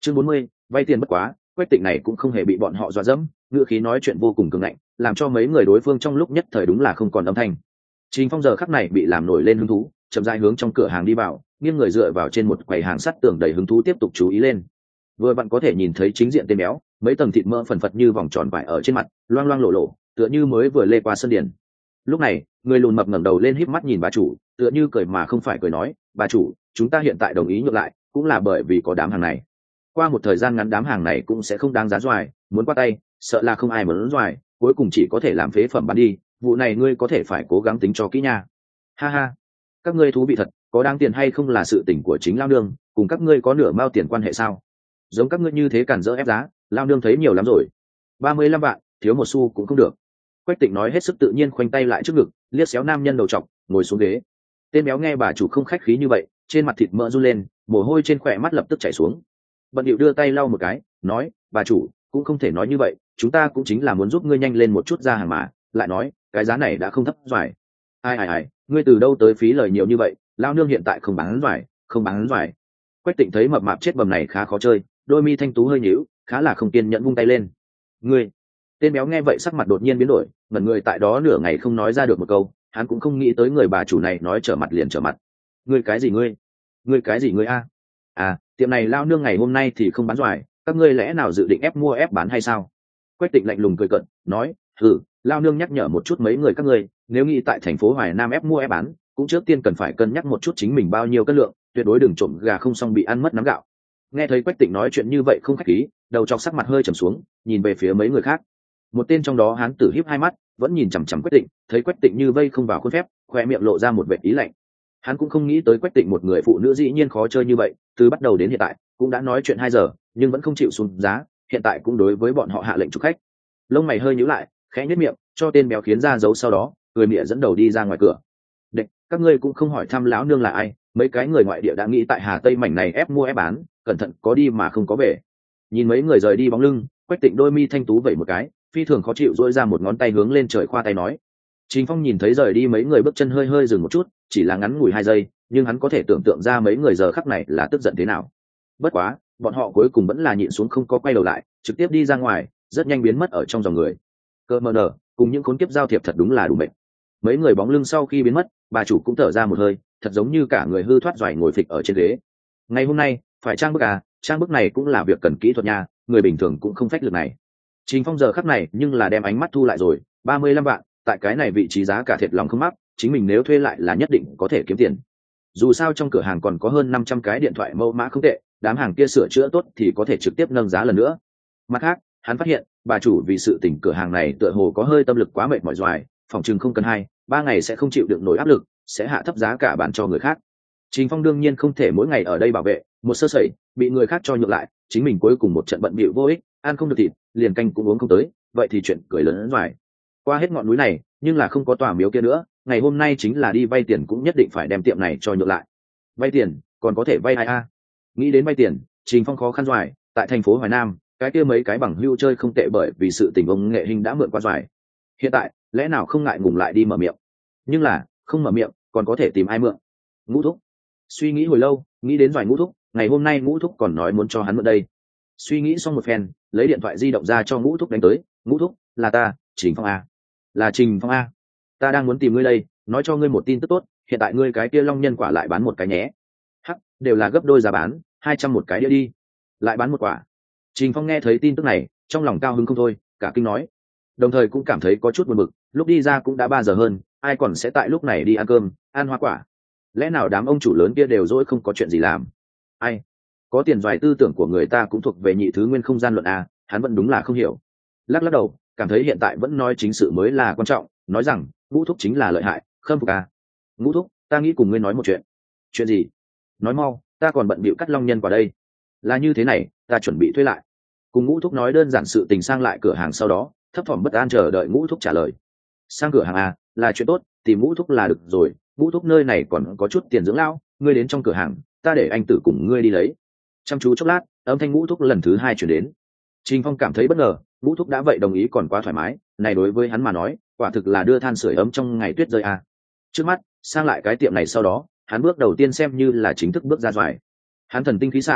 Chương 40, vay tiền bất quá, Quách Tịnh này cũng không hề bị bọn họ dọa dẫm, ngữ khí nói chuyện vô cùng cường ngạnh, làm cho mấy người đối phương trong lúc nhất thời đúng là không còn âm thanh. Trình Phong giờ khắc này bị làm nổi lên hứng thú, chậm rãi hướng trong cửa hàng đi vào, nghiêng người dựa vào trên một quầy hàng sắt tường đầy hứng thú tiếp tục chú ý lên. Vừa bạn có thể nhìn thấy chính diện tên béo, mấy tầng thịt mỡ phần phật như vòng tròn vải ở trên mặt, loang loang lộ lộ, tựa như mới vừa lê qua sân điền. Lúc này, người lùn mập ngẩng đầu lên híp mắt nhìn bà chủ, tựa như cười mà không phải cười nói, bà chủ, chúng ta hiện tại đồng ý nhượng lại, cũng là bởi vì có đám hàng này. Qua một thời gian ngắn đám hàng này cũng sẽ không đáng giá doài, muốn qua tay, sợ là không ai muốn doài, cuối cùng chỉ có thể làm phế phẩm bán đi. Vụ này ngươi có thể phải cố gắng tính cho kỹ nha. Ha ha, các ngươi thú vị thật, có đáng tiền hay không là sự tình của chính lao nương, cùng các ngươi có nửa mao tiền quan hệ sao? Giống các ngươi như thế cản rỡ ép giá, lao nương thấy nhiều lắm rồi. 35 vạn, thiếu một xu cũng không được. Quách Tịnh nói hết sức tự nhiên, khoanh tay lại trước ngực, liếc xéo nam nhân đầu trọc, ngồi xuống ghế. Tên béo nghe bà chủ không khách khí như vậy, trên mặt thịt mỡ run lên, mồ hôi trên khỏe mắt lập tức chảy xuống. Bận điệu đưa tay lau một cái, nói, bà chủ, cũng không thể nói như vậy, chúng ta cũng chính là muốn giúp ngươi nhanh lên một chút ra hàng mà. Lại nói, cái giá này đã không thấp doài. Ai, ngươi từ đâu tới phí lời nhiều như vậy, lao nương hiện tại không bán doài, không bán doài. Quách Tịnh thấy mập mạp chết bầm này khá khó chơi, đôi mi thanh tú hơi nhíu, khá là không kiên nhẫn vung tay lên. Ngươi, tên béo nghe vậy sắc mặt đột nhiên biến đổi, ngẩn người tại đó nửa ngày không nói ra được một câu, hắn cũng không nghĩ tới người bà chủ này nói trở mặt liền trở mặt. Ngươi cái gì ngươi cái gì ngươi a? Tiệm này lao nương ngày hôm nay thì không bán doài, các ngươi lẽ nào dự định ép mua ép bán hay sao? Quách Tịnh lạnh lùng cười cợt, nói, lao nương nhắc nhở một chút mấy người các ngươi, nếu nghĩ tại thành phố Hoài Nam ép mua ép bán, cũng trước tiên cần phải cân nhắc một chút chính mình bao nhiêu cân lượng, tuyệt đối đừng trộm gà không xong bị ăn mất nắm gạo. Nghe thấy Quách Tịnh nói chuyện như vậy không khách khí, đầu chọc sắc mặt hơi trầm xuống, nhìn về phía mấy người khác. Một tên trong đó hán tử híp hai mắt, vẫn nhìn chằm chằm Quách Tịnh, thấy Quách Tịnh như vây không vào khuôn phép, khoe miệng lộ ra một vẻ ý lạnh. Hắn cũng không nghĩ tới Quách Tịnh một người phụ nữ dĩ nhiên khó chơi như vậy, từ bắt đầu đến hiện tại cũng đã nói chuyện 2 giờ, nhưng vẫn không chịu xuống giá, hiện tại cũng đối với bọn họ hạ lệnh chụp khách. Lông mày hơi nhíu lại, khẽ nhếch miệng, cho tên béo khiến ra dấu, sau đó cười mỉa dẫn đầu đi ra ngoài cửa. Địch, các ngươi cũng không hỏi thăm lão nương là ai, mấy cái người ngoại địa đã nghĩ tại Hà Tây mảnh này ép mua ép bán, cẩn thận có đi mà không có về. Nhìn mấy người rời đi bóng lưng, Quách Tịnh đôi mi thanh tú vẩy một cái, phi thường khó chịu dỗi ra một ngón tay hướng lên trời khoa tay nói. Trình Phong nhìn thấy rời đi mấy người bước chân hơi hơi dừng một chút, chỉ là ngắn ngủi 2 giây, nhưng hắn có thể tưởng tượng ra mấy người giờ khắc này là tức giận thế nào. Bất quá, bọn họ cuối cùng vẫn là nhịn xuống không có quay đầu lại, trực tiếp đi ra ngoài, rất nhanh biến mất ở trong dòng người. Cơ mờ nở, cùng những khốn kiếp giao thiệp thật đúng là đủ mệt. Mấy người bóng lưng sau khi biến mất, bà chủ cũng thở ra một hơi, thật giống như cả người hư thoát doài ngồi phịch ở trên ghế. Ngày hôm nay, phải trang bức trang bức này cũng là việc cần kỹ thuật nha, người bình thường cũng không phách lực này. Trình Phong giờ khắc này nhưng là đem ánh mắt thu lại rồi, 35 vạn, tại cái này vị trí giá cả thiệt lòng không mắc, chính mình nếu thuê lại là nhất định có thể kiếm tiền. Dù sao trong cửa hàng còn có hơn 500 cái điện thoại mẫu mã không tệ, đám hàng kia sửa chữa tốt thì có thể trực tiếp nâng giá lần nữa. Mặt khác, hắn phát hiện, bà chủ vì sự tình cửa hàng này tựa hồ có hơi tâm lực quá mệt mỏi doài, phòng chừng không cần 2-3 ngày sẽ không chịu được nổi áp lực, sẽ hạ thấp giá cả bán cho người khác. Trình Phong đương nhiên không thể mỗi ngày ở đây bảo vệ, một sơ sẩy, bị người khác cho nhượng lại, chính mình cuối cùng một trận bận bịu vô ích, ăn không được thịt, liền canh cũng uống không tới, vậy thì chuyện cười lớn hơn doài. Qua hết ngọn núi này, nhưng là không có tòa miếu kia nữa, ngày hôm nay chính là đi vay tiền cũng nhất định phải đem tiệm này cho nhượng lại. Vay tiền, còn có thể vay ai a? Nghĩ đến vay tiền, Trình Phong khó khăn doài, tại thành phố Hoài Nam, cái kia mấy cái bằng hưu chơi không tệ bởi vì sự tình ông nghệ hình đã mượn qua doài. Hiện tại, lẽ nào không ngại ngùng lại đi mở miệng? Nhưng là, không mở miệng, còn có thể tìm ai mượn? Ngũ Thúc. Suy nghĩ hồi lâu, nghĩ đến doài Ngũ Thúc, ngày hôm nay Ngũ Thúc còn nói muốn cho hắn mượn đây. Suy nghĩ xong một phen, lấy điện thoại di động ra cho Ngũ Thúc đánh tới. Ngũ Thúc, là ta, Trình Phong a. Là Trình Phong a. Ta đang muốn tìm ngươi đây, nói cho ngươi một tin tức tốt, hiện tại ngươi cái kia long nhân quả lại bán một cái nhé. Hắc, đều là gấp đôi giá bán, 200 một cái đĩa đi. Lại bán một quả. Trình Phong nghe thấy tin tức này, trong lòng cao hứng không thôi, cả kinh nói. Đồng thời cũng cảm thấy có chút buồn bực, lúc đi ra cũng đã 3 giờ hơn, ai còn sẽ tại lúc này đi ăn cơm, ăn hoa quả. Lẽ nào đám ông chủ lớn kia đều dỗi không có chuyện gì làm? Ai? Có tiền doài tư tưởng của người ta cũng thuộc về nhị thứ nguyên không gian luận à, hắn vẫn đúng là không hiểu. Lắc lắc đầu, cảm thấy hiện tại vẫn nói chính sự mới là quan trọng, nói rằng Ngũ Thúc chính là lợi hại, khâm phục à. Ngũ Thúc, ta nghĩ cùng ngươi nói một chuyện. Chuyện gì? Nói mau, ta còn bận bịu cắt long nhân vào đây. Là như thế này, ta chuẩn bị thuê lại. Cùng Ngũ Thúc nói đơn giản sự tình sang lại cửa hàng, sau đó thấp thỏm bất an chờ đợi Ngũ Thúc trả lời. Sang cửa hàng à, là chuyện tốt, tìm Ngũ Thúc là được rồi. Ngũ Thúc nơi này còn có chút tiền dưỡng lão, ngươi đến trong cửa hàng, ta để anh tử cùng ngươi đi lấy. Chăm chú chốc lát, âm thanh Ngũ Thúc lần thứ 2 chuyển đến. Trình Phong cảm thấy bất ngờ, Ngũ Thúc đã vậy đồng ý còn quá thoải mái, này đối với hắn mà nói, quả thực là đưa than sưởi ấm trong ngày tuyết rơi à. Trước mắt, sang lại cái tiệm này, sau đó, hắn bước đầu tiên xem như là chính thức bước ra doài. Hắn thần tinh khí sảng,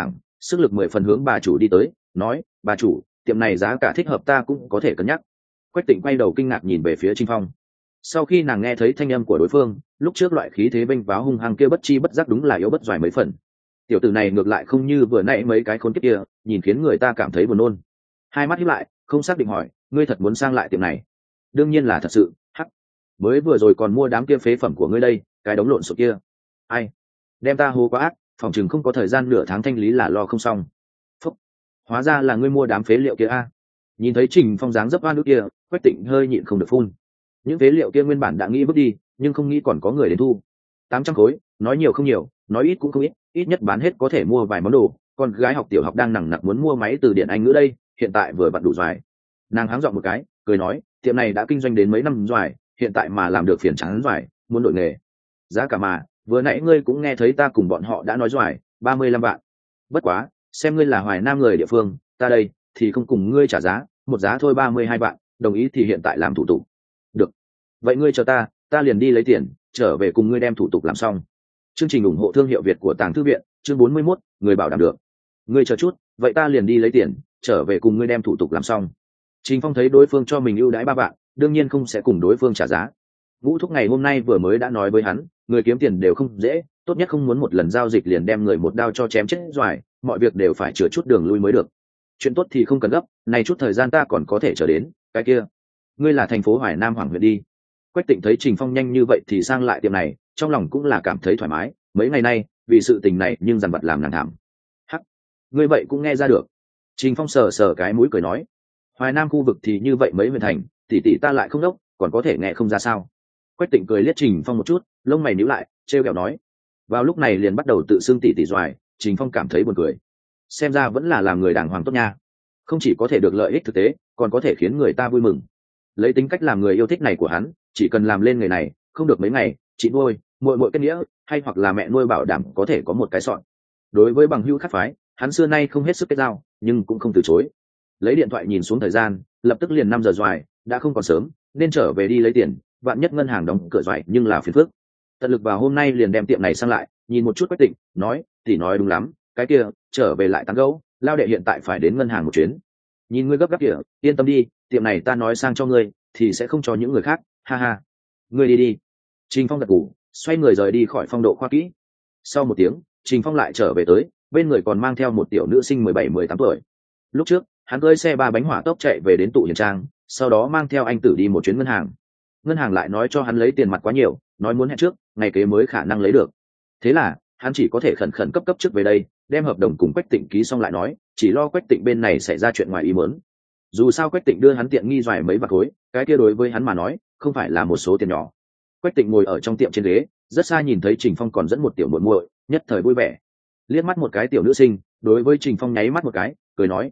sức lực 10 phần hướng bà chủ đi tới, nói: bà chủ, tiệm này giá cả thích hợp ta cũng có thể cân nhắc. Quách Tịnh quay đầu kinh ngạc nhìn về phía Trình Phong. Sau khi nàng nghe thấy thanh âm của đối phương, lúc trước loại khí thế bênh váo hung hăng kia bất chi bất giác đúng là yếu bất doài mấy phần. Tiểu tử này ngược lại không như vừa nãy mấy cái khốn kiếp kia, nhìn khiến người ta cảm thấy buồn nôn. Hai mắt híp lại, không xác định hỏi: ngươi thật muốn sang lại tiệm này? Đương nhiên là thật sự. Hắc, mới vừa rồi còn mua đám kia phế phẩm của ngươi đây, cái đống lộn xộn kia. Ai, đem ta hố quá ác, phòng chừng không có thời gian nửa tháng thanh lý là lo không xong. Phúc, hóa ra là ngươi mua đám phế liệu kia a. Nhìn thấy Trình Phong dáng dấp oan ức kia, Quách Tịnh hơi nhịn không được phun. Những phế liệu kia nguyên bản đã nghĩ vứt đi, nhưng không nghĩ còn có người đến thu. 800 khối, nói nhiều không nhiều, nói ít cũng không ít, ít nhất bán hết có thể mua vài món đồ. Con gái học tiểu học đang nằng nặc muốn mua máy từ điển Anh ngữ đây, hiện tại vừa vặn đủ doài. Nàng háng giọng một cái, cười nói: tiệm này đã kinh doanh đến mấy năm doài, hiện tại mà làm được phiền chán doài, muốn đổi nghề. Giá cả mà, vừa nãy ngươi cũng nghe thấy ta cùng bọn họ đã nói doài, 35 vạn. Bất quá, xem ngươi là Hoài Nam người địa phương, ta đây thì không cùng ngươi trả giá, một giá thôi 32 vạn, đồng ý thì hiện tại làm thủ tục. Được. Vậy ngươi chờ ta liền đi lấy tiền, trở về cùng ngươi đem thủ tục làm xong. Chương trình ủng hộ thương hiệu Việt của Tàng Thư viện, chương 41, người bảo đảm được. Ngươi chờ chút, vậy ta liền đi lấy tiền, trở về cùng ngươi đem thủ tục làm xong. Trình Phong thấy đối phương cho mình ưu đãi 3 vạn, đương nhiên không sẽ cùng đối phương trả giá. Ngũ Thúc ngày hôm nay vừa mới đã nói với hắn, người kiếm tiền đều không dễ, tốt nhất không muốn một lần giao dịch liền đem người một đao cho chém chết doài, mọi việc đều phải chừa chút đường lui mới được. Chuyện tốt thì không cần gấp, này chút thời gian ta còn có thể chờ đến. Cái kia, ngươi là thành phố Hoài Nam Hoàng huyện đi. Quách Tịnh thấy Trình Phong nhanh như vậy thì sang lại tiệm này, trong lòng cũng là cảm thấy thoải mái. Mấy ngày nay vì sự tình này nhưng dằn vặt làm nàng thảm. Hắc, ngươi vậy cũng nghe ra được. Trình Phong sờ sờ cái mũi cười nói: Hoài Nam khu vực thì như vậy mấy huyện thành, tỷ tỷ ta lại không đốc, còn có thể nghe không ra sao? Quách Tịnh cười liếc Trình Phong một chút, lông mày nhíu lại, trêu ghẹo nói. Vào lúc này liền bắt đầu tự xưng tỷ tỷ doài, Trình Phong cảm thấy buồn cười. Xem ra vẫn là làm người đàng hoàng tốt nha, không chỉ có thể được lợi ích thực tế, còn có thể khiến người ta vui mừng. Lấy tính cách làm người yêu thích này của hắn, chỉ cần làm lên người này, không được mấy ngày, chị nuôi, muội muội kết nghĩa, hay hoặc là mẹ nuôi bảo đảm có thể có một cái sọn. Đối với bằng hữu khác phái, hắn xưa nay không hết sức kết giao, nhưng cũng không từ chối. Lấy điện thoại nhìn xuống thời gian, lập tức liền 5 giờ doài, đã không còn sớm, nên trở về đi lấy tiền, vạn nhất ngân hàng đóng cửa doài nhưng là phiền phức. Tận lực vào hôm nay liền đem tiệm này sang lại, nhìn một chút Quách Tịnh, nói: tỷ nói đúng lắm, cái kia, trở về lại tán gẫu, lao đệ hiện tại phải đến ngân hàng một chuyến. Nhìn ngươi gấp gáp kìa, yên tâm đi, tiệm này ta nói sang cho ngươi, thì sẽ không cho những người khác, ha ha. Ngươi đi đi. Trình Phong gật gù, xoay người rời đi khỏi Phong Độ khoa kỹ. Sau một tiếng, Trình Phong lại trở về tới, bên người còn mang theo một tiểu nữ sinh 17-18 tuổi. Lúc trước, hắn cưỡi xe 3 bánh hỏa tốc chạy về đến tụ hiền trang, sau đó mang theo anh tử đi một chuyến ngân hàng. Ngân hàng lại nói cho hắn lấy tiền mặt quá nhiều, nói muốn hẹn trước, ngày kế mới khả năng lấy được. Thế là, hắn chỉ có thể khẩn khẩn cấp trước về đây, đem hợp đồng cùng Quách Tịnh ký xong lại nói, chỉ lo Quách Tịnh bên này xảy ra chuyện ngoài ý muốn. Dù sao Quách Tịnh đưa hắn tiện nghi doài mấy bạc khối, cái kia đối với hắn mà nói, không phải là một số tiền nhỏ. Quách Tịnh ngồi ở trong tiệm trên ghế, rất xa nhìn thấy Trình Phong còn dẫn một tiểu muội muội, nhất thời vui vẻ. Liếc mắt một cái tiểu nữ sinh, đối với Trình Phong nháy mắt một cái, cười nói: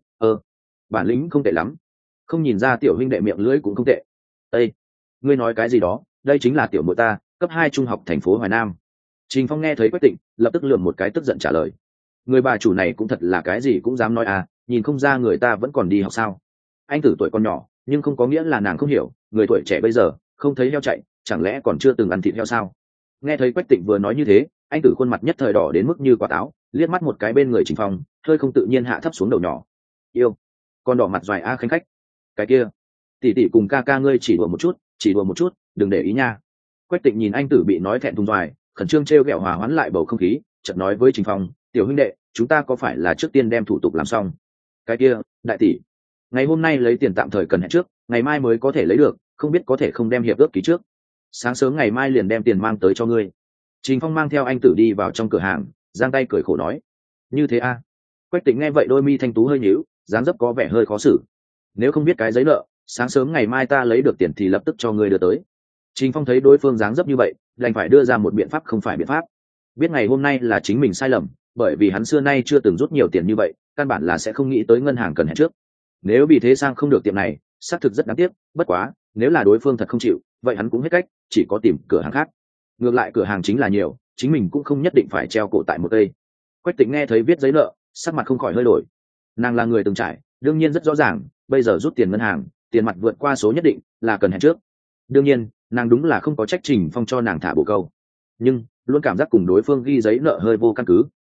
bản lĩnh không tệ lắm, không nhìn ra tiểu huynh đệ miệng lưỡi cũng không tệ. Ê, ngươi nói cái gì đó, đây chính là tiểu muội ta, cấp 2 trung học thành phố Hoài Nam. Trình Phong nghe thấy Quách Tịnh, lập tức lườm một cái tức giận trả lời. Người bà chủ này cũng thật là cái gì cũng dám nói à, nhìn không ra người ta vẫn còn đi học sao? Anh tử tuổi còn nhỏ, nhưng không có nghĩa là nàng không hiểu, người tuổi trẻ bây giờ không thấy heo chạy, chẳng lẽ còn chưa từng ăn thịt heo sao? Nghe thấy Quách Tịnh vừa nói như thế, anh tử khuôn mặt nhất thời đỏ đến mức như quả táo, liếc mắt một cái bên người Trình Phong, hơi không tự nhiên hạ thấp xuống đầu nhỏ. Yêu, con đỏ mặt doài a khanh khách. Cái kia, tỷ tỷ cùng ca ca ngươi chỉ đùa một chút, đừng để ý nha. Quách Tịnh nhìn anh tử bị nói thẹn thùng doài, khẩn trương trêu ghẹo hòa hoãn lại bầu không khí, chợt nói với Trình Phong: tiểu huynh đệ, chúng ta có phải là trước tiên đem thủ tục làm xong? Cái kia, đại tỷ, ngày hôm nay lấy tiền tạm thời cần hẹn trước, ngày mai mới có thể lấy được, không biết có thể không đem hiệp ước ký trước. Sáng sớm ngày mai liền đem tiền mang tới cho ngươi. Trình Phong mang theo anh tử đi vào trong cửa hàng, giang tay cười khổ nói: như thế a? Quách Tịnh nghe vậy đôi mi thanh tú hơi nhíu, dáng dấp có vẻ hơi khó xử. Nếu không biết cái giấy nợ, sáng sớm ngày mai ta lấy được tiền thì lập tức cho ngươi đưa tới. Trình Phong thấy đối phương dáng dấp như vậy, đành phải đưa ra một biện pháp không phải biện pháp. Biết ngày hôm nay là chính mình sai lầm, bởi vì hắn xưa nay chưa từng rút nhiều tiền như vậy, căn bản là sẽ không nghĩ tới ngân hàng cần hẹn trước. Nếu vì thế sang không được tiệm này, xác thực rất đáng tiếc, bất quá, nếu là đối phương thật không chịu, vậy hắn cũng hết cách, chỉ có tìm cửa hàng khác. Ngược lại cửa hàng chính là nhiều, chính mình cũng không nhất định phải treo cổ tại một cây. Quách Tịnh nghe thấy viết giấy nợ, sắc mặt không khỏi hơi đổi. Nàng là người từng trải, đương nhiên rất rõ ràng, bây giờ rút tiền ngân hàng, tiền mặt vượt qua số nhất định là cần hẹn trước. Đương nhiên, nàng đúng là không có trách Trình Phong cho nàng thả bổ câu, nhưng luôn cảm giác cùng đối phương ghi giấy nợ hơi vô căn cứ,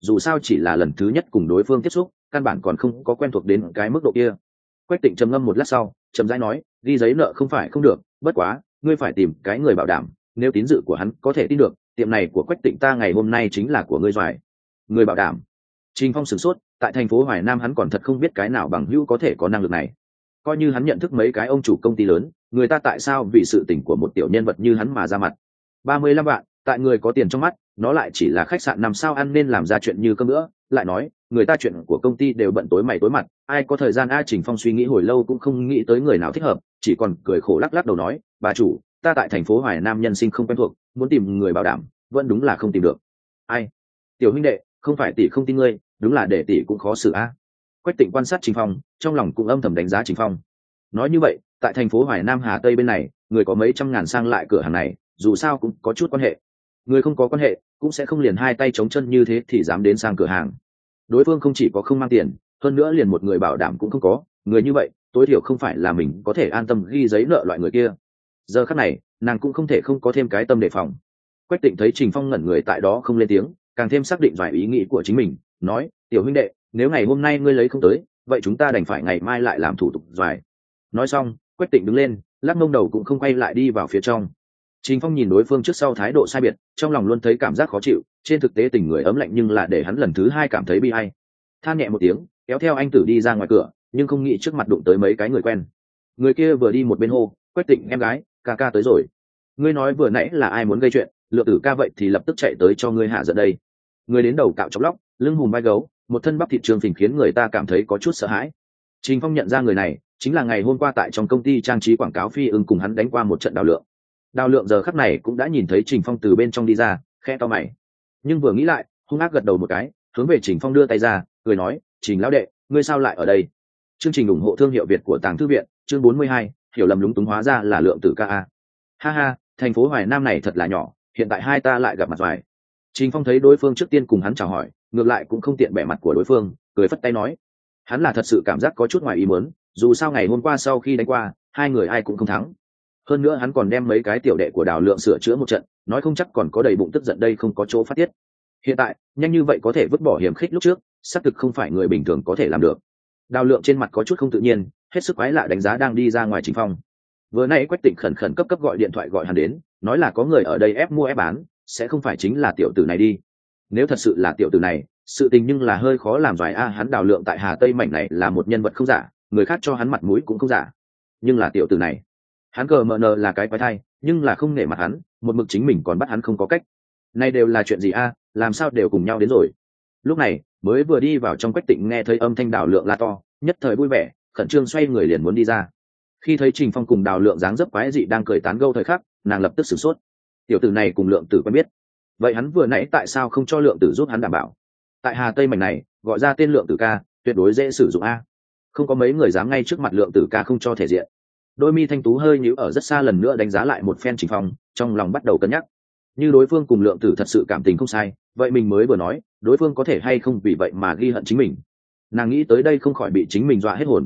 dù sao chỉ là lần thứ nhất cùng đối phương tiếp xúc, căn bản còn không có quen thuộc đến cái mức độ kia. Quách Tịnh trầm ngâm một lát sau, chậm rãi nói, ghi giấy nợ không phải không được, bất quá ngươi phải tìm cái người bảo đảm, nếu tín dự của hắn có thể tin được, tiệm này của Quách Tịnh ta ngày hôm nay chính là của ngươi rồi. Người bảo đảm? Trình Phong sửng sốt, tại thành phố Hoài Nam hắn còn thật không biết cái nào bằng hữu có thể có năng lực này. Coi như hắn nhận thức mấy cái ông chủ công ty lớn, người ta tại sao vì sự tình của một tiểu nhân vật như hắn mà ra mặt? 35 vạn, tại người có tiền trong mắt, nó lại chỉ là khách sạn 5 sao ăn nên làm ra chuyện như cơm nữa, lại nói, người ta chuyện của công ty đều bận tối mày tối mặt, ai có thời gian Trình Phong suy nghĩ hồi lâu cũng không nghĩ tới người nào thích hợp, chỉ còn cười khổ lắc lắc đầu nói, bà chủ, ta tại thành phố Hoài Nam nhân sinh không quen thuộc, muốn tìm người bảo đảm, vẫn đúng là không tìm được. Ai? Tiểu huynh đệ, không phải tỷ không tin ngươi, đúng là để tỷ cũng khó xử a. Quách Tịnh quan sát Trình Phong, trong lòng cũng âm thầm đánh giá Trình Phong. Nói như vậy, tại thành phố Hoài Nam Hà Tây bên này, người có mấy trăm ngàn sang lại cửa hàng này, dù sao cũng có chút quan hệ. Người không có quan hệ, cũng sẽ không liền hai tay chống chân như thế thì dám đến sang cửa hàng. Đối phương không chỉ có không mang tiền, hơn nữa liền một người bảo đảm cũng không có, người như vậy, tối thiểu không phải là mình có thể an tâm ghi giấy nợ loại người kia. Giờ khắc này, nàng cũng không thể không có thêm cái tâm đề phòng. Quách Tịnh thấy Trình Phong ngẩn người tại đó không lên tiếng, càng thêm xác định vài ý nghĩ của chính mình, nói, tiểu huynh đệ, nếu ngày hôm nay ngươi lấy không tới, vậy chúng ta đành phải ngày mai lại làm thủ tục doài. Nói xong, Quách Tịnh đứng lên, lắc mông đầu cũng không quay lại đi vào phía trong. Trình Phong nhìn đối phương trước sau thái độ sai biệt, trong lòng luôn thấy cảm giác khó chịu, trên thực tế tình người ấm lạnh nhưng là để hắn lần thứ hai cảm thấy bi ai. Than nhẹ một tiếng, kéo theo anh tử đi ra ngoài cửa, nhưng không nghĩ trước mặt đụng tới mấy cái người quen. Người kia vừa đi một bên hô, Quách Tịnh em gái, ca ca tới rồi. Ngươi nói vừa nãy là ai muốn gây chuyện, Lượng Tử ca vậy thì lập tức chạy tới cho ngươi hạ giận đây. Người đến đầu cạo chóc lóc, lưng hùm vai gấu, một thân bắp thịt trường phình khiến người ta cảm thấy có chút sợ hãi. Trình Phong nhận ra người này chính là ngày hôm qua tại trong công ty trang trí quảng cáo Phi Ưng cùng hắn đánh qua một trận Đào Lượng. Đào Lượng giờ khắc này cũng đã nhìn thấy Trình Phong từ bên trong đi ra, khẽ to mày, nhưng vừa nghĩ lại, hung ác gật đầu một cái, hướng về Trình Phong đưa tay ra, cười nói, Trình lão đệ, ngươi sao lại ở đây? Chương trình ủng hộ thương hiệu Việt của Tàng Thư viện, chương 42, hiểu lầm lúng túng hóa ra là Lượng Tử ca a. Ha ha, thành phố Hoài Nam này thật là nhỏ, hiện tại hai ta lại gặp mặt rồi. Trình Phong thấy đối phương trước tiên cùng hắn chào hỏi, ngược lại cũng không tiện bẻ mặt của đối phương, cười phất tay nói, hắn là thật sự cảm giác có chút ngoài ý muốn, dù sao ngày hôm qua sau khi đánh qua, hai người ai cũng không thắng. Hơn nữa hắn còn đem mấy cái tiểu đệ của Đào Lượng sửa chữa một trận, nói không chắc còn có đầy bụng tức giận đây không có chỗ phát tiết. Hiện tại, nhanh như vậy có thể vứt bỏ hiểm khích lúc trước, xác thực không phải người bình thường có thể làm được. Đào Lượng trên mặt có chút không tự nhiên, hết sức quái lạ đánh giá đang đi ra ngoài Trình Phong. Vừa nãy Quách Tịnh khẩn khẩn cấp cấp gọi điện thoại gọi hắn đến, nói là có người ở đây ép mua ép bán, sẽ không phải chính là tiểu tử này đi. Nếu thật sự là tiểu tử này, sự tình nhưng là hơi khó làm vài hắn Đào Lượng tại Hà Tây mảnh này là một nhân vật không giả, người khác cho hắn mặt mũi cũng không giả. Nhưng là tiểu tử này, hắn cờ mờ nờ là cái quái thai, nhưng là không nể mặt hắn, một mực chính mình còn bắt hắn không có cách. Này đều là chuyện gì làm sao đều cùng nhau đến rồi. Lúc này mới vừa đi vào trong Quách Tịnh nghe thấy âm thanh Đào Lượng la to, nhất thời vui vẻ, khẩn trương xoay người liền muốn đi ra. Khi thấy Trình Phong cùng Đào Lượng dáng dấp quái dị đang cười tán gẫu thời khắc, nàng lập tức sửng sốt. Tiểu tử này cùng Lượng Tử quen biết, vậy hắn vừa nãy tại sao không cho Lượng Tử giúp hắn đảm bảo? Tại Hà Tây mảnh này, gọi ra tên Lượng Tử ca, tuyệt đối dễ sử dụng không có mấy người dám ngay trước mặt Lượng Tử ca không cho thể diện. Đôi mi thanh tú hơi nhíu ở rất xa lần nữa đánh giá lại một phen Trình Phong, trong lòng bắt đầu cân nhắc. Như đối phương cùng Lượng Tử thật sự cảm tình không sai, vậy mình mới vừa nói, đối phương có thể hay không vì vậy mà ghi hận chính mình. Nàng nghĩ tới đây không khỏi bị chính mình dọa hết hồn,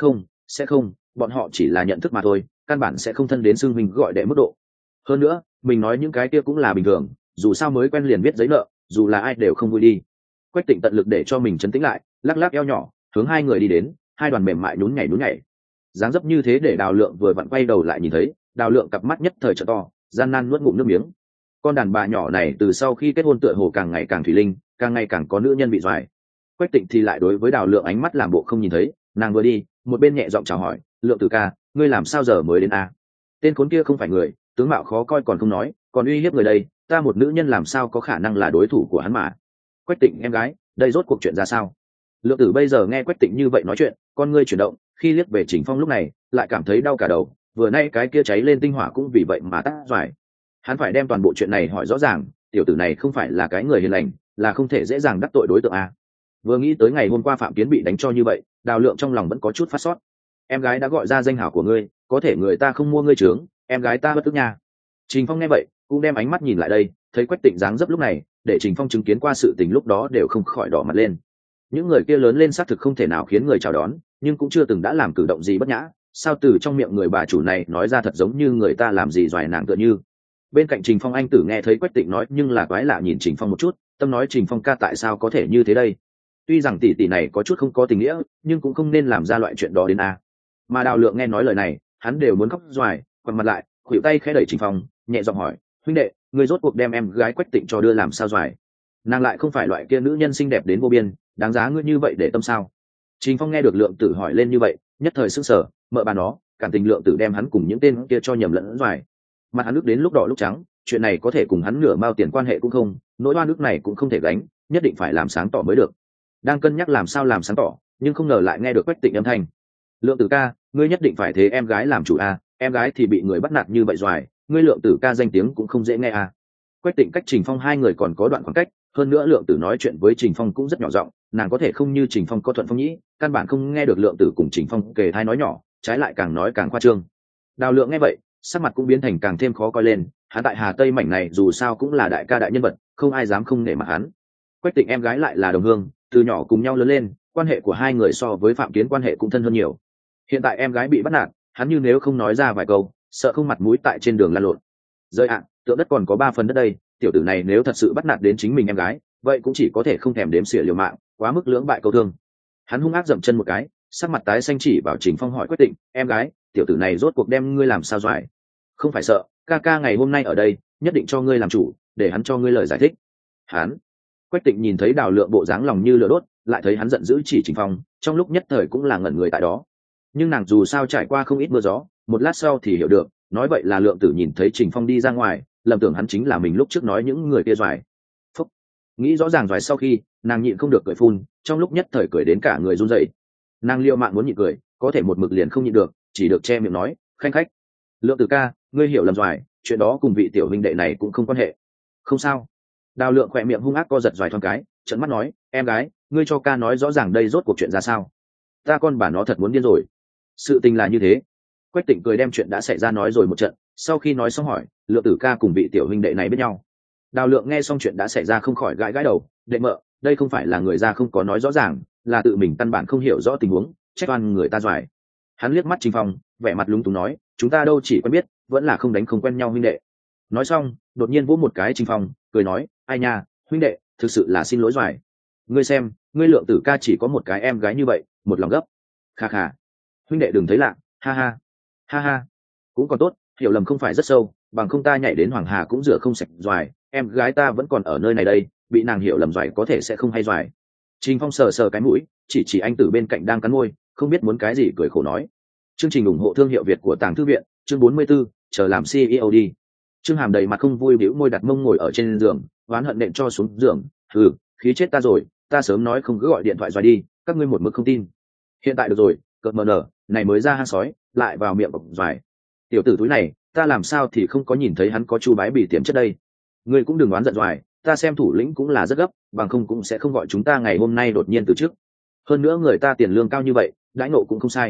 sẽ không, bọn họ chỉ là nhận thức mà thôi, căn bản sẽ không thân đến xưng mình gọi đệ mức độ. Hơn nữa, mình nói những cái kia cũng là bình thường, dù sao mới quen liền biết giấy nợ, dù là ai đều không vui đi. Quách Tịnh tận lực để cho mình trấn tĩnh lại, lắc lắc eo nhỏ, hướng hai người đi đến, hai đoàn mềm mại nhún nhảy. Dáng dấp như thế để Đào Lượng vừa vặn quay đầu lại nhìn thấy, Đào Lượng cặp mắt nhất thời trợ to, gian nan nuốt ngụm nước miếng. Con đàn bà nhỏ này từ sau khi kết hôn tựa hồ càng ngày càng thủy linh, càng ngày càng có nữ nhân bị doài. Quách Tịnh thì lại đối với Đào Lượng ánh mắt làm bộ không nhìn thấy, nàng vừa đi, một bên nhẹ giọng chào hỏi, Lượng Tử ca, ngươi làm sao giờ mới đến Tên khốn kia không phải người, tướng mạo khó coi còn không nói, còn uy hiếp người đây, ta một nữ nhân làm sao có khả năng là đối thủ của hắn mà. Quách Tịnh em gái, đây rốt cuộc chuyện ra sao? Lượng Tử bây giờ nghe Quách Tịnh như vậy nói chuyện, con ngươi chuyển động, khi liếc về Trình Phong lúc này, lại cảm thấy đau cả đầu, vừa nay cái kia cháy lên tinh hỏa cũng vì vậy mà tắt doài. Hắn phải đem toàn bộ chuyện này hỏi rõ ràng, tiểu tử này không phải là cái người hiền lành, là không thể dễ dàng đắc tội đối tượng Vừa nghĩ tới ngày hôm qua Phạm Kiến bị đánh cho như vậy, Đào Lượng trong lòng vẫn có chút phát sót. Em gái đã gọi ra danh hảo của ngươi, có thể người ta không mua ngươi trướng, em gái ta bất tức nha. Trình Phong nghe vậy, cũng đem ánh mắt nhìn lại đây, thấy Quách Tịnh dáng dấp lúc này, để Trình Phong chứng kiến qua sự tình lúc đó đều không khỏi đỏ mặt lên. Những người kia lớn lên xác thực không thể nào khiến người chào đón, nhưng cũng chưa từng đã làm cử động gì bất nhã, sao từ trong miệng người bà chủ này nói ra thật giống như người ta làm gì doài nàng tựa như. Bên cạnh Trình Phong anh tử nghe thấy Quách Tịnh nói nhưng là quái lạ nhìn Trình Phong một chút, tâm nói Trình Phong ca tại sao có thể như thế đây, tuy rằng tỷ tỷ này có chút không có tình nghĩa nhưng cũng không nên làm ra loại chuyện đó đến a. Mà Đào Lượng nghe nói lời này hắn đều muốn khóc doài, quằn mặt lại khuỷu tay khẽ đẩy Trình Phong, nhẹ giọng hỏi, huynh đệ, ngươi rốt cuộc đem em gái Quách Tịnh cho đưa làm sao doài, nàng lại không phải loại kia nữ nhân xinh đẹp đến vô biên, đáng giá ngươi như vậy để tâm sao? Trình Phong nghe được Lượng Tử hỏi lên như vậy nhất thời sững sờ, mợ bà nó, cảm tình Lượng Tử đem hắn cùng những tên kia cho nhầm lẫn doài. Mặt hắn nước đến lúc đỏ lúc trắng, chuyện này có thể cùng hắn nửa mao tiền quan hệ cũng không, nỗi oan ức này cũng không thể gánh, nhất định phải làm sáng tỏ mới được. Đang cân nhắc làm sao làm sáng tỏ, nhưng không ngờ lại nghe được Quách Tịnh âm thanh. Lượng Tử ca, ngươi nhất định phải thế em gái làm chủ a, em gái thì bị người bắt nạt như vậy doài, ngươi Lượng Tử ca danh tiếng cũng không dễ nghe a. Quách Tịnh cách Trình Phong hai người còn có đoạn khoảng cách, hơn nữa Lượng Tử nói chuyện với Trình Phong cũng rất nhỏ giọng, nàng có thể không như Trình Phong có thuận phong nhĩ, căn bản không nghe được Lượng Tử cùng Trình Phong kề thai nói nhỏ, trái lại càng nói càng khoa trương. Đào Lượng nghe vậy sắc mặt cũng biến thành càng thêm khó coi lên, hắn tại Hà Tây mảnh này dù sao cũng là đại ca đại nhân vật, không ai dám không nể mặt hắn. Quách Tịnh em gái lại là đồng hương, từ nhỏ cùng nhau lớn lên, quan hệ của hai người so với Phạm Kiến quan hệ cũng thân hơn nhiều. Hiện tại em gái bị bắt nạt, hắn như nếu không nói ra vài câu, sợ không mặt mũi tại trên đường lăn lộn. Rơi ạ, tượng đất còn có 3 phần đất đây, tiểu tử này nếu thật sự bắt nạt đến chính mình em gái, vậy cũng chỉ có thể không thèm đếm xỉa liều mạng, quá mức lưỡng bại câu thương. Hắn hung ác dậm chân một cái, sắc mặt tái xanh chỉ vào Trình Phong hỏi Quách Tịnh, em gái, tiểu tử này rốt cuộc đem ngươi làm sao doài? Không phải sợ, ca ca ngày hôm nay ở đây, nhất định cho ngươi làm chủ, để hắn cho ngươi lời giải thích. Hắn. Quách Tịnh nhìn thấy Đào Lượng bộ dáng lòng như lửa đốt, lại thấy hắn giận dữ chỉ Trình Phong, trong lúc nhất thời cũng là ngẩn người tại đó. Nhưng nàng dù sao trải qua không ít mưa gió, một lát sau thì hiểu được, nói vậy là Lượng Tử nhìn thấy Trình Phong đi ra ngoài, lầm tưởng hắn chính là mình lúc trước nói những người kia doài. Phúc. Nghĩ rõ ràng doài sau khi, nàng nhịn không được cười phun, trong lúc nhất thời cười đến cả người run rẩy. Nàng liều mạng muốn nhịn cười, có thể một mực liền không nhịn được, chỉ được che miệng nói, khanh khách. Lượng Tử ca, ngươi hiểu lầm doài, chuyện đó cùng vị tiểu huynh đệ này cũng không quan hệ. Không sao. Đào Lượng khỏe miệng hung ác co giật doài thoáng cái, trợn mắt nói, em gái, ngươi cho ca nói rõ ràng đây rốt cuộc chuyện ra sao? Ta con bà nó thật muốn điên rồi. Sự tình là như thế. Quách Tịnh cười đem chuyện đã xảy ra nói rồi một trận, sau khi nói xong hỏi, Lượng Tử ca cùng vị tiểu huynh đệ này biết nhau? Đào Lượng nghe xong chuyện đã xảy ra không khỏi gãi gãi đầu, đệ mợ, đây không phải là người ra không có nói rõ ràng, là tự mình căn bản không hiểu rõ tình huống, trách oan người ta doài. Hắn liếc mắt Trình Phong, vẻ mặt lúng túng nói, chúng ta đâu chỉ quen biết, vẫn là không đánh không quen nhau huynh đệ. Nói xong đột nhiên vỗ một cái Trình Phong, cười nói, ai nha, huynh đệ, thực sự là xin lỗi doài. Ngươi xem, ngươi Lượng Tử ca chỉ có một cái em gái như vậy, một lòng gấp. Kha kha, huynh đệ đừng thấy lạ, ha ha, ha ha, cũng còn tốt, hiểu lầm không phải rất sâu, bằng không ta nhảy đến Hoàng Hà cũng rửa không sạch doài, em gái ta vẫn còn ở nơi này đây, bị nàng hiểu lầm doài có thể sẽ không hay doài. Trình Phong sờ sờ cái mũi, chỉ anh Tử bên cạnh đang cắn môi, không biết muốn cái gì cười khổ nói. Chương trình ủng hộ thương hiệu Việt của Tàng Thư viện, chương 44, chờ làm CEO đi. Trương Hàm đầy mặt không vui bĩu môi đặt mông ngồi ở trên giường, oán hận nện cho xuống giường, khí chết ta rồi, ta sớm nói không cứ gọi điện thoại doài đi, các ngươi một mực không tin. Hiện tại được rồi, cợt mờ nở, này mới ra hang sói, lại vào miệng bọc doài. Tiểu tử túi này, ta làm sao thì không có nhìn thấy hắn có chu bái bỉ tiềm chất đây. Ngươi cũng đừng oán giận doài, ta xem thủ lĩnh cũng là rất gấp, bằng không cũng sẽ không gọi chúng ta ngày hôm nay đột nhiên từ chức. Hơn nữa người ta tiền lương cao như vậy, đãi ngộ cũng không sai.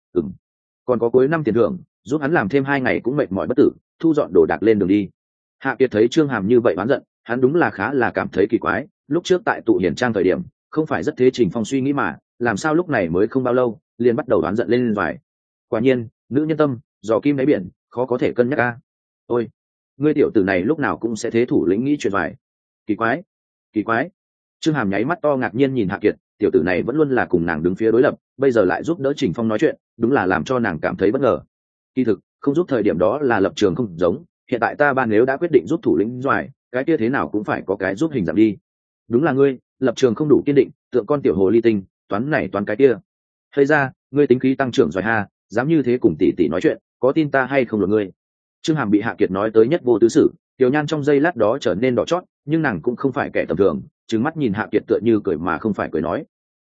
Còn có cuối năm tiền thưởng, giúp hắn làm thêm 2 ngày cũng mệt mỏi bất tử, thu dọn đồ đạc lên đường đi. Hạ Kiệt thấy Trương Hàm như vậy oán giận, hắn đúng là khá là cảm thấy kỳ quái, lúc trước tại tụ hiển trang thời điểm, không phải rất thế Trình Phong suy nghĩ mà, làm sao lúc này mới không bao lâu, liền bắt đầu oán giận lên vài. Quả nhiên, nữ nhân tâm, giò kim đáy biển, khó có thể cân nhắc a. Ôi, ngươi tiểu tử này lúc nào cũng sẽ thế thủ lĩnh nghĩ chuyện vài. Kỳ quái, kỳ quái. Trương Hàm nháy mắt to ngạc nhiên nhìn Hạ Kiệt, tiểu tử này vẫn luôn là cùng nàng đứng phía đối lập, bây giờ lại giúp đỡ Trình Phong nói chuyện, đúng là làm cho nàng cảm thấy bất ngờ. Kỳ thực, không giúp thời điểm đó là lập trường không giống, hiện tại ta ban nếu đã quyết định giúp thủ lĩnh doài, cái kia thế nào cũng phải có cái giúp hình dạng đi. Đúng là ngươi, lập trường không đủ kiên định, tượng con tiểu hồ ly tinh, toán này toán cái kia. Hay ra, ngươi tính khí tăng trưởng giỏi ha, dám như thế cùng tỷ tỷ nói chuyện, có tin ta hay không là ngươi. Trương Hàm bị Hạ Kiệt nói tới nhất vô tứ xử, tiểu nhan trong giây lát đó trở nên đỏ chót, nhưng nàng cũng không phải kẻ tầm thường, trừng mắt nhìn Hạ Kiệt tựa như cười mà không phải cười nói.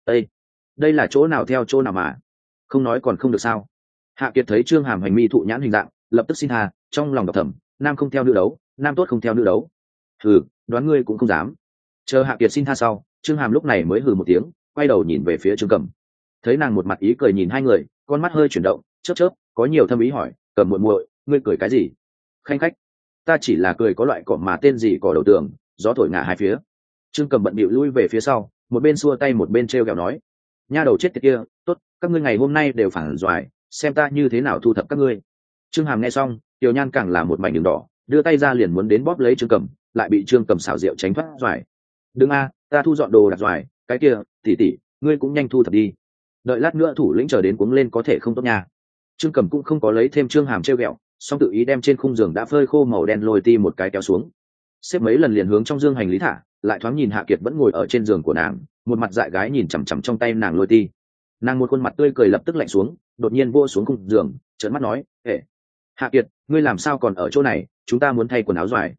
Đây là chỗ nào theo chỗ nào mà, không nói còn không được sao. Hạ Kiệt thấy Trương Hàm hành mi thụ nhãn hình dạng, lập tức xin tha, trong lòng độc thầm, nam không theo nữ đấu, nam tốt không theo nữ đấu. Đoán ngươi cũng không dám. Chờ Hạ Kiệt xin tha sau, Trương Hàm lúc này mới hừ một tiếng, quay đầu nhìn về phía Trương Cẩm. Thấy nàng một mặt ý cười nhìn hai người, con mắt hơi chuyển động, chớp chớp, có nhiều thâm ý hỏi, Cẩm muội muội, ngươi cười cái gì? Khanh khách, ta chỉ là cười có loại cỏ mà tên gì cỏ đầu tường, gió thổi ngả hai phía. Trương Cẩm bận bịu lui về phía sau, một bên xua tay một bên trêu ghẹo nói, nha đầu chết tiệt kia, tốt, các ngươi ngày hôm nay đều phản doài, xem ta như thế nào thu thập các ngươi. Trương Hàm nghe xong, tiểu nhan càng là một mảnh đường đỏ, đưa tay ra liền muốn đến bóp lấy Trương Cẩm, lại bị Trương Cẩm xảo diệu tránh thoát doài. đừng a, ta thu dọn đồ đặt doài, cái kia tỉ tỉ ngươi cũng nhanh thu thập đi, đợi lát nữa thủ lĩnh chờ đến cuống lên có thể không tốt nha. Trương Cầm cũng không có lấy thêm Trương Hàm treo ghẹo, song tự ý đem trên khung giường đã phơi khô màu đen lôi ti một cái kéo xuống, xếp mấy lần liền hướng trong dương hành lý thả, lại thoáng nhìn Hạ Kiệt vẫn ngồi ở trên giường của nàng, một mặt dại gái nhìn chằm chằm trong tay nàng lôi ti. Nàng một khuôn mặt tươi cười lập tức lạnh xuống, đột nhiên vô xuống khung giường, trợn mắt nói: "Ệ, Hạ Kiệt, ngươi làm sao còn ở chỗ này, chúng ta muốn thay quần áo doài."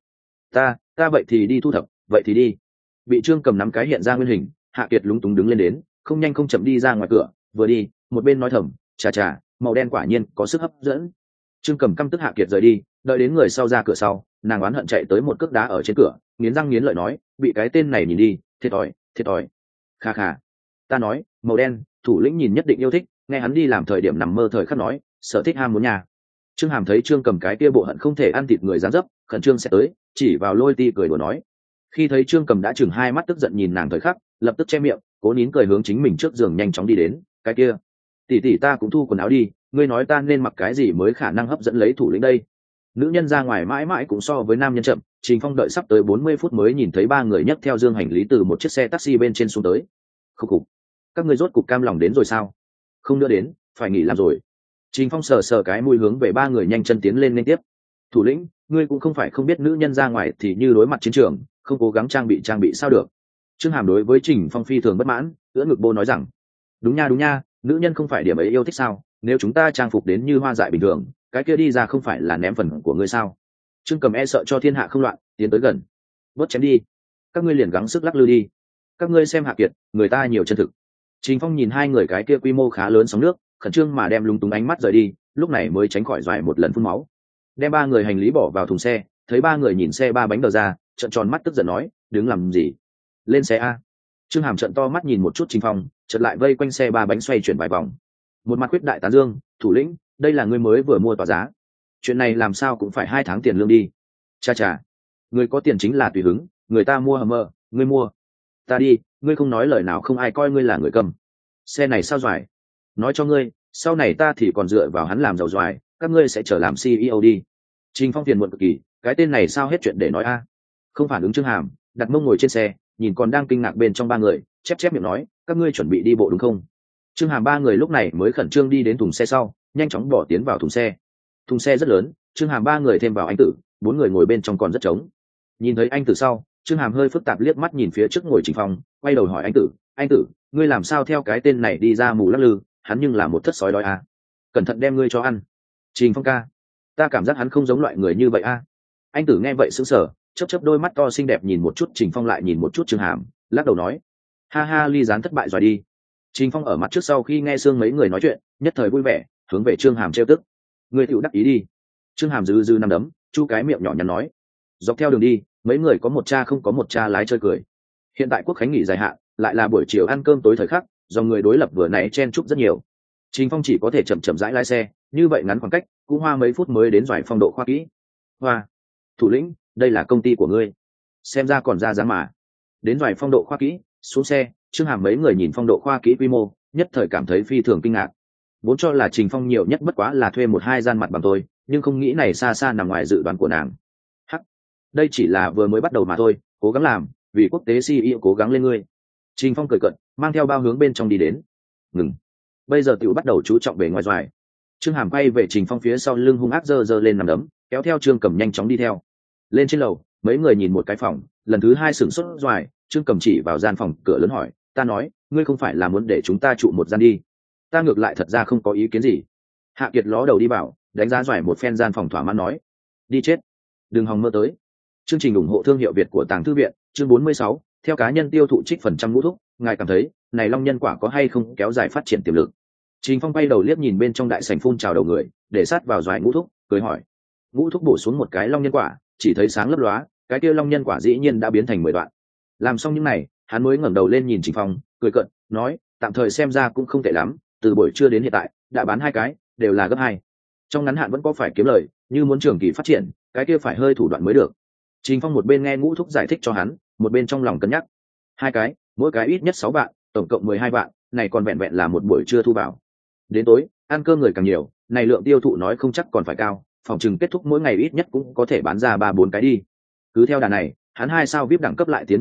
Ta vậy thì đi thu thập, vậy thì đi." Bị Trương Cầm nắm cái hiện ra nguyên hình, Hạ Kiệt lúng túng đứng lên đến, không nhanh không chậm đi ra ngoài cửa, vừa đi một bên nói thầm: "Chà chà, màu đen quả nhiên có sức hấp dẫn." Trương Cầm căm tức Hạ Kiệt rời đi, đợi đến người sau ra cửa sau, nàng oán hận chạy tới một cước đá ở trên cửa, nghiến răng nghiến lợi nói: "Bị cái tên này nhìn đi, thiệt thòi, thiệt thòi." Kha kha, ta nói, màu đen, thủ lĩnh nhìn nhất định yêu thích, nghe hắn đi làm thời điểm nằm mơ thời khắc nói, sở thích ham muốn nhà. Trương Hàm thấy Trương Cầm cái kia bộ hận không thể ăn thịt người dáng dấp, khẩn trương sẽ tới, chỉ vào lôi ti cười đùa nói. Khi thấy Trương Cầm đã chừng hai mắt tức giận nhìn nàng thời khắc, lập tức che miệng, cố nín cười hướng chính mình trước giường nhanh chóng đi đến. Cái kia, tỷ tỷ ta cũng thu quần áo đi, ngươi nói ta nên mặc cái gì mới khả năng hấp dẫn lấy thủ lĩnh đây. Nữ nhân ra ngoài mãi mãi cũng so với nam nhân chậm, Trình Phong đợi sắp tới 40 phút mới nhìn thấy ba người nhấc theo dương hành lý từ một chiếc xe taxi bên trên xuống tới. Khúc khục, các ngươi rốt cục cam lòng đến rồi sao? Không nữa đến, phải nghỉ làm rồi. Trình Phong sờ sờ cái mũi hướng về ba người nhanh chân tiến lên liên tiếp. Thủ lĩnh, ngươi cũng không phải không biết nữ nhân ra ngoài thì như đối mặt chiến trường, không cố gắng trang bị sao được. Trương Hàm đối với Trình Phong phi thường bất mãn, ưỡn ngực bô nói rằng: đúng nha, nữ nhân không phải điểm ấy yêu thích sao? Nếu chúng ta trang phục đến như hoa dại bình thường, cái kia đi ra không phải là ném phần của ngươi sao? Trương Cầm e sợ cho thiên hạ không loạn, tiến tới gần. Bớt chém đi, các ngươi liền gắng sức lắc lư đi. Các ngươi xem Hạ Kiệt, người ta nhiều chân thực. Trình Phong nhìn hai người cái kia quy mô khá lớn sóng nước, khẩn trương mà đem lúng túng ánh mắt rời đi, lúc này mới tránh khỏi doài một lần phun máu. Đem ba người hành lý bỏ vào thùng xe, thấy ba người nhìn xe ba bánh đờ ra, trợn tròn mắt tức giận nói: đứng làm gì, lên xe a. Trương Hàm trợn to mắt nhìn một chút Trình Phong, chợt lại vây quanh xe ba bánh xoay chuyển vài vòng, một mặt quyết đại tán dương: thủ lĩnh, đây là ngươi mới vừa mua tỏa giá, chuyện này làm sao cũng phải 2 tháng tiền lương đi. Cha cha, người có tiền chính là tùy hứng, người ta mua hầm mơ, ngươi mua. Ta đi, ngươi không nói lời nào không ai coi ngươi là người cầm. Xe này sao doài, nói cho ngươi, sau này ta thì còn dựa vào hắn làm giàu doài, các ngươi sẽ trở làm CEO đi. Trình Phong tiền muộn cực kỳ, cái tên này sao hết chuyện để nói a. Không phản ứng Trương Hàm, đặt mông ngồi trên xe, nhìn còn đang kinh ngạc bên trong ba người, chép miệng nói: các ngươi chuẩn bị đi bộ đúng không? Trương Hàm ba người lúc này mới khẩn trương đi đến thùng xe sau, nhanh chóng bỏ tiến vào thùng xe. Thùng xe rất lớn, Trương Hàm ba người thêm vào anh Tử, 4 người ngồi bên trong còn rất trống. Nhìn thấy anh Tử sau, Trương Hàm hơi phức tạp liếc mắt nhìn phía trước ngồi Trình Phong, quay đầu hỏi anh Tử, ngươi làm sao theo cái tên này đi ra mù lắc lư, hắn nhưng là một thất sói đói à. Cẩn thận đem ngươi cho ăn. Trình Phong ca, ta cảm giác hắn không giống loại người như vậy à. Anh Tử nghe vậy sững sờ, chớp đôi mắt to xinh đẹp nhìn một chút Trình Phong lại nhìn một chút Trương Hàm, lắc đầu nói: ha ha, ly gián thất bại rồi đi. Trình Phong ở mặt trước sau khi nghe xương mấy người nói chuyện, nhất thời vui vẻ, hướng về Trương Hàm trêu tức: ngươi tựu đắc ý đi. Trương Hàm dư năm đấm, chu cái miệng nhỏ nhắn nói. Dọc theo đường đi, mấy người có một cha không có một cha lái chơi cười. Hiện tại quốc khánh nghỉ dài hạn, lại là buổi chiều ăn cơm tối thời khắc, do người đối lập vừa nãy chen chúc rất nhiều. Trình Phong chỉ có thể chậm rãi lái xe, như vậy ngắn khoảng cách, cũng hoa mấy phút mới đến Doài Phong Độ Khoa Kỹ. Hoa, thủ lĩnh, đây là công ty của ngươi, xem ra còn ra dáng mà. Đến Doài Phong Độ Khoa Kỹ, xuống xe, Trương Hàm mấy người nhìn Phong Độ Khoa Kỹ quy mô, nhất thời cảm thấy phi thường kinh ngạc. Vốn cho là Trình Phong nhiều nhất bất quá là thuê 1-2 gian mặt bằng thôi, nhưng không nghĩ này xa nằm ngoài dự đoán của nàng. Hắc, đây chỉ là vừa mới bắt đầu mà thôi, cố gắng làm, vì quốc tế CEO cố gắng lên ngươi. Trình Phong cười cợt, mang theo bao hướng bên trong đi đến. Ngừng, bây giờ tiểu bắt đầu chú trọng bề ngoài Doài. Trương Hàm quay về Trình Phong phía sau lưng hung ác giơ lên nằm đấm, kéo theo Trương Cầm nhanh chóng đi theo. Lên trên lầu, mấy người nhìn một cái phòng, lần thứ 2 sửng sốt Doài, Trương Cầm chỉ vào gian phòng cửa lớn hỏi: ta nói, ngươi không phải là muốn để chúng ta trụ một gian đi? Ta ngược lại thật ra không có ý kiến gì. Hạ Kiệt ló đầu đi bảo, đánh giá Doài một phen gian phòng thỏa mãn nói: đi chết, đừng hòng mơ tới. Chương trình ủng hộ thương hiệu Việt của Tàng Thư viện, chương 46, theo cá nhân tiêu thụ trích phần trăm ngũ thúc, ngài cảm thấy này long nhân quả có hay không kéo dài phát triển tiềm lực? Trình Phong bay đầu liếc nhìn bên trong đại sảnh phun trào đầu người, để sát vào Doài ngũ thúc, cười hỏi. Ngũ thúc bổ xuống một cái long nhân quả, chỉ thấy sáng lấp lóa, cái kia long nhân quả dĩ nhiên đã biến thành 10 đoạn. Làm xong những này, hắn mới ngẩng đầu lên nhìn Trình Phong, cười cợt, nói: tạm thời xem ra cũng không tệ lắm, từ buổi trưa đến hiện tại, đã bán 2 cái, đều là gấp 2. Trong ngắn hạn vẫn có phải kiếm lời, như muốn trường kỳ phát triển, cái kia phải hơi thủ đoạn mới được. Trình Phong một bên nghe ngũ thúc giải thích cho hắn, một bên trong lòng cân nhắc. 2 cái, mỗi cái ít nhất 6 vạn, tổng cộng 12 vạn, này còn vẹn là một buổi trưa thu vào. Đến tối, ăn cơm người càng nhiều, này lượng tiêu thụ nói không chắc còn phải cao, phòng chừng kết thúc mỗi ngày ít nhất cũng có thể bán ra 3-4 cái đi. Cứ theo đà này, hắn 2 sao VIP đẳng cấp lại tiến một bước,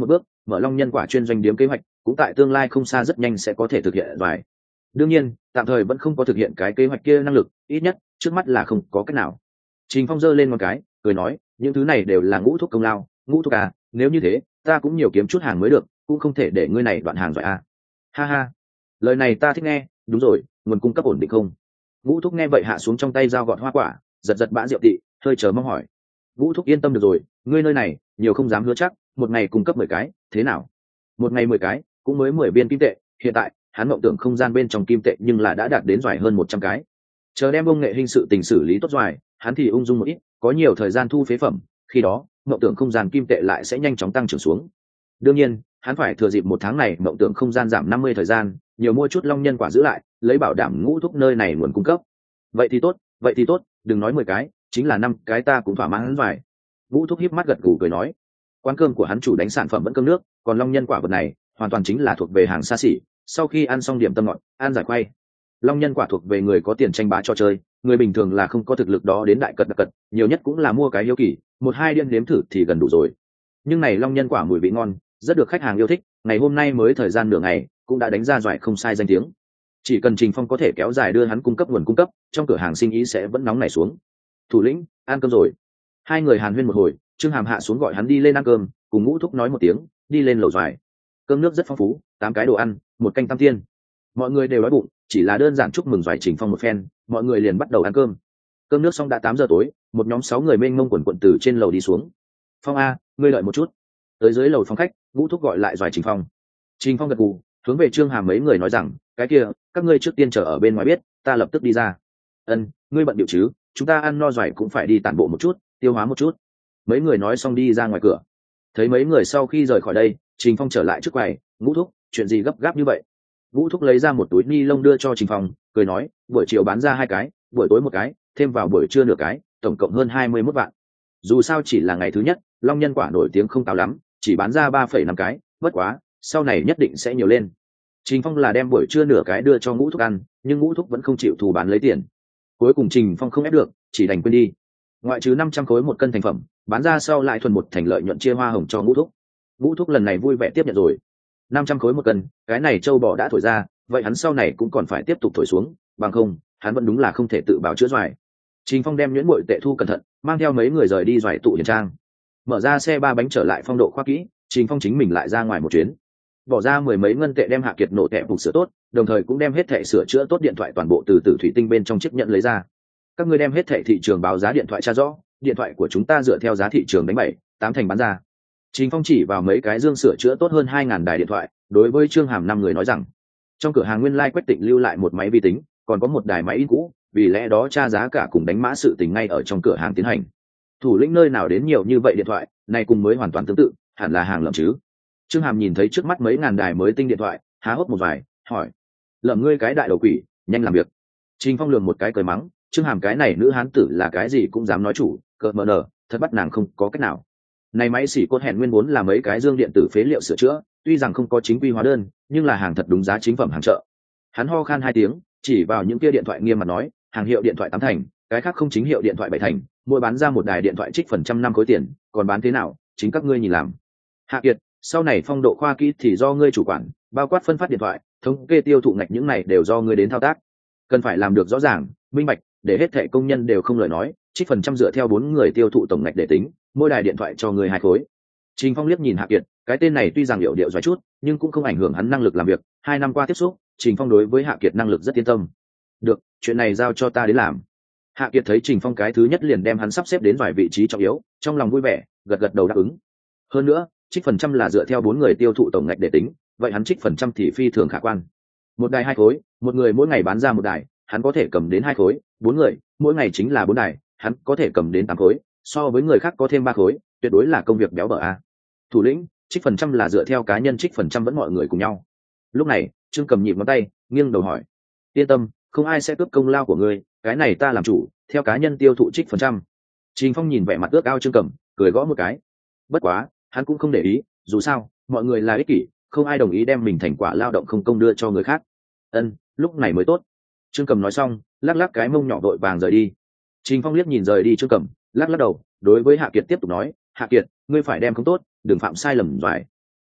mở long nhân quả chuyên doanh điếm kế hoạch cũng tại tương lai không xa rất nhanh sẽ có thể thực hiện vài. Đương nhiên tạm thời vẫn không có thực hiện cái kế hoạch kia năng lực, ít nhất trước mắt là không có cách nào. Trình Phong giơ lên một cái cười nói, những thứ này đều là Ngũ thúc công lao. Ngũ thúc à, nếu như thế ta cũng nhiều kiếm chút hàng mới được, cũng không thể để ngươi này đoạn hàng rồi à. Ha ha, lời này ta thích nghe. Đúng rồi, nguồn cung cấp ổn định không? Ngũ thúc nghe vậy hạ xuống trong tay dao gọt hoa quả, giật giật bã rượu tị, hơi chờ mong hỏi. Ngũ thúc yên tâm được rồi, ngươi nơi này nhiều không dám hứa chắc, một ngày cung cấp 10 cái thế nào? Một ngày 10 cái cũng mới 10 viên kim tệ, hiện tại hắn mộng tưởng không gian bên trong kim tệ nhưng là đã đạt đến doài hơn 100 cái. Chờ đem công nghệ hình sự tình xử lý tốt doài, hắn thì ung dung một ít, có nhiều thời gian thu phế phẩm, khi đó mộng tưởng không gian kim tệ lại sẽ nhanh chóng tăng trưởng xuống. Đương nhiên hắn phải thừa dịp một tháng này mộng tưởng không gian giảm 50 thời gian, nhiều mua chút long nhân quả giữ lại, lấy bảo đảm Ngũ thúc nơi này nguồn cung cấp. Vậy thì tốt, đừng nói 10 cái, chính là 5 cái ta cũng thỏa mãn hắn vài. Ngũ thúc híp mắt gật gù cười nói, quán cơm của hắn chủ đánh sản phẩm vẫn cơm nước, còn long nhân quả vật này hoàn toàn chính là thuộc về hàng xa xỉ. Sau khi ăn xong điểm tâm ngọt, ăn giải khoai. Long nhân quả thuộc về người có tiền tranh bá cho chơi, người bình thường là không có thực lực đó đến đại cật đặc cật, nhiều nhất cũng là mua cái hiếu kỳ, 1-2 điên nếm thử thì gần đủ rồi. Nhưng này long nhân quả mùi vị ngon, rất được khách hàng yêu thích, ngày hôm nay mới thời gian nửa ngày cũng đã đánh ra giỏi không sai danh tiếng. Chỉ cần Trình Phong có thể kéo dài đưa hắn cung cấp nguồn cung cấp, trong cửa hàng sinh ý sẽ vẫn nóng nảy xuống. Thủ lĩnh, ăn cơm rồi. Hai người hàn huyên một hồi, Trương Hàm hạ xuống gọi hắn đi lên ăn cơm, cùng Ngũ thúc nói một tiếng, đi lên lầu xoài. Cơm nước rất phong phú, 8 cái đồ ăn, một canh tam tiên. Mọi người đều đói bụng, chỉ là đơn giản chúc mừng Doài Trình Phong một phen, mọi người liền bắt đầu ăn cơm. Cơm nước xong đã 8 giờ tối, một nhóm 6 người mênh mông quần quần từ trên lầu đi xuống. Phong a, ngươi đợi một chút. Tới dưới lầu phòng khách, Ngũ thúc gọi lại Doài Trình Phong. Trình Phong gật gù, hướng về Trương Hàm mấy người nói rằng, cái kia, các ngươi trước tiên chờ ở bên ngoài biết, ta lập tức đi ra. Ân, ngươi bận điệu chứ, chúng ta ăn no Doài cũng phải đi tản bộ một chút, tiêu hóa một chút. Mấy người nói xong đi ra ngoài cửa. Thấy mấy người sau khi rời khỏi đây, Trình Phong trở lại trước quầy. Ngũ thúc, chuyện gì gấp gáp như vậy? Ngũ thúc lấy ra một túi ni lông đưa cho Trình Phong, cười nói, buổi chiều bán ra 2 cái, buổi tối 1 cái, thêm vào buổi trưa nửa cái, tổng cộng hơn 21 vạn. Dù sao chỉ là ngày thứ nhất, long nhân quả nổi tiếng không cao lắm, chỉ bán ra 3,5 cái, bất quá sau này nhất định sẽ nhiều lên. Trình Phong là đem buổi trưa nửa cái đưa cho Ngũ thúc ăn, nhưng Ngũ thúc vẫn không chịu thù bán lấy tiền. Cuối cùng Trình Phong không ép được, chỉ đành quên đi. Ngoại trừ 500 khối một cân thành phẩm, bán ra sau lại thuần một thành lợi nhuận chia hoa hồng cho Ngũ thúc. Ngũ thúc lần này vui vẻ tiếp nhận rồi. 500 khối một cân, cái này châu bò đã thổi ra, vậy hắn sau này cũng còn phải tiếp tục thổi xuống, bằng không hắn vẫn đúng là không thể tự bào chữa doài. Trình Phong đem nhuyễn bội tệ thu cẩn thận, mang theo mấy người rời đi doài tụ hiền trang. Mở ra xe 3 bánh trở lại phong độ khoa kỹ, Trình Phong chính mình lại ra ngoài một chuyến, bỏ ra 10 mấy ngân tệ đem Hạ Kiệt nổ tệ phục sửa tốt, đồng thời cũng đem hết thẻ sửa chữa tốt điện thoại toàn bộ từ thủy tinh bên trong chiếc nhận lấy ra. Các ngươi đem hết thẻ thị trường báo giá điện thoại tra rõ, điện thoại của chúng ta dựa theo giá thị trường đánh 7-8 thành bán ra. Trình Phong chỉ vào mấy cái dương sửa chữa tốt hơn 2.000 đài điện thoại, đối với Trương Hàm 5 người nói rằng, trong cửa hàng nguyên lai Quách Tịnh lưu lại một máy vi tính, còn có một đài máy in cũ, vì lẽ đó tra giá cả cùng đánh mã sự tình ngay ở trong cửa hàng tiến hành. Thủ lĩnh nơi nào đến nhiều như vậy điện thoại, này cùng mới hoàn toàn tương tự, hẳn là hàng lầm chứ? Trương Hàm nhìn thấy trước mắt mấy ngàn đài mới tinh điện thoại, há hốc một vài, hỏi, lầm ngươi cái đại đầu quỷ, nhanh làm việc. Trình Phong lườm một cái cười mắng, Trương Hàm cái này nữ hán tử là cái gì cũng dám nói chủ, cợt mờ nở, thật bắt nàng không có cách nào. Này máy xỉ cốt hẹn nguyên vốn là mấy cái dương điện tử phế liệu sửa chữa, tuy rằng không có chính quy hóa đơn, nhưng là hàng thật đúng giá chính phẩm hàng chợ. Hắn ho khan 2 tiếng, chỉ vào những kia điện thoại nghiêm mặt nói, hàng hiệu điện thoại 8 thành, cái khác không chính hiệu điện thoại 7 thành, mỗi bán ra một đài điện thoại trích phần trăm 5 khối tiền, còn bán thế nào, chính các ngươi nhìn làm. Hạ Kiệt, sau này phong độ khoa kỹ thì do ngươi chủ quản, bao quát phân phát điện thoại, thống kê tiêu thụ ngạch những này đều do ngươi đến thao tác. Cần phải làm được rõ ràng, minh bạch, để hết thảy công nhân đều không lời nói, trích phần trăm dựa theo 4 người tiêu thụ tổng ngạch để tính, mỗi đài điện thoại cho người 2 khối. Trình Phong liếc nhìn Hạ Kiệt, cái tên này tuy rằng hiệu điệu giỏi chút, nhưng cũng không ảnh hưởng hắn năng lực làm việc. 2 năm qua tiếp xúc, Trình Phong đối với Hạ Kiệt năng lực rất yên tâm. Được, chuyện này giao cho ta đến làm. Hạ Kiệt thấy Trình Phong cái thứ nhất liền đem hắn sắp xếp đến vài vị trí trọng yếu, trong lòng vui vẻ, gật gật đầu đáp ứng. Hơn nữa, trích phần trăm là dựa theo 4 người tiêu thụ tổng ngạch để tính, vậy hắn trích phần trăm thì phi thường khả quan. Một đài 2 khối, một người mỗi ngày bán ra một đài, hắn có thể cầm đến 2 khối, 4 người, mỗi ngày chính là 4 đài, hắn có thể cầm đến 8 khối, so với người khác có thêm 3 khối, tuyệt đối là công việc béo bở a. Thủ lĩnh, trích phần trăm là dựa theo cá nhân trích phần trăm vẫn mọi người cùng nhau. Lúc này, Trương Cầm nhịp ngón tay, nghiêng đầu hỏi, yên tâm, không ai sẽ cướp công lao của ngươi, cái này ta làm chủ, theo cá nhân tiêu thụ trích phần trăm. Trình Phong nhìn vẻ mặt ước ao Trương Cầm, cười gõ một cái. Bất quá, hắn cũng không để ý, dù sao, mọi người là ích kỷ, không ai đồng ý đem mình thành quả lao động không công đưa cho người khác. Lúc này mới tốt. Trương Cầm nói xong, lắc lắc cái mông nhỏ vội vàng rời đi. Trình Phong liếc nhìn rời đi Trương Cầm, lắc lắc đầu, đối với Hạ Kiệt tiếp tục nói, Hạ Kiệt, ngươi phải đem không tốt, đừng phạm sai lầm vài.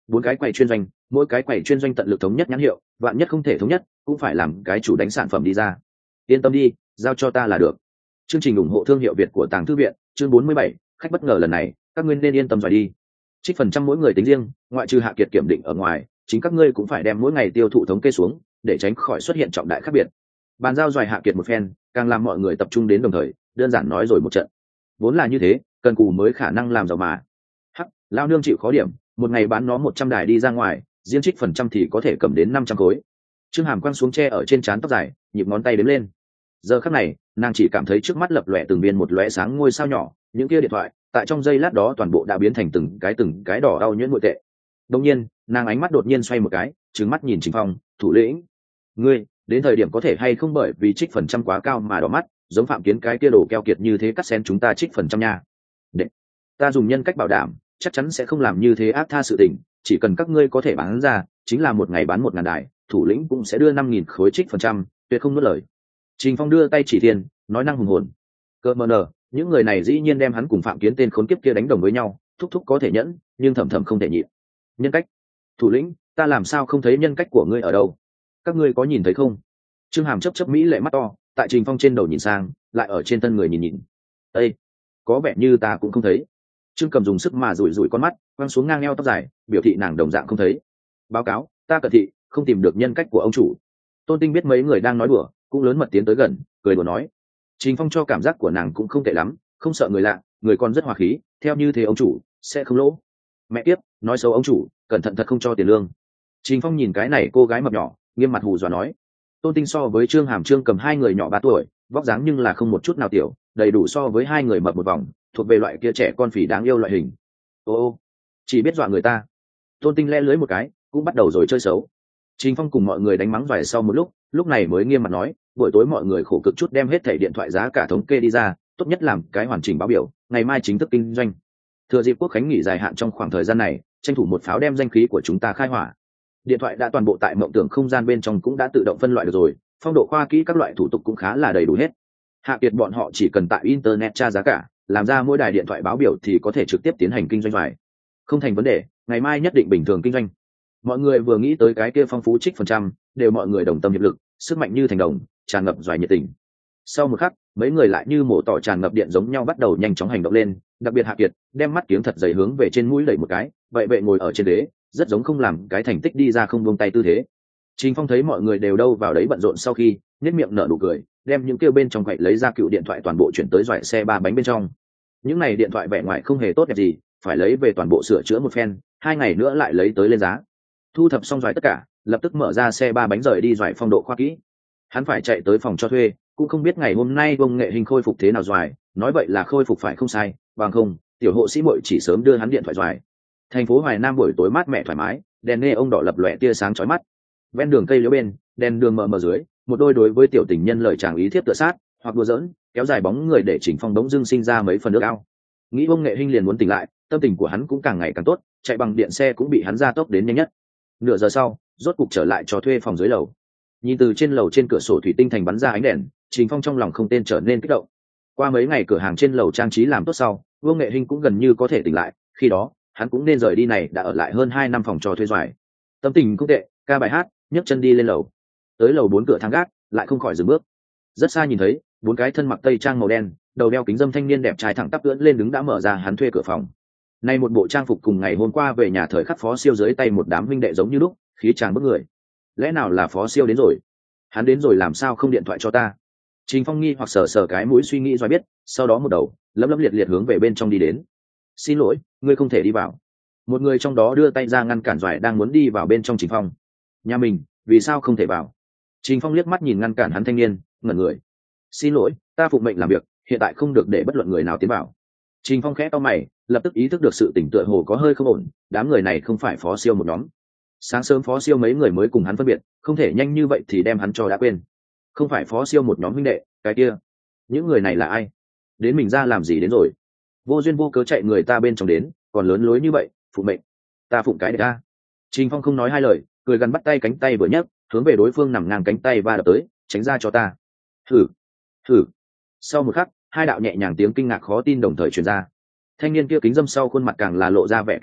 4 cái quầy chuyên doanh, mỗi cái quầy chuyên doanh tận lực thống nhất nhãn hiệu, vạn nhất không thể thống nhất cũng phải làm cái chủ đánh sản phẩm đi ra. Yên tâm đi, giao cho ta là được. Chương trình ủng hộ thương hiệu Việt của Tàng Thư viện, chương 47, khách bất ngờ lần này, các ngươi nên yên tâm rồi đi. Trích phần trăm mỗi người tính riêng, ngoại trừ Hạ Kiệt kiểm định ở ngoài, chính các ngươi cũng phải đem mỗi ngày tiêu thụ thống kê xuống, để tránh khỏi xuất hiện trọng đại khác biệt. Bàn giao doài Hạ Kiệt một phen, càng làm mọi người tập trung đến đồng thời, đơn giản nói rồi một trận. Vốn là như thế, cần cù mới khả năng làm giàu mà. Hắc, lao nương chịu khó điểm, một ngày bán nó 100 đài đi ra ngoài, riêng trích phần trăm thì có thể cầm đến 500 khối. Trương Hàm quăng xuống tre ở trên trán tóc dài, nhịp ngón tay đếm lên. Giờ khắc này, nàng chỉ cảm thấy trước mắt lập lòe từng viên một lóe sáng ngôi sao nhỏ, những kia điện thoại, tại trong giây lát đó toàn bộ đã biến thành từng cái đỏ đau nhuyễn nội tệ. Đột nhiên, nàng ánh mắt đột nhiên xoay một cái, trừng mắt nhìn Trình Phong, "Thủ lĩnh, ngươi, đến thời điểm có thể hay không bởi vì trích phần trăm quá cao mà đỏ mắt, giống Phạm Kiến cái kia đồ keo kiệt như thế cắt xén chúng ta trích phần trăm nha." "Đệ, ta dùng nhân cách bảo đảm, chắc chắn sẽ không làm như thế ác tha sự tình, chỉ cần các ngươi có thể bán ra, chính là một ngày bán 1000 đài, thủ lĩnh cũng sẽ đưa 5000 khối trích phần trăm, tuyệt không nuốt lời." Trình Phong đưa tay chỉ thiên, nói năng hùng hồn. Cơ mờ nở, những người này dĩ nhiên đem hắn cùng Phạm Kiến tên khốn kiếp kia đánh đồng với nhau, thúc thúc có thể nhẫn, nhưng thầm thầm không thể nhịn. Nhân cách, thủ lĩnh, ta làm sao không thấy nhân cách của ngươi ở đâu? Các ngươi có nhìn thấy không? Trương Hàm chớp chớp mỹ lệ mắt to, tại Trình Phong trên đầu nhìn sang, lại ở trên thân người nhìn nhìn. Ê, có vẻ như ta cũng không thấy. Trương Cầm dùng sức mà rủi rủi con mắt, quăng xuống ngang eo tóc dài, biểu thị nàng đồng dạng không thấy. Báo cáo, ta Cận thị không tìm được nhân cách của ông chủ. Tôn Tinh biết mấy người đang nói đùa, cũng lớn mật tiến tới gần, cười đùa nói. Trình Phong cho cảm giác của nàng cũng không tệ lắm, không sợ người lạ, người còn rất hòa khí, theo như thế ông chủ sẽ không lỗ. Mẹ tiếp, nói xấu ông chủ, cẩn thận thật không cho tiền lương. Trình Phong nhìn cái này cô gái mập nhỏ, nghiêm mặt hù dọa nói. Tôn Tinh so với Trương Hàm Trương Cầm hai người nhỏ 3 tuổi, vóc dáng nhưng là không một chút nào tiểu, đầy đủ so với hai người mập một vòng, thuộc về loại kia trẻ con phỉ đáng yêu loại hình. Ô, chỉ biết dọa người ta. Tôn Tinh le lưới một cái, cũng bắt đầu rồi chơi xấu. Trình Phong cùng mọi người đánh mắng vài sau một lúc này mới nghiêm mặt nói, buổi tối mọi người khổ cực chút đem hết thảy điện thoại giá cả thống kê đi ra, tốt nhất làm cái hoàn chỉnh báo biểu, ngày mai chính thức kinh doanh. Thừa dịp Quốc khánh nghỉ dài hạn trong khoảng thời gian này, tranh thủ một pháo đem danh khí của chúng ta khai hỏa. Điện thoại đã toàn bộ tại mộng tưởng không gian bên trong cũng đã tự động phân loại được rồi, phong độ khoa kỹ các loại thủ tục cũng khá là đầy đủ hết. Hạ Kiệt bọn họ chỉ cần tại internet tra giá cả, làm ra mỗi đài điện thoại báo biểu thì có thể trực tiếp tiến hành kinh doanh vải. Không thành vấn đề, ngày mai nhất định bình thường kinh doanh. Mọi người vừa nghĩ tới cái kia phong phú trích phần trăm, đều mọi người đồng tâm hiệp lực, sức mạnh như thành đồng, tràn ngập doài nhiệt tình. Sau một khắc, mấy người lại như mổ tỏ tràn ngập điện giống nhau bắt đầu nhanh chóng hành động lên, đặc biệt Hạ Kiệt đem mắt kiếng thật dày hướng về trên mũi đẩy một cái, vậy vệ ngồi ở trên đế, rất giống không làm cái thành tích đi ra không buông tay tư thế. Trình Phong thấy mọi người đều đâu vào đấy bận rộn sau khi, nhếch miệng nở nụ cười, đem những kêu bên trong quậy lấy ra cựu điện thoại toàn bộ chuyển tới doài xe 3 bánh bên trong. Những này điện thoại vẻ ngoài không hề tốt đẹp gì, phải lấy về toàn bộ sửa chữa một phen, 2 ngày nữa lại lấy tới lên giá. Thu thập xong doài tất cả, lập tức mở ra xe 3 bánh rời đi doài phong độ khoa kỹ. Hắn phải chạy tới phòng cho thuê, cũng không biết ngày hôm nay công nghệ hình khôi phục thế nào doài, nói vậy là khôi phục phải không sai, bằng không, tiểu hộ sĩ muội chỉ sớm đưa hắn điện thoại doài. Thành phố Hoài Nam buổi tối mát mẻ thoải mái, đèn nghe ông đỏ lập lòe tia sáng chói mắt. Ven đường cây liễu bên, đèn đường mờ mờ dưới, một đôi đối với tiểu tình nhân lời chàng ý thiếp tựa sát, hoặc đùa giỡn, kéo dài bóng người để Trình Phong đống dưng sinh ra mấy phần nước ao. Nghĩ công nghệ hình liền muốn tỉnh lại, tâm tình của hắn cũng càng ngày càng tốt, chạy bằng điện xe cũng bị hắn gia tốc đến nhanh nhất. Nửa giờ sau, rốt cục trở lại cho thuê phòng dưới lầu. Nhìn từ trên lầu trên cửa sổ thủy tinh thành bắn ra ánh đèn, Trình Phong trong lòng không tên trở nên kích động. Qua mấy ngày cửa hàng trên lầu trang trí làm tốt sau, Vô Nghệ Hinh cũng gần như có thể tỉnh lại, khi đó, hắn cũng nên rời đi này đã ở lại hơn 2 năm phòng trò thuê doài. Tâm tình cũng tệ, ca bài hát, nhấc chân đi lên lầu. Tới lầu 4 cửa thang gác, lại không khỏi dừng bước. Rất xa nhìn thấy, 4 cái thân mặc tây trang màu đen, đầu đeo kính dâm thanh niên đẹp trai thẳng tắp ưỡn lên đứng đã mở ra hắn thuê cửa phòng. Nay một bộ trang phục cùng ngày hôm qua về nhà thời khắc Phó Siêu dưới tay một đám huynh đệ giống như lúc, khí tràng bức người. Lẽ nào là Phó Siêu đến rồi? Hắn đến rồi làm sao không điện thoại cho ta? Trình Phong nghi hoặc sờ cái mũi suy nghĩ do biết, sau đó một đầu lấm lấm liệt liệt hướng về bên trong đi đến. Xin lỗi, ngươi không thể đi vào. Một người trong đó đưa tay ra ngăn cản Doài đang muốn đi vào bên trong Trình Phong. Nhà mình, vì sao không thể vào? Trình Phong liếc mắt nhìn ngăn cản hắn thanh niên, ngẩn người. Xin lỗi, ta phụng mệnh làm việc, hiện tại không được để bất luận người nào tiến vào. Trình Phong khẽ cau mày, lập tức ý thức được sự tỉnh tựa hồ có hơi không ổn, đám người này không phải Phó Siêu một nhóm. Sáng sớm Phó Siêu mấy người mới cùng hắn phân biệt, không thể nhanh như vậy thì đem hắn cho đã quên. Không phải Phó Siêu một nhóm huynh đệ, cái kia, những người này là ai? Đến mình ra làm gì đến rồi? Vô duyên vô cớ chạy người ta bên trong đến, còn lớn lối như vậy, phụng mệnh. Ta phụng cái để ta. Trình Phong không nói hai lời, cười gần bắt tay cánh tay vừa nhấc, hướng về đối phương nằm ngang cánh tay va đập tới, tránh ra cho ta. Thử, thử. Sau một khắc, 2 đạo nhẹ nhàng tiếng kinh ngạc khó tin đồng thời truyền ra. Thanh niên kia kính dâm sau khuôn mặt càng là lộ ra vẻ kinh ngạc,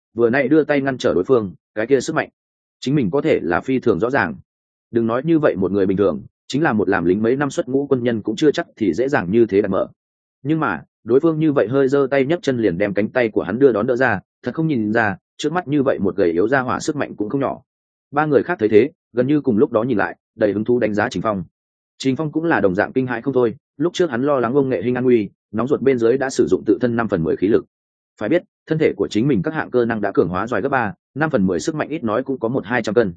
vừa nay đưa tay ngăn trở đối phương cái kia sức mạnh chính mình có thể là phi thường rõ ràng. Đừng nói như vậy, một người bình thường chính là một làm lính mấy năm xuất ngũ quân nhân cũng chưa chắc thì dễ dàng như thế đặt mở. Nhưng mà đối phương như vậy hơi giơ tay nhấc chân liền đem cánh tay của hắn đưa đón đỡ ra, thật không nhìn ra trước mắt như vậy một gầy yếu ra hỏa sức mạnh cũng không nhỏ. Ba người khác thấy thế gần như cùng lúc đó nhìn lại, đầy hứng thú đánh giá Trình Phong. Trình Phong cũng là đồng dạng kinh hãi không thôi, lúc trước hắn lo lắng ông nghệ hình an nguy, nóng ruột bên dưới đã sử dụng tự thân 5/10 khí lực. Phải biết thân thể của chính mình các hạng cơ năng đã cường hóa giỏi gấp 3, 5/10 sức mạnh ít nói cũng có 100-200 cân.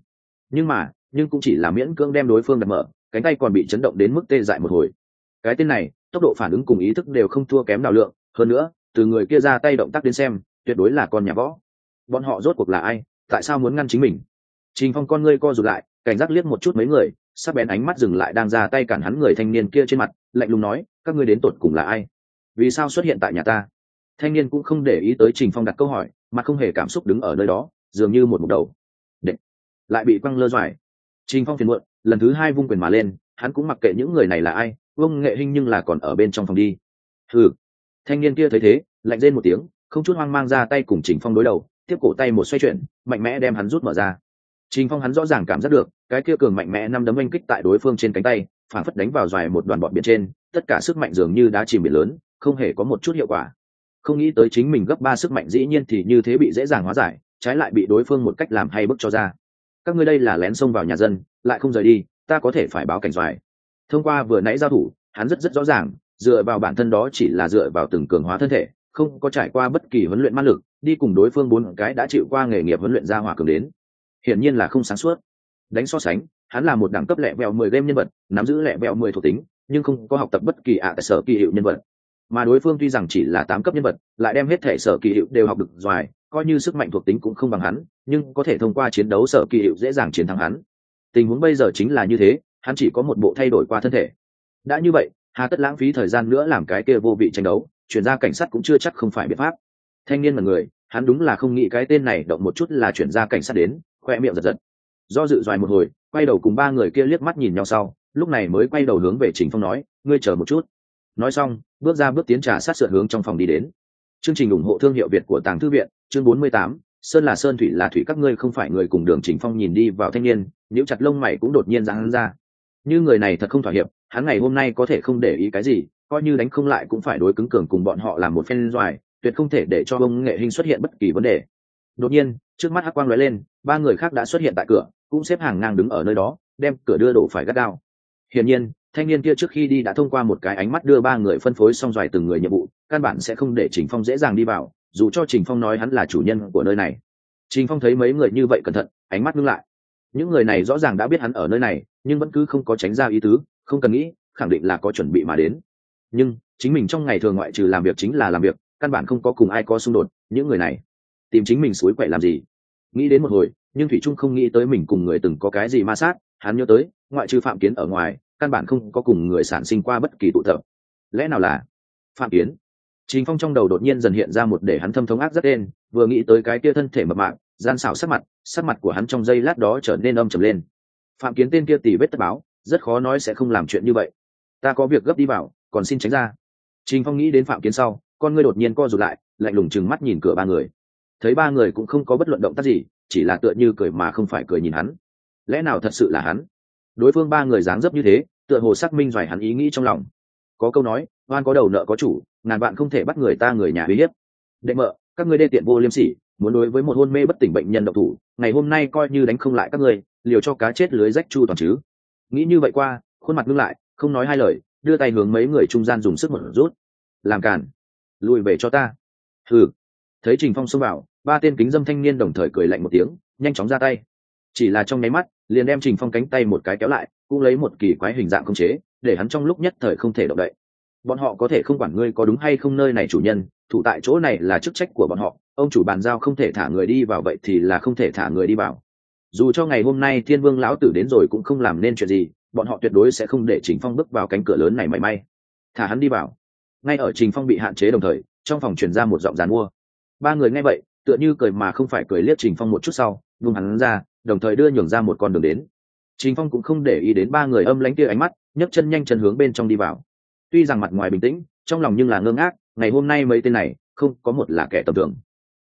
Nhưng cũng chỉ là miễn cưỡng đem đối phương đặt mở, cánh tay còn bị chấn động đến mức tê dại một hồi. Cái tên này tốc độ phản ứng cùng ý thức đều không thua kém nào lượng, hơn nữa từ người kia ra tay động tác đến xem tuyệt đối là con nhà võ. Bọn họ rốt cuộc là ai, tại sao muốn ngăn chính mình? Trình Phong con ngươi co rụt lại, cảnh giác liếc một chút mấy người, sắc bén ánh mắt dừng lại đang ra tay cản hắn người thanh niên kia trên mặt, lạnh lùng nói, các ngươi đến tột cùng là ai, vì sao xuất hiện tại nhà ta? Thanh niên cũng không để ý tới Trình Phong đặt câu hỏi, mà không hề cảm xúc đứng ở nơi đó, dường như một mục đầu Đệ. Lại bị quăng lơ doài. Trình Phong phiền muộn, lần thứ hai vung quyền mà lên, hắn cũng mặc kệ những người này là ai, Vương Nghệ Hinh nhưng là còn ở bên trong phòng đi. Hừ. Thanh niên kia thấy thế lạnh rên một tiếng, không chút hoang mang ra tay cùng Trình Phong đối đầu, tiếp cổ tay một xoay chuyển, mạnh mẽ đem hắn rút mở ra. Trình Phong hắn rõ ràng cảm giác được cái kia cường mạnh mẽ năm đấm oanh kích tại đối phương trên cánh tay, phản phất đánh vào doài một đoàn bọt biển trên, tất cả sức mạnh dường như đá chìm biển lớn, không hề có một chút hiệu quả. Không nghĩ tới chính mình gấp 3 sức mạnh dĩ nhiên thì như thế bị dễ dàng hóa giải, trái lại bị đối phương một cách làm hay bức cho ra. Các ngươi đây là lén xông vào nhà dân, lại không rời đi, ta có thể phải báo cảnh doài. Thông qua vừa nãy giao thủ, hắn rất rõ ràng, dựa vào bản thân đó chỉ là dựa vào từng cường hóa thân thể, không có trải qua bất kỳ huấn luyện ma lực, đi cùng đối phương 4 cái đã chịu qua nghề nghiệp huấn luyện ra hỏa cường đến. Hiển nhiên là không sáng suốt. Đánh so sánh, hắn là một đẳng cấp lẹ vẹo 10 game nhân vật, nắm giữ lẹ vẹo 10 thuộc tính, nhưng không có học tập bất kỳ tại sở kỳ hiệu nhân vật. Mà đối phương tuy rằng chỉ là 8 cấp nhân vật, lại đem hết thể sở kỳ hiệu đều học được doài, coi như sức mạnh thuộc tính cũng không bằng hắn, nhưng có thể thông qua chiến đấu sở kỳ hiệu dễ dàng chiến thắng hắn. Tình huống bây giờ chính là như thế, hắn chỉ có một bộ thay đổi qua thân thể. Đã như vậy, hà tất lãng phí thời gian nữa làm cái kia vô vị tranh đấu, chuyển ra cảnh sát cũng chưa chắc không phải biện pháp. Thanh niên mà người, hắn đúng là không nghĩ cái tên này động một chút là chuyển ra cảnh sát đến, khoe miệng giật giật. Do dự doài một hồi, quay đầu cùng 3 người kia liếc mắt nhìn nhau sau, lúc này mới quay đầu hướng về Trình Phong nói, ngươi chờ một chút. Nói xong, bước ra bước tiến trà sát sượt hướng trong phòng đi đến. Chương trình ủng hộ thương hiệu Việt của Tàng Thư viện, chương 48, sơn là sơn, thủy là thủy, các ngươi không phải người cùng đường. Trình Phong nhìn đi vào thanh niên, nhíu chặt lông mày cũng đột nhiên giãn ra. Như người này thật không thỏa hiệp, hắn ngày hôm nay có thể không để ý cái gì, coi như đánh không lại cũng phải đối cứng cường cùng bọn họ làm một phen doài, tuyệt không thể để cho ông Nghệ Hinh xuất hiện bất kỳ vấn đề. Đột nhiên, trước mắt hắc quang lóe lên, 3 người khác đã xuất hiện tại cửa, cũng xếp hàng ngang đứng ở nơi đó, đem cửa đưa đổ phải gắt gao. Hiển nhiên, thanh niên kia trước khi đi đã thông qua một cái ánh mắt đưa 3 người phân phối xong doài từng người nhiệm vụ, căn bản sẽ không để Trình Phong dễ dàng đi vào, dù cho Trình Phong nói hắn là chủ nhân của nơi này. Trình Phong thấy mấy người như vậy cẩn thận, ánh mắt ngưng lại. Những người này rõ ràng đã biết hắn ở nơi này, nhưng vẫn cứ không có tránh ra ý tứ, không cần nghĩ, khẳng định là có chuẩn bị mà đến. Nhưng chính mình trong ngày thường ngoại trừ làm việc chính là làm việc, căn bản không có cùng ai có xung đột, những người này tìm chính mình suối quậy làm gì? Nghĩ đến một hồi, nhưng thủy trung không nghĩ tới mình cùng người từng có cái gì ma sát, hắn nhớ tới, ngoại trừ Phạm Kiến ở ngoài, căn bản không có cùng người sản sinh qua bất kỳ tụ tập. Lẽ nào là Phạm Kiến? Trình Phong trong đầu đột nhiên dần hiện ra một để hắn thâm thống ác rất đen, vừa nghĩ tới cái kia thân thể mập mạp, gian xảo sắc mặt của hắn trong giây lát đó trở nên âm trầm lên. Phạm Kiến tên kia tỉ vết tất báo, rất khó nói sẽ không làm chuyện như vậy. Ta có việc gấp đi vào, còn xin tránh ra. Trình Phong nghĩ đến Phạm Kiến sau, con ngươi đột nhiên co rụt lại, lạnh lùng trừng mắt nhìn cửa 3 người. Thấy 3 người cũng không có bất luận động tác gì, chỉ là tựa như cười mà không phải cười nhìn hắn. Lẽ nào thật sự là hắn? Đối phương 3 người dáng dấp như thế, tựa hồ xác minh doài hắn ý nghĩ trong lòng. Có câu nói, oan có đầu nợ có chủ, ngàn bạn không thể bắt người ta người nhà uy hiếp. Đệ mợ, các ngươi đê tiện vô liêm sỉ, muốn đối với một hôn mê bất tỉnh bệnh nhân độc thủ, ngày hôm nay coi như đánh không lại các ngươi, liều cho cá chết lưới rách chu toàn chứ. Nghĩ như vậy qua, khuôn mặt ngưng lại, không nói hai lời, đưa tay hướng mấy người trung gian dùng sức một rút. Làm cản, lùi về cho ta. Hừ. Thấy Trình Phong xông vào, 3 tên kính dâm thanh niên đồng thời cười lạnh một tiếng, nhanh chóng ra tay. Chỉ là trong nháy mắt, liền đem Trình Phong cánh tay một cái kéo lại, cũng lấy một kỳ quái hình dạng khống chế, để hắn trong lúc nhất thời không thể động đậy. Bọn họ có thể không quản ngươi có đúng hay không, nơi này chủ nhân, thủ tại chỗ này là chức trách của bọn họ, ông chủ bàn giao không thể thả người đi vào vậy thì là không thể thả người đi vào. Dù cho ngày hôm nay Thiên Vương lão tử đến rồi cũng không làm nên chuyện gì, bọn họ tuyệt đối sẽ không để Trình Phong bước vào cánh cửa lớn này mảy may. Thả hắn đi vào. Ngay ở Trình Phong bị hạn chế đồng thời, trong phòng truyền ra một giọng giàn mua. 3 người nghe vậy, tựa như cười mà không phải cười liếc Trình Phong một chút sau, buông hắn ra, đồng thời đưa nhường ra một con đường đến. Trình Phong cũng không để ý đến 3 người âm lãnh kia ánh mắt, nhấc chân nhanh chân hướng bên trong đi vào. Tuy rằng mặt ngoài bình tĩnh, trong lòng nhưng là ngơ ngác, ngày hôm nay mấy tên này không có một là kẻ tầm thường.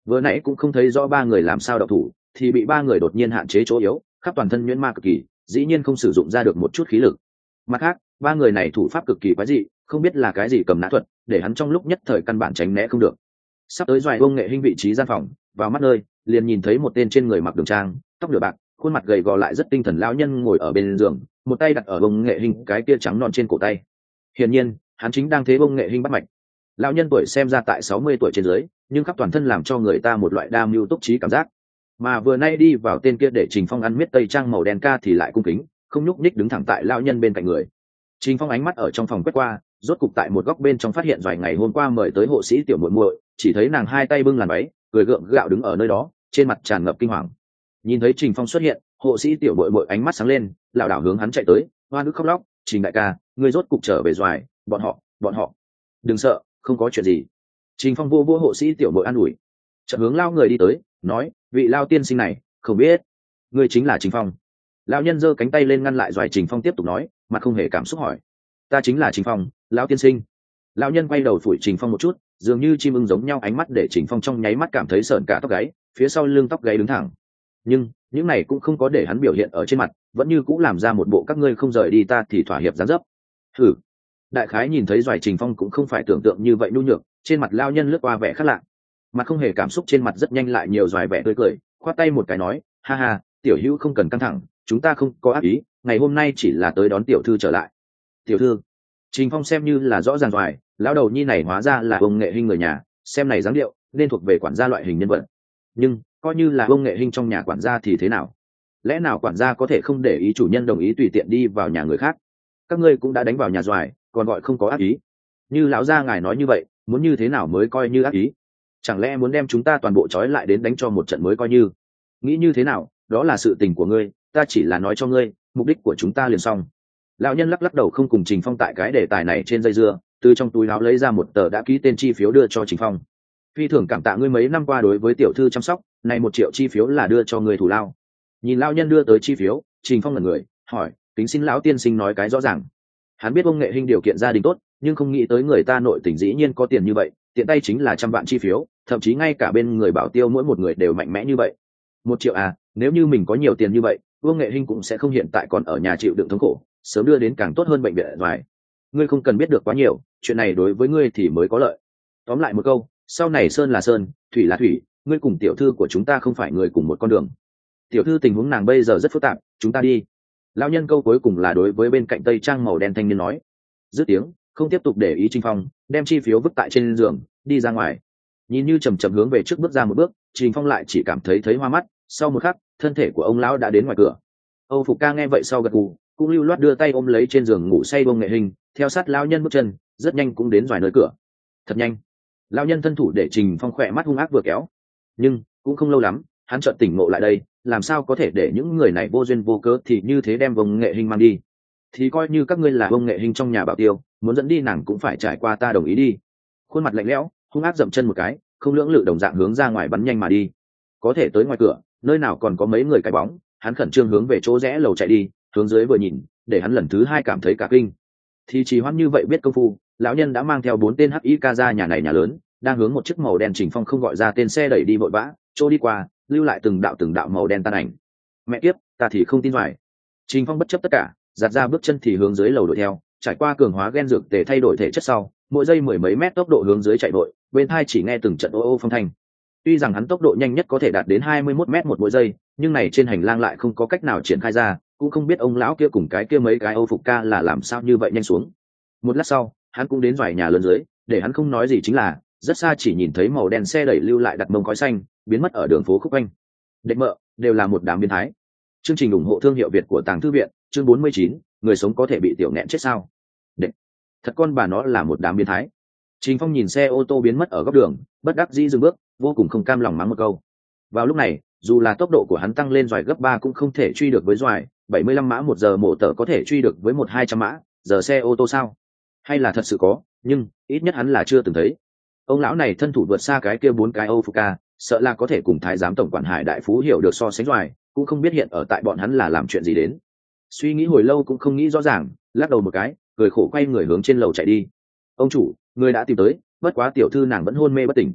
vừa nãy cũng không thấy rõ ba người làm sao đậu thủ thì bị ba người đột nhiên hạn chế chỗ yếu, khắp toàn thân nhuyễn ma cực kỳ, dĩ nhiên không sử dụng ra được một chút khí lực. Mặt khác ba người này thủ pháp cực kỳ quái dị, không biết là cái gì cầm nã thuật, để hắn trong lúc nhất thời căn bản tránh né không được. Sắp tới doài ông nghệ hình vị trí gian phòng, vào mắt nơi liền nhìn thấy một tên trên người mặc đường trang, tóc nửa bạc, khuôn mặt gầy gò lại rất tinh thần lão nhân ngồi ở bên giường, một tay đặt ở bông nghệ hình cái kia trắng non trên cổ tay. Hiển nhiên hắn chính đang thế bông nghệ hình bắt mạch. Lão nhân tuổi xem ra tại 60 tuổi trên dưới, nhưng khắp toàn thân làm cho người ta một loại đam mưu túc trí cảm giác. Mà vừa nay đi vào tên kia để Trình Phong ăn miết tây trang màu đen ca thì lại cung kính, không nhúc nhích đứng thẳng tại lão nhân bên cạnh người. Trình Phong ánh mắt ở trong phòng quét qua, rốt cục tại một góc bên trong phát hiện vài ngày hôm qua mời tới hộ sĩ tiểu muội muội, chỉ thấy nàng hai tay bưng làn váy, cười gượng gạo đứng ở nơi đó, trên mặt tràn ngập kinh hoàng. Nhìn thấy Trình Phong xuất hiện, hộ sĩ tiểu muội muội ánh mắt sáng lên, lảo đảo hướng hắn chạy tới, hoa nước khóc lóc, "Trình đại ca, ngươi rốt cục trở về rồi, bọn họ, đừng sợ, không có chuyện gì." Trình Phong vô vô hộ sĩ tiểu muội an ủi, chợt hướng lao người đi tới, nói, "Vị lao tiên sinh này, không biết, ngươi chính là Trình Phong?" Lão nhân giơ cánh tay lên ngăn lại Doài Trình Phong tiếp tục nói, mặt không hề cảm xúc hỏi, "Ta chính là Trình Phong, lão tiên sinh." Lão nhân quay đầu phủi Trình Phong một chút, dường như chim ưng giống nhau ánh mắt để Trình Phong trong nháy mắt cảm thấy sởn cả tóc gáy, phía sau lưng tóc gáy đứng thẳng. Nhưng những này cũng không có để hắn biểu hiện ở trên mặt, vẫn như cũng làm ra một bộ các ngươi không rời đi ta thì thỏa hiệp dáng dấp. Thử. Đại khái nhìn thấy Doài Trình Phong cũng không phải tưởng tượng như vậy nhu nhược, trên mặt lão nhân lướt qua vẻ khác lạ. Mặt không hề cảm xúc trên mặt rất nhanh lại nhiều Doài vẻ tươi cười, khoát tay một cái nói, "Ha ha, tiểu hữu không cần căng thẳng, chúng ta không có ác ý, ngày hôm nay chỉ là tới đón tiểu thư trở lại." Tiểu thư? Trình Phong xem như là rõ ràng Doài, lão đầu nhi này hóa ra là ông nghệ hình người nhà, xem này dáng điệu nên thuộc về quản gia loại hình nhân vật. Nhưng coi như là ông nghệ hình trong nhà quản gia thì thế nào? Lẽ nào quản gia có thể không để ý chủ nhân đồng ý tùy tiện đi vào nhà người khác? Các ngươi cũng đã đánh vào nhà Doài, còn gọi không có ác ý? Như lão gia ngài nói như vậy, muốn như thế nào mới coi như ác ý? Chẳng lẽ muốn đem chúng ta toàn bộ trói lại đến đánh cho một trận mới coi như? Nghĩ như thế nào, đó là sự tình của ngươi, ta chỉ là nói cho ngươi, mục đích của chúng ta liền xong. Lão nhân lắc lắc đầu không cùng Trình Phong tại cái đề tài này trên dây dưa, từ trong túi áo lấy ra một tờ đã ký tên chi phiếu đưa cho Trình Phong. "Phi thường cảm tạ ngươi mấy năm qua đối với tiểu thư chăm sóc, này 1 triệu chi phiếu là đưa cho ngươi thủ lao." Nhìn lão nhân đưa tới chi phiếu, Trình Phong ngẩn người, hỏi, "Kính xin lão tiên sinh nói cái rõ ràng." Hắn biết ông nghệ hình điều kiện gia đình tốt, nhưng không nghĩ tới người ta nội tình dĩ nhiên có tiền như vậy, tiện tay chính là 100 vạn chi phiếu, thậm chí ngay cả bên người bảo tiêu mỗi một người đều mạnh mẽ như vậy. 1 triệu à, nếu như mình có nhiều tiền như vậy, Vương Nghệ Hinh cũng sẽ không hiện tại còn ở nhà chịu đựng thống khổ, sớm đưa đến càng tốt hơn bệnh viện ngoài. Ngươi không cần biết được quá nhiều, chuyện này đối với ngươi thì mới có lợi. Tóm lại một câu, sau này sơn là sơn, thủy là thủy, ngươi cùng tiểu thư của chúng ta không phải người cùng một con đường. Tiểu thư tình huống nàng bây giờ rất phức tạp, chúng ta đi. Lão nhân câu cuối cùng là đối với bên cạnh tây trang màu đen thanh niên nói. Dứt tiếng, không tiếp tục để ý Trình Phong, đem chi phiếu vứt tại trên giường, đi ra ngoài. Nhìn như chầm chậm hướng về trước bước ra một bước, Trình Phong lại chỉ cảm thấy hoa mắt, sau một khắc, thân thể của ông lão đã đến ngoài cửa. Âu Phục Ca nghe vậy sau gật gù, cũng lưu loát đưa tay ôm lấy trên giường ngủ say Vương Nghệ Hình, theo sát lão nhân bước chân, rất nhanh cũng đến ngoài nơi cửa. Thật nhanh. Lão nhân thân thủ để Trình Phong khỏe mắt hung ác vừa kéo. Nhưng cũng không lâu lắm, hắn chợt tỉnh ngộ lại đây, làm sao có thể để những người này vô duyên vô cớ thì như thế đem Vương Nghệ Hình mang đi. Thì coi như các ngươi là Vương Nghệ Hình trong nhà bảo tiêu, muốn dẫn đi nàng cũng phải trải qua ta đồng ý đi. Khuôn mặt lạnh lẽo, hung ác dậm chân một cái, không lưỡng lự đồng dạng hướng ra ngoài bắn nhanh mà đi. Có thể tới ngoài cửa, nơi nào còn có mấy người cái bóng, hắn khẩn trương hướng về chỗ rẽ lầu chạy đi, hướng dưới vừa nhìn, để hắn lần thứ hai cảm thấy cả kinh. Thì trì hoãn như vậy biết công phu, lão nhân đã mang theo 4 tên HIK ra nhà này nhà lớn, đang hướng một chiếc màu đen Trình Phong không gọi ra tên xe đẩy đi vội vã, chỗ đi qua, lưu lại từng đạo màu đen tan ảnh. Mẹ kiếp, ta thì không tin hoài. Trình Phong bất chấp tất cả, giạt ra bước chân thì hướng dưới lầu đuổi theo, trải qua cường hóa gen dược để thay đổi thể chất sau, mỗi giây mười mấy mét tốc độ hướng dưới chạy vội, bên tai chỉ nghe từng trận ô ô phong thanh. Tuy rằng hắn tốc độ nhanh nhất có thể đạt đến 21 mét một mỗi giây, nhưng này trên hành lang lại không có cách nào triển khai ra, cũng không biết ông lão kia cùng cái kia mấy cái Âu Phục Ca là làm sao như vậy nhanh xuống. Một lát sau, hắn cũng đến vài nhà lớn dưới, để hắn không nói gì chính là, rất xa chỉ nhìn thấy màu đen xe đẩy lưu lại đặt mông khói xanh, biến mất ở đường phố khúc quanh. Địch mợ, đều là một đám biến thái. Chương trình ủng hộ thương hiệu Việt của Tàng Thư viện, chương 49, người sống có thể bị tiểu nghẹn chết sao? Địch. Thật con bà nó là một đám biến thái. Trình Phong nhìn xe ô tô biến mất ở góc đường, bất đắc dĩ dừng bước, vô cùng không cam lòng mắng một câu. Vào lúc này, dù là tốc độ của hắn tăng lên gấp 3 cũng không thể truy được với doài, 75 mã một giờ mổ tở có thể truy được với 1-200 mã, giờ xe ô tô sao? Hay là thật sự có, nhưng ít nhất hắn là chưa từng thấy. Ông lão này thân thủ vượt xa cái kia 4 cái Âu Phục Ca, sợ là có thể cùng thái giám tổng quản Hải đại phú hiểu được so sánh doài, cũng không biết hiện ở tại bọn hắn là làm chuyện gì đến. Suy nghĩ hồi lâu cũng không nghĩ rõ ràng, lắc đầu một cái, cười khổ quay người hướng trên lầu chạy đi. Ông chủ, người đã tìm tới, bất quá tiểu thư nàng vẫn hôn mê bất tỉnh.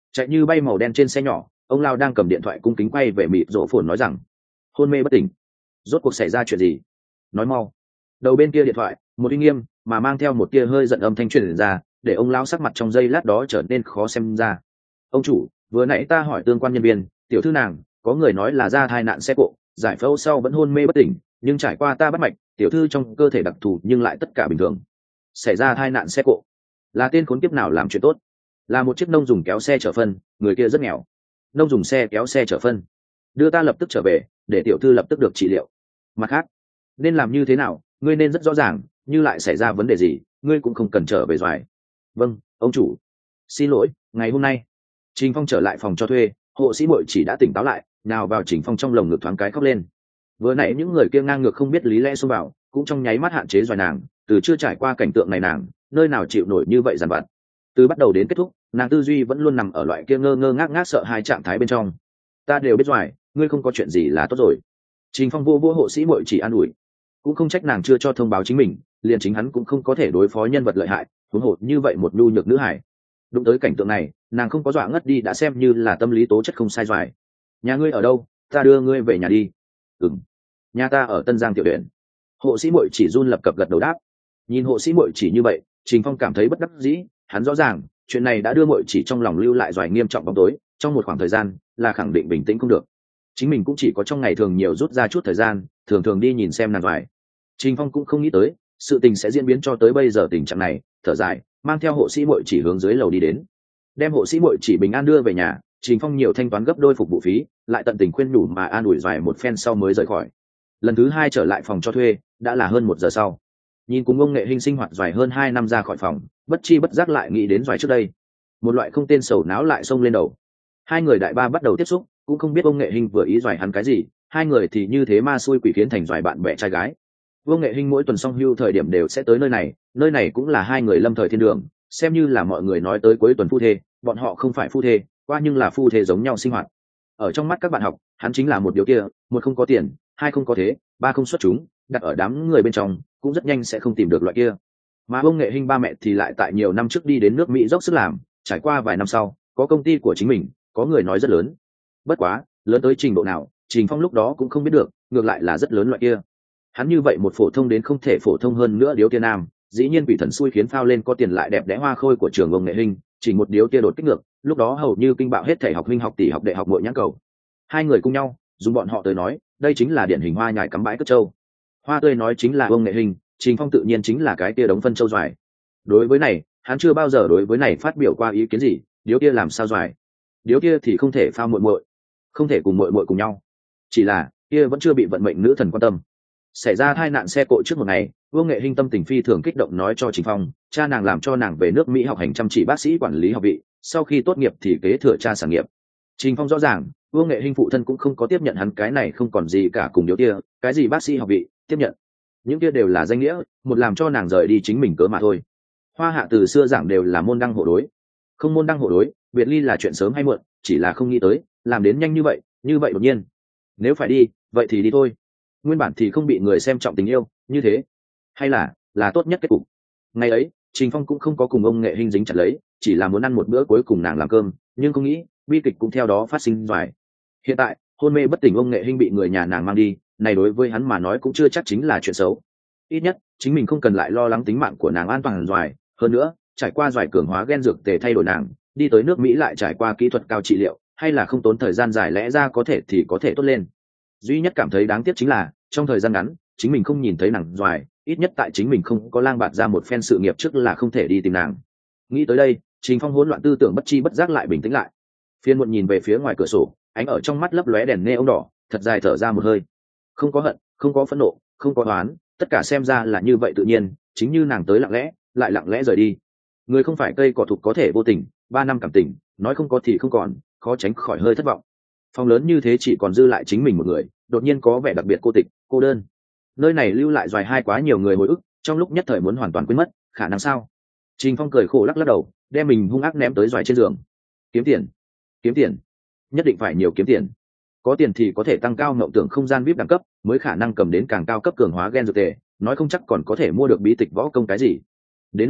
chạy như bay màu đen trên xe nhỏ, ông lao đang cầm điện thoại cung kính quay về mịt rộ phồn nói rằng hôn mê bất tỉnh. Rốt cuộc xảy ra chuyện gì? Nói mau. Đầu bên kia điện thoại, một uy nghiêm mà mang theo một tia hơi giận âm thanh truyền ra, để ông lao sắc mặt trong giây lát đó trở nên khó xem ra. Ông chủ, vừa nãy ta hỏi tương quan nhân viên, tiểu thư nàng có người nói là ra tai nạn xe cộ, giải phẫu sau vẫn hôn mê bất tỉnh, nhưng trải qua ta bắt mạch, tiểu thư trong cơ thể đặc thù nhưng lại tất cả bình thường. Xảy ra tai nạn xe cộ? Là tên khốn kiếp nào làm chuyện tốt? Là một chiếc nông dùng kéo xe chở phân, người kia rất nghèo. Nông dùng xe kéo xe chở phân. Đưa ta lập tức trở về, để tiểu thư lập tức được trị liệu. Mặt khác, nên làm như thế nào, ngươi nên rất rõ ràng, như lại xảy ra vấn đề gì, ngươi cũng không cần trở về doài. Vâng, ông chủ. Xin lỗi, ngày hôm nay Trình Phong trở lại phòng cho thuê, hộ sĩ Bội chỉ đã tỉnh táo lại, nào vào Trình Phong trong lồng ngực thoáng cái khóc lên. Vừa nãy những người kia ngang ngược không biết lý lẽ xông vào, cũng trong nháy mắt hạn chế doài nàng, từ chưa trải qua cảnh tượng này nàng, nơi nào chịu nổi như vậy dằn vặt. Từ bắt đầu đến kết thúc, nàng tư duy vẫn luôn nằm ở loại kia ngơ ngơ ngác ngác sợ hai trạng thái bên trong. Ta đều biết doài, ngươi không có chuyện gì là tốt rồi. Trình Phong vô vô hộ sĩ Bội chỉ an ủi, cũng không trách nàng chưa cho thông báo chính mình, liền chính hắn cũng không có thể đối phó nhân vật lợi hại, huống hồ như vậy một nhu nhược nữ hải. Đụng tới cảnh tượng này, nàng không có dọa ngất đi đã xem như là tâm lý tố chất không sai doài. Nhà ngươi ở đâu, ta đưa ngươi về nhà đi. Ừm, nhà ta ở Tân Giang tiểu huyện. Hộ sĩ Bội chỉ run lập cập gật đầu đáp. Nhìn hộ sĩ Bội chỉ như vậy, Trình Phong cảm thấy bất đắc dĩ, hắn rõ ràng chuyện này đã đưa Bội chỉ trong lòng lưu lại doài nghiêm trọng bóng tối, trong một khoảng thời gian là khẳng định bình tĩnh không được. Chính mình cũng chỉ có trong ngày thường nhiều rút ra chút thời gian, thường thường đi nhìn xem nàng doài. Trình Phong cũng không nghĩ tới sự tình sẽ diễn biến cho tới bây giờ tình trạng này, thở dài mang theo hộ sĩ Bội chỉ hướng dưới lầu đi đến, đem hộ sĩ Bội chỉ bình an đưa về nhà. Trình Phong nhiều thanh toán gấp đôi phục vụ phí, lại tận tình khuyên nhủ mà an ủi doài một phen sau mới rời khỏi. Lần thứ hai trở lại phòng cho thuê đã là hơn 1 giờ sau. Nhìn cùng ông nghệ hình sinh hoạt doài hơn 2 năm ra khỏi phòng, bất chi bất giác lại nghĩ đến doài trước đây. Một loại không tên sầu não lại xông lên đầu. Hai người đại ba bắt đầu tiếp xúc, cũng không biết ông nghệ hình vừa ý doài hắn cái gì, hai người thì như thế ma xui quỷ khiến thành doài bạn bè trai gái. Vương Nghệ Hinh mỗi tuần xong hưu thời điểm đều sẽ tới nơi này cũng là hai người lâm thời thiên đường, xem như là mọi người nói tới cuối tuần phu thê, bọn họ không phải phu thê, qua nhưng là phu thê giống nhau sinh hoạt. Ở trong mắt các bạn học, hắn chính là một điều kia, một không có tiền, hai không có thế, ba không xuất chúng, đặt ở đám người bên trong, cũng rất nhanh sẽ không tìm được loại kia. Mà Vương Nghệ Hinh ba mẹ thì lại tại nhiều năm trước đi đến nước Mỹ dốc sức làm, trải qua vài năm sau, có công ty của chính mình, có người nói rất lớn. Bất quá, lớn tới trình độ nào, Trình Phong lúc đó cũng không biết được, ngược lại là rất lớn loại kia. Hắn như vậy một phổ thông đến không thể phổ thông hơn nữa điếu tia nam, dĩ nhiên bị thần xui khiến phao lên có tiền lại đẹp đẽ hoa khôi của trường Vương Nghệ Hinh, chỉ một điếu tia đột kích ngược, lúc đó hầu như kinh bạo hết thể học huynh học tỷ học đệ học muội nhãn cầu. Hai người cùng nhau, dùng bọn họ tới nói, đây chính là điển hình hoa nhài cắm bãi cất châu. Hoa tươi nói chính là Vương Nghệ Hinh, Trình Phong tự nhiên chính là cái tia đống phân châu doài. Đối với này, hắn chưa bao giờ đối với này phát biểu qua ý kiến gì, điếu tia làm sao doài? Điếu tia thì không thể phao muội muội, không thể cùng muội muội cùng nhau. Chỉ là, kia vẫn chưa bị vận mệnh nữ thần quan tâm. Xảy ra tai nạn xe cộ trước một ngày, Vương Nghệ Hinh tâm tình phi thường kích động nói cho Trình Phong, cha nàng làm cho nàng về nước Mỹ học hành chăm chỉ bác sĩ quản lý học vị, sau khi tốt nghiệp thì kế thừa cha sản nghiệp. Trình Phong rõ ràng, Vương Nghệ Hinh phụ thân cũng không có tiếp nhận hắn cái này không còn gì cả cùng điều kia, cái gì bác sĩ học vị, tiếp nhận. Những kia đều là danh nghĩa, một làm cho nàng rời đi chính mình cớ mà thôi. Hoa hạ từ xưa giảng đều là môn đăng hộ đối. Không môn đăng hộ đối, biệt ly là chuyện sớm hay muộn, chỉ là không nghĩ tới, làm đến nhanh như vậy đột nhiên. Nếu phải đi, vậy thì đi thôi. Nguyên bản thì không bị người xem trọng tình yêu như thế, hay là tốt nhất kết cục. Ngày ấy Trình Phong cũng không có cùng ông Nghệ Hinh dính chặt lấy, chỉ là muốn ăn một bữa cuối cùng nàng làm cơm, nhưng không nghĩ bi kịch cũng theo đó phát sinh doài. Hiện tại hôn mê bất tỉnh ông Nghệ Hinh bị người nhà nàng mang đi, này đối với hắn mà nói cũng chưa chắc chính là chuyện xấu. Ít nhất chính mình không cần lại lo lắng tính mạng của nàng an toàn doài. Hơn nữa trải qua doài cường hóa gen dược tề thay đổi nàng đi tới nước Mỹ lại trải qua kỹ thuật cao trị liệu, hay là không tốn thời gian dài, lẽ ra có thể thì có thể tốt lên. Duy nhất cảm thấy đáng tiếc chính là trong thời gian ngắn chính mình không nhìn thấy nàng doài, ít nhất tại chính mình không có lang bạt ra một phen sự nghiệp trước là không thể đi tìm nàng. Nghĩ tới đây Trình Phong hỗn loạn tư tưởng bất chi bất giác lại bình tĩnh lại. Phiên muộn nhìn về phía ngoài cửa sổ, ánh ở trong mắt lấp lóe đèn neon đỏ, thật dài thở ra một hơi. Không có hận, không có phẫn nộ, không có oán, tất cả xem ra là như vậy tự nhiên, chính như nàng tới lặng lẽ lại lặng lẽ rời đi. Người không phải cây cỏ thục có thể vô tình, 3 năm cảm tình nói không có thì không còn, khó tránh khỏi hơi thất vọng. Phòng lớn như thế chỉ còn dư lại chính mình một người, đột nhiên có vẻ đặc biệt cô tịch, cô đơn. Nơi này lưu lại doài hai quá nhiều người hồi ức, trong lúc nhất thời muốn hoàn toàn quên mất, khả năng sao? Trình Phong cười khổ lắc lắc đầu, đem mình hung ác ném tới doài trên giường. Kiếm tiền, nhất định phải nhiều kiếm tiền. Có tiền thì có thể tăng cao ngộ tưởng không gian VIP đẳng cấp, mới khả năng cầm đến càng cao cấp cường hóa gen dược tề, nói không chắc còn có thể mua được bí tịch võ công cái gì. Đến lúc đó,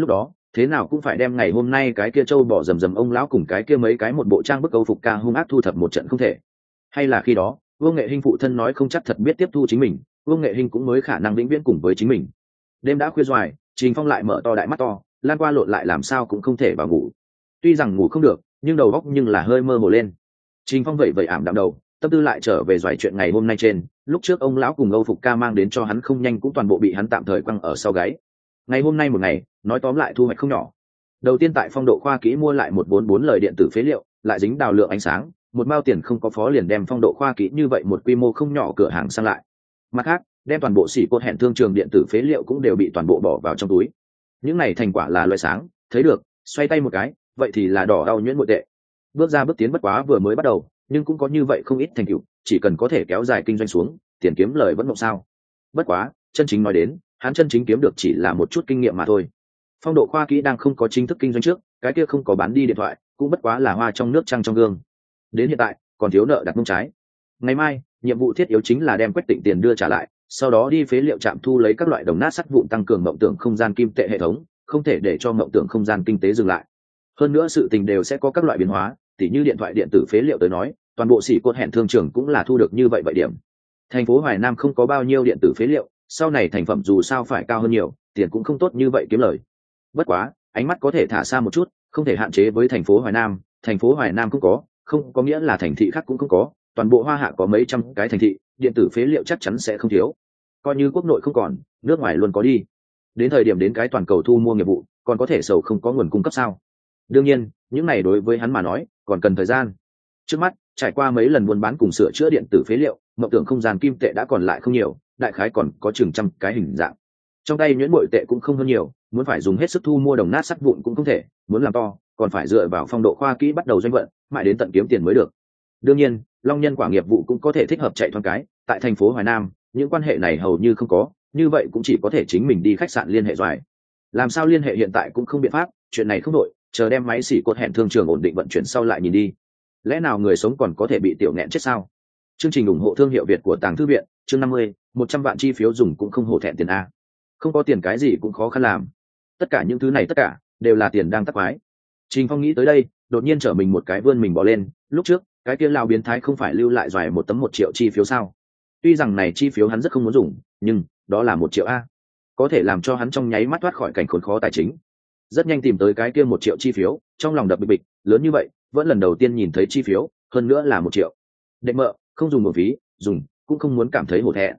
thế nào cũng phải đem ngày hôm nay cái kia trâu bỏ rầm rầm ông lão cùng cái kia mấy cái một bộ trang bức câu phục ca hung ác thu thập một trận không thể. Hay là khi đó Vương Nghệ Hinh phụ thân nói không chắc thật biết tiếp thu chính mình, Vương Nghệ Hinh cũng mới khả năng vĩnh viễn cùng với chính mình. Đêm đã khuya doài, Trình Phong lại mở to đại mắt to, lan qua lộn lại làm sao cũng không thể vào ngủ. Tuy rằng ngủ không được, nhưng đầu óc nhưng là hơi mơ hồ lên. Trình Phong vậy ảm đạm đầu, tâm tư lại trở về doài chuyện ngày hôm nay trên, lúc trước ông lão cùng Âu Phục ca mang đến cho hắn không nhanh cũng toàn bộ bị hắn tạm thời quăng ở sau gáy. Ngày hôm nay một ngày, nói tóm lại thu hoạch không nhỏ. Đầu tiên tại Phong Độ Khoa Kỹ mua lại một 44 lời điện tử phế liệu, lại dính đào lượng ánh sáng, một mao tiền không có phó liền đem Phong Độ Khoa Kỹ như vậy một quy mô không nhỏ cửa hàng sang lại. Mặt khác, đem toàn bộ xỉ cốt hẹn thương trường điện tử phế liệu cũng đều bị toàn bộ bỏ vào trong túi. Những này thành quả là loại sáng, thấy được, xoay tay một cái, vậy thì là đỏ đau nhuyễn nội tệ. Bước ra bước tiến bất quá vừa mới bắt đầu, nhưng cũng có như vậy không ít thành tựu, chỉ cần có thể kéo dài kinh doanh xuống, tiền kiếm lời vẫn mộng sao. Bất quá, chân chính nói đến, hắn chân chính kiếm được chỉ là một chút kinh nghiệm mà thôi. Phong Độ Khoa Kỹ đang không có chính thức kinh doanh trước, cái kia không có bán đi điện thoại, cũng bất quá là hoa trong nước trăng trong gương. Đến hiện tại, còn thiếu nợ đặt mông trái. Ngày mai, nhiệm vụ thiết yếu chính là đem Quách Tịnh tiền đưa trả lại, sau đó đi phế liệu trạm thu lấy các loại đồng nát sắt vụn tăng cường mộng tưởng không gian kim tệ hệ thống, không thể để cho mộng tưởng không gian kinh tế dừng lại. Hơn nữa sự tình đều sẽ có các loại biến hóa, tỉ như điện thoại điện tử phế liệu tới nói, toàn bộ xỉ cốt hẹn thương trường cũng là thu được như vậy điểm. Thành phố Hoài Nam không có bao nhiêu điện tử phế liệu, sau này thành phẩm dù sao phải cao hơn nhiều, tiền cũng không tốt như vậy kiếm lời. Bất quá, ánh mắt có thể thả xa một chút, không thể hạn chế với thành phố Hoài Nam, thành phố Hoài Nam cũng không có nghĩa là thành thị khác cũng không có, toàn bộ Hoa Hạ có mấy trăm cái thành thị, điện tử phế liệu chắc chắn sẽ không thiếu. Coi như quốc nội không còn, nước ngoài luôn có đi. Đến thời điểm đến cái toàn cầu thu mua nghiệp vụ, còn có thể sầu không có nguồn cung cấp sao? Đương nhiên, những này đối với hắn mà nói, còn cần thời gian. Trước mắt, trải qua mấy lần buôn bán cùng sửa chữa điện tử phế liệu, mộng tưởng không gian kim tệ đã còn lại không nhiều, đại khái còn có chừng trăm cái hình dạng. Trong tay nhuyễn bội tệ cũng không hơn nhiều, muốn phải dùng hết sức thu mua đồng nát sắt vụn cũng không thể, muốn làm to, còn phải dựa vào Phong Độ Khoa Kỹ bắt đầu doanh vận, mãi đến tận kiếm tiền mới được. Đương nhiên, Long Nhân quả nghiệp vụ cũng có thể thích hợp chạy thoáng cái, tại thành phố Hoài Nam, những quan hệ này hầu như không có, như vậy cũng chỉ có thể chính mình đi khách sạn liên hệ doài. Làm sao liên hệ hiện tại cũng không biện pháp, chuyện này không đội, chờ đem máy xỉ cột hẹn thương trường ổn định vận chuyển sau lại nhìn đi. Lẽ nào người sống còn có thể bị tiểu nghẹn chết sao? Chương trình ủng hộ thương hiệu Việt của Tàng Thư viện, chương 50, 100 vạn chi phiếu dùng cũng không hổ thẹn tiền a. Không có tiền cái gì cũng khó khăn làm. Tất cả những thứ này tất cả đều là tiền đang tắc quái. Trình Phong nghĩ tới đây, đột nhiên trở mình một cái vươn mình bỏ lên, lúc trước, cái kia lao biến thái không phải lưu lại doài một tấm 1 triệu chi phiếu sao? Tuy rằng này chi phiếu hắn rất không muốn dùng, nhưng đó là 1 triệu a, có thể làm cho hắn trong nháy mắt thoát khỏi cảnh khốn khó tài chính. Rất nhanh tìm tới cái kia 1 triệu chi phiếu, trong lòng đập bịch bịch, lớn như vậy, vẫn lần đầu tiên nhìn thấy chi phiếu, hơn nữa là 1 triệu. Đệ mợ, không dùng một phí, dùng, cũng không muốn cảm thấy hổ thẹn.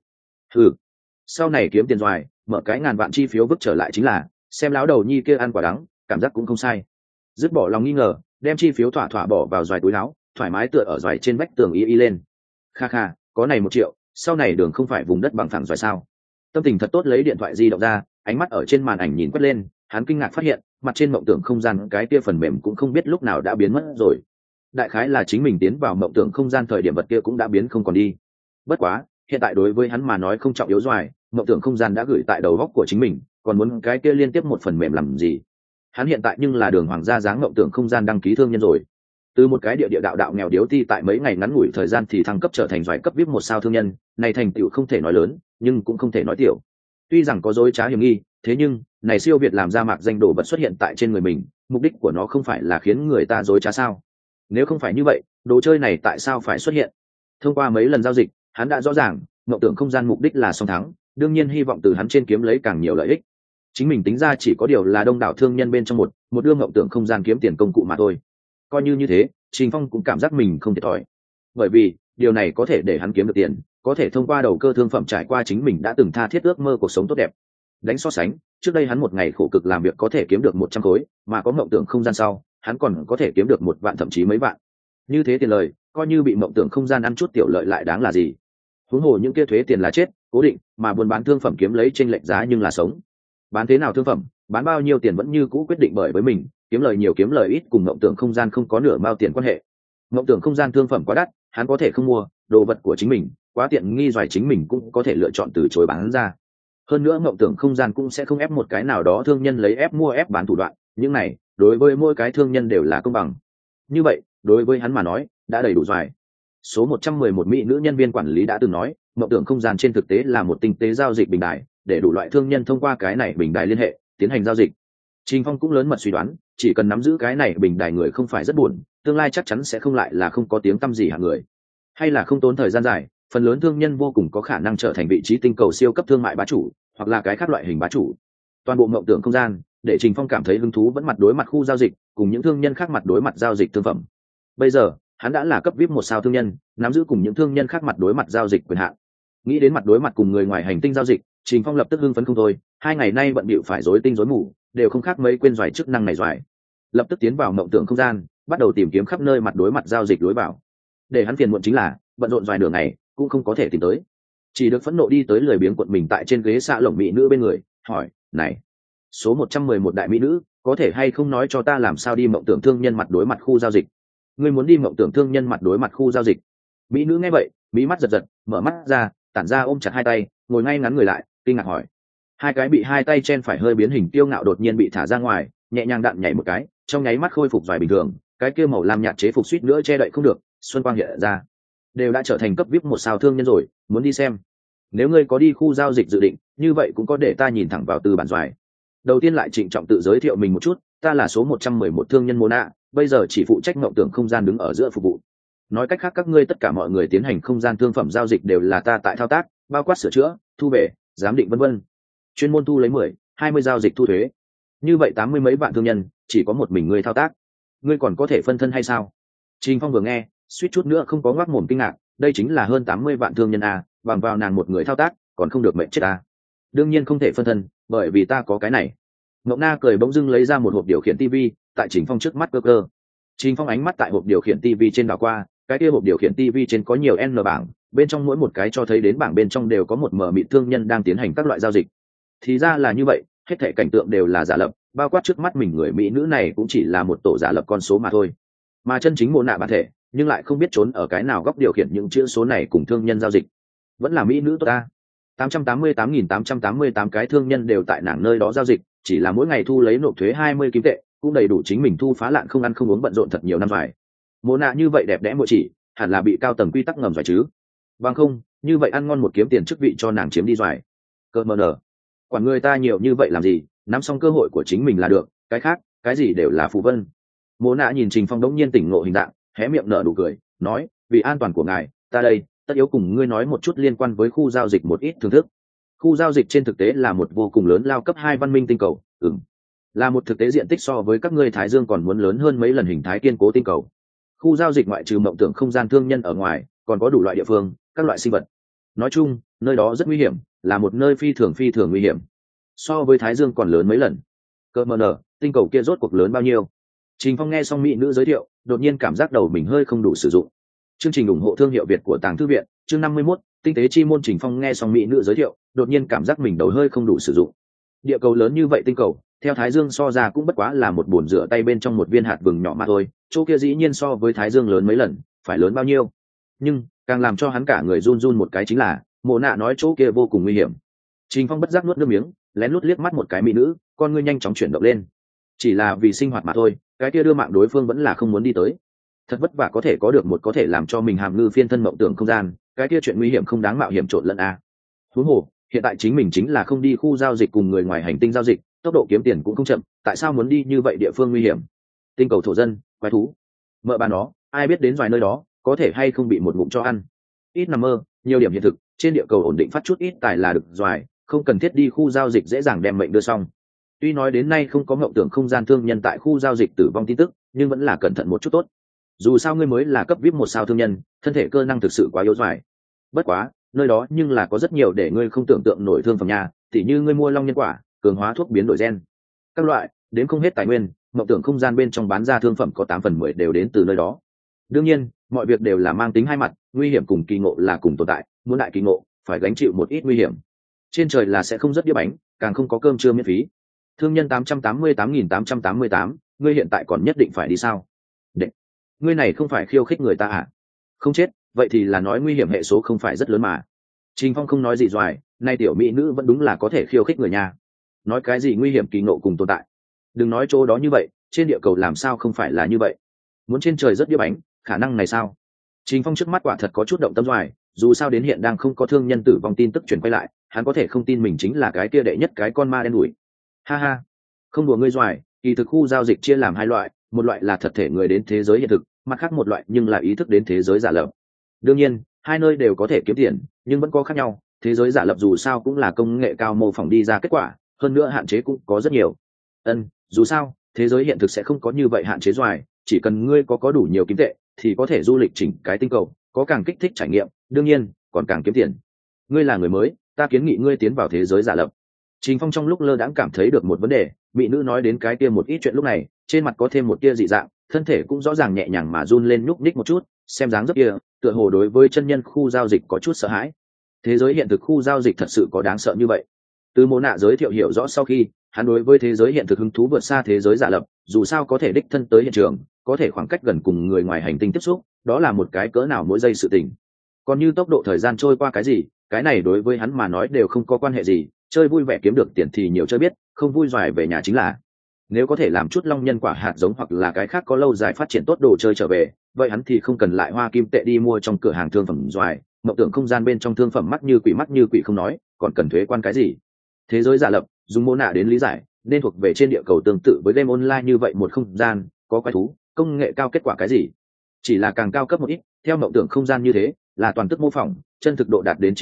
Sau này kiếm tiền doài, mở cái ngàn vạn chi phiếu vứt trở lại chính là, xem lão đầu nhi kia ăn quả đắng, cảm giác cũng không sai. Dứt bỏ lòng nghi ngờ, đem chi phiếu thỏa thỏa bỏ vào doài túi áo, thoải mái tựa ở doài trên vách tường y lên. Kha kha, có này 1 triệu, sau này đường không phải vùng đất bằng phẳng doài sao? Tâm tình thật tốt, lấy điện thoại di động ra, ánh mắt ở trên màn ảnh nhìn quét lên, hắn kinh ngạc phát hiện, mặt trên mộng tưởng không gian cái kia phần mềm cũng không biết lúc nào đã biến mất rồi. Đại khái là chính mình tiến vào mộng tưởng không gian thời điểm vật kia cũng đã biến không còn đi. Bất quá, hiện tại đối với hắn mà nói không trọng yếu doài, mộng tưởng không gian đã gửi tại đầu góc của chính mình, còn muốn cái kia liên tiếp một phần mềm làm gì? Hắn hiện tại nhưng là Đường Hoàng gia dáng mộng tưởng không gian đăng ký thương nhân rồi. Từ một cái địa đạo nghèo điếu ti tại mấy ngày ngắn ngủi thời gian thì thăng cấp trở thành doài cấp VIP 1 sao thương nhân, này thành tựu không thể nói lớn, nhưng cũng không thể nói tiểu. Tuy rằng có dối trá hiểm nghi, thế nhưng này siêu việt làm ra mạc danh đồ vật xuất hiện tại trên người mình, mục đích của nó không phải là khiến người ta dối trá sao? Nếu không phải như vậy, đồ chơi này tại sao phải xuất hiện? Thông qua mấy lần giao dịch, hắn đã rõ ràng, mộng tưởng không gian mục đích là song thắng, đương nhiên hy vọng từ hắn trên kiếm lấy càng nhiều lợi ích. Chính mình tính ra chỉ có điều là đông đảo thương nhân bên trong một đưa mộng tưởng không gian kiếm tiền công cụ mà thôi. Coi như thế, Trình Phong cũng cảm giác mình không thiệt thòi, bởi vì điều này có thể để hắn kiếm được tiền, có thể thông qua đầu cơ thương phẩm trải qua chính mình đã từng tha thiết ước mơ cuộc sống tốt đẹp. Đánh so sánh, trước đây hắn một ngày khổ cực làm việc có thể kiếm được 100 khối, mà có mộng tưởng không gian sau, hắn còn có thể kiếm được 1 vạn thậm chí mấy vạn. Như thế tiền lời, coi như bị mộng tưởng không gian ăn chút tiểu lợi lại đáng là gì? Huống hồ những kia thuế tiền là chết, cố định, mà buôn bán thương phẩm kiếm lấy chênh lệch giá nhưng là sống. Bán thế nào thương phẩm, bán bao nhiêu tiền vẫn như cũ quyết định bởi với mình, kiếm lời nhiều kiếm lời ít cùng mộng tưởng không gian không có nửa mao tiền quan hệ. Mộng tưởng không gian thương phẩm quá đắt, hắn có thể không mua, đồ vật của chính mình quá tiện nghi doài chính mình cũng có thể lựa chọn từ chối bán ra. Hơn nữa mộng tưởng không gian cũng sẽ không ép một cái nào đó thương nhân lấy ép mua ép bán thủ đoạn, những này đối với mỗi cái thương nhân đều là công bằng. Như vậy, đối với hắn mà nói, đã đầy đủ doài. Số 111 mỹ nữ nhân viên quản lý đã từng nói, mộng tưởng không gian trên thực tế là một tinh tế giao dịch bình đài, để đủ loại thương nhân thông qua cái này bình đài liên hệ, tiến hành giao dịch. Trình Phong cũng lớn mật suy đoán, chỉ cần nắm giữ cái này bình đài người không phải rất buồn, tương lai chắc chắn sẽ không lại là không có tiếng tăm gì hạng người, hay là không tốn thời gian dài, phần lớn thương nhân vô cùng có khả năng trở thành vị trí tinh cầu siêu cấp thương mại bá chủ, hoặc là cái khác loại hình bá chủ. Toàn bộ mộng tưởng không gian, để Trình Phong cảm thấy hứng thú vẫn mặt đối mặt khu giao dịch, cùng những thương nhân khác mặt đối mặt giao dịch thương phẩm. Bây giờ, hắn đã là cấp VIP 1 sao thương nhân, nắm giữ cùng những thương nhân khác mặt đối mặt giao dịch quyền hạn. Nghĩ đến mặt đối mặt cùng người ngoài hành tinh giao dịch, Trình Phong lập tức hưng phấn không thôi, 2 ngày nay bận bịu phải rối tinh rối mù, đều không khác mấy quên doài chức năng này doài. Lập tức tiến vào mộng tưởng không gian, bắt đầu tìm kiếm khắp nơi mặt đối mặt giao dịch đối vào. Để hắn phiền muộn chính là, bận rộn doài nửa ngày, cũng không có thể tìm tới. Chỉ được phẫn nộ đi tới lười biếng cuộn mình tại trên ghế xạ lồng mỹ nữ bên người, hỏi: "Này, số 111 đại mỹ nữ, có thể hay không nói cho ta làm sao đi mộng tưởng thương nhân mặt đối mặt khu giao dịch?" "Ngươi muốn đi mộng tưởng thương nhân mặt đối mặt khu giao dịch?" Mỹ nữ nghe vậy, mí mắt giật giật, mở mắt ra, tản ra ôm chặt hai tay, ngồi ngay ngắn người lại, kinh ngạc hỏi. Hai cái bị hai tay chen phải hơi biến hình kiêu ngạo đột nhiên bị thả ra ngoài, nhẹ nhàng đạn nhảy một cái, trong nháy mắt khôi phục vài bình thường, cái kia màu lam nhạt chế phục suýt nữa che đậy không được, xuân quang hiện ra. Đều đã trở thành cấp VIP 1 sao thương nhân rồi, muốn đi xem. Nếu ngươi có đi khu giao dịch dự định, như vậy cũng có để ta nhìn thẳng vào từ bản doài. Đầu tiên lại trịnh trọng tự giới thiệu mình một chút, ta là số 111 thương nhân Mona, bây giờ chỉ phụ trách mộng tưởng không gian đứng ở giữa phục vụ. Nói cách khác các ngươi tất cả mọi người tiến hành không gian thương phẩm giao dịch đều là ta tại thao tác, bao quát sửa chữa, thu về, giám định vân vân. Chuyên môn thu lấy 10-20 giao dịch thu thuế. Như vậy 80 mấy vạn thương nhân, chỉ có một mình ngươi thao tác. Ngươi còn có thể phân thân hay sao? Trình Phong vừa nghe, suýt chút nữa không có ngoác mồm kinh ngạc, đây chính là hơn 80 vạn thương nhân a, bằng vào nàng một người thao tác, còn không được mệnh chết a. Đương nhiên không thể phân thân, bởi vì ta có cái này. Ngọc Na cười bỗng dưng lấy ra một hộp điều khiển tivi, tại Trình Phong trước mắt cơ cơ. Trình Phong ánh mắt tại hộp điều khiển tivi trên đảo qua, cái kia hộp điều khiển tivi trên có nhiều n bảng, bên trong mỗi một cái cho thấy đến bảng bên trong đều có một mờ mịt thương nhân đang tiến hành các loại giao dịch. Thì ra là như vậy, hết thảy cảnh tượng đều là giả lập, bao quát trước mắt mình người mỹ nữ này cũng chỉ là một tổ giả lập con số mà thôi. Mà chân chính mô nạ bản thể, nhưng lại không biết trốn ở cái nào góc điều khiển những chữ số này cùng thương nhân giao dịch. Vẫn là mỹ nữ tốt ta. 888.888 cái thương nhân đều tại nàng nơi đó giao dịch, chỉ là mỗi ngày thu lấy nộp thuế 20 kim tệ, cũng đầy đủ chính mình thu phá lạn không ăn không uống bận rộn thật nhiều năm dài. Mô nạ như vậy đẹp đẽ mỗi chỉ, hẳn là bị cao tầng quy tắc ngầm rồi chứ. Bằng không, như vậy ăn ngon một kiếm tiền chức vị cho nàng chiếm đi rồi. Cơ mờ nở. Quản người ta nhiều như vậy làm gì, nắm xong cơ hội của chính mình là được, cái khác, cái gì đều là phù vân. Mô nạ nhìn Trình Phong đống nhiên tỉnh ngộ hình dạng, hé miệng nở nụ cười, nói, vì an toàn của ngài, ta đây, tất yếu cùng ngươi nói một chút liên quan với khu giao dịch một ít thưởng thức. Khu giao dịch trên thực tế là một vô cùng lớn lao cấp 2 văn minh tinh cầu, là một thực tế diện tích so với các ngươi Thái Dương còn muốn lớn hơn mấy lần hình thái kiên cố tinh cầu. Khu giao dịch ngoại trừ mộng tưởng không gian thương nhân ở ngoài, còn có đủ loại địa phương, các loại sinh vật. Nói chung, nơi đó rất nguy hiểm, là một nơi phi thường nguy hiểm. So với Thái Dương còn lớn mấy lần. Cơ mờ nở, tinh cầu kia rốt cuộc lớn bao nhiêu? Trình Phong nghe xong mỹ nữ giới thiệu, đột nhiên cảm giác đầu mình hơi không đủ sử dụng. Chương trình ủng hộ thương hiệu Việt của Tàng Thư viện, chương 51, tinh tế chi môn. Trình Phong nghe xong mỹ nữ giới thiệu, đột nhiên cảm giác mình đầu hơi không đủ sử dụng. Địa cầu lớn như vậy tinh cầu, theo Thái Dương so ra cũng bất quá là một bồn rửa tay bên trong một viên hạt vừng nhỏ mà thôi, chỗ kia dĩ nhiên so với Thái Dương lớn mấy lần, phải lớn bao nhiêu? Nhưng, càng làm cho hắn cả người run run một cái chính là, Mộ Nạ nói chỗ kia vô cùng nguy hiểm. Trình Phong bất giác nuốt nước miếng, lén lút liếc mắt một cái mỹ nữ, con ngươi nhanh chóng chuyển động lên. Chỉ là vì sinh hoạt mà thôi, cái kia đưa mạng đối phương vẫn là không muốn đi tới. Thật vất vả có thể có được một có thể làm cho mình hàm ngư phiên thân mộng tưởng không gian, cái kia chuyện nguy hiểm không đáng mạo hiểm trộn lẫn a. Huống hồ, hiện tại chính mình chính là không đi khu giao dịch cùng người ngoài hành tinh giao dịch, tốc độ kiếm tiền cũng không chậm, tại sao muốn đi như vậy địa phương nguy hiểm? Tinh cầu thổ dân, quái thú, mợ bà nó, ai biết đến vài nơi đó, có thể hay không bị một ngụm cho ăn. Ít nằm mơ, nhiều điểm hiện thực, trên địa cầu ổn định phát chút ít tài là được rồi, không cần thiết đi khu giao dịch dễ dàng đem mệnh đưa xong. Tuy nói đến nay không có mộng tưởng không gian thương nhân tại khu giao dịch tử vong tin tức, nhưng vẫn là cẩn thận một chút tốt. Dù sao ngươi mới là cấp VIP 1 sao thương nhân, thân thể cơ năng thực sự quá yếu dại. Bất quá, nơi đó nhưng là có rất nhiều để ngươi không tưởng tượng nổi thương phẩm nhà, tỉ như ngươi mua long nhân quả, cường hóa thuốc biến đổi gen, các loại, đến không hết tài nguyên, mộng tưởng không gian bên trong bán ra thương phẩm có 8/10 đều đến từ nơi đó. Đương nhiên, mọi việc đều là mang tính hai mặt, nguy hiểm cùng kỳ ngộ là cùng tồn tại, muốn đại kỳ ngộ, phải gánh chịu một ít nguy hiểm. Trên trời là sẽ không rất đĩa bánh, càng không có cơm trưa miễn phí. Thương nhân 888.888, ngươi hiện tại còn nhất định phải đi sao? Đệ, ngươi này không phải khiêu khích người ta à? Không chết, vậy thì là nói nguy hiểm hệ số không phải rất lớn mà. Trình Phong không nói gì doài, nay tiểu mỹ nữ vẫn đúng là có thể khiêu khích người nhà. Nói cái gì nguy hiểm kỳ ngộ cùng tồn tại? Đừng nói chỗ đó như vậy, trên địa cầu làm sao không phải là như vậy? Muốn trên trời rất đĩa bánh, khả năng này sao? Trình Phong trước mắt quả thật có chút động tâm doài, dù sao đến hiện đang không có thương nhân tử vong tin tức truyền quay lại, hắn có thể không tin mình chính là cái kia đệ nhất cái con ma đen đuổi. Ha ha, Không đùa ngươi doài, kỳ thực khu giao dịch chia làm hai loại, một loại là thật thể người đến thế giới hiện thực, mặt khác một loại nhưng là ý thức đến thế giới giả lập. Đương nhiên hai nơi đều có thể kiếm tiền, nhưng vẫn có khác nhau. Thế giới giả lập dù sao cũng là công nghệ cao mô phỏng đi ra kết quả, hơn nữa hạn chế cũng có rất nhiều. Dù sao thế giới hiện thực sẽ không có như vậy hạn chế doài, chỉ cần ngươi có đủ nhiều kim tệ thì có thể du lịch chỉnh cái tinh cầu, có càng kích thích trải nghiệm, đương nhiên còn càng kiếm tiền. Ngươi là người mới, ta kiến nghị ngươi tiến vào thế giới giả lập. Trình Phong trong lúc lơ đãng cảm thấy được một vấn đề, bị nữ nói đến cái kia một ít chuyện lúc này, trên mặt có thêm một tia dị dạng, thân thể cũng rõ ràng nhẹ nhàng mà run lên nhúc nhích một chút, xem dáng dấp kia, tựa hồ đối với chân nhân khu giao dịch có chút sợ hãi. Thế giới hiện thực khu giao dịch thật sự có đáng sợ như vậy? Từ Mộ Nạ giới thiệu hiểu rõ sau khi, hắn đối với thế giới hiện thực hứng thú vượt xa thế giới giả lập, dù sao có thể đích thân tới hiện trường, có thể khoảng cách gần cùng người ngoài hành tinh tiếp xúc, đó là một cái cỡ nào mỗi giây sự tình. Còn như tốc độ thời gian trôi qua cái gì, cái này đối với hắn mà nói đều không có quan hệ gì, chơi vui vẻ kiếm được tiền thì nhiều chơi biết, không vui doài về nhà chính là. Nếu có thể làm chút long nhân quả hạt giống hoặc là cái khác có lâu dài phát triển tốt đồ chơi trở về, vậy hắn thì không cần lại hoa kim tệ đi mua trong cửa hàng thương phẩm doài, mộng tưởng không gian bên trong thương phẩm mắt như quỷ không nói, còn cần thuế quan cái gì. Thế giới giả lập, dùng Mộ Nạ đến lý giải, nên thuộc về trên địa cầu tương tự với game online như vậy một không gian, có quái thú, công nghệ cao kết quả cái gì. Chỉ là càng cao cấp một ít, theo mộng tưởng không gian như thế, là toàn tức mô phỏng, chân thực độ đạt đến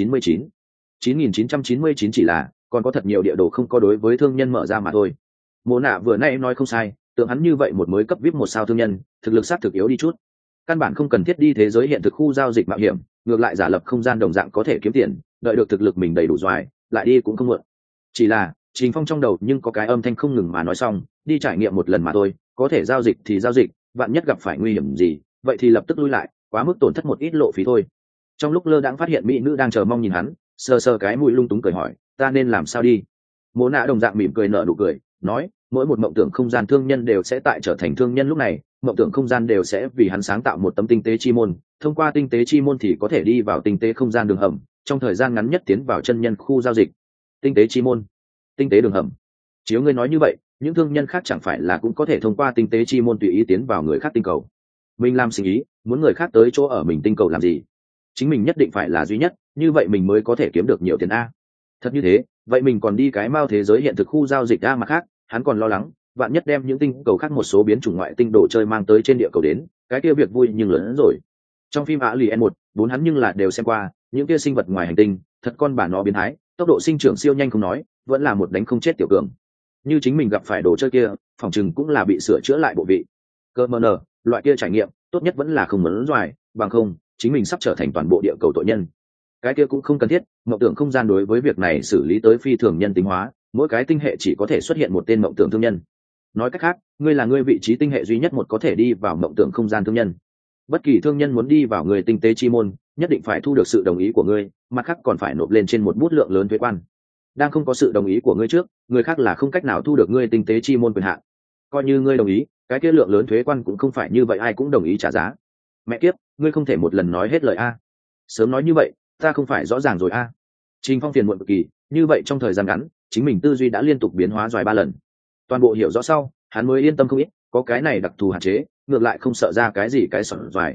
99,999 chỉ là, còn có thật nhiều địa đồ không có đối với thương nhân mở ra mà thôi. Mộ Nạ vừa nãy nói không sai, tưởng hắn như vậy một mới cấp VIP một sao thương nhân, thực lực sát thực yếu đi chút. Căn bản không cần thiết đi thế giới hiện thực khu giao dịch mạo hiểm, ngược lại giả lập không gian đồng dạng có thể kiếm tiền, đợi được thực lực mình đầy đủ doài, lại đi cũng không muộn. Chỉ là, Trình Phong trong đầu nhưng có cái âm thanh không ngừng mà nói xong, đi trải nghiệm một lần mà thôi, có thể giao dịch thì giao dịch, vạn nhất gặp phải nguy hiểm gì, vậy thì lập tức lui lại, quá mức tổn thất một ít lộ phí thôi. Trong lúc lơ đãng phát hiện mỹ nữ đang chờ mong nhìn hắn, sờ sờ cái mũi lung túng cười hỏi, ta nên làm sao đi? Mộ Nạ đồng dạng mỉm cười nở nụ cười, nói, mỗi một mộng tưởng không gian thương nhân đều sẽ tại trở thành thương nhân lúc này, mộng tưởng không gian đều sẽ vì hắn sáng tạo một tấm tinh tế chi môn, thông qua tinh tế chi môn thì có thể đi vào tinh tế không gian đường hầm, trong thời gian ngắn nhất tiến vào chân nhân khu giao dịch. Tinh tế chi môn, tinh tế đường hầm. Chiếu ngươi nói như vậy, những thương nhân khác chẳng phải là cũng có thể thông qua tinh tế chi môn tùy ý tiến vào người khác tinh cầu. Mình làm sinh ý, muốn người khác tới chỗ ở mình tinh cầu làm gì? Chính mình nhất định phải là duy nhất, như vậy mình mới có thể kiếm được nhiều tiền a. Thật như thế, vậy mình còn đi cái mao thế giới hiện thực khu giao dịch a mà khác, hắn còn lo lắng, vạn nhất đem những tinh cầu khác một số biến chủng ngoại tinh đồ chơi mang tới trên địa cầu đến, cái kia việc vui nhưng lớn hơn rồi. Trong phim Alien 1, 4 hắn nhưng là đều xem qua, những kia sinh vật ngoài hành tinh, thật con bà nó biến thái, tốc độ sinh trưởng siêu nhanh không nói, vẫn là một đánh không chết tiểu cường. Như chính mình gặp phải đồ chơi kia, phòng chừng cũng là bị sửa chữa lại bộ vị. Cơ mờ nở, loại kia trải nghiệm, tốt nhất vẫn là không muốn doài, bằng không, chính mình sắp trở thành toàn bộ địa cầu tội nhân. Cái kia cũng không cần thiết, mộng tưởng không gian đối với việc này xử lý tới phi thường nhân tính hóa, mỗi cái tinh hệ chỉ có thể xuất hiện một tên mộng tưởng thương nhân. Nói cách khác, ngươi là ngươi vị trí tinh hệ duy nhất một có thể đi vào mộng tưởng không gian thương nhân. Bất kỳ thương nhân muốn đi vào người tinh tế chi môn, nhất định phải thu được sự đồng ý của ngươi, mặt khác còn phải nộp lên trên một bút lượng lớn thuế quan. Đang không có sự đồng ý của ngươi trước, người khác là không cách nào thu được ngươi tinh tế chi môn quyền hạn. Coi như ngươi đồng ý, cái kia lượng lớn thuế quan cũng không phải như vậy ai cũng đồng ý trả giá. Mẹ kiếp, ngươi không thể một lần nói hết lời a. Sớm nói như vậy, ta không phải rõ ràng rồi a. Trình Phong phiền muộn cực kỳ, như vậy trong thời gian ngắn, chính mình tư duy đã liên tục biến hóa doài 3 lần. Toàn bộ hiểu rõ sau, hắn mới yên tâm không ít, có cái này đặc thù hạn chế, ngược lại không sợ ra cái gì cái sởn doài.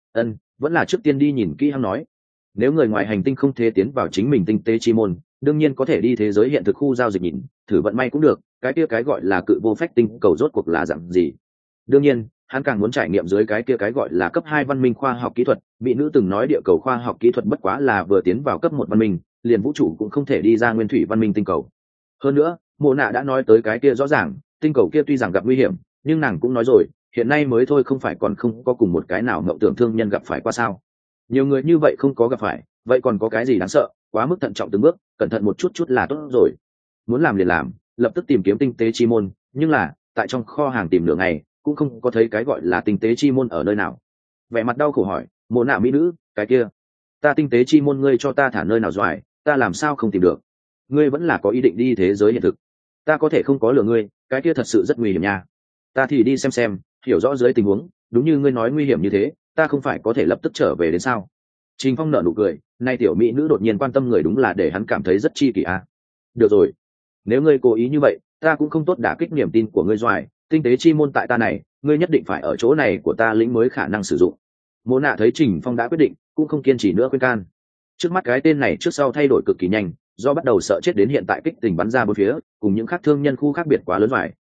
Vẫn là trước tiên đi nhìn kỹ hắn nói. Nếu người ngoài hành tinh không thể tiến vào chính mình tinh tế chi môn, đương nhiên có thể đi thế giới hiện thực khu giao dịch nhìn, thử vận may cũng được, cái kia cái gọi là cự vô phách tinh cầu rốt cuộc là dạng gì. Đương nhiên, hắn càng muốn trải nghiệm dưới cái kia cái gọi là cấp 2 văn minh khoa học kỹ thuật, bị nữ từng nói địa cầu khoa học kỹ thuật bất quá là vừa tiến vào cấp 1 văn minh, liền vũ trụ cũng không thể đi ra nguyên thủy văn minh tinh cầu. Hơn nữa, Mộ Nạ đã nói tới cái kia rõ ràng, tinh cầu kia tuy rằng gặp nguy hiểm, nhưng nàng cũng nói rồi, hiện nay mới thôi không phải còn không có cùng một cái nào mộng tưởng thương nhân gặp phải qua sao. Nhiều người như vậy không có gặp phải, vậy còn có cái gì đáng sợ, quá mức thận trọng từng bước, cẩn thận một chút là tốt rồi. Muốn làm liền làm, lập tức tìm kiếm tinh tế chi môn, nhưng là, tại trong kho hàng tìm nửa ngày, cũng không có thấy cái gọi là tinh tế chi môn ở nơi nào. Vẻ mặt đau khổ hỏi, Mộ Nạ mỹ nữ, cái kia, ta tinh tế chi môn ngươi cho ta thả nơi nào doài, ta làm sao không tìm được? Ngươi vẫn là có ý định đi thế giới hiện thực. Ta có thể không có lừa ngươi, cái kia thật sự rất nguy hiểm nha. Ta thì đi xem, hiểu rõ dưới tình huống, đúng như ngươi nói nguy hiểm như thế, ta không phải có thể lập tức trở về đến sao? Trình Phong nở nụ cười, nay tiểu mỹ nữ đột nhiên quan tâm người đúng là để hắn cảm thấy rất chi kỷ a. Được rồi, nếu ngươi cố ý như vậy, ta cũng không tốt đả kích niềm tin của ngươi doài, tinh tế chi môn tại ta này, ngươi nhất định phải ở chỗ này của ta lĩnh mới khả năng sử dụng. Mộ Nạ thấy Trình Phong đã quyết định, cũng không kiên trì nữa khuyên can. Trước mắt cái tên này trước sau thay đổi cực kỳ nhanh, do bắt đầu sợ chết đến hiện tại kích tình bắn ra bốn phía, cùng những khác thương nhân khu khác biệt quá lớn vải,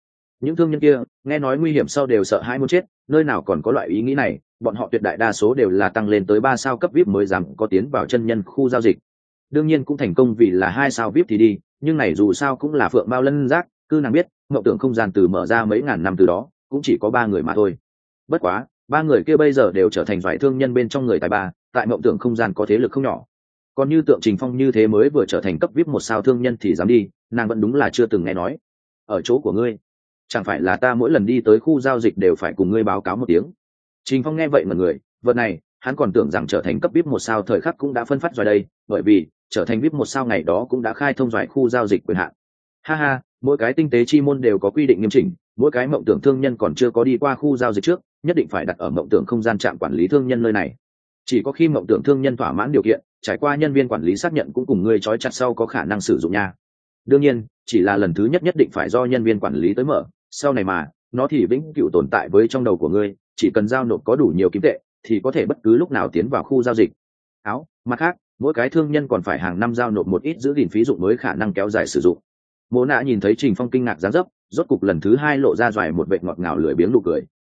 Những thương nhân kia nghe nói nguy hiểm sau đều sợ hãi muốn chết, nơi nào còn có loại ý nghĩ này, bọn họ tuyệt đại đa số đều là tăng lên tới 3 sao cấp VIP mới dám có tiến vào chân nhân khu giao dịch. Đương nhiên cũng thành công vì là 2 sao VIP thì đi, nhưng này dù sao cũng là phượng mao lân giác, cứ nàng biết, mộng tưởng không gian từ mở ra mấy ngàn năm từ đó, cũng chỉ có 3 người mà thôi. Bất quá, 3 người kia bây giờ đều trở thành vài thương nhân bên trong người tài ba, tại mộng tưởng không gian có thế lực không nhỏ. Còn như Tượng Trình Phong như thế mới vừa trở thành cấp VIP 1 sao thương nhân thì dám đi, nàng vẫn đúng là chưa từng nghe nói. Ở chỗ của ngươi, chẳng phải là ta mỗi lần đi tới khu giao dịch đều phải cùng ngươi báo cáo một tiếng. Trình Phong nghe vậy mà người, vật này, hắn còn tưởng rằng trở thành cấp VIP 1 sao thời khắc cũng đã phân phát rồi đây, bởi vì trở thành VIP 1 sao ngày đó cũng đã khai thông rồi khu giao dịch quyền hạn. Ha ha, mỗi cái tinh tế chi môn đều có quy định nghiêm chỉnh, mỗi cái mộng tưởng thương nhân còn chưa có đi qua khu giao dịch trước, nhất định phải đặt ở mộng tưởng không gian trạm quản lý thương nhân nơi này. Chỉ có khi mộng tưởng thương nhân thỏa mãn điều kiện, trải qua nhân viên quản lý xác nhận cũng cùng ngươi trói chặt sau có khả năng sử dụng nha. Đương nhiên, chỉ là lần thứ nhất định phải do nhân viên quản lý tới mở, sau này mà nó thì vĩnh cửu tồn tại với trong đầu của ngươi, chỉ cần giao nộp có đủ nhiều kim tệ thì có thể bất cứ lúc nào tiến vào khu giao dịch. Mặt khác, mỗi cái thương nhân còn phải hàng năm giao nộp một ít giữ gìn phí dụng mới khả năng kéo dài sử dụng. Mộ Nạ nhìn thấy Trình Phong kinh ngạc dáng dấp, rốt cục lần thứ hai lộ ra doài một vệt ngọt ngào lười biếng nụ cười.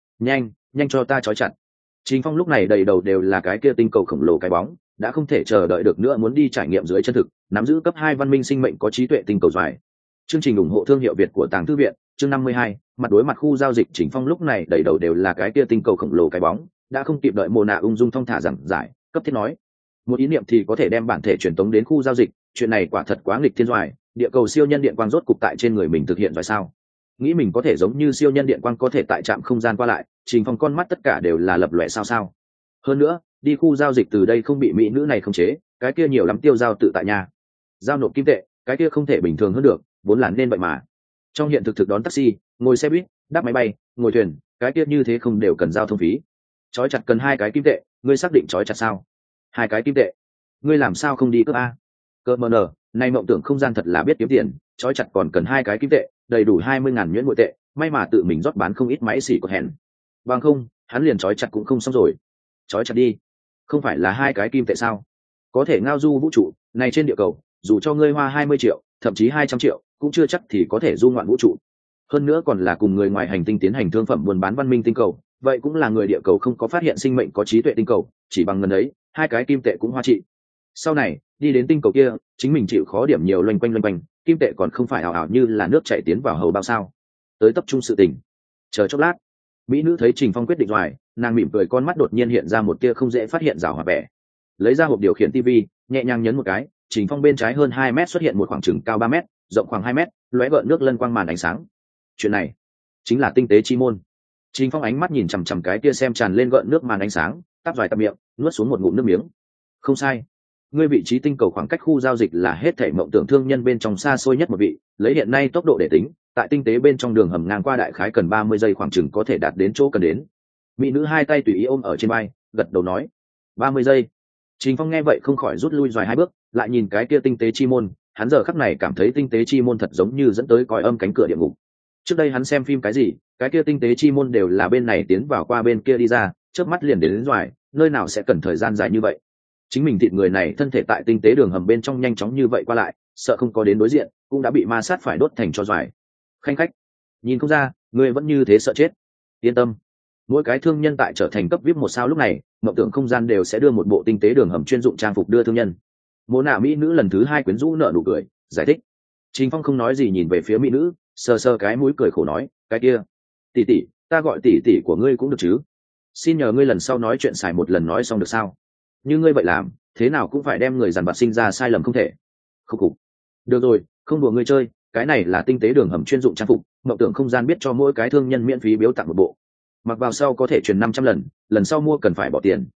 Nhanh cho ta trói chặt. Trình Phong lúc này đầy đầu đều là cái kia tinh cầu khổng lồ cái bóng, đã không thể chờ đợi được nữa muốn đi trải nghiệm dưới chân thực, nắm giữ cấp 2 văn minh sinh mệnh có trí tuệ tinh cầu doài. Chương trình ủng hộ thương hiệu Việt của Tàng Thư viện, chương 52, mặt đối mặt khu giao dịch. Trình Phong lúc này đầy đầu đều là cái kia tinh cầu khổng lồ cái bóng, đã không kịp đợi Mộ Nạ ung dung thong thả giảng giải, cấp thiết nói: một ý niệm thì có thể đem bản thể truyền tống đến khu giao dịch, chuyện này quả thật quá nghịch thiên doài, địa cầu siêu nhân điện quang rốt cục tại trên người mình thực hiện rồi sao? Nghĩ mình có thể giống như siêu nhân điện quang có thể tại trạm không gian qua lại, Trình Phong con mắt tất cả đều là lập lòe sao. Hơn nữa, đi khu giao dịch từ đây không bị mỹ nữ này khống chế, cái kia nhiều lắm tiêu giao tự tại nhà. Giao nộp kim tệ, cái kia không thể bình thường hơn được, vốn là nên vậy mà. Trong hiện thực đón taxi, ngồi xe buýt, đáp máy bay, ngồi thuyền, cái kia như thế không đều cần giao thông phí. Chói chặt cần 2 cái kim tệ, ngươi xác định chói chặt sao? 2 cái kim tệ, ngươi làm sao không đi cướp a? Cơ mờ nở, nay mộng tưởng không gian thật là biết kiếm tiền, chói chặt còn cần 2 cái kim tệ, đầy đủ 20.000 nhuyễn nội tệ, may mà tự mình rót bán không ít máy xỉ của hẹn. Bằng không, hắn liền chói chặt cũng không xong rồi. Chói chặt đi, không phải là 2 cái kim tệ sao? Có thể ngao du vũ trụ, này trên địa cầu, dù cho ngươi hoa 20 triệu, thậm chí 200 triệu, cũng chưa chắc thì có thể du ngoạn vũ trụ. Hơn nữa còn là cùng người ngoài hành tinh tiến hành thương phẩm buôn bán văn minh tinh cầu, vậy cũng là người địa cầu không có phát hiện sinh mệnh có trí tuệ tinh cầu, chỉ bằng ngần ấy, 2 cái kim tệ cũng hoa trị. Sau này, đi đến tinh cầu kia, chính mình chịu khó điểm nhiều loanh quanh, kim tệ còn không phải ảo ảo như là nước chảy tiến vào hầu bao sao? Tới tập trung sự tình. Chờ chốc lát, mỹ nữ thấy Trình Phong quyết định rồi, nàng mỉm cười, con mắt đột nhiên hiện ra một tia không dễ phát hiện rào hòa vẻ. Lấy ra hộp điều khiển tivi, nhẹ nhàng nhấn một cái, Trình Phong bên trái hơn 2 mét xuất hiện một khoảng chừng cao 3 mét, rộng khoảng 2 mét, lóe gợn nước lân quang màn ánh sáng. Chuyện này chính là tinh tế chi môn. Trình Phong ánh mắt nhìn chằm chằm cái kia xem tràn lên gợn nước màn ánh sáng, tắp vài tập miệng, nuốt xuống một ngụm nước miếng. Không sai, ngươi vị trí tinh cầu khoảng cách khu giao dịch là hết thảy mộng tưởng thương nhân bên trong xa xôi nhất một vị, lấy hiện nay tốc độ để tính, tại tinh tế bên trong đường hầm ngang qua đại khái cần 30 giây khoảng chừng có thể đạt đến chỗ cần đến. Mỹ nữ 2 tay tùy ý ôm ở trên vai, gật đầu nói: 30 giây. Trình Phong nghe vậy không khỏi rút lui dài 2 bước, lại nhìn cái kia tinh tế chi môn, hắn giờ khắc này cảm thấy tinh tế chi môn thật giống như dẫn tới cõi âm cánh cửa địa ngục. Trước đây hắn xem phim cái gì, cái kia tinh tế chi môn đều là bên này tiến vào qua bên kia đi ra, chớp mắt liền đến ngoài, nơi nào sẽ cần thời gian dài như vậy. Chính mình thịt người này thân thể tại tinh tế đường hầm bên trong nhanh chóng như vậy qua lại, sợ không có đến đối diện cũng đã bị ma sát phải đốt thành cho doài. Khanh khách, nhìn không ra ngươi vẫn như thế sợ chết. Yên tâm, mỗi cái thương nhân tại trở thành cấp VIP 1 sao lúc này, mộng tưởng không gian đều sẽ đưa một bộ tinh tế đường hầm chuyên dụng trang phục đưa thương nhân. Mộ Nạ mỹ nữ lần thứ 2 quyến rũ nở nụ cười, giải thích. Trình Phong không nói gì nhìn về phía mỹ nữ, sờ sờ cái mũi cười khổ nói: cái kia, tỷ tỷ, ta gọi tỷ tỷ của ngươi cũng được chứ? Xin nhờ ngươi lần sau nói chuyện xài một lần nói xong được sao? Như ngươi vậy làm, thế nào cũng phải đem người dằn vặt sinh ra sai lầm không thể. Khúc khục. Được rồi, không đùa ngươi chơi, cái này là tinh tế đường hầm chuyên dụng trang phục, mộng tưởng không gian biết cho mỗi cái thương nhân miễn phí biếu tặng một bộ. Mặc vào sau có thể truyền 500 lần, lần sau mua cần phải bỏ tiền.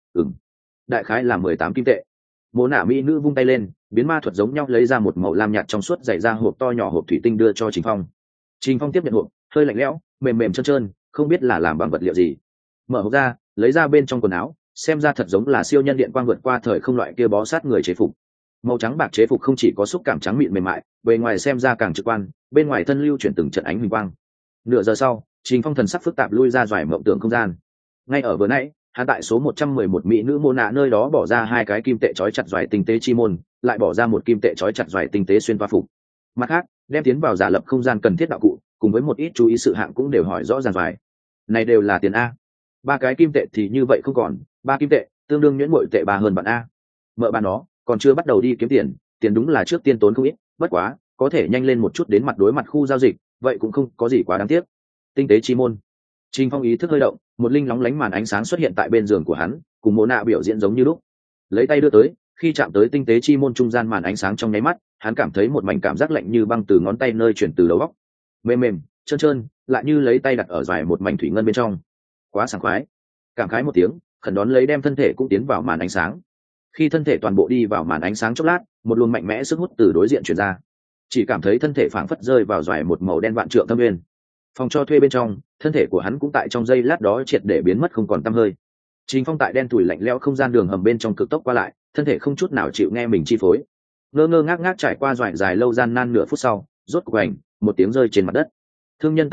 Đại khái là 18 kim tệ. Mộ Nạ mỹ nữ vung tay lên, biến ma thuật giống nhau lấy ra một màu lam nhạt trong suốt dày ra hộp to nhỏ hộp thủy tinh đưa cho Trình Phong. Trình Phong tiếp nhận hộp, hơi lạnh lẽo, mềm mềm trơn trơn, không biết là làm bằng vật liệu gì. Mở hộp ra, lấy ra bên trong quần áo, xem ra thật giống là siêu nhân điện quang vượt qua thời không loại kia bó sát người chế phục. Màu trắng bạc chế phục không chỉ có xúc cảm trắng mịn mềm mại, bề ngoài xem ra càng trực quan, bên ngoài thân lưu chuyển từng trận ánh huỳnh quang. Nửa giờ sau, Trình Phong thần sắc phức tạp lui ra ngoài mộng tưởng không gian. Ngay ở vừa nãy, hắn tại số 111 mỹ nữ Mộ Nạ nơi đó bỏ ra 2 cái kim tệ trói chặt doài tinh tế chi môn, lại bỏ ra 1 kim tệ trói chặt doài tinh tế xuyên toa phục. Mặt khác, đem tiến vào giả lập không gian cần thiết đạo cụ, cùng với một ít chú ý sự hạng cũng đều hỏi rõ ràng vài. Này đều là tiền a. 3 cái kim tệ thì như vậy không còn, 3 kim tệ tương đương nhuyễn bội tệ 3 hơn bạn a. Mợ bà nó còn chưa bắt đầu đi kiếm tiền, tiền đúng là trước tiên tốn không ít, bất quá có thể nhanh lên một chút đến mặt đối mặt khu giao dịch, vậy cũng không có gì quá đáng tiếc. Tinh tế chi môn. Trình Phong ý thức hơi động, một linh lóng lánh màn ánh sáng xuất hiện tại bên giường của hắn, cùng Mộ Na biểu diễn giống như lúc. Lấy tay đưa tới, khi chạm tới tinh tế chi môn trung gian màn ánh sáng trong nháy mắt, hắn cảm thấy một mảnh cảm giác lạnh như băng từ ngón tay nơi chuyển từ đầu óc. Mềm mềm, trơn trơn, lại như lấy tay đặt ở dài một mảnh thủy ngân bên trong. Quá sảng khoái. Cảm khái một tiếng, khẩn đón lấy đem thân thể cũng tiến vào màn ánh sáng. Khi thân thể toàn bộ đi vào màn ánh sáng chốc lát, một luồng mạnh mẽ sức hút từ đối diện truyền ra. Chỉ cảm thấy thân thể phảng phất rơi vào dài một màu đen vạn trượng thâm nguyên. Phòng cho thuê bên trong, thân thể của hắn cũng tại trong giây lát đó triệt để biến mất không còn tăm hơi. Trình Phong tại đen tủi lạnh lẽo không gian đường hầm bên trong cực tốc qua lại, thân thể không chút nào chịu nghe mình chi phối. Ngơ ngơ ngác ngác trải qua doài dài lâu gian nan nửa phút sau, rốt cục ảnh, một tiếng rơi trên mặt đất. Thương nhân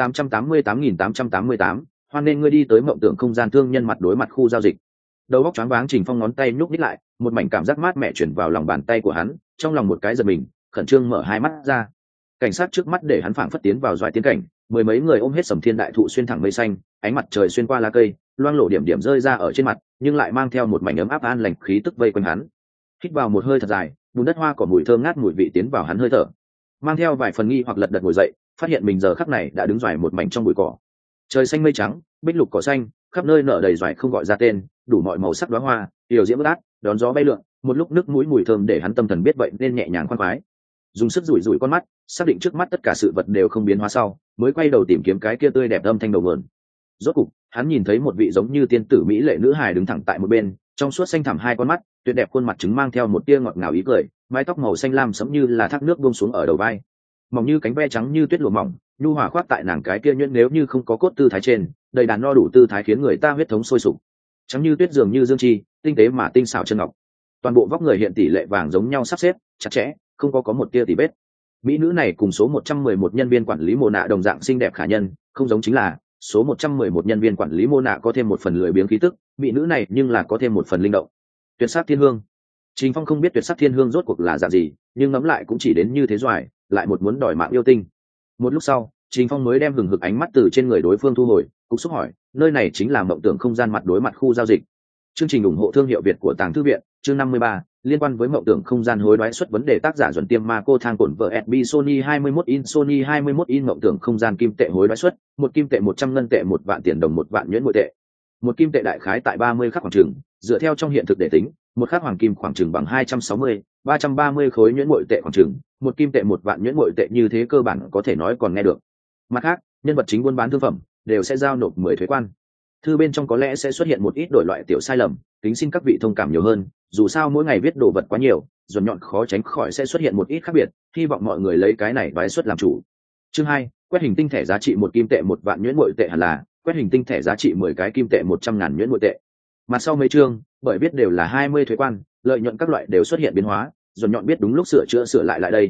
888.888, hoan nên ngươi đi tới mộng tưởng không gian thương nhân mặt đối mặt khu giao dịch. Đầu óc choáng váng, Trình Phong ngón tay nhúc nhích lại, một mảnh cảm giác mát mẻ chuyển vào lòng bàn tay của hắn, trong lòng một cái giật mình, khẩn trương mở hai mắt ra. Cảnh sát trước mắt để hắn phảng phất tiến vào doài tiến cảnh, mười mấy người ôm hết Sầm Thiên đại thụ xuyên thẳng mây xanh, ánh mặt trời xuyên qua lá cây, loang lổ điểm điểm rơi ra ở trên mặt, nhưng lại mang theo một mảnh ấm áp an lành khí tức vây quanh hắn. Hít vào một hơi thật dài, bùn đất hoa cỏ mùi thơm ngát mùi vị tiến vào hắn hơi thở, mang theo vài phần nghi hoặc lật đật ngồi dậy, phát hiện mình giờ khắc này đã đứng doài một mảnh trong bụi cỏ. Trời xanh mây trắng, bích lục cỏ xanh, khắp nơi nở đầy doài không gọi ra tên, đủ mọi màu sắc đóa hoa, điều diễm bất át, đón gió bay lượn, một lúc nước mũi mùi thơm để hắn tâm thần biết vậy nên nhẹ nhàng khoan khoái. Dùng sức rủi rủi con mắt, xác định trước mắt tất cả sự vật đều không biến hóa sau, mới quay đầu tìm kiếm cái kia tươi đẹp âm thanh đầu nguồn. Rốt cục, hắn nhìn thấy một vị giống như tiên tử mỹ lệ nữ hài đứng thẳng tại một bên, trong suốt xanh thẳm hai con mắt, tuyệt đẹp khuôn mặt trứng mang theo một tia ngọt ngào ý cười, mái tóc màu xanh lam sẫm như là thác nước buông xuống ở đầu vai, mỏng như cánh ve trắng như tuyết lụa mỏng, nhu hòa khoác tại nàng cái kia nhuyễn nếu như không có cốt tư thái trên, đầy đàn no đủ tư thái khiến người ta huyết thống sôi sục. Trắng như tuyết dường như dương chi, tinh tế mà tinh xảo chân ngọc. Toàn bộ vóc người hiện tỷ lệ vàng giống nhau sắp xếp, chặt chẽ, không có một tia tì vết. Mỹ nữ này cùng số 111 nhân viên quản lý Mộ Nạ đồng dạng xinh đẹp khả nhân, không giống chính là số 111 nhân viên quản lý Mộ Nạ có thêm một phần lười biếng khí tức, mỹ nữ này nhưng là có thêm một phần linh động. Tuyệt sắc thiên hương. Trình Phong không biết tuyệt sắc thiên hương rốt cuộc là dạng gì, nhưng ngẫm lại cũng chỉ đến như thế doài, lại một muốn đòi mạng yêu tinh. Một lúc sau, Trình Phong mới đem hừng hực ánh mắt từ trên người đối phương thu hồi, cục xúc hỏi, nơi này chính là mộng tưởng không gian mặt đối mặt khu giao dịch. Chương trình ủng hộ thương hiệu Việt của Tàng Thư viện, chương 53, liên quan với mộng tưởng không gian hối đoái xuất vấn đề tác giả Duẩn Tiêm Ma Cô Thang Cổn vợ SB Sony 21 in mộng tưởng không gian kim tệ hối đoái xuất, một kim tệ 100 ngân tệ 1 vạn tiền đồng 1 vạn nhuyễn nội tệ. Một kim tệ đại khái tại 30 khắc khoảng chừng, dựa theo trong hiện thực để tính, một khắc hoàng kim khoảng chừng bằng 260-330 khối nhuyễn nội tệ khoảng chừng, một kim tệ 1 vạn nhuyễn nội tệ như thế cơ bản có thể nói còn nghe được. Mặt khác, nhân vật chính buôn bán thương phẩm đều sẽ giao nộp 10 thuế quan. Thư bên trong có lẽ sẽ xuất hiện một ít đổi loại tiểu sai lầm, kính xin các vị thông cảm nhiều hơn, dù sao mỗi ngày viết đồ vật quá nhiều, Duẩn nhọn khó tránh khỏi sẽ xuất hiện một ít khác biệt, hy vọng mọi người lấy cái này vái xuất làm chủ. Chương 2, quét hình tinh thẻ giá trị 1 kim tệ 1 vạn nhuyễn nội tệ hẳn là quét hình tinh thẻ giá trị 10 cái kim tệ 100.000 nhuyễn nội tệ. Mặt sau mấy chương, bởi biết đều là 20 thuế quan, lợi nhuận các loại đều xuất hiện biến hóa, Duẩn nhọn biết đúng lúc sửa lại đây.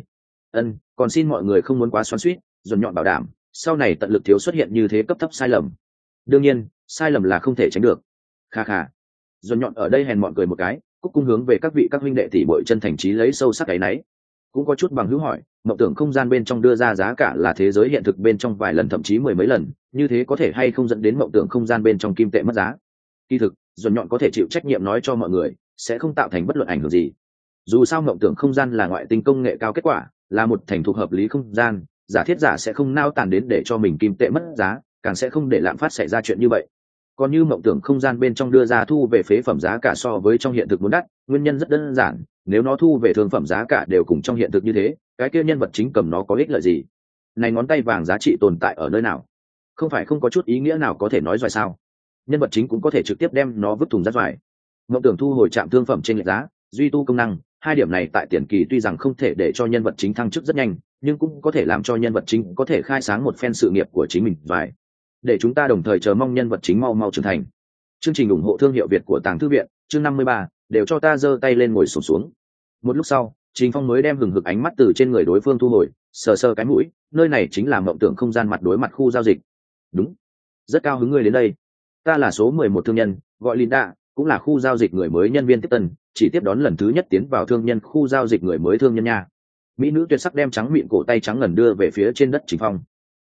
Còn xin mọi người không muốn quá xoắn xuýt, Duẩn nhọn bảo đảm, sau này tận lực thiếu xuất hiện như thế cấp thấp sai lầm. Đương nhiên, sai lầm là không thể tránh được. Kha kha. Duẩn nhọn ở đây hèn mọn cười một cái, cúc cung hướng về các vị các huynh đệ tỷ muội chân thành trí lấy sâu sắc cái nấy. Cũng có chút bằng hữu hỏi, mộng tưởng không gian bên trong đưa ra giá cả là thế giới hiện thực bên trong vài lần thậm chí mười mấy lần, như thế có thể hay không dẫn đến mộng tưởng không gian bên trong kim tệ mất giá. Kỳ thực, Duẩn nhọn có thể chịu trách nhiệm nói cho mọi người, sẽ không tạo thành bất luận ảnh hưởng gì. Dù sao mộng tưởng không gian là ngoại tinh công nghệ cao kết quả, là một thành thuộc hợp lý không gian, giả thiết giả sẽ không nao tàn đến để cho mình kim tệ mất giá, càng sẽ không để lạm phát xảy ra chuyện như vậy. Còn như mộng tưởng không gian bên trong đưa ra thu về phế phẩm giá cả so với trong hiện thực muốn đắt, nguyên nhân rất đơn giản, nếu nó thu về thương phẩm giá cả đều cùng trong hiện thực như thế, cái kia nhân vật chính cầm nó có ích lợi gì? Này ngón tay vàng giá trị tồn tại ở nơi nào? Không phải không có chút ý nghĩa nào có thể nói rồi sao? Nhân vật chính cũng có thể trực tiếp đem nó vứt thùng rác rưởi. Mộng tưởng thu hồi trạm thương phẩm trên lệch giá, duy tu công năng, hai điểm này tại tiền kỳ tuy rằng không thể để cho nhân vật chính thăng chức rất nhanh, nhưng cũng có thể làm cho nhân vật chính có thể khai sáng một phen sự nghiệp của chính mình vài. Để chúng ta đồng thời chờ mong nhân vật chính mau mau trưởng thành. Chương trình ủng hộ thương hiệu Việt của Tàng Thư viện, chương 53, đều cho ta giơ tay lên ngồi xổm xuống. Một lúc sau, Trình Phong mới đem hừng hực ánh mắt từ trên người đối phương thu hồi, sờ sờ cái mũi, nơi này chính là mộng tưởng không gian mặt đối mặt khu giao dịch. Đúng, rất cao hứng ngươi đến đây. Ta là số 11 thương nhân, gọi Linda, cũng là khu giao dịch người mới nhân viên tiếp tân, chỉ tiếp đón lần thứ nhất tiến vào thương nhân khu giao dịch người mới thương nhân nha. Mỹ nữ tuyệt sắc đem trắng mịn cổ tay trắng ngần đưa về phía trên đất Trình Phong.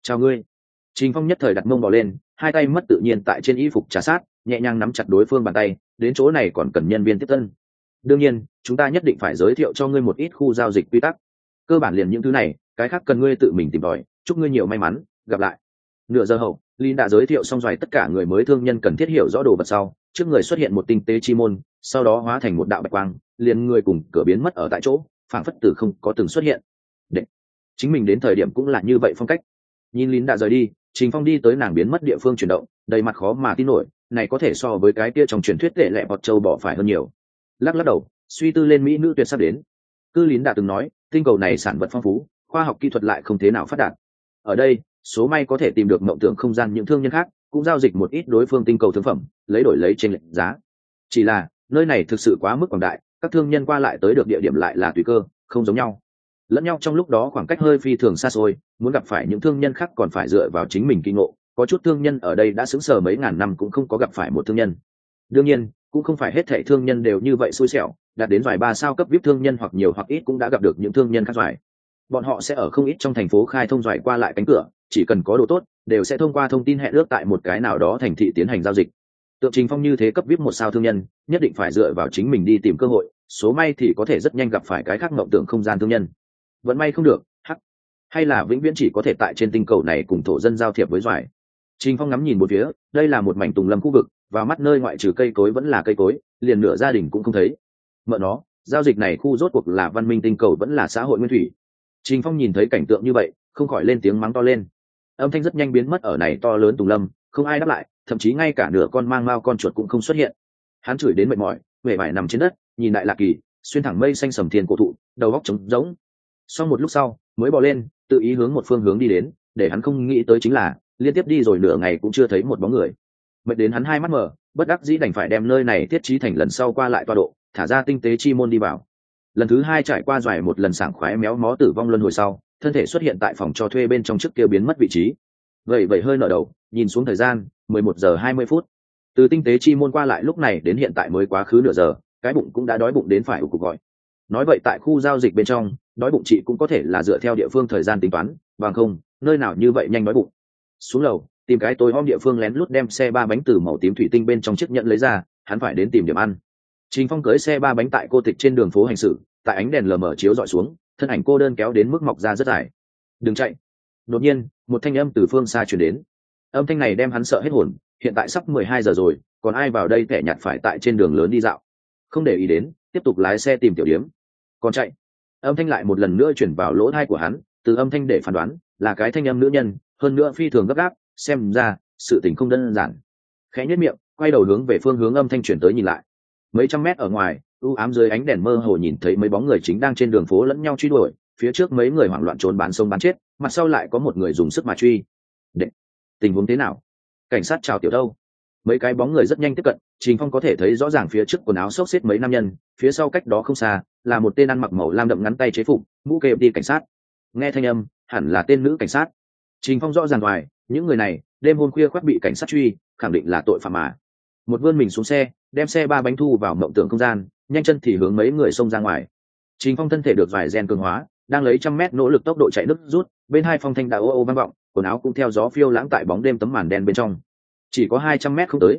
chào ngươi. Trình Phong nhất thời đặt mông bò lên, hai tay mất tự nhiên tại trên y phục trà sát, nhẹ nhàng nắm chặt đối phương bàn tay, đến chỗ này còn cần nhân viên tiếp tân. Đương nhiên, chúng ta nhất định phải giới thiệu cho ngươi một ít khu giao dịch quy tắc. Cơ bản liền những thứ này, cái khác cần ngươi tự mình tìm tòi, chúc ngươi nhiều may mắn, gặp lại. Nửa giờ hậu, Linh đã giới thiệu xong rồi tất cả người mới thương nhân cần thiết hiểu rõ đồ vật sau, trước người xuất hiện một tinh tế chi môn, sau đó hóa thành một đạo bạch quang, liền người cùng cửa biến mất ở tại chỗ, phảng phất tử không có từng xuất hiện. Đệ, chính mình đến thời điểm cũng là như vậy phong cách. Nhìn Linh đã rời đi, Trình Phong đi tới nàng biến mất địa phương chuyển động, đầy mặt khó mà tin nổi, này có thể so với cái kia trong truyền thuyết tệ lệ bọt châu bỏ phải hơn nhiều. Lắc lắc đầu, suy tư lên mỹ nữ tuyệt sắp đến. Cư Lín đã từng nói, tinh cầu này sản vật phong phú, khoa học kỹ thuật lại không thế nào phát đạt. Ở đây, số may có thể tìm được mộng tưởng không gian những thương nhân khác, cũng giao dịch một ít đối phương tinh cầu thương phẩm, lấy đổi lấy trên lệnh giá. Chỉ là, nơi này thực sự quá mức quảng đại, các thương nhân qua lại tới được địa điểm lại là tùy cơ, không giống nhau. Lẫn nhau trong lúc đó khoảng cách hơi phi thường xa xôi, muốn gặp phải những thương nhân khác còn phải dựa vào chính mình kinh ngộ. Có chút thương nhân ở đây đã sững sờ mấy ngàn năm cũng không có gặp phải một thương nhân. Đương nhiên, cũng không phải hết thảy thương nhân đều như vậy xui xẻo, đạt đến vài ba sao cấp VIP thương nhân hoặc nhiều hoặc ít cũng đã gặp được những thương nhân khác giỏi. Bọn họ sẽ ở không ít trong thành phố khai thông giỏi qua lại cánh cửa, chỉ cần có đồ tốt, đều sẽ thông qua thông tin hẹn ước tại một cái nào đó thành thị tiến hành giao dịch. Tượng Trình Phong như thế cấp VIP một sao thương nhân, nhất định phải dựa vào chính mình đi tìm cơ hội, số may thì có thể rất nhanh gặp phải cái khác mộng tưởng không gian thương nhân. Vẫn may không được, hay là vĩnh viễn chỉ có thể tại trên tinh cầu này cùng thổ dân giao thiệp với giỏi. Trình Phong ngắm nhìn một phía, đây là một mảnh tùng lâm khu vực, và mắt nơi ngoại trừ cây cối vẫn là cây cối, liền nửa gia đình cũng không thấy. Mợ nó, giao dịch này khu rốt cuộc là văn minh tinh cầu vẫn là xã hội nguyên thủy. Trình Phong nhìn thấy cảnh tượng như vậy, không khỏi lên tiếng mắng to lên. Âm thanh rất nhanh biến mất ở này to lớn tùng lâm, không ai đáp lại, thậm chí ngay cả nửa con mang mao con chuột cũng không xuất hiện. Hắn chửi đến mệt mỏi, mệt mỏi nằm trên đất, nhìn lại Lạc Kỳ, xuyên thẳng mây xanh sầm thiên cổ thụ, đầu óc trống rỗng. Sau một lúc sau, mới bò lên, tự ý hướng một phương hướng đi đến, để hắn không nghĩ tới chính là, liên tiếp đi rồi nửa ngày cũng chưa thấy một bóng người. Mệt đến hắn hai mắt mở, bất đắc dĩ đành phải đem nơi này thiết trí thành lần sau qua lại tọa độ, thả ra tinh tế chi môn đi vào. Lần thứ hai trải qua doài một lần sảng khoái méo mó tử vong luân hồi sau, thân thể xuất hiện tại phòng cho thuê bên trong trước kia biến mất vị trí. Vậy hơi nở đầu, nhìn xuống thời gian, 11 giờ 20 phút. Từ tinh tế chi môn qua lại lúc này đến hiện tại mới quá khứ nửa giờ, cái bụng cũng đã đói bụng đến phải ủ cục gọi. Nói vậy tại khu giao dịch bên trong, đói bụng chị cũng có thể là dựa theo địa phương thời gian tính toán, bằng không, nơi nào như vậy nhanh đói bụng. Xuống lầu, tìm cái tối om địa phương lén lút đem xe ba bánh từ màu tím thủy tinh bên trong chiếc nhẫn lấy ra, hắn phải đến tìm điểm ăn. Trình Phong cưỡi xe ba bánh tại cô tịch trên đường phố hành xử, tại ánh đèn lờ mờ chiếu dọi xuống, thân ảnh cô đơn kéo đến mức mọc ra rất dài. Đừng chạy! Đột nhiên, một thanh âm từ phương xa truyền đến. Âm thanh này đem hắn sợ hết hồn. Hiện tại sắp 12 giờ rồi, còn ai vào đây kẻ nhặt phải tại trên đường lớn đi dạo? Không để ý đến, tiếp tục lái xe tìm tiểu điếm. Còn chạy! Âm thanh lại một lần nữa chuyển vào lỗ tai của hắn. Từ âm thanh để phán đoán, là cái thanh âm nữ nhân, hơn nữa phi thường gấp gáp. Xem ra, sự tình không đơn giản. Khẽ nhếch miệng, quay đầu hướng về phương hướng âm thanh chuyển tới nhìn lại. Mấy trăm mét ở ngoài, u ám dưới ánh đèn mơ hồ nhìn thấy mấy bóng người chính đang trên đường phố lẫn nhau truy đuổi, phía trước mấy người hoảng loạn trốn bán sông bán chết, mặt sau lại có một người dùng sức mà truy. Đệ, tình huống thế nào? Cảnh sát chào tiểu đâu? Mấy cái bóng người rất nhanh tiếp cận, Trình Phong có thể thấy rõ ràng phía trước quần áo xốc xếp mấy nam nhân, phía sau cách đó không xa là một tên ăn mặc màu lam đậm ngắn tay chế phục, mũ kẹp đi cảnh sát. Nghe thanh âm, hẳn là tên nữ cảnh sát. Trình Phong rõ ràng ngoài, những người này đêm hôm khuya khoác bị cảnh sát truy, khẳng định là tội phạm mà. Một vươn mình xuống xe, đem xe ba bánh thu vào mộng tưởng không gian, nhanh chân thì hướng mấy người xông ra ngoài. Trình Phong thân thể được vài gen cường hóa, đang lấy 100 mét nỗ lực tốc độ chạy nước rút, bên hai phong thanh đã ô ô vang vọng, quần áo cũng theo gió phiêu lãng tại bóng đêm tấm màn đen bên trong. Chỉ có 200 mét không tới,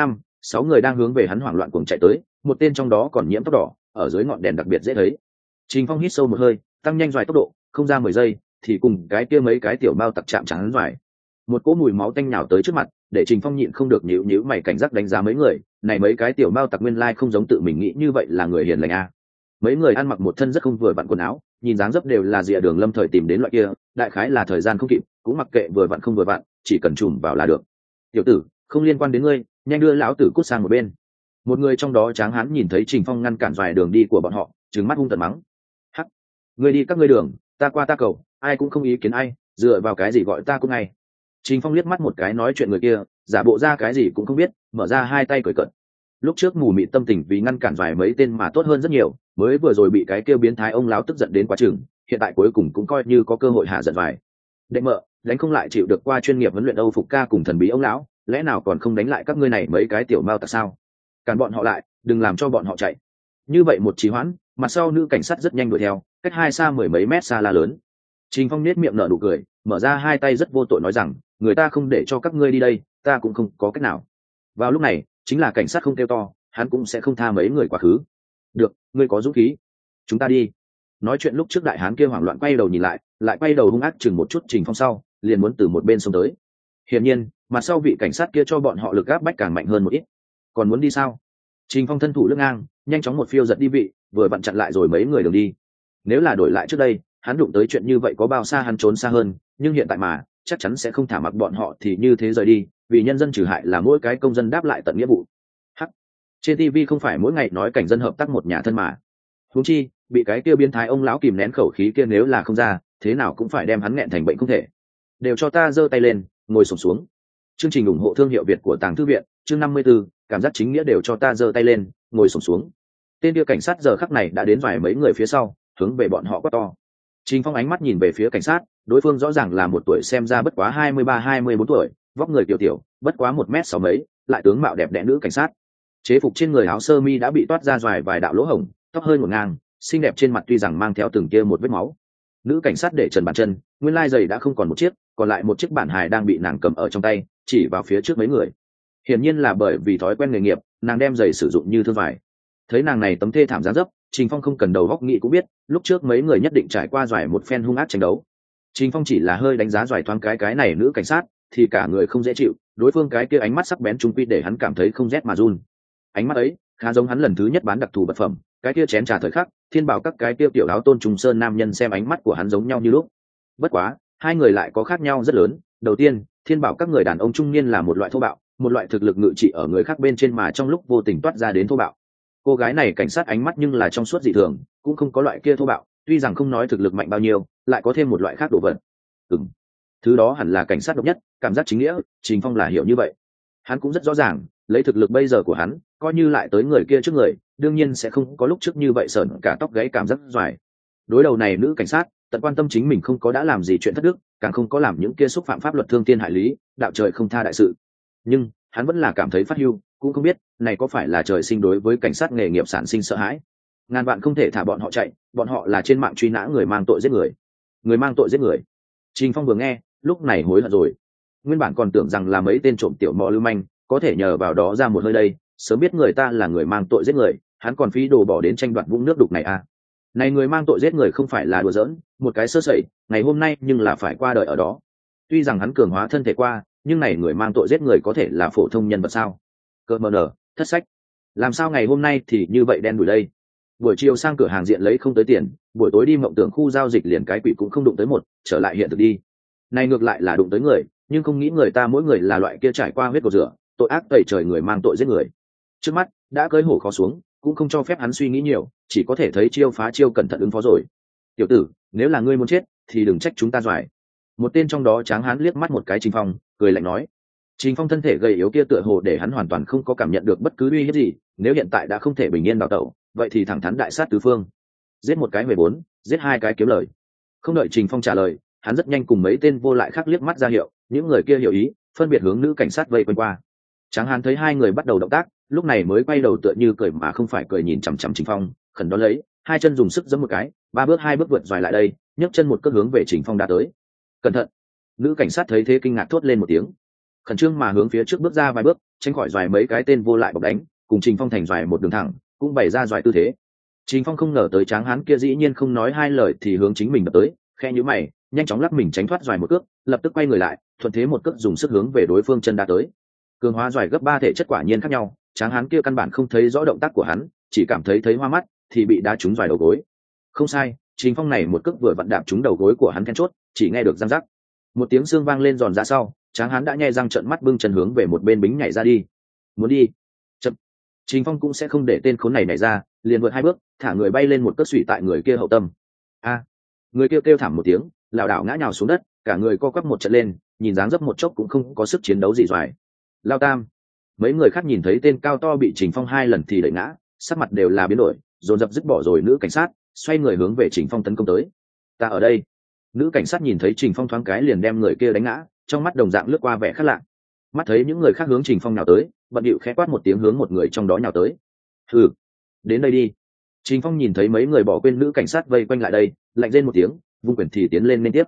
6 người đang hướng về hắn hoảng loạn cuồng chạy tới, một tên trong đó còn nhiễm tóc đỏ, ở dưới ngọn đèn đặc biệt dễ thấy. Trình Phong hít sâu một hơi, tăng nhanh xoài tốc độ, không ra 10 giây, thì cùng cái kia mấy cái tiểu bao tặc chạm trán xoài. Một cỗ mùi máu tanh nhào tới trước mặt, để Trình Phong nhịn không được nhíu mày cảnh giác đánh giá mấy người, này mấy cái tiểu bao tặc nguyên lai không giống tự mình nghĩ như vậy là người hiền lành à. Mấy người ăn mặc một thân rất không vừa vặn quần áo, nhìn dáng dấp đều là rìa đường lâm thời tìm đến loại kia, đại khái là thời gian không kịp, cũng mặc kệ vừa vặn không vừa vặn, chỉ cần chùm vào là được. Tiểu tử, không liên quan đến ngươi, nhanh đưa lão tử cút sang một bên. Một người trong đó tráng hán nhìn thấy Trình Phong ngăn cản vài đường đi của bọn họ, trừng mắt hung tợn mắng. Hắc, ngươi đi các ngươi đường, ta qua ta cầu, ai cũng không ý kiến ai, dựa vào cái gì gọi ta cũng ngay. Trình Phong liếc mắt một cái nói chuyện người kia, giả bộ ra cái gì cũng không biết, mở ra hai tay cười cợt. Lúc trước mù mịt tâm tình vì ngăn cản vài mấy tên mà tốt hơn rất nhiều, mới vừa rồi bị cái kêu biến thái ông láo tức giận đến quá chừng, hiện tại cuối cùng cũng coi như có cơ hội hạ giận vài. Đệ mợ, đánh không lại chịu được qua chuyên nghiệp huấn luyện Âu phục ca cùng thần bí ông lão, lẽ nào còn không đánh lại các ngươi này mấy cái tiểu mao tặc sao? Cản bọn họ lại, đừng làm cho bọn họ chạy. Như vậy một trì hoãn, mặt sau nữ cảnh sát rất nhanh đuổi theo, cách hai xa 10 mấy mét xa la lớn. Trình Phong nét miệng nở nụ cười, mở ra hai tay rất vô tội nói rằng người ta không để cho các ngươi đi đây, ta cũng không có cách nào. Vào lúc này chính là cảnh sát không kêu to, hắn cũng sẽ không tha mấy người quá khứ. Được, ngươi có dũng khí, chúng ta đi. Nói chuyện lúc trước đại hán kia hoảng loạn quay đầu nhìn lại quay đầu hung ác chừng một chút Trình Phong sau, liền muốn từ một bên xông tới. Hiển nhiên mặt sau vị cảnh sát kia cho bọn họ lực áp bách càng mạnh hơn một ít. Còn muốn đi sao? Trình Phong thân thủ lưng ngang, nhanh chóng một phiêu giật đi vị, vừa vặn chặn lại rồi mấy người đường đi. Nếu là đổi lại trước đây, hắn đụng tới chuyện như vậy có bao xa hắn trốn xa hơn, nhưng hiện tại mà chắc chắn sẽ không thả mặc bọn họ thì như thế rời đi, vì nhân dân trừ hại là mỗi cái công dân đáp lại tận nghĩa vụ. Hắc, trên TV không phải mỗi ngày nói cảnh dân hợp tác một nhà thân mà. Huống chi bị cái kia biến thái ông lão kìm nén khẩu khí kia, nếu là không ra thế nào cũng phải đem hắn nghẹn thành bệnh không thể. Đều cho ta giơ tay lên, ngồi xổm xuống. Chương trình ủng hộ thương hiệu Việt của Tàng Thư viện, chương 54, cảm giác chính nghĩa, đều cho ta giơ tay lên, ngồi xổm xuống. Tên kia cảnh sát giờ khắc này đã đến vài mấy người phía sau, hướng về bọn họ quát to. Trình Phong ánh mắt nhìn về phía cảnh sát, đối phương rõ ràng là một tuổi xem ra bất quá 23-24 tuổi, vóc người tiểu tiểu, bất quá 1m6 mấy, lại tướng mạo đẹp đẽ nữ cảnh sát. Chế phục trên người áo sơ mi đã bị toát ra vài đạo lỗ hổng, tóc hơi ngổn ngang, xinh đẹp trên mặt tuy rằng mang theo từng kia một vết máu. Nữ cảnh sát để trần bàn chân, nguyên lai giày đã không còn một chiếc, còn lại một chiếc bản hài đang bị nàng cầm ở trong tay, chỉ vào phía trước mấy người. Hiển nhiên là bởi vì thói quen nghề nghiệp, nàng đem giày sử dụng như thương vải. Thấy nàng này tấm thê thảm dáng dấp, Trình Phong không cần đầu góc nghĩ cũng biết, lúc trước mấy người nhất định trải qua doài một phen hung ác tranh đấu. Trình Phong chỉ là hơi đánh giá doài thoáng cái này nữ cảnh sát, thì cả người không dễ chịu, đối phương cái kia ánh mắt sắc bén trung quy để hắn cảm thấy không rét mà run. Ánh mắt ấy khá giống hắn lần thứ nhất bán đặc thù vật phẩm, cái kia chén trà thời khắc, thiên bảo các cái kia tiểu áo tôn trùng sơn nam nhân xem ánh mắt của hắn giống nhau như lúc. Bất quá hai người lại có khác nhau rất lớn. Đầu tiên, thiên bảo các người đàn ông trung niên là một loại thô bạo, một loại thực lực ngự trị ở người khác bên trên mà trong lúc vô tình toát ra đến thô bạo. Cô gái này cảnh sát ánh mắt nhưng là trong suốt dị thường, cũng không có loại kia thô bạo, tuy rằng không nói thực lực mạnh bao nhiêu, lại có thêm một loại khác đồ vật. Thứ đó hẳn là cảnh sát độc nhất, cảm giác chính nghĩa. Trình Phong là hiểu như vậy. Hắn cũng rất rõ ràng, lấy thực lực bây giờ của hắn, coi như lại tới người kia trước người, đương nhiên sẽ không có lúc trước như vậy sởn cả tóc gáy cảm giác doài. Đối đầu này nữ cảnh sát, tận quan tâm chính mình không có đã làm gì chuyện thất đức, càng không có làm những kia xúc phạm pháp luật thương thiên hại lý, đạo trời không tha đại sự. Nhưng hắn vẫn là cảm thấy phát hưu, cũng không biết này có phải là trời sinh đối với cảnh sát nghề nghiệp sản sinh sợ hãi. Ngàn vạn không thể thả bọn họ chạy, bọn họ là trên mạng truy nã người mang tội giết người. Người mang tội giết người. Trình Phong vừa nghe, lúc này hối hận rồi. Nguyên bản còn tưởng rằng là mấy tên trộm tiểu mọ lưu manh, có thể nhờ vào đó ra một hơi đây, sớm biết người ta là người mang tội giết người, hắn còn phí đồ bỏ đến tranh đoạt vũng nước đục này à. Này người mang tội giết người không phải là đùa giỡn, một cái sơ sẩy, ngày hôm nay nhưng là phải qua đời ở đó. Tuy rằng hắn cường hóa thân thể qua, nhưng này người mang tội giết người có thể là phổ thông nhân vật sao? Cơ mờ nở, thất sách. Làm sao ngày hôm nay thì như vậy đen đủi đây? Buổi chiều sang cửa hàng diện lấy không tới tiền, buổi tối đi mộng tưởng khu giao dịch liền cái quỷ cũng không đụng tới một, trở lại hiện thực đi. Này ngược lại là đụng tới người, nhưng không nghĩ người ta mỗi người là loại kia trải qua huyết cột rửa, tội ác tẩy trời người mang tội giết người. Trước mắt đã cưới hổ khó xuống, cũng không cho phép hắn suy nghĩ nhiều, chỉ có thể thấy chiêu phá chiêu, cẩn thận ứng phó rồi. Tiểu tử, nếu là ngươi muốn chết thì đừng trách chúng ta doài. Một tên trong đó tráng hán liếc mắt một cái Trình Phong, cười lạnh nói. Trình Phong thân thể gầy yếu kia tựa hồ để hắn hoàn toàn không có cảm nhận được bất cứ uy hiếp gì, nếu hiện tại đã không thể bình yên đào tẩu, vậy thì thẳng thắn đại sát tứ phương. Giết một cái 14, giết hai cái kiếm lời. Không đợi Trình Phong trả lời, hắn rất nhanh cùng mấy tên vô lại khác liếc mắt ra hiệu, những người kia hiểu ý, phân biệt hướng nữ cảnh sát vây quanh qua. Tráng hán thấy hai người bắt đầu động tác, lúc này mới quay đầu tựa như cười mà không phải cười nhìn chằm chằm Trình Phong, khẩn đón lấy, hai chân dùng sức giẫm một cái, hai bước vượt dài lại đây, nhấc chân một cước hướng về Trình Phong đã tới. Cẩn thận! Nữ cảnh sát thấy thế kinh ngạc thốt lên một tiếng, khẩn trương mà hướng phía trước bước ra vài bước, tránh khỏi doài mấy cái tên vô lại bọc đánh, cùng Trình Phong thành doài một đường thẳng, cũng bày ra doài tư thế. Trình Phong không ngờ tới tráng hán kia dĩ nhiên không nói hai lời thì hướng chính mình đập tới, khe nhíu mày, nhanh chóng lắc mình tránh thoát doài một cước, lập tức quay người lại, thuận thế một cước dùng sức hướng về đối phương chân đá tới. Cường hóa doài gấp 3 thể chất quả nhiên khác nhau, tráng hán kia căn bản không thấy rõ động tác của hắn, chỉ cảm thấy hoa mắt thì bị đá trúng doài đầu gối. Không sai, Trình Phong này một cước vừa vặn đạp trúng đầu gối của hắn then chốt, chỉ nghe được răng rắc. Một tiếng xương vang lên giòn ra sau, tráng hán đã nhe răng trợn mắt bưng chân hướng về một bên bính nhảy ra đi. Muốn đi? Chậm. Trình Phong cũng sẽ không để tên khốn này nhảy ra, liền vượt 2 bước, thả người bay lên một cước xủy tại người kia hậu tâm. A! Người kia kêu thảm một tiếng, lảo đảo ngã nhào xuống đất, cả người co quắp một trận lên, nhìn dáng dấp một chốc cũng không có sức chiến đấu gì doài. Lao tam! Mấy người khác nhìn thấy tên cao to bị Trình Phong 2 lần thì đẩy ngã, sắc mặt đều là biến đổi, dồn dập dứt bỏ rồi nữ cảnh sát, xoay người hướng về Trình Phong tấn công tới. Ta ở đây! Nữ cảnh sát nhìn thấy Trình Phong thoáng cái liền đem người kia đánh ngã, trong mắt đồng dạng lướt qua vẻ khác lạ. Mắt thấy những người khác hướng Trình Phong nhào tới, bận điệu khẽ quát một tiếng hướng một người trong đó nhào tới. Hừ, đến đây đi. Trình Phong nhìn thấy mấy người bỏ quên nữ cảnh sát vây quanh lại đây, lạnh rên một tiếng, vung quyền thì tiến lên liên tiếp.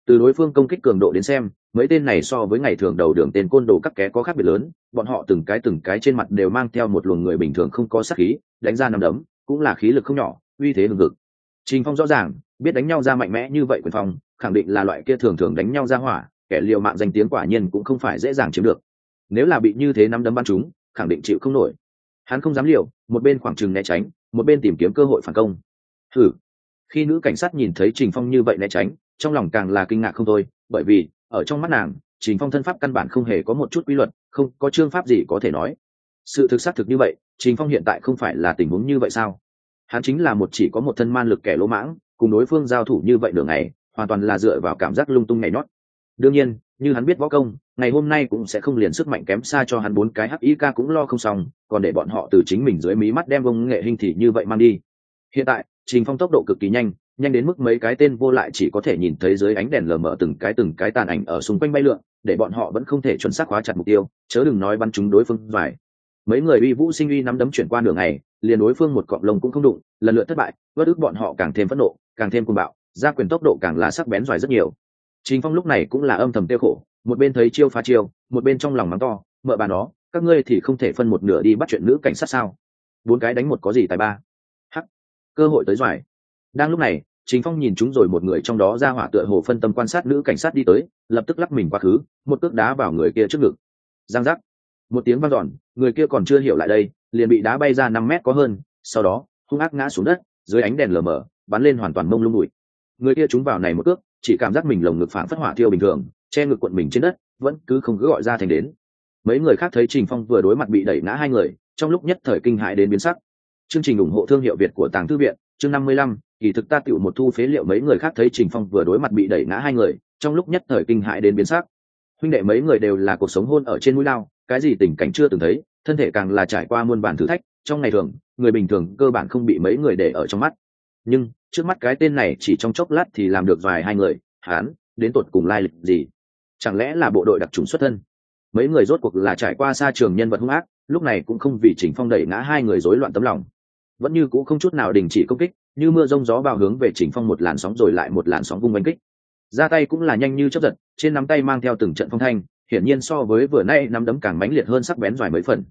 Từ đối phương công kích cường độ đến xem, mấy tên này so với ngày thường đầu đường tên côn đồ các ké có khác biệt lớn, bọn họ từng cái trên mặt đều mang theo một luồng người bình thường không có sát khí, đánh ra nắm đấm cũng là khí lực không nhỏ, uy thế hừng hực. Trình Phong rõ ràng biết đánh nhau ra mạnh mẽ như vậy, Quyền Phong khẳng định là loại kia thường thường đánh nhau ra hỏa, kẻ liều mạng danh tiếng quả nhiên cũng không phải dễ dàng chiếm được. Nếu là bị như thế nắm đấm bắn trúng, khẳng định chịu không nổi. Hắn không dám liều, một bên khoảng chừng né tránh, một bên tìm kiếm cơ hội phản công. Thử. Khi nữ cảnh sát nhìn thấy Trình Phong như vậy né tránh, trong lòng càng là kinh ngạc không thôi, bởi vì ở trong mắt nàng, Trình Phong thân pháp căn bản không hề có một chút quy luật, không có chương pháp gì có thể nói. Sự thực xác thực như vậy, Trình Phong hiện tại không phải là tình huống như vậy sao? Hắn chính là một chỉ có một thân man lực kẻ lỗ mãng, cùng đối phương giao thủ như vậy nửa ngày, hoàn toàn là dựa vào cảm giác lung tung nhảy nhót. Đương nhiên, như hắn biết võ công, ngày hôm nay cũng sẽ không liền sức mạnh kém xa cho hắn 4 cái HIK cũng lo không xong, còn để bọn họ từ chính mình dưới mí mắt đem công nghệ hình thì như vậy mang đi. Hiện tại, Trình Phong tốc độ cực kỳ nhanh, nhanh đến mức mấy cái tên vô lại chỉ có thể nhìn thấy dưới ánh đèn lờ mờ từng cái tàn ảnh ở xung quanh bay lượn, để bọn họ vẫn không thể chuẩn xác khóa chặt mục tiêu, chớ đừng nói bắn trúng đối phương vải. Mấy người uy vũ sinh uy nắm đấm chuyển qua nửa ngày, liền đối phương một cọng lông cũng không đụng, lần lượt thất bại, bất ức bọn họ càng thêm phẫn nộ, càng thêm cuồng bạo, ra quyền tốc độ càng là sắc bén giỏi rất nhiều. Trình Phong lúc này cũng là âm thầm tiêu khổ, một bên thấy chiêu phá chiêu, một bên trong lòng mắng to, mợ bà nó, các ngươi thì không thể phân một nửa đi bắt chuyện nữ cảnh sát sao? 4 cái đánh một có gì tài ba? Hắc, cơ hội tới rồi. Đang lúc này, Trình Phong nhìn chúng rồi một người trong đó ra hỏa tựa hồ phân tâm quan sát nữ cảnh sát đi tới, lập tức lắc mình quá khứ, một cước đá vào người kia trước ngực. Giang giác, một tiếng vang dọn, người kia còn chưa hiểu lại đây, liền bị đá bay ra 5 mét có hơn, sau đó hung ác ngã xuống đất, dưới ánh đèn lờ mờ, bắn lên hoàn toàn mông lung bụi. Người kia trúng vào này một cước, chỉ cảm giác mình lồng ngực phảng phất hỏa thiêu bình thường, che ngực cuộn mình trên đất, vẫn cứ không cứ gọi ra thành đến. Mấy người khác thấy Trình Phong vừa đối mặt bị đẩy ngã hai người, trong lúc nhất thời kinh hãi đến biến sắc. Chương trình ủng hộ thương hiệu Việt của Tàng Thư viện, chương 55, kỳ thực ta tiểu một thu phế liệu. Mấy người khác thấy Trình Phong vừa đối mặt bị đẩy ngã hai người, trong lúc nhất thời kinh hãi đến biến sắc. Huynh đệ mấy người đều là cuộc sống hôn ở trên mũi lao, cái gì tình cảnh chưa từng thấy, thân thể càng là trải qua muôn vàn thử thách, trong ngày thường, người bình thường cơ bản không bị mấy người để ở trong mắt. Nhưng, trước mắt cái tên này chỉ trong chốc lát thì làm được vài hai người, hắn đến tột cùng lai lịch gì? Chẳng lẽ là bộ đội đặc trùng xuất thân? Mấy người rốt cuộc là trải qua xa trường nhân vật hung ác, lúc này cũng không vì Trình Phong đẩy ngã hai người rối loạn tấm lòng, vẫn như cũng không chút nào đình chỉ công kích, như mưa rông gió bao hướng về Trình Phong một làn sóng rồi lại một làn sóng vung đánh kích. Ra tay cũng là nhanh như chớp giật, trên nắm tay mang theo từng trận phong thanh, hiển nhiên so với vừa nay nắm đấm càng mãnh liệt hơn, sắc bén vài mấy phần.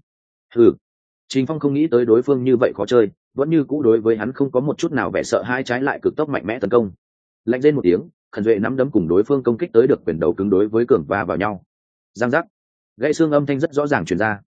Trình Phong không nghĩ tới đối phương như vậy khó chơi, vẫn như cũ đối với hắn không có một chút nào vẻ sợ hãi, trái lại cực tốc mạnh mẽ tấn công. Lạnh rên một tiếng, Khẩn Duệ nắm đấm cùng đối phương công kích tới được quyền đầu cứng đối với cường va vào nhau. Giang giác, gãy xương âm thanh rất rõ ràng truyền ra.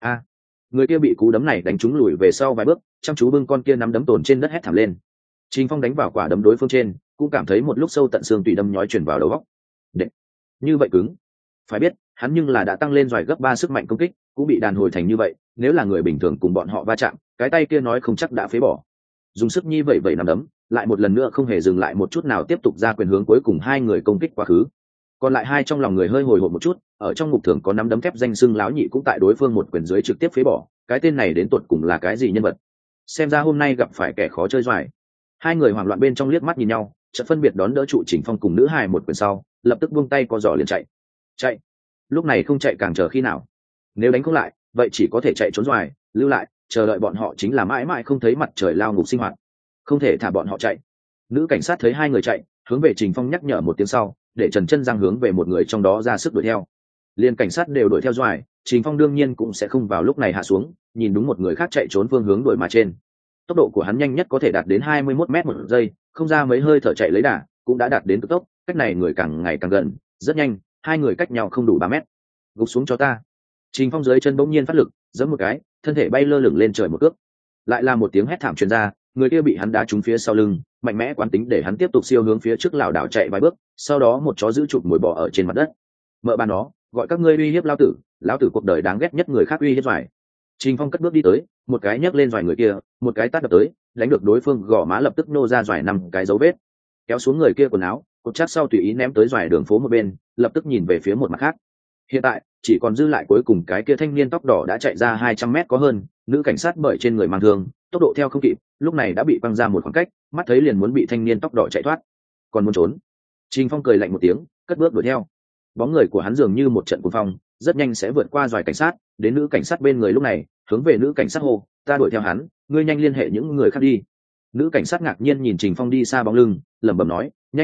Người kia bị cú đấm này đánh trúng lùi về sau vài bước, chăm chú bưng con kia nắm đấm tồn trên đất hét thảm lên. Trình Phong đánh vào quả đấm đối phương trên, cũng cảm thấy một lúc sâu tận xương tùy đâm nhói truyền vào đầu óc. Đệ, như vậy cứng. Phải biết, hắn nhưng là đã tăng lên giỏi gấp 3 sức mạnh công kích, cũng bị đàn hồi thành như vậy, nếu là người bình thường cùng bọn họ va chạm, cái tay kia nói không chắc đã phế bỏ. Dùng sức như vậy nắm đấm, lại một lần nữa không hề dừng lại một chút nào, tiếp tục ra quyền hướng cuối cùng hai người công kích quá khứ. Còn lại hai trong lòng người hơi hồi hộp một chút, ở trong ngục thường có nắm đấm thép danh xưng láo nhị cũng tại đối phương một quyền dưới trực tiếp phế bỏ, cái tên này đến tột cùng là cái gì nhân vật? Xem ra hôm nay gặp phải kẻ khó chơi doài. Hai người hoảng loạn bên trong liếc mắt nhìn nhau, chợt phân biệt đón đỡ trụ Trình Phong cùng nữ hài một quyền sau, lập tức buông tay co giò liền chạy. Lúc này không chạy càng chờ khi nào? Nếu đánh không lại, vậy chỉ có thể chạy trốn doài, lưu lại, chờ đợi bọn họ chính là mãi mãi không thấy mặt trời lao ngục sinh hoạt. Không thể thả bọn họ chạy. Nữ cảnh sát thấy hai người chạy, hướng về Trình Phong nhắc nhở một tiếng sau, để trần chân giang hướng về một người trong đó ra sức đuổi theo. Liên cảnh sát đều đuổi theo doài, Trình Phong đương nhiên cũng sẽ không vào lúc này hạ xuống, nhìn đúng một người khác chạy trốn phương hướng đuổi mà trên. Tốc độ của hắn nhanh nhất có thể đạt đến 21 mét một giây, không ra mấy hơi thở chạy lấy đà, cũng đã đạt đến cực tốc, cách này người càng ngày càng gần, rất nhanh, hai người cách nhau không đủ 3 mét. Gục xuống cho ta. Trình Phong dưới chân bỗng nhiên phát lực, giẫm một cái, thân thể bay lơ lửng lên trời một cước. Lại là một tiếng hét thảm truyền ra, người kia bị hắn đá trúng phía sau lưng, mạnh mẽ quán tính để hắn tiếp tục siêu hướng phía trước lảo đảo chạy vài bước, sau đó một chó giữ chụp mồi bò ở trên mặt đất. Mợ bà nó, gọi các ngươi uy hiếp lão tử cuộc đời đáng ghét nhất người khác uy hiếp doài. Trình Phong cất bước đi tới, một cái nhấc lên doài người kia, một cái tát đập tới, đánh được đối phương gò má lập tức nô ra doài 5 cái dấu vết. Kéo xuống người kia quần áo, cột chắc sau tùy ý ném tới doài đường phố một bên, lập tức nhìn về phía một mặt khác. Hiện tại chỉ còn dư lại cuối cùng cái kia thanh niên tóc đỏ đã chạy ra 200 mét có hơn, nữ cảnh sát bởi trên người mang thương, tốc độ theo không kịp, lúc này đã bị quăng ra một khoảng cách, mắt thấy liền muốn bị thanh niên tóc đỏ chạy thoát. Còn muốn trốn? Trình Phong cười lạnh một tiếng, cất bước đuổi theo. Bóng người của hắn dường như một trận cuồng phong, rất nhanh sẽ vượt qua doài cảnh sát, đến nữ cảnh sát bên người lúc này, hướng về nữ cảnh sát hô, ta đuổi theo hắn, ngươi nhanh liên hệ những người khác đi. Nữ cảnh sát ngạc nhiên nhìn Trình Phong đi xa bóng lưng, lẩm bẩm nói, nhanh như vậy,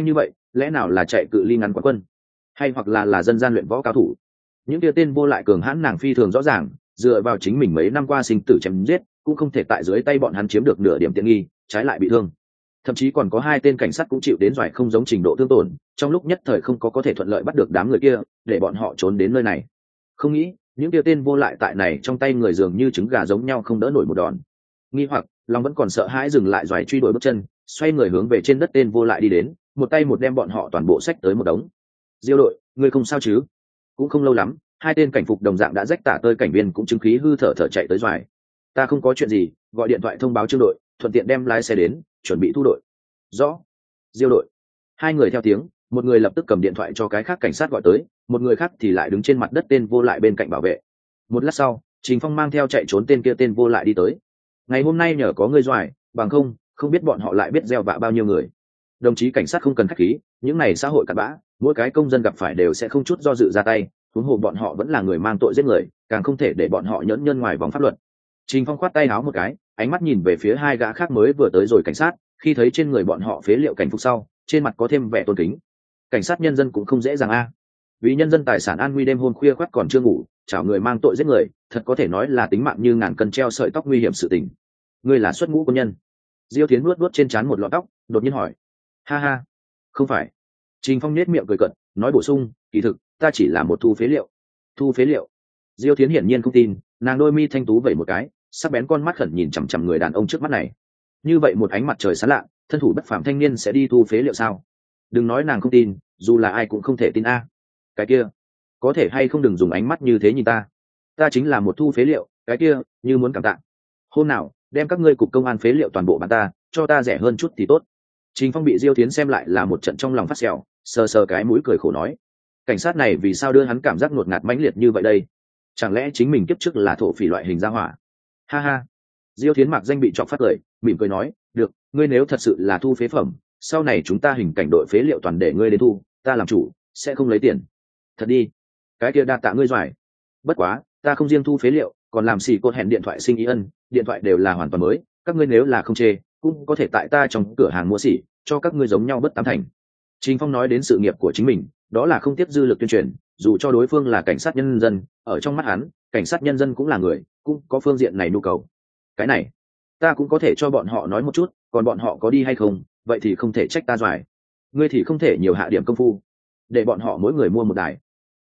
lẽ nào là chạy cự ly ngắn quán quân, hay hoặc là dân gian luyện võ cao thủ? Những kia tên vô lại cường hãn nàng phi thường rõ ràng, dựa vào chính mình mấy năm qua sinh tử chém giết cũng không thể tại dưới tay bọn hắn chiếm được nửa điểm tiện nghi, trái lại bị thương. Thậm chí còn có 2 tên cảnh sát cũng chịu đến doài không giống trình độ thương tổn, trong lúc nhất thời không có thể thuận lợi bắt được đám người kia, để bọn họ trốn đến nơi này. Không nghĩ những kia tên vô lại tại này trong tay người dường như trứng gà giống nhau, không đỡ nổi một đòn. Nghi hoặc lòng vẫn còn sợ hãi, dừng lại doài truy đuổi bước chân, xoay người hướng về trên đất tên vô lại đi đến, một tay một đem bọn họ toàn bộ xách tới một đống. Diêu đội, ngươi không sao chứ? Cũng không lâu lắm, 2 tên cảnh phục đồng dạng đã rách tả tơi cảnh viên cũng chứng khí hư thở chạy tới doài. Ta không có chuyện gì, gọi điện thoại thông báo trương đội, thuận tiện đem lái xe đến, chuẩn bị thu đội. Rõ. Diêu đội. 2 người theo tiếng, một người lập tức cầm điện thoại cho cái khác cảnh sát gọi tới, một người khác thì lại đứng trên mặt đất tên vô lại bên cạnh bảo vệ. Một lát sau, Trình Phong mang theo chạy trốn tên kia tên vô lại đi tới. Ngày hôm nay nhờ có ngươi doài, bằng không biết bọn họ lại biết gieo vạ bao nhiêu người. Đồng chí cảnh sát không cần khách khí, những này xã hội cặn bã, mỗi cái công dân gặp phải đều sẽ không chút do dự ra tay, huống hồ bọn họ vẫn là người mang tội giết người, càng không thể để bọn họ nhẫn nhơn ngoài vòng pháp luật. Trình Phong khoát tay áo một cái, ánh mắt nhìn về phía 2 gã khác mới vừa tới rồi cảnh sát, khi thấy trên người bọn họ phế liệu cảnh phục sau, trên mặt có thêm vẻ tôn kính. Cảnh sát nhân dân cũng không dễ dàng a. Vì nhân dân tài sản an nguy, đêm hôm khuya khoắt còn chưa ngủ, chảo người mang tội giết người, thật có thể nói là tính mạng như ngàn cân treo sợi tóc, nguy hiểm sự tình. Ngươi là xuất ngũ quân nhân? Diêu Thiến nuốt trên trán một lọn tóc, đột nhiên hỏi. Ha ha, không phải. Trình Phong nhếch miệng cười cợt, nói bổ sung, kỳ thực ta chỉ là một thu phế liệu. Thu phế liệu? Diêu Thiến hiển nhiên không tin, nàng đôi mi thanh tú vẩy một cái, sắc bén con mắt khẩn nhìn chằm chằm người đàn ông trước mắt này. Như vậy một ánh mặt trời sáng lạ, thân thủ bất phàm thanh niên sẽ đi thu phế liệu sao? Đừng nói nàng không tin, dù là ai cũng không thể tin a. Cái kia, có thể hay không đừng dùng ánh mắt như thế nhìn ta. Ta chính là một thu phế liệu, cái kia, như muốn cảm tạ. Hôm nào, đem các ngươi cục công an phế liệu toàn bộ bán ta, cho ta rẻ hơn chút thì tốt. Trình Phong bị Diêu Thiến xem lại là một trận trong lòng phát sẹo, sờ sờ cái mũi cười khổ nói, cảnh sát này vì sao đưa hắn cảm giác ngột ngạt mãnh liệt như vậy đây? Chẳng lẽ chính mình kiếp trước là thổ phỉ loại hình gia hỏa? Ha ha. Diêu Thiến mặc danh bị chọc phát cười, mỉm cười nói, được, ngươi nếu thật sự là thu phế phẩm, sau này chúng ta hình cảnh đội phế liệu toàn để ngươi đến thu, ta làm chủ, sẽ không lấy tiền. Thật đi. Cái kia đa tạ ngươi giỏi. Bất quá, ta không riêng thu phế liệu, còn làm xì cột hẹn điện thoại sinh ý ân, điện thoại đều là hoàn toàn mới, các ngươi nếu là không chê, cũng có thể tại ta trong cửa hàng mua xỉ, cho các ngươi giống nhau bất tám thành. Trình Phong nói đến sự nghiệp của chính mình, đó là không tiếc dư lực tuyên truyền, dù cho đối phương là cảnh sát nhân dân, ở trong mắt hắn, cảnh sát nhân dân cũng là người, cũng có phương diện này nhu cầu. Cái này, ta cũng có thể cho bọn họ nói một chút, còn bọn họ có đi hay không, vậy thì không thể trách ta doài. Ngươi thì không thể nhiều hạ điểm công phu, để bọn họ mỗi người mua một đài.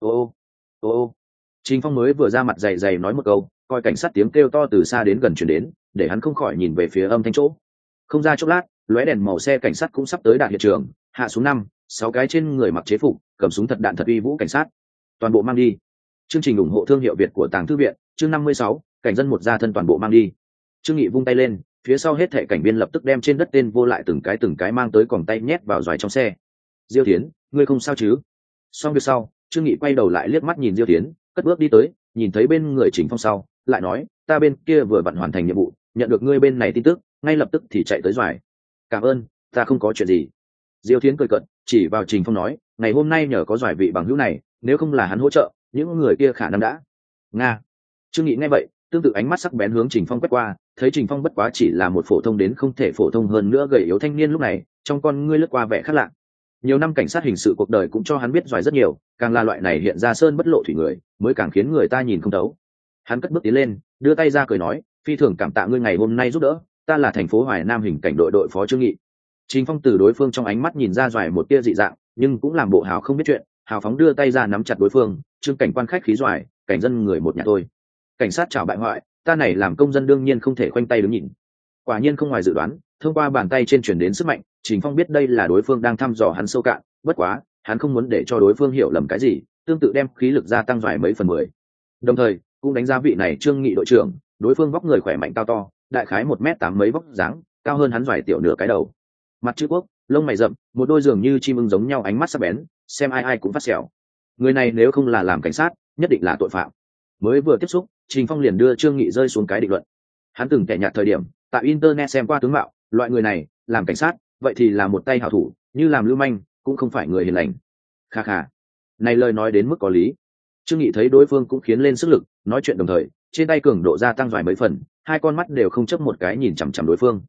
Ô. Trình Phong mới vừa ra mặt dày dày nói một câu, coi cảnh sát tiếng kêu to từ xa đến gần chuyển đến, để hắn không khỏi nhìn về phía âm thanh chỗ. Không ra chốc lát, lóe đèn màu xe cảnh sát cũng sắp tới đạt hiện trường, hạ xuống 5-6 cái trên người mặc chế phục, cầm súng thật đạn thật uy vũ cảnh sát. Toàn bộ mang đi. Chương trình ủng hộ thương hiệu Việt của Tàng Thư viện, chương 56, cảnh dân một gia thân toàn bộ mang đi. Trương Nghị vung tay lên, phía sau hết thảy cảnh viên lập tức đem trên đất tên vô lại từng cái mang tới còng tay nhét vào giòi trong xe. Diêu Thiến, ngươi không sao chứ? Xong việc sau, Trương Nghị quay đầu lại liếc mắt nhìn Diêu Thiến, cất bước đi tới, nhìn thấy bên người Trình Phong sau, lại nói, ta bên kia vừa vặn hoàn thành nhiệm vụ, nhận được ngươi bên này tin tức, ngay lập tức thì chạy tới giòi. Cảm ơn, ta không có chuyện gì. Diêu Thiến cười cợt, chỉ vào Trình Phong nói, ngày hôm nay nhờ có giòi vị bằng hữu này, nếu không là hắn hỗ trợ, những người kia khả năng đã. Nga. Trương Nghị nghe vậy, tương tự ánh mắt sắc bén hướng Trình Phong quét qua, thấy Trình Phong bất quá chỉ là một phổ thông đến không thể phổ thông hơn nữa gầy yếu thanh niên lúc này, trong con ngươi lướt qua vẻ khác lạ. Nhiều năm cảnh sát hình sự cuộc đời cũng cho hắn biết giỏi rất nhiều, càng là loại này hiện ra sơn bất lộ thủy người, mới càng khiến người ta nhìn không thấu. Hắn cất bước tiến lên, đưa tay ra cười nói, phi thường cảm tạ ngươi ngày hôm nay giúp đỡ, ta là thành phố Hoài Nam hình cảnh đội đội phó Trương Nghị. Trình Phong từ đối phương trong ánh mắt nhìn ra giỏi một tia dị dạng, nhưng cũng làm bộ hào không biết chuyện, hào phóng đưa tay ra nắm chặt đối phương, Trương cảnh quan khách khí giỏi, cảnh dân người một nhà thôi. Cảnh sát chào bại hoại, ta này làm công dân đương nhiên không thể khoanh tay đứng nhìn. Quả nhiên không ngoài dự đoán, thông qua bàn tay trên truyền đến sức mạnh, Trình Phong biết đây là đối phương đang thăm dò hắn sâu cạn, bất quá, hắn không muốn để cho đối phương hiểu lầm cái gì, tương tự đem khí lực gia tăng vài mấy phần 10. Đồng thời, cũng đánh giá vị này Trương Nghị đội trưởng, đối phương vóc người khỏe mạnh cao to, đại khái 1m8 mấy vóc dáng, cao hơn hắn vài tiểu nửa cái đầu. Mặt chữ quốc, lông mày rậm, một đôi dường như chim ưng giống nhau ánh mắt sắc bén, xem ai ai cũng phát sẹo. Người này nếu không là làm cảnh sát, nhất định là tội phạm. Mới vừa tiếp xúc, Trình Phong liền đưa Trương Nghị rơi xuống cái định luận. Hắn từng kẻ nhạt thời điểm, tại internet xem qua tướng mạo, loại người này, làm cảnh sát, vậy thì là một tay hảo thủ, như làm lưu manh, cũng không phải người hiền lành. Kha kha. Này lời nói đến mức có lý. Trương Nghị thấy đối phương cũng khiến lên sức lực, nói chuyện đồng thời, trên tay cường độ gia tăng vài mấy phần, hai con mắt đều không chấp một cái nhìn chằm chằm đối phương.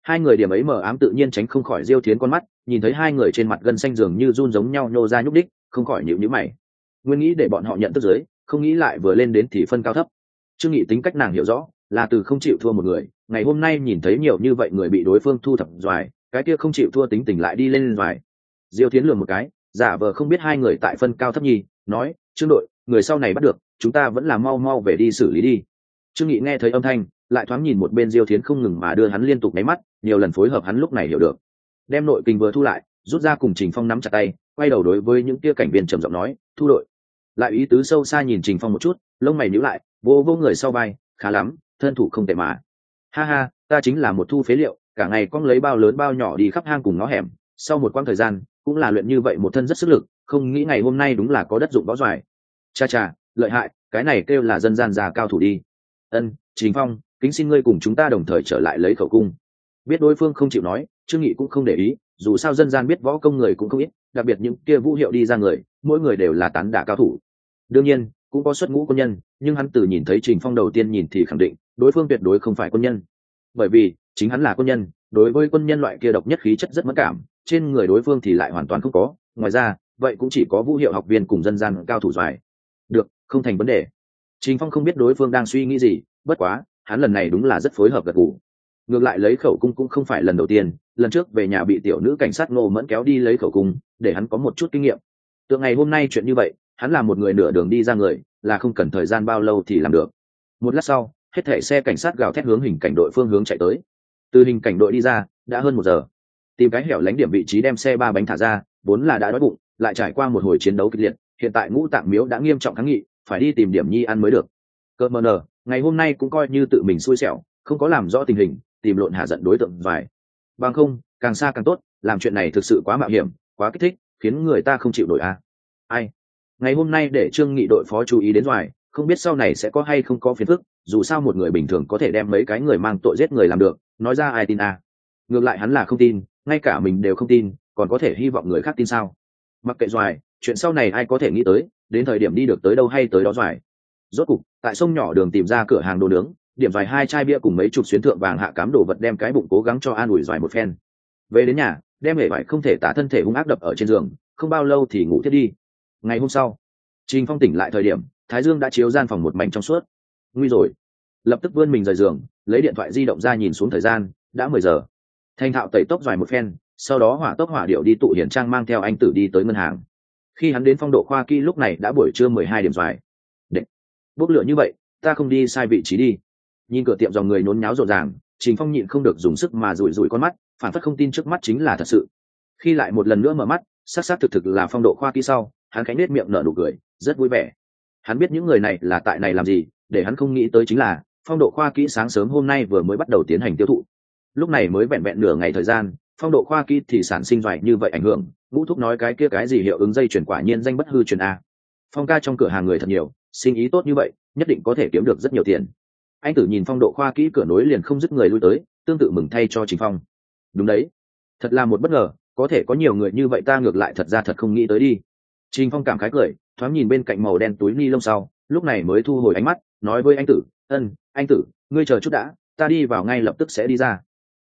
Hai người điểm ấy mờ ám tự nhiên tránh không khỏi Diêu Thiến con mắt, nhìn thấy hai người trên mặt gân xanh dường như run giống nhau nhô ra nhúc đích, không khỏi nhíu nhíu mày. Nguyên nghĩ để bọn họ nhận thức dưới, không nghĩ lại vừa lên đến thì phân cao thấp. Trương Nghị tính cách nàng hiểu rõ, là từ không chịu thua một người, ngày hôm nay nhìn thấy nhiều như vậy người bị đối phương thu thập doài, cái kia không chịu thua tính tình lại đi lên doài. Diêu Thiến lườm một cái, giả vờ không biết hai người tại phân cao thấp nhì, nói: "Trương đội, người sau này bắt được, chúng ta vẫn là mau mau về đi xử lý đi." Trương Nghị nghe thấy âm thanh, lại thoáng nhìn một bên Diêu Thiến không ngừng mà đưa hắn liên tục nháy mắt, nhiều lần phối hợp hắn lúc này hiểu được. Đem nội kình vừa thu lại, rút ra cùng Trình Phong nắm chặt tay, quay đầu đối với những kia cảnh viên trầm giọng nói: "Thu đội." Lại ý tứ sâu xa nhìn Trình Phong một chút, lông mày nhíu lại, vô vô người sau vai, "Khá lắm, thân thủ không tệ mà. Ha ha, ta chính là một thu phế liệu, cả ngày cong lấy bao lớn bao nhỏ đi khắp hang cùng ngõ hẻm, sau một quãng thời gian, cũng là luyện như vậy một thân rất sức lực, không nghĩ ngày hôm nay đúng là có đất dụng võ doài. Cha cha, lợi hại, cái này kêu là dân gian già cao thủ đi." "Ân, Trình Phong, kính xin ngươi cùng chúng ta đồng thời trở lại lấy khẩu cung." Biết đối phương không chịu nói, Trương Nghị cũng không để ý, dù sao dân gian biết võ công người cũng không ít, đặc biệt những kia vũ hiệu đi ra người, mỗi người đều là tán đả cao thủ. Đương nhiên, cũng có xuất ngũ quân nhân, nhưng hắn từ nhìn thấy Trình Phong đầu tiên nhìn thì khẳng định, đối phương tuyệt đối không phải quân nhân. Bởi vì, chính hắn là quân nhân, đối với quân nhân loại kia độc nhất khí chất rất mất cảm, trên người đối phương thì lại hoàn toàn không có, ngoài ra, vậy cũng chỉ có vũ hiệu học viên cùng dân gian cao thủ giỏi. Được, không thành vấn đề. Trình Phong không biết đối phương đang suy nghĩ gì, bất quá, hắn lần này đúng là rất phối hợp gật gù. Ngược lại lấy khẩu cung cũng không phải lần đầu tiên, lần trước về nhà bị tiểu nữ cảnh sát Ngô Mẫn kéo đi lấy khẩu cung, để hắn có một chút kinh nghiệm. Tượng ngày hôm nay chuyện như vậy, hắn là một người nửa đường đi ra người, là không cần thời gian bao lâu thì làm được. Một lát sau, hết thảy xe cảnh sát gào thét hướng hình cảnh đội phương hướng chạy tới. Từ hình cảnh đội đi ra, đã hơn 1 giờ. Tìm cái hẻo lánh điểm vị trí đem xe ba bánh thả ra, vốn là đã đói bụng, lại trải qua một hồi chiến đấu kịch liệt, hiện tại Ngũ Tạng Miếu đã nghiêm trọng kháng nghị, phải đi tìm điểm nhi ăn mới được. Cơ mờ nờ, ngày hôm nay cũng coi như tự mình xui xẻo, không có làm rõ tình hình, tìm lộn hạ giận đối tượng vài. Bằng không, càng xa càng tốt, làm chuyện này thực sự quá mạo hiểm, quá kích thích, khiến người ta không chịu nổi a. Ai? Ngày hôm nay để Trương Nghị đội phó chú ý đến doài, không biết sau này sẽ có hay không có phiền phức, dù sao một người bình thường có thể đem mấy cái người mang tội giết người làm được, nói ra ai tin a. Ngược lại hắn là không tin, ngay cả mình đều không tin, còn có thể hy vọng người khác tin sao? Mặc kệ doài, chuyện sau này ai có thể nghĩ tới, đến thời điểm đi được tới đâu hay tới đó doài. Rốt cục, tại sông nhỏ đường tìm ra cửa hàng đồ nướng, điểm vài 2 chai bia cùng mấy chục xuyến thượng vàng hạ cám đồ vật đem cái bụng cố gắng cho an ủi doài một phen. Về đến nhà, đem hề vải không thể tả thân thể hung ác đập ở trên giường, không bao lâu thì ngủ thiết đi. Ngày hôm sau, Trình Phong tỉnh lại thời điểm, thái dương đã chiếu gian phòng một mảnh trong suốt. Nguy rồi, lập tức vươn mình rời giường, lấy điện thoại di động ra nhìn xuống thời gian, đã 10 giờ. Thành thạo tẩy tóc doài một phen, sau đó hỏa tốc hỏa điệu đi tụ hiển trang mang theo anh tử đi tới ngân hàng. Khi hắn đến phong độ khoa kỹ lúc này đã buổi trưa 12 điểm doài. Đệ, bốc lửa như vậy, ta không đi sai vị trí đi. Nhìn cửa tiệm dòng người nhốn nháo rộn ràng, Trình Phong nhịn không được dùng sức mà rủi rủi con mắt, phản phất không tin trước mắt chính là thật sự. Khi lại một lần nữa mở mắt, xác thực thực là phong độ khoa kỹ sau, hắn khẽ nết miệng nở nụ cười, rất vui vẻ. Hắn biết những người này là tại này làm gì, để hắn không nghĩ tới chính là phong độ khoa kỹ sáng sớm hôm nay vừa mới bắt đầu tiến hành tiêu thụ. Lúc này mới vẹn vẹn nửa ngày thời gian, phong độ khoa kỹ thì sản sinh doài như vậy ảnh hưởng. Ngũ Thúc nói cái kia cái gì hiệu ứng dây chuyển quả nhiên danh bất hư truyền a. Phong ca trong cửa hàng người thật nhiều, sinh ý tốt như vậy, nhất định có thể kiếm được rất nhiều tiền. Anh tử nhìn phong độ khoa kỹ cửa nối liền không dứt người lui tới, tương tự mừng thay cho Trình Phong. Đúng đấy, thật là một bất ngờ, có thể có nhiều người như vậy ta ngược lại thật ra thật không nghĩ tới đi. Trình Phong cảm khái cười, thoáng nhìn bên cạnh màu đen túi ni lông sau, lúc này mới thu hồi ánh mắt, nói với anh tử, anh tử, ngươi chờ chút đã, ta đi vào ngay lập tức sẽ đi ra.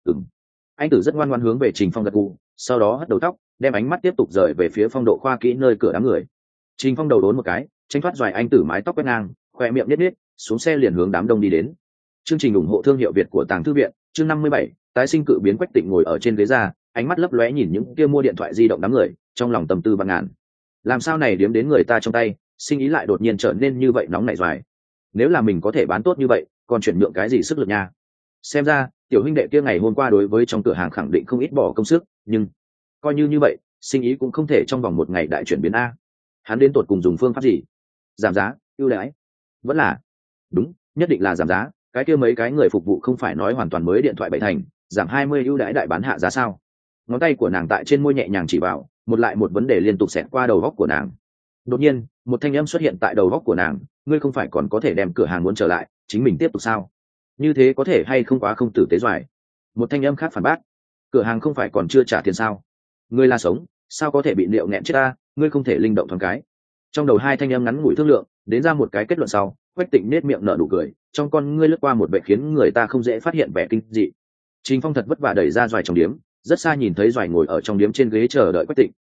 Anh tử rất ngoan ngoãn hướng về Trình Phong gật gù, sau đó hất đầu tóc, đem ánh mắt tiếp tục rời về phía phong độ khoa kỹ nơi cửa đám người. Trình Phong đầu đốn một cái, tránh thoát doài anh tử mái tóc quét ngang, khoe miệng nhếch nhếch, xuống xe liền hướng đám đông đi đến. Chương trình ủng hộ thương hiệu Việt của Tàng Thư viện, chương 57, tái sinh cự biến. Quách Tịnh ngồi ở trên ghế ra, ánh mắt lấp lóe nhìn những kia mua điện thoại di động đám người, trong lòng tầm tư bàng ngàn. Làm sao này điếm đến người ta trong tay, sinh ý lại đột nhiên trở nên như vậy nóng nảy doài. Nếu là mình có thể bán tốt như vậy, còn chuyển nhượng cái gì sức lực nha. Xem ra, tiểu huynh đệ kia ngày hôm qua đối với trong cửa hàng khẳng định không ít bỏ công sức, nhưng coi như vậy, sinh ý cũng không thể trong vòng một ngày đại chuyển biến a. Hắn đến tột cùng dùng phương pháp gì? Giảm giá, ưu đãi? Vẫn là đúng, nhất định là giảm giá. Cái kia mấy cái người phục vụ không phải nói hoàn toàn mới điện thoại bảy thành, giảm 20 ưu đãi đại bán hạ giá sao? Ngón tay của nàng tại trên môi nhẹ nhàng chỉ vào, một lại một vấn đề liên tục xẹt qua đầu góc của nàng. Đột nhiên, một thanh âm xuất hiện tại đầu góc của nàng, ngươi không phải còn có thể đem cửa hàng muốn trở lại, chính mình tiếp tục sao? Như thế có thể hay không quá không tử tế doài? Một thanh âm khác phản bác, cửa hàng không phải còn chưa trả tiền sao? Ngươi là sống, sao có thể bị liệu nghẹn chết ta, ngươi không thể linh động thoáng cái. Trong đầu hai thanh âm ngắn ngủi thương lượng, đến ra một cái kết luận sau, Quách Tịnh nết miệng nở nụ cười, trong con ngươi lướt qua một vẻ khiến người ta không dễ phát hiện vẻ kinh dị. Trình Phong thật vất vả đẩy ra Doài trong điếm, rất xa nhìn thấy Doài ngồi ở trong điếm trên ghế chờ đợi Quách Tịnh.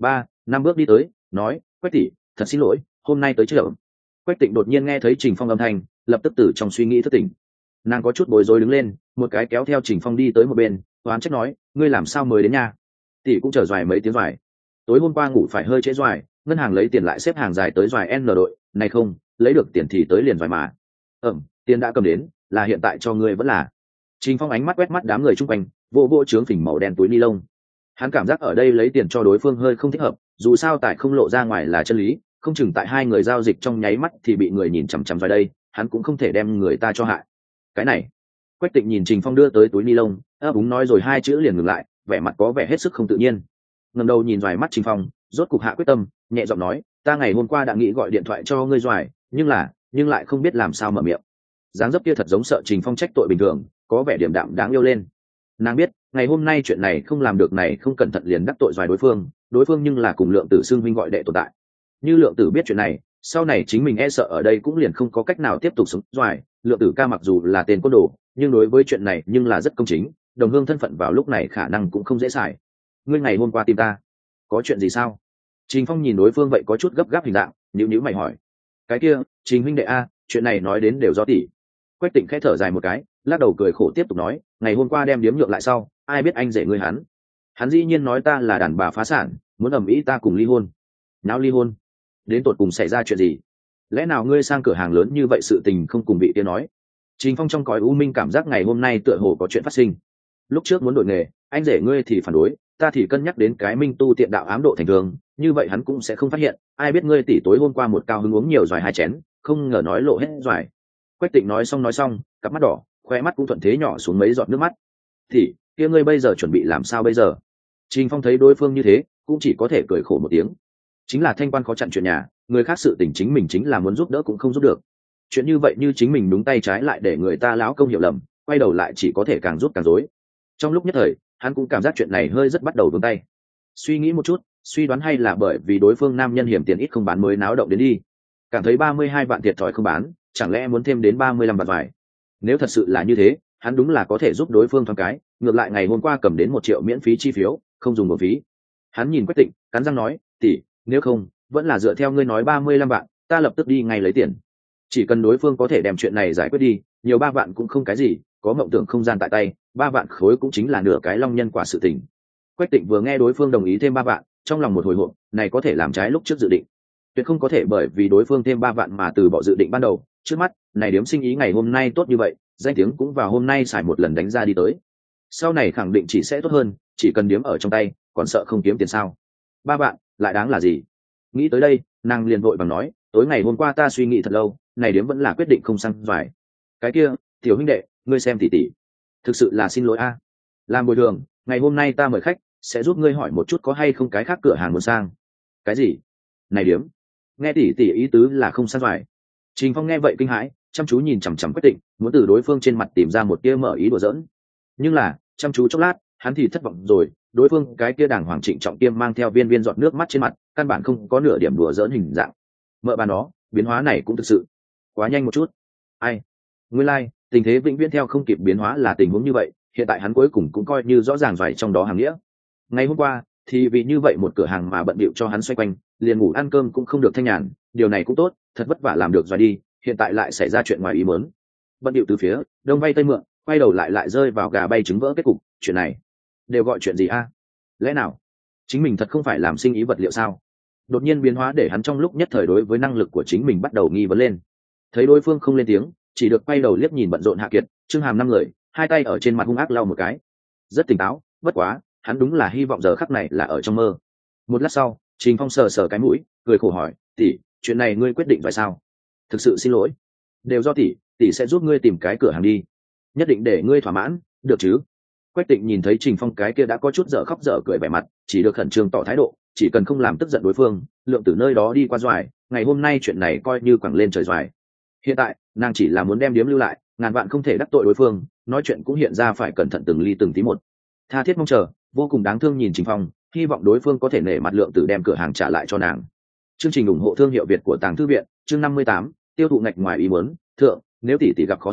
3-5 bước đi tới, nói: "Quách tỷ, thật xin lỗi, hôm nay tới chậm." Quách Tịnh đột nhiên nghe thấy Trình Phong âm thanh, lập tức từ trong suy nghĩ thức tỉnh. Nàng có chút bối rối đứng lên, một cái kéo theo Trình Phong đi tới một bên, oán trách nói: "Ngươi làm sao mới đến nha? Tỷ cũng chờ Doài mấy tiếng Doài. Tối hôm qua ngủ phải hơi trễ Doài, ngân hàng lấy tiền lại xếp hàng dài tới Doài N đội, này không, lấy được tiền thì tới liền Doài mà." Tiền đã cầm đến, là hiện tại cho ngươi vẫn là. Trình Phong ánh mắt quét mắt đám người chung quanh, vô vô trướng phình màu đen túi ni lông. Hắn cảm giác ở đây lấy tiền cho đối phương hơi không thích hợp, dù sao tại không lộ ra ngoài là chân lý, không chừng tại hai người giao dịch trong nháy mắt thì bị người nhìn chằm chằm vào đây, hắn cũng không thể đem người ta cho hại. Cái này. Quách Tịnh nhìn Trình Phong đưa tới túi ni lông, ấp úng nói rồi hai chữ liền ngừng lại, vẻ mặt có vẻ hết sức không tự nhiên. Ngẩng đầu nhìn Doài mắt Trình Phong, rốt cục hạ quyết tâm, nhẹ giọng nói: "Ta ngày hôm qua đã nghĩ gọi điện thoại cho ngươi Doài, nhưng lại không biết làm sao mở miệng." Dáng dấp kia thật giống sợ Trình Phong trách tội bình thường, có vẻ điềm đạm đáng yêu lên. Nàng biết ngày hôm nay chuyện này không làm được này không cẩn thận liền đắc tội Doài đối phương nhưng là cùng Lượng Tử xưng huynh gọi đệ tồn tại. Như Lượng Tử biết chuyện này, sau này chính mình e sợ ở đây cũng liền không có cách nào tiếp tục sống Doài. Lượng Tử ca mặc dù là tên côn đồ, nhưng đối với chuyện này nhưng là rất công chính, đồng hương thân phận vào lúc này khả năng cũng không dễ xài. "Ngươi ngày hôm qua tìm ta, có chuyện gì sao?" Trình Phong nhìn đối phương vậy có chút gấp gáp hình dạng, nhíu mày hỏi. "Cái kia, Trình huynh đệ a, chuyện này nói đến đều do tỷ." Quách Tịnh khẽ thở dài một cái, lắc đầu cười khổ tiếp tục nói: "Ngày hôm qua đem điếm nhượng lại sau, ai biết anh rể ngươi hắn dĩ nhiên nói ta là đàn bà phá sản, muốn ầm ĩ ta cùng ly hôn." "Nào ly hôn? Đến tột cùng xảy ra chuyện gì? Lẽ nào ngươi sang cửa hàng lớn như vậy sự tình không cùng vị kia nói?" Trình Phong trong cõi u minh cảm giác ngày hôm nay tựa hồ có chuyện phát sinh. Lúc trước muốn đổi nghề, anh rể ngươi thì phản đối, ta thì cân nhắc đến cái minh tu tiện đạo ám độ thành thường, như vậy hắn cũng sẽ không phát hiện, ai biết ngươi tỷ tối hôm qua một cao hứng uống nhiều Doài 2 chén, không ngờ nói lộ hết Doài. Quách Tịnh nói xong, cặp mắt đỏ, khóe mắt cũng thuận thế nhỏ xuống mấy giọt nước mắt. "Thì, kia ngươi bây giờ chuẩn bị làm sao bây giờ?" Trình Phong thấy đối phương như thế, cũng chỉ có thể cười khổ một tiếng. Chính là thanh quan khó chặn chuyện nhà, người khác sự tình chính mình chính là muốn giúp đỡ cũng không giúp được. Chuyện như vậy như chính mình đúng tay trái lại để người ta lão công hiểu lầm, quay đầu lại chỉ có thể càng rút càng rối. Trong lúc nhất thời, hắn cũng cảm giác chuyện này hơi rất bắt đầu vướng tay. Suy nghĩ một chút, suy đoán hay là bởi vì đối phương nam nhân hiểm tiền ít không bán mới náo động đến đi. Cảm thấy 32 vạn thiệt thòi không bán, chẳng lẽ muốn thêm đến 35 vạn vải. Nếu thật sự là như thế, hắn đúng là có thể giúp đối phương thoáng cái, ngược lại ngày hôm qua cầm đến 1 triệu miễn phí chi phiếu, không dùng một phí. Hắn nhìn Quách Tịnh, cắn răng nói: "Tỷ, nếu không, vẫn là dựa theo ngươi nói 35 vạn, ta lập tức đi ngay lấy tiền. Chỉ cần đối phương có thể đem chuyện này giải quyết đi, nhiều 3 vạn cũng không cái gì, có mộng tưởng không gian tại tay, 3 vạn khối cũng chính là nửa cái long nhân quả sự tình." Quách Tịnh vừa nghe đối phương đồng ý thêm 3 vạn, trong lòng một hồi hộp, này có thể làm trái lúc trước dự định. Tuyệt không có thể bởi vì đối phương thêm 3 vạn mà từ bỏ dự định ban đầu, trước mắt, này điếm sinh ý ngày hôm nay tốt như vậy, danh tiếng cũng vào hôm nay xài một lần đánh ra đi tới. Sau này khẳng định chỉ sẽ tốt hơn, chỉ cần điếm ở trong tay, còn sợ không kiếm tiền sao? 3 vạn, lại đáng là gì? Nghĩ tới đây, nàng liền vội vàng nói: "Tối ngày hôm qua ta suy nghĩ thật lâu, này điếm vẫn là quyết định không sang Doài. Cái kia, tiểu huynh đệ, ngươi xem tỷ tỷ, thực sự là xin lỗi a. Làm bồi thường, ngày hôm nay ta mời khách, sẽ giúp ngươi hỏi một chút có hay không cái khác cửa hàng muốn sang." "Cái gì? Này điếm?" Nghe tỷ tỷ ý tứ là không sang Doài. Trình Phong nghe vậy kinh hãi, chăm chú nhìn chằm chằm Quách Tịnh, muốn từ đối phương trên mặt tìm ra một tia mở ý đùa giỡn. Nhưng là, chăm chú chốc lát, hắn thì thất vọng rồi, đối phương cái kia đàng hoàng trịnh trọng tiêm mang theo viên viên giọt nước mắt trên mặt, căn bản không có nửa điểm đùa giỡn hình dạng. Mợ bà nó, biến hóa này cũng thực sự quá nhanh một chút. Ai? Nguyên lai, tình thế vĩnh viễn theo không kịp biến hóa là tình huống như vậy, hiện tại hắn cuối cùng cũng coi như rõ ràng vài trong đó hàng nghĩa. Ngày hôm qua, thì vì như vậy một cửa hàng mà bận bịu cho hắn xoay quanh, liền ngủ ăn cơm cũng không được thanh nhàn, điều này cũng tốt, thật vất vả làm được rồi đi, hiện tại lại xảy ra chuyện ngoài ý muốn. Bận bịu từ phía đông vay tây mượn, quay đầu lại rơi vào gà bay trứng vỡ kết cục, chuyện này đều gọi chuyện gì a? Lẽ nào chính mình thật không phải làm sinh ý vật liệu sao? Đột nhiên biến hóa để hắn trong lúc nhất thời đối với năng lực của chính mình bắt đầu nghi vấn lên. Thấy đối phương không lên tiếng, chỉ được quay đầu liếc nhìn bận rộn Hạ Kiệt, Trương Hàm 5 người, hai tay ở trên mặt hung ác lau một cái. Rất tỉnh táo, bất quá, hắn đúng là hy vọng giờ khắc này là ở trong mơ. Một lát sau, Trình Phong sờ sờ cái mũi, cười khổ hỏi: "Tỷ, chuyện này ngươi quyết định vậy sao?" "Thực sự xin lỗi, đều do tỷ sẽ giúp ngươi tìm cái cửa hàng đi, nhất định để ngươi thỏa mãn, được chứ?" Quách Tịnh nhìn thấy Trình Phong cái kia đã có chút dở khóc dở cười vẻ mặt, chỉ được khẩn trương tỏ thái độ, chỉ cần không làm tức giận đối phương, Lượng Tử nơi đó đi qua Doài, ngày hôm nay chuyện này coi như quẳng lên trời Doài. Hiện tại, nàng chỉ là muốn đem điếm lưu lại, ngàn vạn không thể đắc tội đối phương, nói chuyện cũng hiện ra phải cẩn thận từng ly từng tí một. Tha thiết mong chờ, vô cùng đáng thương nhìn Trình Phong, hy vọng đối phương có thể nể mặt Lượng Tử đem cửa hàng trả lại cho nàng. Chương trình ủng hộ thương hiệu Việt của Tàng Thư viện, chương 58, tiêu thụ ngạch ngoài ý muốn, thượng, nếu tỷ gặp khó xử,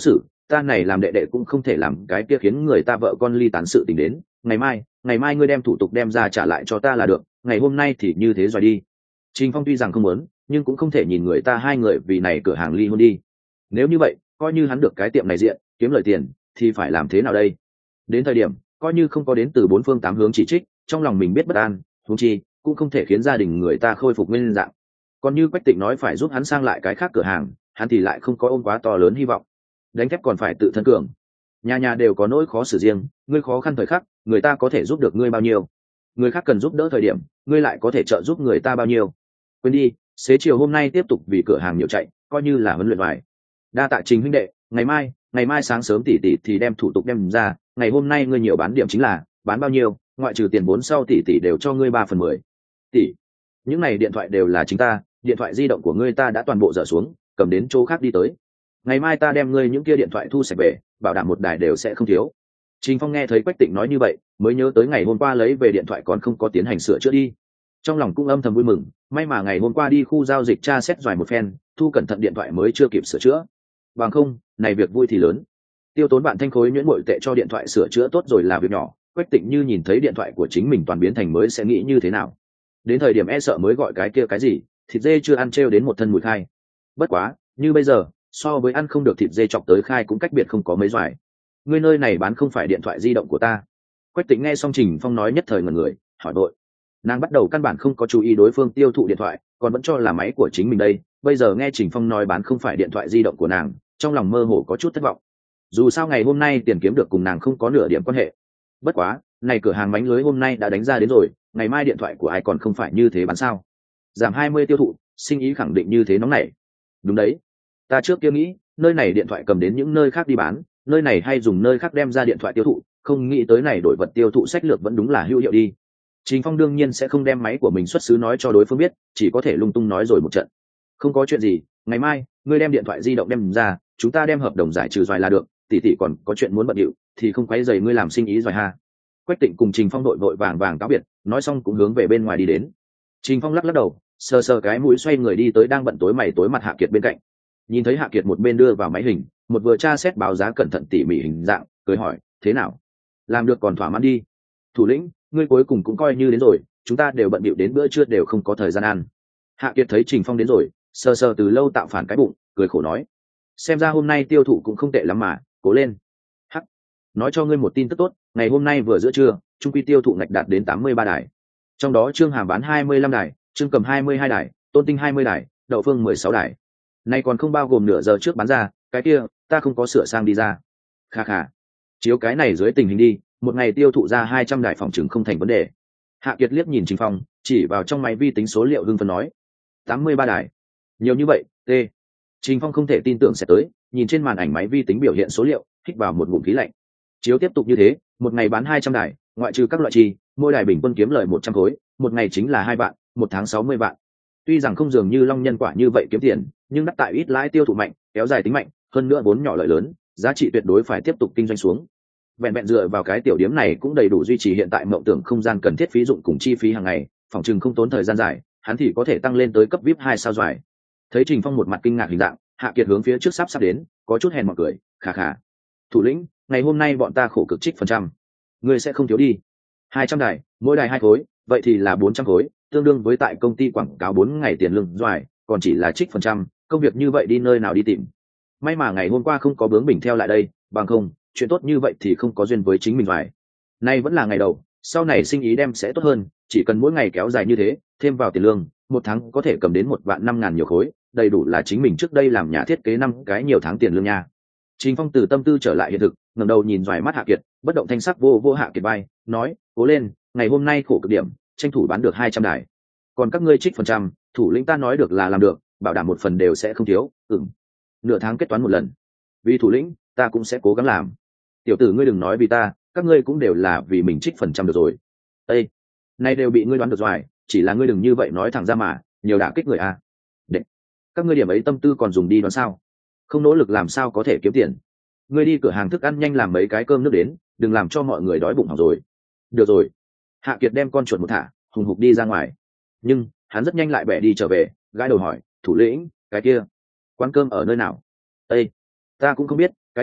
ta này làm đệ đệ cũng không thể làm cái kia khiến người ta vợ con ly tán sự tình đến. Ngày mai ngươi đem thủ tục đem ra trả lại cho ta là được, ngày hôm nay thì như thế rồi đi. Trình Phong tuy rằng không muốn, nhưng cũng không thể nhìn người ta hai người vì này cửa hàng ly hôn đi. Nếu như vậy, coi như hắn được cái tiệm này diện, kiếm lời tiền, thì phải làm thế nào đây? Đến thời điểm, coi như không có đến từ bốn phương tám hướng chỉ trích, trong lòng mình biết bất an, huống chi cũng không thể khiến gia đình người ta khôi phục nguyên dạng. Còn như Quách Tịnh nói phải giúp hắn sang lại cái khác cửa hàng, hắn thì lại không có ôm quá to lớn hy vọng. Đánh thép còn phải tự thân cường, nhà nhà đều có nỗi khó xử riêng, ngươi khó khăn thời khắc, người ta có thể giúp được ngươi bao nhiêu, người khác cần giúp đỡ thời điểm, ngươi lại có thể trợ giúp người ta bao nhiêu. Quên đi, xế chiều hôm nay tiếp tục vì cửa hàng nhiều chạy, coi như là huấn luyện ngoài. Đa tạ Trình huynh đệ, ngày mai sáng sớm tỷ tỷ thì đem thủ tục đem ra, ngày hôm nay ngươi nhiều bán điểm chính là, bán bao nhiêu, ngoại trừ tiền vốn sau tỷ tỷ đều cho ngươi 3/10. Tỷ, những này điện thoại đều là chính ta, điện thoại di động của ngươi ta đã toàn bộ dỡ xuống, cầm đến chỗ khác đi tới. Ngày mai ta đem ngươi những kia điện thoại thu sạch về, bảo đảm một đài đều sẽ không thiếu. Trình Phong nghe thấy Quách Tịnh nói như vậy, mới nhớ tới ngày hôm qua lấy về điện thoại còn không có tiến hành sửa chữa đi. Trong lòng cũng âm thầm vui mừng, may mà ngày hôm qua đi khu giao dịch tra xét doài một phen, thu cẩn thận điện thoại mới chưa kịp sửa chữa. Bằng không, này việc vui thì lớn. Tiêu tốn bạn thanh khối nhuyễn bội tệ cho điện thoại sửa chữa tốt rồi là việc nhỏ, Quách Tịnh như nhìn thấy điện thoại của chính mình toàn biến thành mới sẽ nghĩ như thế nào. Đến thời điểm e sợ mới gọi cái kia cái gì, thịt dê chưa ăn trêu đến một thân mùi khai. Bất quá, như bây giờ, so với ăn không được thịt dê chọc tới khai cũng cách biệt không có mấy doài. Ngươi nơi này bán không phải điện thoại di động của ta. Quách Tịnh nghe xong Trình Phong nói nhất thời ngẩn người, hỏi vội. Nàng bắt đầu căn bản không có chú ý đối phương tiêu thụ điện thoại, còn vẫn cho là máy của chính mình đây. Bây giờ nghe Trình Phong nói bán không phải điện thoại di động của nàng, trong lòng mơ hồ có chút thất vọng. Dù sao ngày hôm nay tiền kiếm được cùng nàng không có nửa điểm quan hệ. Bất quá, này cửa hàng bánh lưới hôm nay đã đánh ra đến rồi, ngày mai điện thoại của ai còn không phải như thế bán sao? Giảm 20 tiêu thụ, sinh ý khẳng định như thế nóng nảy. Đúng đấy, ta trước kia nghĩ, nơi này điện thoại cầm đến những nơi khác đi bán, nơi này hay dùng nơi khác đem ra điện thoại tiêu thụ, không nghĩ tới này đổi vật tiêu thụ sách lược vẫn đúng là hữu hiệu đi. Trình Phong đương nhiên sẽ không đem máy của mình xuất xứ nói cho đối phương biết, chỉ có thể lung tung nói rồi một trận. Không có chuyện gì, ngày mai ngươi đem điện thoại di động đem ra, chúng ta đem hợp đồng giải trừ doài là được, tỷ tỷ còn có chuyện muốn bận điệu, thì không quấy rầy ngươi làm sinh ý doài ha. Quách Tịnh cùng Trình Phong đội vội vàng vàng cáo biệt, nói xong cũng hướng về bên ngoài đi đến. Trình Phong lắc lắc đầu, sờ sờ cái mũi xoay người đi tới đang bận tối mày tối mặt Hạ Kiệt bên cạnh. Nhìn thấy Hạ Kiệt một bên đưa vào máy hình, một vừa tra xét báo giá cẩn thận tỉ mỉ hình dạng, cười hỏi, thế nào? Làm được còn thỏa mãn đi. Thủ lĩnh, ngươi cuối cùng cũng coi như đến rồi, chúng ta đều bận bịu đến bữa trưa đều không có thời gian ăn. Hạ Kiệt thấy Trình Phong đến rồi, sờ sờ từ lâu tạo phản cái bụng, cười khổ nói, xem ra hôm nay tiêu thụ cũng không tệ lắm mà, cố lên. Hắc, nói cho ngươi một tin tức tốt, ngày hôm nay vừa giữa trưa, trung quy tiêu thụ ngạch đạt đến 83 đài. Trong đó Trương Hàm bán 25 đài, Trương Cầm 22 đài, Tôn Tinh 20 đài, Đậu Phương 16 đài. Nay còn không bao gồm nửa giờ trước bán ra, cái kia ta không có sửa sang đi ra. Kha kha, chiếu cái này dưới tình hình đi, một ngày tiêu thụ ra 200 đài phòng chừng không thành vấn đề. Hạ Kiệt liếc nhìn Trình Phong, chỉ vào trong máy vi tính số liệu hưng phấn nói, 83 đài, nhiều như vậy. T. Trình Phong không thể tin tưởng sẽ tới, nhìn trên màn ảnh máy vi tính biểu hiện số liệu, hít vào một ngụm khí lạnh. Chiếu tiếp tục như thế, một ngày bán 200 đài, ngoại trừ các loại chi, mỗi đài bình quân kiếm lời 100 khối, một ngày chính là 2 vạn, một tháng 60 vạn. Tuy rằng không dường như Long Nhân quả như vậy kiếm tiền, nhưng đắc tại ít lãi tiêu thụ mạnh, kéo dài tính mạnh, hơn nữa vốn nhỏ lợi lớn, giá trị tuyệt đối phải tiếp tục kinh doanh xuống. Vẹn dựa vào cái tiểu điểm này cũng đầy đủ duy trì hiện tại mộng tưởng không gian cần thiết phí dụng cùng chi phí hàng ngày, phòng chừng không tốn thời gian dài, hắn thì có thể tăng lên tới cấp VIP 2 sao doài. Thấy Trình Phong một mặt kinh ngạc hình dạng, Hạ Kiệt hướng phía trước sắp đến, có chút hèn mọn cười, khà khà. Thủ lĩnh, ngày hôm nay bọn ta khổ cực trích phần trăm, ngươi sẽ không thiếu đi. 200 đài, mỗi đài 2 khối, vậy thì là 400 khối, tương đương với tại công ty quảng cáo 4 ngày tiền lương doài, còn chỉ là trích phần trăm, công việc như vậy đi nơi nào đi tìm. May mà ngày hôm qua không có bướng bỉnh theo lại đây, bằng không, chuyện tốt như vậy thì không có duyên với chính mình doài. Nay vẫn là ngày đầu, sau này sinh ý đem sẽ tốt hơn, chỉ cần mỗi ngày kéo dài như thế, thêm vào tiền lương, một tháng có thể cầm đến 1.500.000 nhiều khối, đầy đủ là chính mình trước đây làm nhà thiết kế 5 cái nhiều tháng tiền lương nha. Trình Phong từ tâm tư trở lại hiện thực, ngẩng đầu nhìn doài mắt Hạ Kiệt, bất động thanh sắc vô Hạ Kiệt bay, nói, cố lên, ngày hôm nay khổ cực điểm, tranh thủ bán được 200 đài. Còn các ngươi trích phần trăm, thủ lĩnh ta nói được là làm được, bảo đảm một phần đều sẽ không thiếu. Nửa tháng kết toán một lần. Vì thủ lĩnh, ta cũng sẽ cố gắng làm. Tiểu tử ngươi đừng nói vì ta, các ngươi cũng đều là vì mình trích phần trăm được rồi. Ê, nay đều bị ngươi đoán được rồi, chỉ là ngươi đừng như vậy nói thẳng ra mà, nhiều đả kích người à. Đệ, các ngươi điểm ấy tâm tư còn dùng đi đoán sao? Không nỗ lực làm sao có thể kiếm tiền? Ngươi đi cửa hàng thức ăn nhanh làm mấy cái cơm nước đến, đừng làm cho mọi người đói bụng hỏng rồi. Được rồi. Hạ Kiệt đem con chuột một thả, hùng hục đi ra ngoài. Nhưng hắn rất nhanh lại bẻ đi trở về, gãi đầu hỏi, thủ lĩnh, cái kia quán cơm ở nơi nào? Ê, ta cũng không biết, cái kia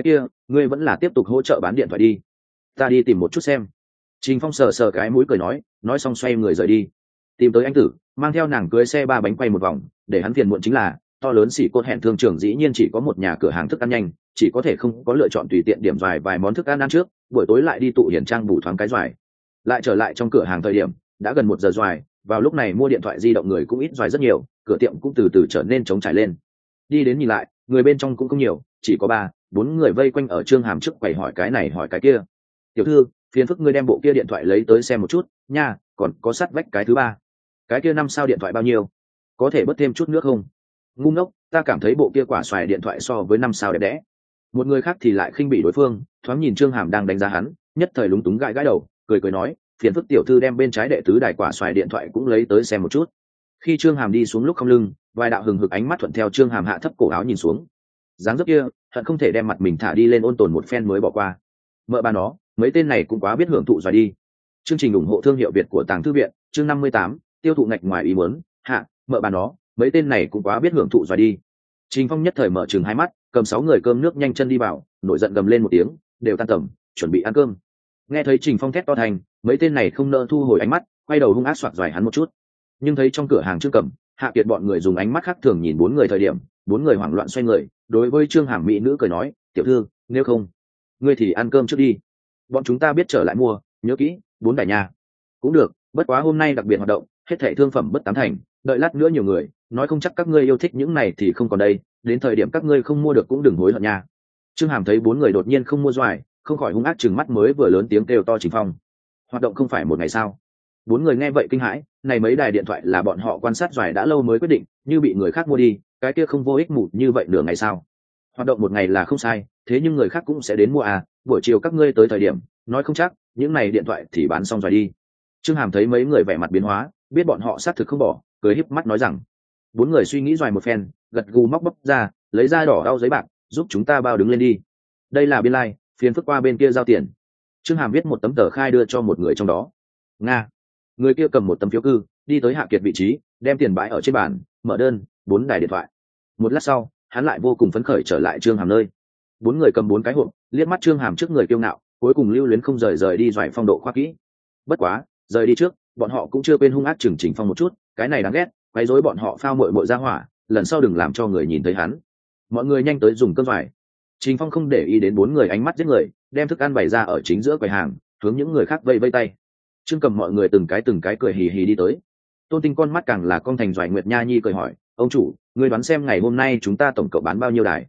ngươi vẫn là tiếp tục hỗ trợ bán điện thoại đi, ta đi tìm một chút xem. Trình Phong sờ sờ cái mũi cười nói xong xoay người rời đi, tìm tới anh tử, mang theo nàng cưới xe ba bánh quay một vòng. Để hắn phiền muộn chính là to lớn xỉ cốt hẹn thương trường dĩ nhiên chỉ có một nhà cửa hàng thức ăn nhanh, chỉ có thể không có lựa chọn tùy tiện điểm vài món thức ăn trước, buổi tối lại đi tụ hiển trang bù thoáng cái xoài. Lại trở lại trong cửa hàng thời điểm đã gần 1 giờ xoài, vào lúc này mua điện thoại di động người cũng ít xoài rất nhiều, cửa tiệm cũng từ từ trở nên trống trải lên. Đi đến nhìn lại, người bên trong cũng không nhiều, chỉ có 3-4 người vây quanh ở Trương Hàm trước quầy hỏi cái này hỏi cái kia. Tiểu thư, phiền phức ngươi đem bộ kia điện thoại lấy tới xem một chút nha, còn có sắt vách cái thứ 3, cái kia 5 sao điện thoại bao nhiêu, có thể bớt thêm chút nước không? Ngu ngốc, ta cảm thấy bộ kia quả xoài điện thoại so với 5 sao đẹp đẽ. Một người khác thì lại khinh bỉ đối phương, thoáng nhìn Trương Hàm đang đánh giá hắn, nhất thời lúng túng gãi đầu, cười nói, phiền phức tiểu thư đem bên trái đệ tứ đài quả xoài điện thoại cũng lấy tới xem một chút. Khi Trương Hàm đi xuống lúc không lưng, vài đạo hừng hực ánh mắt thuận theo Trương Hàm hạ thấp cổ áo nhìn xuống, dáng dấp kia hận không thể đem mặt mình thả đi lên ôn tồn một phen mới bỏ qua. Mợ bà nó, mấy tên này cũng quá biết hưởng thụ xoài đi. Chương trình ủng hộ thương hiệu Việt của Tàng Thư Viện, chương 58, tiêu thụ ngạch ngoài ý muốn. Hạ, mợ bà nó, mấy tên này cũng quá biết hưởng thụ xoài đi. Trình Phong nhất thời mở trừng hai mắt, cầm 6 người cơm nước nhanh chân đi vào, nổi giận gầm lên một tiếng, đều tan tầm, chuẩn bị ăn cơm. Nghe thấy Trình Phong thét to thành, mấy tên này không nỡ thu hồi ánh mắt, quay đầu hung ác xoạc xoài hắn một chút. Nhưng thấy trong cửa hàng Trương Cẩm, Hạ Kiệt bọn người dùng ánh mắt khác thường nhìn 4 người thời điểm, 4 người hoảng loạn xoay người, đối với Trương Hàm mỹ nữ cười nói, tiểu thư, nếu không, ngươi thì ăn cơm trước đi, bọn chúng ta biết trở lại mua, nhớ kỹ, 4 đài nhà. Cũng được, bất quá hôm nay đặc biệt hoạt động, hết thảy thương phẩm bất 8 thành, đợi lát nữa nhiều người, nói không chắc các ngươi yêu thích những này thì không còn đây, đến thời điểm các ngươi không mua được cũng đừng hối hận nha. Trương Hàm thấy 4 người đột nhiên không mua xoài, không khỏi hung ác trừng mắt mới vừa lớn tiếng kêu to Trình Phong. Hoạt động không phải một ngày sao? 4 người nghe vậy kinh hãi, này mấy đài điện thoại là bọn họ quan sát xoài đã lâu mới quyết định, như bị người khác mua đi, cái kia không vô ích mù như vậy nửa ngày sao? Hoạt động một ngày là không sai, thế nhưng người khác cũng sẽ đến mua à, buổi chiều các ngươi tới thời điểm, nói không chắc, những này điện thoại thì bán xong rồi đi. Trương Hàm thấy mấy người vẻ mặt biến hóa, biết bọn họ xác thực không bỏ, cười híp mắt nói rằng. 4 người suy nghĩ xoài một phen, gật gù móc bóc ra, lấy ra đỏ đau giấy bạc, giúp chúng ta bao đứng lên đi. Đây là biên lai, phiền phức qua bên kia giao tiền. Trương Hàm viết một tấm tờ khai đưa cho một người trong đó. Nga. Người kia cầm một tấm phiếu cư, đi tới Hạ Kiệt vị trí, đem tiền bãi ở trên bàn, mở đơn, 4 đài điện thoại. Một lát sau, hắn lại vô cùng phấn khởi trở lại Trương Hàm nơi. 4 người cầm 4 cái hộp, liếc mắt Trương Hàm trước người kiêu ngạo, cuối cùng lưu luyến không rời đi doài phong độ khoa kỹ. Bất quá, rời đi trước, bọn họ cũng chưa quên hung ác chừng Trình Phong một chút, cái này đáng ghét, quấy rối bọn họ phao muội ra hỏa, lần sau đừng làm cho người nhìn thấy hắn. Mọi người nhanh tới dùng cơm doài. Trình Phong không để ý đến 4 người ánh mắt giết người, đem thức ăn bày ra ở chính giữa quầy hàng, hướng những người khác vây vây tay. Trương Cầm mọi người từng cái cười hì hì đi tới. Tôn Tinh con mắt càng là cong thành doài Nguyệt Nha Nhi cười hỏi, ông chủ, ngươi đoán xem ngày hôm nay chúng ta tổng cộng bán bao nhiêu đài?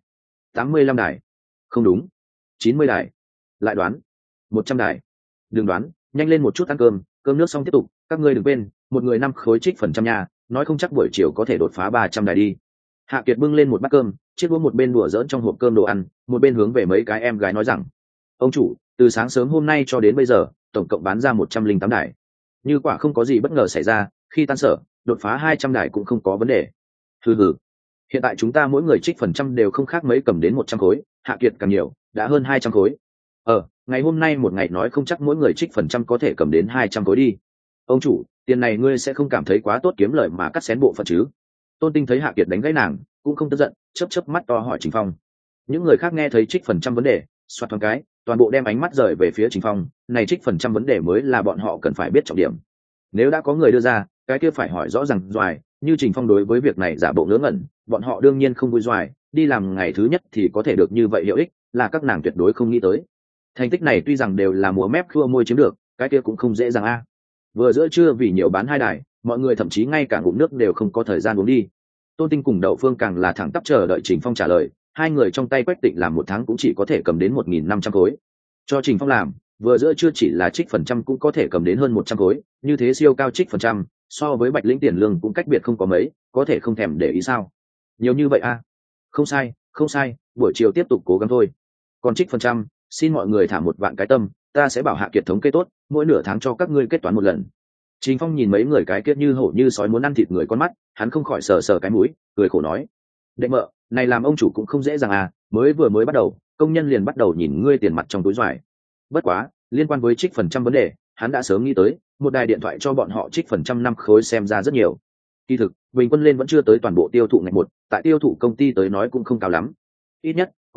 85 đài. Không đúng. 90 đài. Lại đoán. 100 đài. Đừng đoán, nhanh lên một chút ăn cơm, cơm nước xong tiếp tục, các ngươi đừng quên, một người 5 khối trích phần trăm nha, nói không chắc buổi chiều có thể đột phá 300 đài đi. Hạ Kiệt bưng lên một bát cơm, chiếc đũa một bên đùa giỡn trong hộp cơm đồ ăn, một bên hướng về mấy cái em gái nói rằng, ông chủ, từ sáng sớm hôm nay cho đến bây giờ, tổng cộng bán ra 108 đài. Như quả không có gì bất ngờ xảy ra, khi tan sở, đột phá 200 đài cũng không có vấn đề. Hừ. Hiện tại chúng ta mỗi người trích phần trăm đều không khác mấy cầm đến 100 khối, Hạ Kiệt càng nhiều, đã hơn 200 khối. Ngày hôm nay một ngày nói không chắc mỗi người trích phần trăm có thể cầm đến 200 khối đi. Ông chủ, tiền này ngươi sẽ không cảm thấy quá tốt kiếm lời mà cắt xén bộ phận chứ? Tôn Tinh thấy Hạ Kiệt đánh gãy nàng, cũng không tức giận, chớp mắt to hỏi Trình Phong. Những người khác nghe thấy trích phần trăm vấn đề, xoát thoáng cái, toàn bộ đem ánh mắt rời về phía Trình Phong, này trích phần trăm vấn đề mới là bọn họ cần phải biết trọng điểm. Nếu đã có người đưa ra, cái kia phải hỏi rõ ràng doài, như Trình Phong đối với việc này giả bộ ngớ ngẩn, bọn họ đương nhiên không vui doài, đi làm ngày thứ nhất thì có thể được như vậy hiệu ích, là các nàng tuyệt đối không nghĩ tới. Thành tích này tuy rằng đều là múa mép khua môi chiếm được, cái kia cũng không dễ dàng a. Vừa giữa trưa vì nhiều bán 2 đài, mọi người thậm chí ngay cả ngụm nước đều không có thời gian uống đi. Tôn Tinh cùng Đậu Phương càng là thẳng tắp chờ đợi Trình Phong trả lời, hai người trong tay Quách Tịnh làm một tháng cũng chỉ có thể cầm đến 1.500 khối. Cho Trình Phong làm, vừa giữa trưa chỉ là trích phần trăm cũng có thể cầm đến hơn 100 khối, như thế siêu cao trích phần trăm, so với Bạch Lĩnh tiền lương cũng cách biệt không có mấy, có thể không thèm để ý sao? Nhiều như vậy a? Không sai, buổi chiều tiếp tục cố gắng thôi. Còn trích phần trăm, xin mọi người thả 1 vạn cái tâm, ta sẽ bảo Hạ Kiệt thống kê tốt, mỗi nửa tháng cho các ngươi kết toán một lần. Trình Phong nhìn mấy người cái kia như hổ như sói muốn ăn thịt người con mắt, hắn không khỏi sờ cái mũi, cười khổ nói: "Đệ mợ, này làm ông chủ cũng không dễ dàng à, mới bắt đầu, công nhân liền bắt đầu nhìn ngươi tiền mặt trong túi xoài. Bất quá, liên quan với trích phần trăm vấn đề, hắn đã sớm nghĩ tới, một đài điện thoại cho bọn họ trích phần trăm 5 khối xem ra rất nhiều. Kỳ thực, bình quân lên vẫn chưa tới toàn bộ tiêu thụ ngạch 1, tại tiêu thụ công ty tới nói cũng không cao lắm. Ít nhất,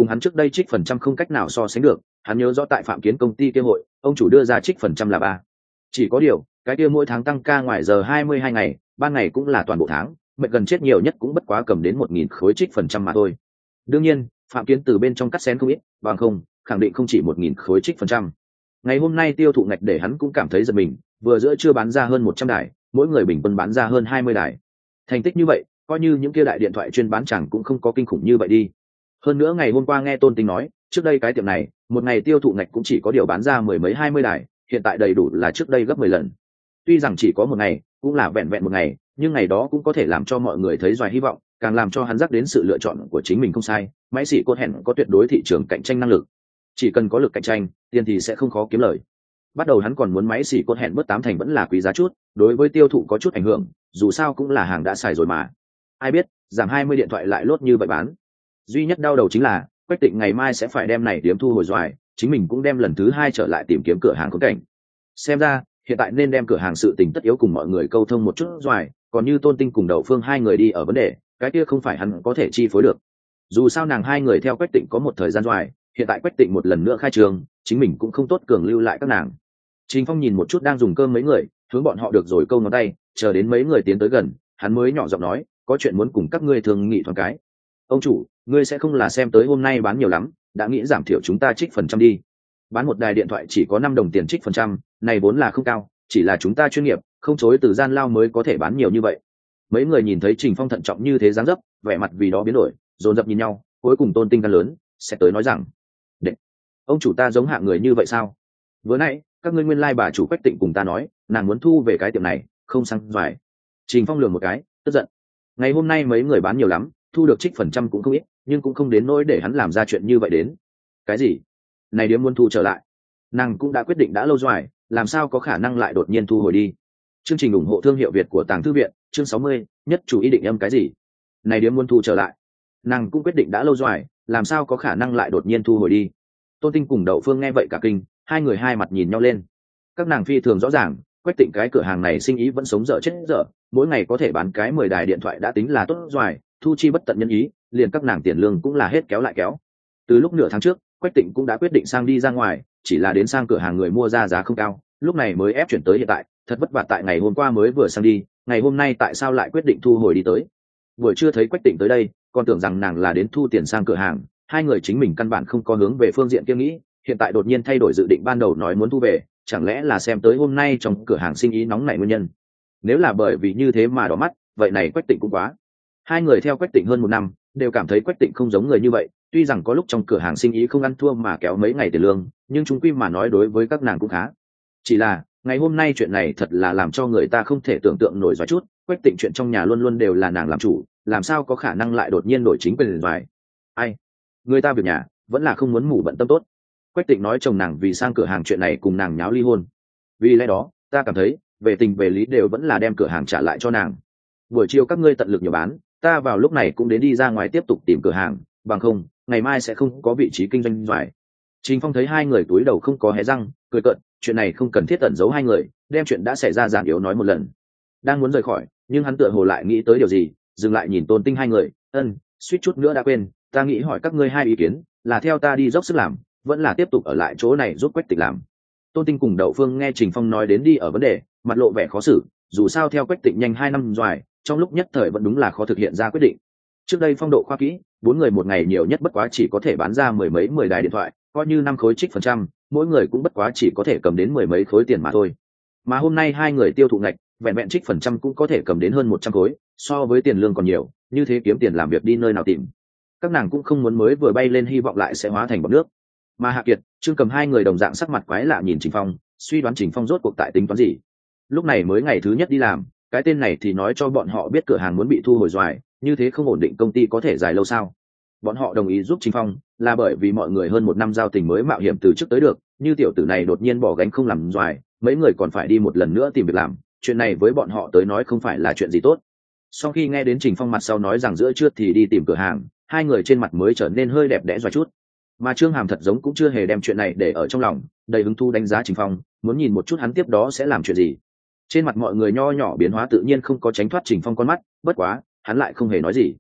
cùng hắn trước đây trích phần trăm không cách nào so sánh được. Hắn nhớ rõ tại Phạm Kiến công ty kia hội, ông chủ đưa ra trích phần trăm là 3. Chỉ có điều, cái kia mỗi tháng tăng ca ngoài giờ 22 ngày, ban ngày cũng là toàn bộ tháng, mệt gần chết nhiều nhất cũng bất quá cầm đến 1.000 khối trích phần trăm mà thôi. Đương nhiên, Phạm Kiến từ bên trong cắt xén không ít, bằng không, khẳng định không chỉ 1.000 khối trích phần trăm. Ngày hôm nay tiêu thụ ngạch để hắn cũng cảm thấy giật mình, vừa giữa chưa bán ra hơn 100 đài, mỗi người bình quân bán ra hơn 20 đài. Thành tích như vậy, coi như những kia đại điện thoại chuyên bán chẳng cũng không có kinh khủng như vậy đi. Hơn nữa ngày hôm qua nghe Tôn Tinh nói, trước đây cái tiệm này, một ngày tiêu thụ ngạch cũng chỉ có điều bán ra mười mấy 20 đài, hiện tại đầy đủ là trước đây gấp 10 lần. Tuy rằng chỉ có một ngày, cũng là vẹn vẹn một ngày, nhưng ngày đó cũng có thể làm cho mọi người thấy doài hy vọng, càng làm cho hắn dắt đến sự lựa chọn của chính mình không sai. Máy xỉ cốt hẹn có tuyệt đối thị trường cạnh tranh năng lực, chỉ cần có lực cạnh tranh, tiền thì sẽ không khó kiếm lời. Bắt đầu hắn còn muốn máy xỉ cốt hẹn bớt 8 thành vẫn là quý giá chút, đối với tiêu thụ có chút ảnh hưởng, dù sao cũng là hàng đã xài rồi mà. Ai biết, giảm 20 điện thoại lại lốt như vậy bán. Duy nhất đau đầu chính là, Quách Tịnh ngày mai sẽ phải đem này điểm thu hồi doài, chính mình cũng đem lần thứ 2 trở lại tìm kiếm cửa hàng khốn cảnh. Xem ra, hiện tại nên đem cửa hàng sự tình tất yếu cùng mọi người câu thông một chút doài, còn như Tôn Tinh cùng Đậu Phương hai người đi ở vấn đề, cái kia không phải hắn có thể chi phối được. Dù sao nàng hai người theo Quách Tịnh có một thời gian doài, hiện tại Quách Tịnh một lần nữa khai trường, chính mình cũng không tốt cường lưu lại các nàng. Trình Phong nhìn một chút đang dùng cơm mấy người, hướng bọn họ được rồi câu ngón tay, chờ đến mấy người tiến tới gần, hắn mới nhỏ giọng nói, có chuyện muốn cùng các ngươi thương nghị thoáng cái. Ông chủ, ngươi sẽ không là xem tới hôm nay bán nhiều lắm, đã nghĩ giảm thiểu chúng ta trích phần trăm đi. Bán một đài điện thoại chỉ có 5 đồng tiền trích phần trăm, này vốn là không cao, chỉ là chúng ta chuyên nghiệp, không chối từ gian lao mới có thể bán nhiều như vậy. Mấy người nhìn thấy Trình Phong thận trọng như thế dáng dấp, vẻ mặt vì đó biến đổi, dồn dập nhìn nhau, cuối cùng Tôn Tinh gan lớn, sẽ tới nói rằng: "Đệ, ông chủ ta giống hạng người như vậy sao? Vừa nãy, các ngươi nguyên lai bà chủ Quách Tịnh cùng ta nói, nàng muốn thu về cái tiệm này, không sang doài." Trình Phong lườm một cái, tức giận. Ngày hôm nay mấy người bán nhiều lắm, thu được trích phần trăm cũng không ít, nhưng cũng không đến nỗi để hắn làm ra chuyện như vậy đến. Cái gì? Này điếm muốn thu trở lại? Nàng cũng đã quyết định đã lâu rồi, làm sao có khả năng lại đột nhiên thu hồi đi? Chương trình ủng hộ thương hiệu Việt của Tàng Thư viện, chương 60, nhất chủ ý định âm cái gì? Này điếm muốn thu trở lại? Nàng cũng quyết định đã lâu rồi, làm sao có khả năng lại đột nhiên thu hồi đi? Tôn Tinh cùng Đậu Phương nghe vậy cả kinh, hai người hai mặt nhìn nhau lên. Các nàng phi thường rõ ràng, Quách Tịnh cái cửa hàng này sinh ý vẫn sống dở chết dở, mỗi ngày có thể bán cái 10 đài điện thoại đã tính là tốt rồi, thu chi bất tận nhân ý, liền các nàng tiền lương cũng là hết kéo lại kéo. Từ lúc nửa tháng trước, Quách Tịnh cũng đã quyết định sang đi ra ngoài, chỉ là đến sang cửa hàng người mua ra giá không cao, lúc này mới ép chuyển tới hiện tại, thật vất vả tại ngày hôm qua mới vừa sang đi, ngày hôm nay tại sao lại quyết định thu hồi đi tới. Buổi trưa thấy Quách Tịnh tới đây, còn tưởng rằng nàng là đến thu tiền sang cửa hàng, hai người chính mình căn bản không có hướng về phương diện kia nghĩ, hiện tại đột nhiên thay đổi dự định ban đầu nói muốn thu về, chẳng lẽ là xem tới hôm nay trong cửa hàng sinh ý nóng nảy nguyên nhân. Nếu là bởi vì như thế mà đỏ mắt, vậy này Quách Tịnh cũng quá. Hai người theo Quách Tịnh hơn 1 năm, đều cảm thấy Quách Tịnh không giống người như vậy, tuy rằng có lúc trong cửa hàng sinh ý không ăn thua mà kéo mấy ngày tiền lương, nhưng chúng quy mà nói đối với các nàng cũng khá. Chỉ là, ngày hôm nay chuyện này thật là làm cho người ta không thể tưởng tượng nổi giỏi chút, Quách Tịnh chuyện trong nhà luôn luôn đều là nàng làm chủ, làm sao có khả năng lại đột nhiên đổi chính quyền ngoài. Ai? Người ta việc nhà, vẫn là không muốn mù bận tâm tốt. Quách Tịnh nói chồng nàng vì sang cửa hàng chuyện này cùng nàng nháo ly hôn. Vì lẽ đó, ta cảm thấy, về tình về lý đều vẫn là đem cửa hàng trả lại cho nàng. Buổi chiều các ngươi tận lực nhiều bán, ta vào lúc này cũng đến đi ra ngoài tiếp tục tìm cửa hàng, bằng không, ngày mai sẽ không có vị trí kinh doanh doài. Trình Phong thấy hai người túi đầu không có hé răng, cười cợt, chuyện này không cần thiết ẩn giấu hai người, đem chuyện đã xảy ra giản yếu nói một lần. Đang muốn rời khỏi, nhưng hắn tựa hồ lại nghĩ tới điều gì, dừng lại nhìn Tôn Tinh hai người, suýt chút nữa đã quên, ta nghĩ hỏi các ngươi hai ý kiến, là theo ta đi dốc sức làm, vẫn là tiếp tục ở lại chỗ này giúp Quách Tịnh làm. Tôn Tinh cùng Đậu Phương nghe Trình Phong nói đến đi ở vấn đề, mặt lộ vẻ khó xử, dù sao theo Quách Tịnh nhanh 2 năm doài, trong lúc nhất thời vẫn đúng là khó thực hiện ra quyết định. Trước đây phong độ khoa kỹ, 4 người một ngày nhiều nhất bất quá chỉ có thể bán ra mười mấy 10 đài điện thoại, coi như 5 khối trích phần trăm, mỗi người cũng bất quá chỉ có thể cầm đến mười mấy khối tiền mà thôi. Mà hôm nay hai người tiêu thụ ngạch, vẹn vẹn trích phần trăm cũng có thể cầm đến hơn 100 khối, so với tiền lương còn nhiều, như thế kiếm tiền làm việc đi nơi nào tìm. Các nàng cũng không muốn mới vừa bay lên hy vọng lại sẽ hóa thành bọt nước. Mà Hạ Kiệt, Trương Cầm hai người đồng dạng sắc mặt quái lạ nhìn Trình Phong, suy đoán Trình Phong rốt cuộc tại tính toán gì. Lúc này mới ngày thứ nhất đi làm, cái tên này thì nói cho bọn họ biết cửa hàng muốn bị thu hồi doài, như thế không ổn định công ty có thể dài lâu sao. Bọn họ đồng ý giúp Trình Phong là bởi vì mọi người hơn 1 năm giao tình mới mạo hiểm từ trước tới được, như tiểu tử này đột nhiên bỏ gánh không làm doài, mấy người còn phải đi một lần nữa tìm việc làm, chuyện này với bọn họ tới nói không phải là chuyện gì tốt. Sau khi nghe đến Trình Phong mặt sau nói rằng giữa trưa thì đi tìm cửa hàng, hai người trên mặt mới trở nên hơi đẹp đẽ doài chút. Mà Trương Hàm thật giống cũng chưa hề đem chuyện này để ở trong lòng, đầy hứng thú đánh giá Trình Phong, muốn nhìn một chút hắn tiếp đó sẽ làm chuyện gì. Trên mặt mọi người nho nhỏ biến hóa tự nhiên không có tránh thoát Trình Phong con mắt, bất quá hắn lại không hề nói gì.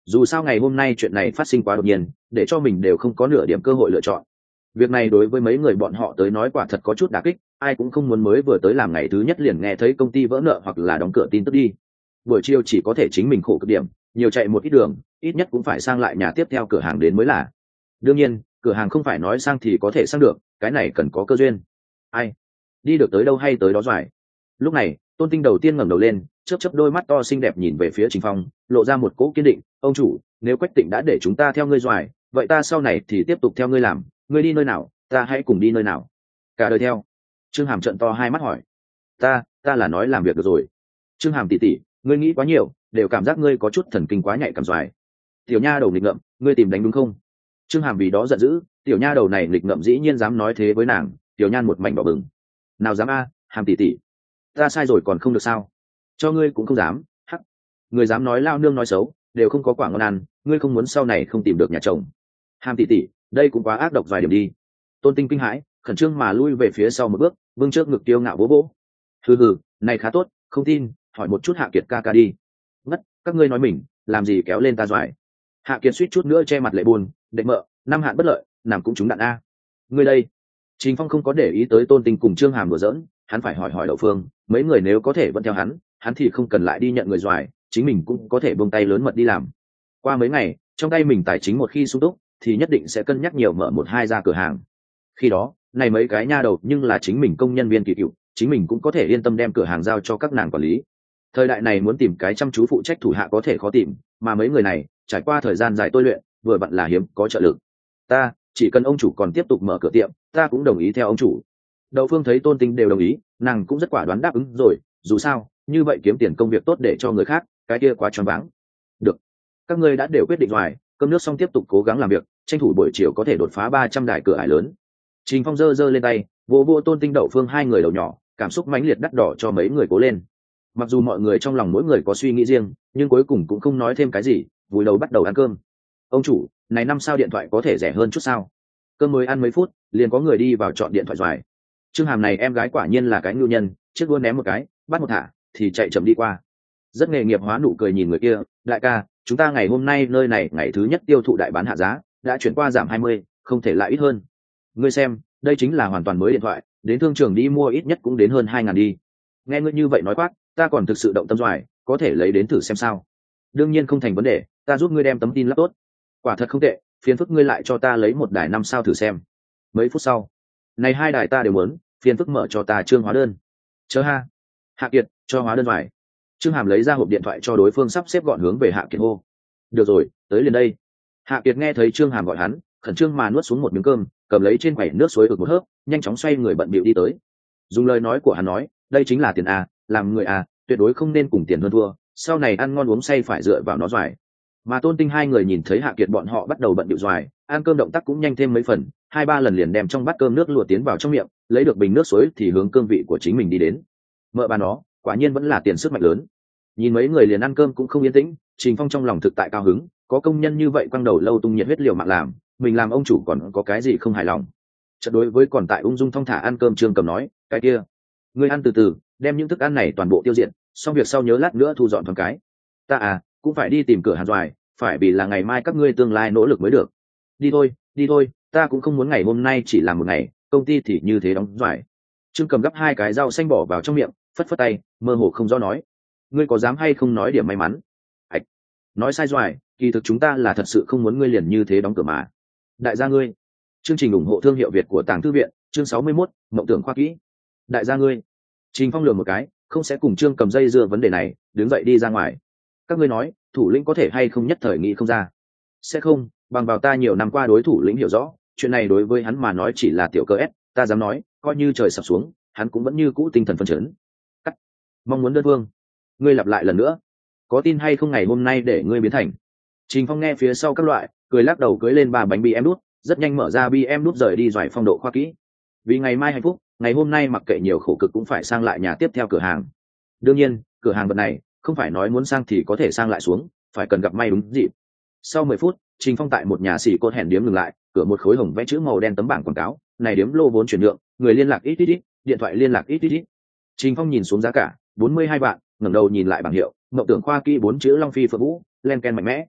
dù sao ngày hôm nay chuyện này phát sinh quá đột nhiên, để cho mình đều không có nửa điểm cơ hội lựa chọn. Việc này đối với mấy người bọn họ tới nói quả thật có chút đả kích, ai cũng không muốn mới vừa tới làm ngày thứ nhất liền nghe thấy công ty vỡ nợ hoặc là đóng cửa tin tức đi. Buổi chiều chỉ có thể chính mình khổ cực điểm, nhiều chạy một ít đường, ít nhất cũng phải sang lại nhà tiếp theo cửa hàng đến mới là. Đương nhiên, cửa hàng không phải nói sang thì có thể sang được, cái này cần có cơ duyên. Ai đi được tới đâu hay tới đó doài. Lúc này, Tôn Tinh đầu tiên ngẩng đầu lên, chớp chớp đôi mắt to xinh đẹp nhìn về phía Trình Phong, lộ ra một cỗ kiên định. Ông chủ, nếu Quách Tịnh đã để chúng ta theo ngươi doài, vậy ta sau này thì tiếp tục theo ngươi làm, ngươi đi nơi nào ta hãy cùng đi nơi nào. Cả đời theo. Trương Hàm trợn to hai mắt hỏi. Ta là nói làm việc được rồi. Trương Hàm tỷ tỷ, ngươi nghĩ quá nhiều, đều cảm giác ngươi có chút thần kinh quá nhạy cảm doài. Tiểu nha đầu nghịch ngợm, ngươi tìm đánh đúng không? Trương Hàm vì đó giận dữ, tiểu nha đầu này nghịch ngợm dĩ nhiên dám nói thế với nàng. Tiểu nhan một mảnh đỏ bừng. Nào dám a, Hàm tỷ tỷ, ta sai rồi còn không được sao? Cho ngươi cũng không dám. Hắc, người dám nói lao nương nói xấu, đều không có quả ngon ăn, ngươi không muốn sau này không tìm được nhà chồng. Hàm tỷ tỷ, đây cũng quá ác độc vài điểm đi. Tôn Tinh kinh hãi, khẩn trương mà lui về phía sau một bước, vương trước ngực tiêu ngạo bố bố. Hừ, này khá tốt, không tin, hỏi một chút Hạ Kiệt ca ca đi. Ngất, các ngươi nói mình, làm gì kéo lên ta doài. Hạ Kiệt suýt chút nữa che mặt lệ buồn, đệ mợ, năm hạn bất lợi, nằm cũng trúng đạn a. Ngươi đây. Trình Phong không có để ý tới Tôn Tinh cùng Trương Hàm đùa giỡn, hắn phải hỏi Đậu Phương, mấy người nếu có thể vẫn theo hắn thì không cần lại đi nhận người doài, chính mình cũng có thể buông tay lớn mật đi làm. Qua mấy ngày, trong tay mình tài chính một khi sung túc, thì nhất định sẽ cân nhắc nhiều mở một hai ra cửa hàng. Khi đó, này mấy cái nha đầu nhưng là chính mình công nhân viên kỳ cựu, chính mình cũng có thể yên tâm đem cửa hàng giao cho các nàng quản lý. Thời đại này muốn tìm cái chăm chú phụ trách thủ hạ có thể khó tìm, mà mấy người này trải qua thời gian dài tôi luyện, vừa vặn là hiếm có trợ lực. Ta chỉ cần ông chủ còn tiếp tục mở cửa tiệm, ta cũng đồng ý theo ông chủ. Đậu Phương thấy Tôn Tinh đều đồng ý, nàng cũng rất quả đoán đáp ứng rồi, dù sao như vậy kiếm tiền công việc tốt để cho người khác, cái kia quá choáng váng. Được, các ngươi đã đều quyết định rồi, cơm nước xong tiếp tục cố gắng làm việc, tranh thủ buổi chiều có thể đột phá 300 đài cửa ải lớn. Trình Phong giơ lên tay, vỗ Tôn Tinh Đậu Phương hai người đầu nhỏ, cảm xúc mãnh liệt đắt đỏ cho mấy người cố lên. Mặc dù mọi người trong lòng mỗi người có suy nghĩ riêng, nhưng cuối cùng cũng không nói thêm cái gì, vùi đầu bắt đầu ăn cơm. Ông chủ, này 5 sao điện thoại có thể rẻ hơn chút sao? Cơm mới ăn mấy phút, liền có người đi vào chọn điện thoại doài. Trương Hàm này em gái quả nhiên là cái nhu nhân, chiếc đũa ném một cái, bắt một thả, thì chạy chậm đi qua. Rất nghề nghiệp hóa nụ cười nhìn người kia, đại ca, chúng ta ngày hôm nay nơi này ngày thứ nhất tiêu thụ đại bán hạ giá, đã chuyển qua giảm 20, không thể lại ít hơn. Ngươi xem, đây chính là hoàn toàn mới điện thoại, đến thương trường đi mua ít nhất cũng đến hơn 2.000 đi. Nghe ngươi như vậy nói quát, ta còn thực sự động tâm doài, có thể lấy đến thử xem sao. Đương nhiên không thành vấn đề, ta giúp ngươi đem tấm tin lắp tốt. Quả thật không tệ, phiền phức ngươi lại cho ta lấy một đài 5 sao thử xem. Mấy phút sau, này 2 đài ta đều muốn, phiền phức mở cho ta trương hóa đơn. Chờ ha. Hạ Kiệt, cho hóa đơn doài. Trương Hàm lấy ra hộp điện thoại cho đối phương sắp xếp gọn hướng về Hạ Kiệt hô. Được rồi, tới liền đây. Hạ Kiệt nghe thấy Trương Hàm gọi hắn, khẩn trương mà nuốt xuống một miếng cơm, cầm lấy trên quầy nước suối ực một hớp, nhanh chóng xoay người bận bịu đi tới. Dùng lời nói của hắn nói, đây chính là tiền a, làm người a, tuyệt đối không nên cùng tiền hơn thua, sau này ăn ngon uống say phải dựa vào nó doài. Mà Tôn Tinh hai người nhìn thấy Hạ Kiệt bọn họ bắt đầu bận bịu doài, ăn cơm động tác cũng nhanh thêm mấy phần, 2-3 lần liền đem trong bát cơm nước lùa tiến vào trong miệng, lấy được bình nước suối thì hướng cương vị của chính mình đi đến. Mợ bà nó, quả nhiên vẫn là tiền sức mạnh lớn. Nhìn mấy người liền ăn cơm cũng không yên tĩnh, Trình Phong trong lòng thực tại cao hứng, có công nhân như vậy quăng đầu lâu tung nhiệt huyết liều mạng làm, mình làm ông chủ còn có cái gì không hài lòng. Chợt đối với còn tại ung dung thong thả ăn cơm Trương Cầm nói, cái kia, ngươi ăn từ từ, đem những thức ăn này toàn bộ tiêu diệt, xong việc sau nhớ lát nữa thu dọn thoáng cái. Ta cũng phải đi tìm cửa hàng doài, phải vì là ngày mai các ngươi tương lai nỗ lực mới được. Đi thôi, ta cũng không muốn ngày hôm nay chỉ làm một ngày, công ty thì như thế đóng doài. Trương Cầm gấp 2 cái rau xanh bỏ vào trong miệng, phất phất tay, mơ hồ không rõ nói, ngươi có dám hay không nói điểm may mắn? Ảch, nói sai doài, kỳ thực chúng ta là thật sự không muốn ngươi liền như thế đóng cửa mà. Đại gia ngươi. Chương trình ủng hộ thương hiệu Việt của Tàng Thư viện, chương 61, mộng tưởng khoa kỹ. Đại gia ngươi. Trình Phong lườm một cái, không sẽ cùng Trương Cầm dây dưa vấn đề này, đứng dậy đi ra ngoài. Các ngươi nói, thủ lĩnh có thể hay không nhất thời nghĩ không ra? Sẽ không, bằng vào ta nhiều năm qua đối thủ lĩnh hiểu rõ, chuyện này đối với hắn mà nói chỉ là tiểu cơ ép, ta dám nói, coi như trời sập xuống, hắn cũng vẫn như cũ tinh thần phấn chấn. Cắt. Mong muốn đơn phương. Ngươi lặp lại lần nữa, có tin hay không ngày hôm nay để ngươi biến thành. Trình Phong nghe phía sau các loại, cười lắc đầu cưới lên 3 bánh BM đút, rất nhanh mở ra BM đút rời đi doài phong độ khoa kỹ. Vì ngày mai hạnh phúc, ngày hôm nay mặc kệ nhiều khổ cực cũng phải sang lại nhà tiếp theo cửa hàng. Đương nhiên, cửa hàng vật này không phải nói muốn sang thì có thể sang lại xuống, phải cần gặp may đúng dịp. Sau 10 phút, Trình Phong tại một nhà xỉ cột hẻn điếm ngừng lại, cửa một khối hồng vẽ chữ màu đen tấm bảng quảng cáo, này điếm lô vốn chuyển nhượng, người liên lạc ít, điện thoại liên lạc ít. Trình Phong nhìn xuống giá cả, 42 vạn, ngẩng đầu nhìn lại bảng hiệu, mộng tưởng khoa kỹ 4 chữ Long Phi Phượng Vũ, len ken mạnh mẽ.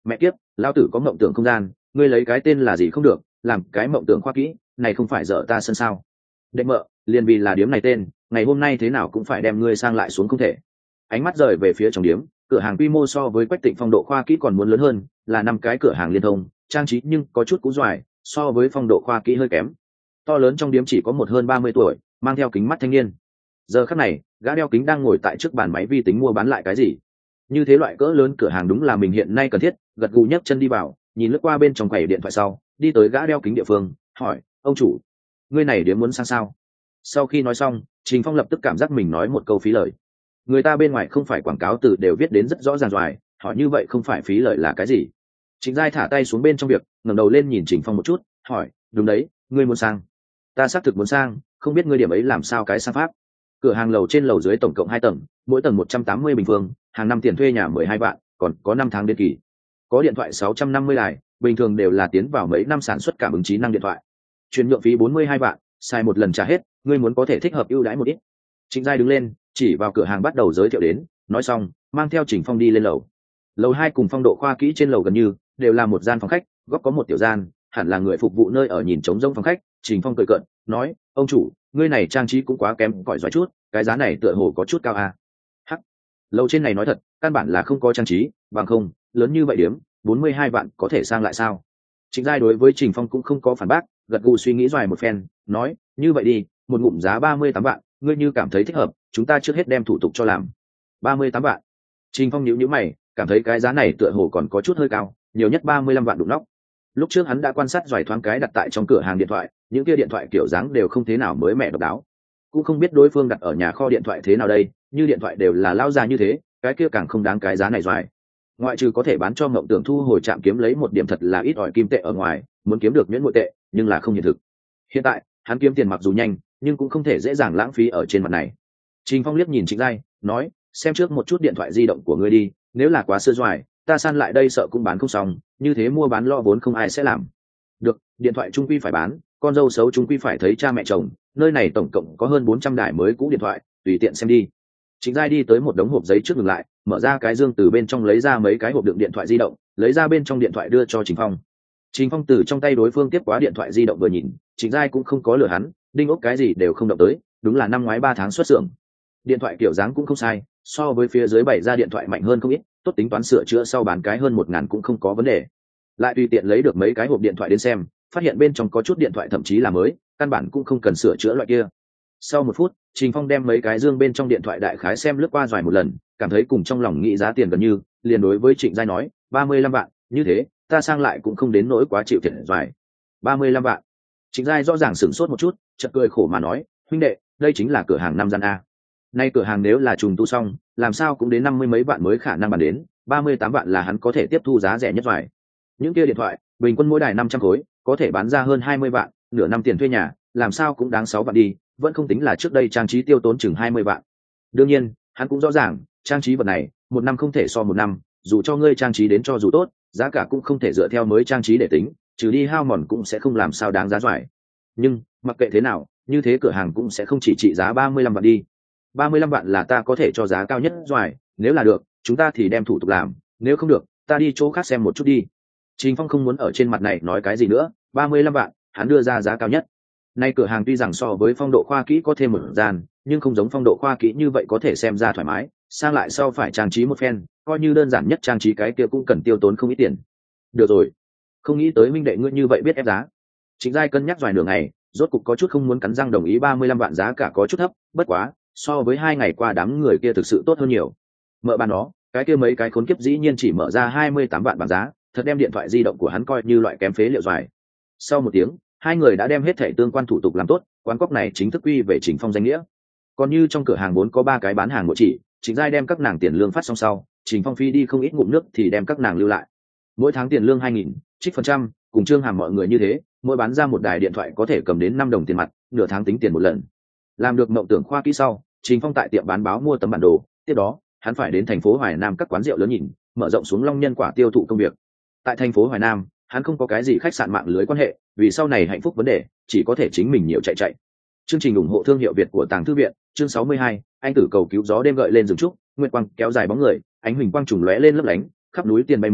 Mẹ kiếp, lao tử có mộng tưởng không gian, ngươi lấy cái tên là gì không được, làm cái mộng tưởng khoa kỹ này không phải dở ta sân sao? Đệ mợ, liền vì là điếm này tên, ngày hôm nay thế nào cũng phải đem ngươi sang lại xuống không thể. Ánh mắt rời về phía trong điếm, cửa hàng quy mô so với Quách Tịnh Phong độ khoa kỹ còn muốn lớn hơn, là 5 cái cửa hàng liên thông, trang trí nhưng có chút cũ doài, so với phong độ khoa kỹ hơi kém. To lớn trong điếm chỉ có một hơn 30 tuổi, mang theo kính mắt thanh niên. Giờ khắc này, gã đeo kính đang ngồi tại trước bàn máy vi tính mua bán lại cái gì. Như thế loại cỡ lớn cửa hàng đúng là mình hiện nay cần thiết, gật gù nhấc chân đi vào, nhìn lướt qua bên trong quầy điện thoại sau, đi tới gã đeo kính địa phương, hỏi: "Ông chủ, ngươi này điếm muốn sang sao?" Sau khi nói xong, Trình Phong lập tức cảm giác mình nói một câu phí lời. Người ta bên ngoài không phải quảng cáo từ đều viết đến rất rõ ràng rồi, hỏi như vậy không phải phí lời là cái gì? Trịnh Giai thả tay xuống bên trong việc, ngẩng đầu lên nhìn Trình Phong một chút, hỏi: "Đúng đấy, ngươi muốn sang?" "Ta xác thực muốn sang, không biết ngươi điểm ấy làm sao cái sang pháp?" Cửa hàng lầu trên lầu dưới tổng cộng 2 tầng, mỗi tầng 180 bình phương, hàng năm tiền thuê nhà 12 vạn, còn có 5 tháng đến kỳ. Có điện thoại 650 đài, bình thường đều là tiến vào mấy năm sản xuất cảm ứng trí năng điện thoại. Chuyển nhượng phí 42 vạn, xài một lần trả hết, ngươi muốn có thể thích hợp ưu đãi một ít. Trịnh Giai đứng lên, chỉ vào cửa hàng bắt đầu giới thiệu đến, nói xong, mang theo Trình Phong đi lên lầu. Lầu 2 cùng phong độ khoa kỹ trên lầu gần như đều là một gian phòng khách, góc có một tiểu gian, hẳn là người phục vụ nơi ở nhìn trống rỗng phòng khách. Trình Phong cười cợt, nói: "Ông chủ, ngươi này trang trí cũng quá kém cỏi giỏi chút, cái giá này tựa hồ có chút cao à?" Hắc, lầu trên này nói thật, căn bản là không có trang trí, bằng không, lớn như vậy điếm, 42 vạn có thể sang lại sao? Trịnh Giai đối với Trình Phong cũng không có phản bác, gật gù suy nghĩ dài một phen, nói: "Như vậy đi, một ngụm giá 38 vạn, ngươi như cảm thấy thích hợp, chúng ta trước hết đem thủ tục cho làm." 38 vạn. Trình Phong nhíu nhíu mày, cảm thấy cái giá này tựa hồ còn có chút hơi cao, nhiều nhất 35 vạn đụng nóc. Lúc trước hắn đã quan sát giỏi thoáng cái đặt tại trong cửa hàng điện thoại, những kia điện thoại kiểu dáng đều không thế nào mới mẻ độc đáo. Cũng không biết đối phương đặt ở nhà kho điện thoại thế nào đây, như điện thoại đều là lao ra như thế, cái kia càng không đáng cái giá này rồi. Ngoại trừ có thể bán cho Mộng Tưởng thu hồi trạm kiếm lấy một điểm thật là ít ỏi kim tệ ở ngoài, muốn kiếm được nhuyễn nội tệ, nhưng là không hiện thực. Hiện tại, hắn kiếm tiền mặc dù nhanh, nhưng cũng không thể dễ dàng lãng phí ở trên mặt này. Trình Phong liếc nhìn Trịnh Giai, nói: "Xem trước một chút điện thoại di động của ngươi đi, nếu là quá xưa doài, ta san lại đây sợ cũng bán không xong, như thế mua bán lo vốn không ai sẽ làm." "Được, điện thoại trung quy phải bán, con dâu xấu trung quy phải thấy cha mẹ chồng, nơi này tổng cộng có hơn 400 đài mới cũ điện thoại, tùy tiện xem đi." Trịnh Giai đi tới một đống hộp giấy trước ngừng lại, mở ra cái dương từ bên trong lấy ra mấy cái hộp đựng điện thoại di động, lấy ra bên trong điện thoại đưa cho Trình Phong. Trình Phong từ trong tay đối phương tiếp quá điện thoại di động vừa nhìn, Trịnh Giai cũng không có lừa hắn, đinh ốc cái gì đều không động tới, đúng là năm ngoái 3 tháng xuất xưởng. Điện thoại kiểu dáng cũng không sai, so với phía dưới bày ra điện thoại mạnh hơn không ít, tốt tính toán sửa chữa sau bán cái hơn 1000 cũng không có vấn đề. Lại tùy tiện lấy được mấy cái hộp điện thoại đến xem, phát hiện bên trong có chút điện thoại thậm chí là mới, căn bản cũng không cần sửa chữa loại kia. Sau 1 phút, Trình Phong đem mấy cái dương bên trong điện thoại đại khái xem lướt qua dài một lần, cảm thấy cùng trong lòng nghĩ giá tiền gần như, liền đối với Trịnh Giai nói: 35 vạn, như thế, ta sang lại cũng không đến nỗi quá chịu thiệt dài. 35 vạn. Trịnh Giai rõ ràng sửng sốt một chút, chợt cười khổ mà nói: "Huynh đệ, đây chính là cửa hàng 5 gian a. Nay cửa hàng nếu là trùng tu xong, làm sao cũng đến 50 mấy vạn mới khả năng bàn đến, 38 vạn là hắn có thể tiếp thu giá rẻ nhất rồi. Những kia điện thoại, bình quân mỗi đài 500 khối, có thể bán ra hơn 20 vạn, nửa năm tiền thuê nhà, làm sao cũng đáng 6 vạn đi, vẫn không tính là trước đây trang trí tiêu tốn chừng 20 vạn." Đương nhiên, hắn cũng rõ ràng, trang trí vật này, 1 năm không thể so 1 năm, dù cho ngươi trang trí đến cho dù tốt, giá cả cũng không thể dựa theo mới trang trí để tính, trừ đi hao mòn cũng sẽ không làm sao đáng giá rồi. Nhưng, mặc kệ thế nào, như thế cửa hàng cũng sẽ không chỉ trị giá 35 vạn đi. 35 vạn là ta có thể cho giá cao nhất rồi, nếu là được, chúng ta thì đem thủ tục làm, nếu không được, ta đi chỗ khác xem một chút đi. Trình Phong không muốn ở trên mặt này nói cái gì nữa, 35 vạn, hắn đưa ra giá cao nhất. Nay cửa hàng tuy rằng so với phong độ khoa kỹ có thêm một gian, nhưng không giống phong độ khoa kỹ như vậy có thể xem ra thoải mái, sang lại sau phải trang trí một phen, coi như đơn giản nhất trang trí cái kia cũng cần tiêu tốn không ít tiền. Được rồi, không nghĩ tới minh đệ ngươi như vậy biết ép giá. Trịnh Giai cân nhắc vài nửa ngày, rốt cục có chút không muốn cắn răng đồng ý 35 vạn giá cả có chút thấp, bất quá, so với 2 ngày qua đám người kia thực sự tốt hơn nhiều. Mở bàn đó, cái kia mấy cái khốn kiếp dĩ nhiên chỉ mở ra 28 vạn bảng giá, thật đem điện thoại di động của hắn coi như loại kém phế liệu doài. Sau 1 tiếng, hai người đã đem hết thảy tương quan thủ tục làm tốt, quán cóc này chính thức quy về Trình Phong danh nghĩa. Còn như trong cửa hàng vốn có 3 cái bán hàng mỗi chỉ, Trịnh Giai đem các nàng tiền lương phát xong sau, Trình Phong phi đi không ít ngụm nước thì đem các nàng lưu lại. Mỗi tháng tiền lương 2000, trích phần trăm, cùng Trương Hàm mọi người như thế, mỗi bán ra một đài điện thoại có thể cầm đến 5 đồng tiền mặt, nửa tháng tính tiền một lần. Làm được Mộng Tưởng khoa kỹ sau, Trình Phong tại tiệm bán báo mua tấm bản đồ, tiếp đó, hắn phải đến thành phố Hoài Nam các quán rượu lớn nhìn, mở rộng xuống Long Nhân Quả tiêu thụ công việc. Tại thành phố Hoài Nam, hắn không có cái gì khách sạn mạng lưới quan hệ, vì sau này hạnh phúc vấn đề, chỉ có thể chính mình nhiều chạy. Chương trình ủng hộ thương hiệu Việt của Tàng Thư viện, chương 62, anh tử cầu cứu gió đêm gợi lên rừng trúc, nguyệt quang kéo dài bóng người, ánh huỳnh quang trùng lóe lên lấp lánh, khắp núi tiền bay múa,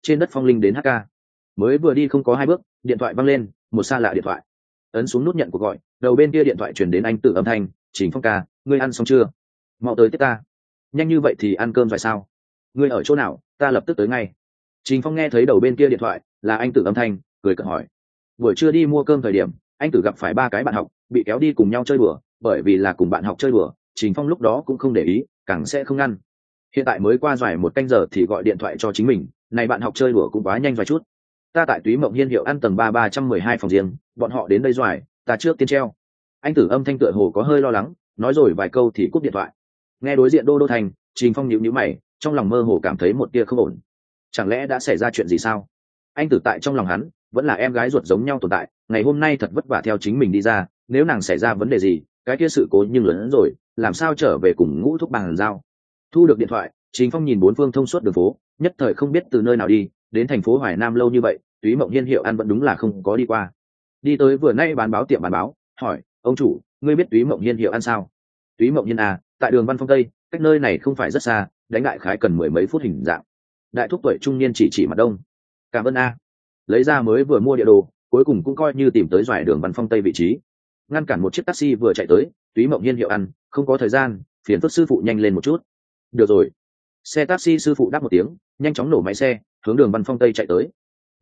trên đất phong linh đến HK. Mới vừa đi không có 2 bước, điện thoại văng lên, một xa lạ điện thoại. Ấn xuống nút nhận cuộc gọi, đầu bên kia điện thoại truyền đến anh Tử âm thanh, Trình Phong ca, ngươi ăn xong chưa? Mau tới tiếp ta. Nhanh như vậy thì ăn cơm rồi sao? Ngươi ở chỗ nào? Ta lập tức tới ngay. Trình Phong nghe thấy đầu bên kia điện thoại là anh Tử âm thanh, cười cợt hỏi. Buổi trưa đi mua cơm thời điểm, anh Tử gặp phải 3 cái bạn học, bị kéo đi cùng nhau chơi đùa, bởi vì là cùng bạn học chơi đùa, Trình Phong lúc đó cũng không để ý, càng sẽ không ngăn. Hiện tại mới qua dài 1 canh giờ thì gọi điện thoại cho chính mình, này bạn học chơi đùa cũng quá nhanh vài chút. Ta tại Túy Mộng Hiên Hiệu ăn tầng 312 phòng riêng, bọn họ đến đây rồi, ta trước tiên treo. Anh Tử âm thanh tựa hồ có hơi lo lắng, nói rồi vài câu thì cúp điện thoại. Nghe đối diện Đô Thành, Trình Phong nhíu nhíu mày, trong lòng mơ hồ cảm thấy một tia không ổn. Chẳng lẽ đã xảy ra chuyện gì sao? Anh Tử tại trong lòng hắn vẫn là em gái ruột giống nhau tồn tại, ngày hôm nay thật vất vả theo chính mình đi ra, nếu nàng xảy ra vấn đề gì, cái kia sự cố nhưng lớn hơn rồi, làm sao trở về cùng Ngũ Thúc bàn giao. Thu được điện thoại, Trình Phong nhìn bốn phương thông suốt đường phố, nhất thời không biết từ nơi nào đi, đến thành phố Hoài Nam lâu như vậy, Túy Mộng Hiên Hiệu ăn vẫn đúng là không có đi qua. Đi tới vừa nay bán báo tiệm bán báo, hỏi, ông chủ, ngươi biết Túy Mộng Hiên Hiệu ăn sao? Túy Mộng Hiên à, tại đường Văn Phong Tây, cách nơi này không phải rất xa, đánh đại khái cần 10 mấy phút hình dạng. Đại thúc tuổi trung niên chỉ mặt đông. Cảm ơn a. Lấy ra mới vừa mua địa đồ, cuối cùng cũng coi như tìm tới dải đường Văn Phong Tây vị trí. Ngăn cản một chiếc taxi vừa chạy tới, Túy Mộng Hiên Hiệu ăn, không có thời gian, phiền phức sư phụ nhanh lên một chút. Được rồi. Xe taxi sư phụ đáp một tiếng, nhanh chóng nổ máy xe, hướng đường Văn Phong Tây chạy tới.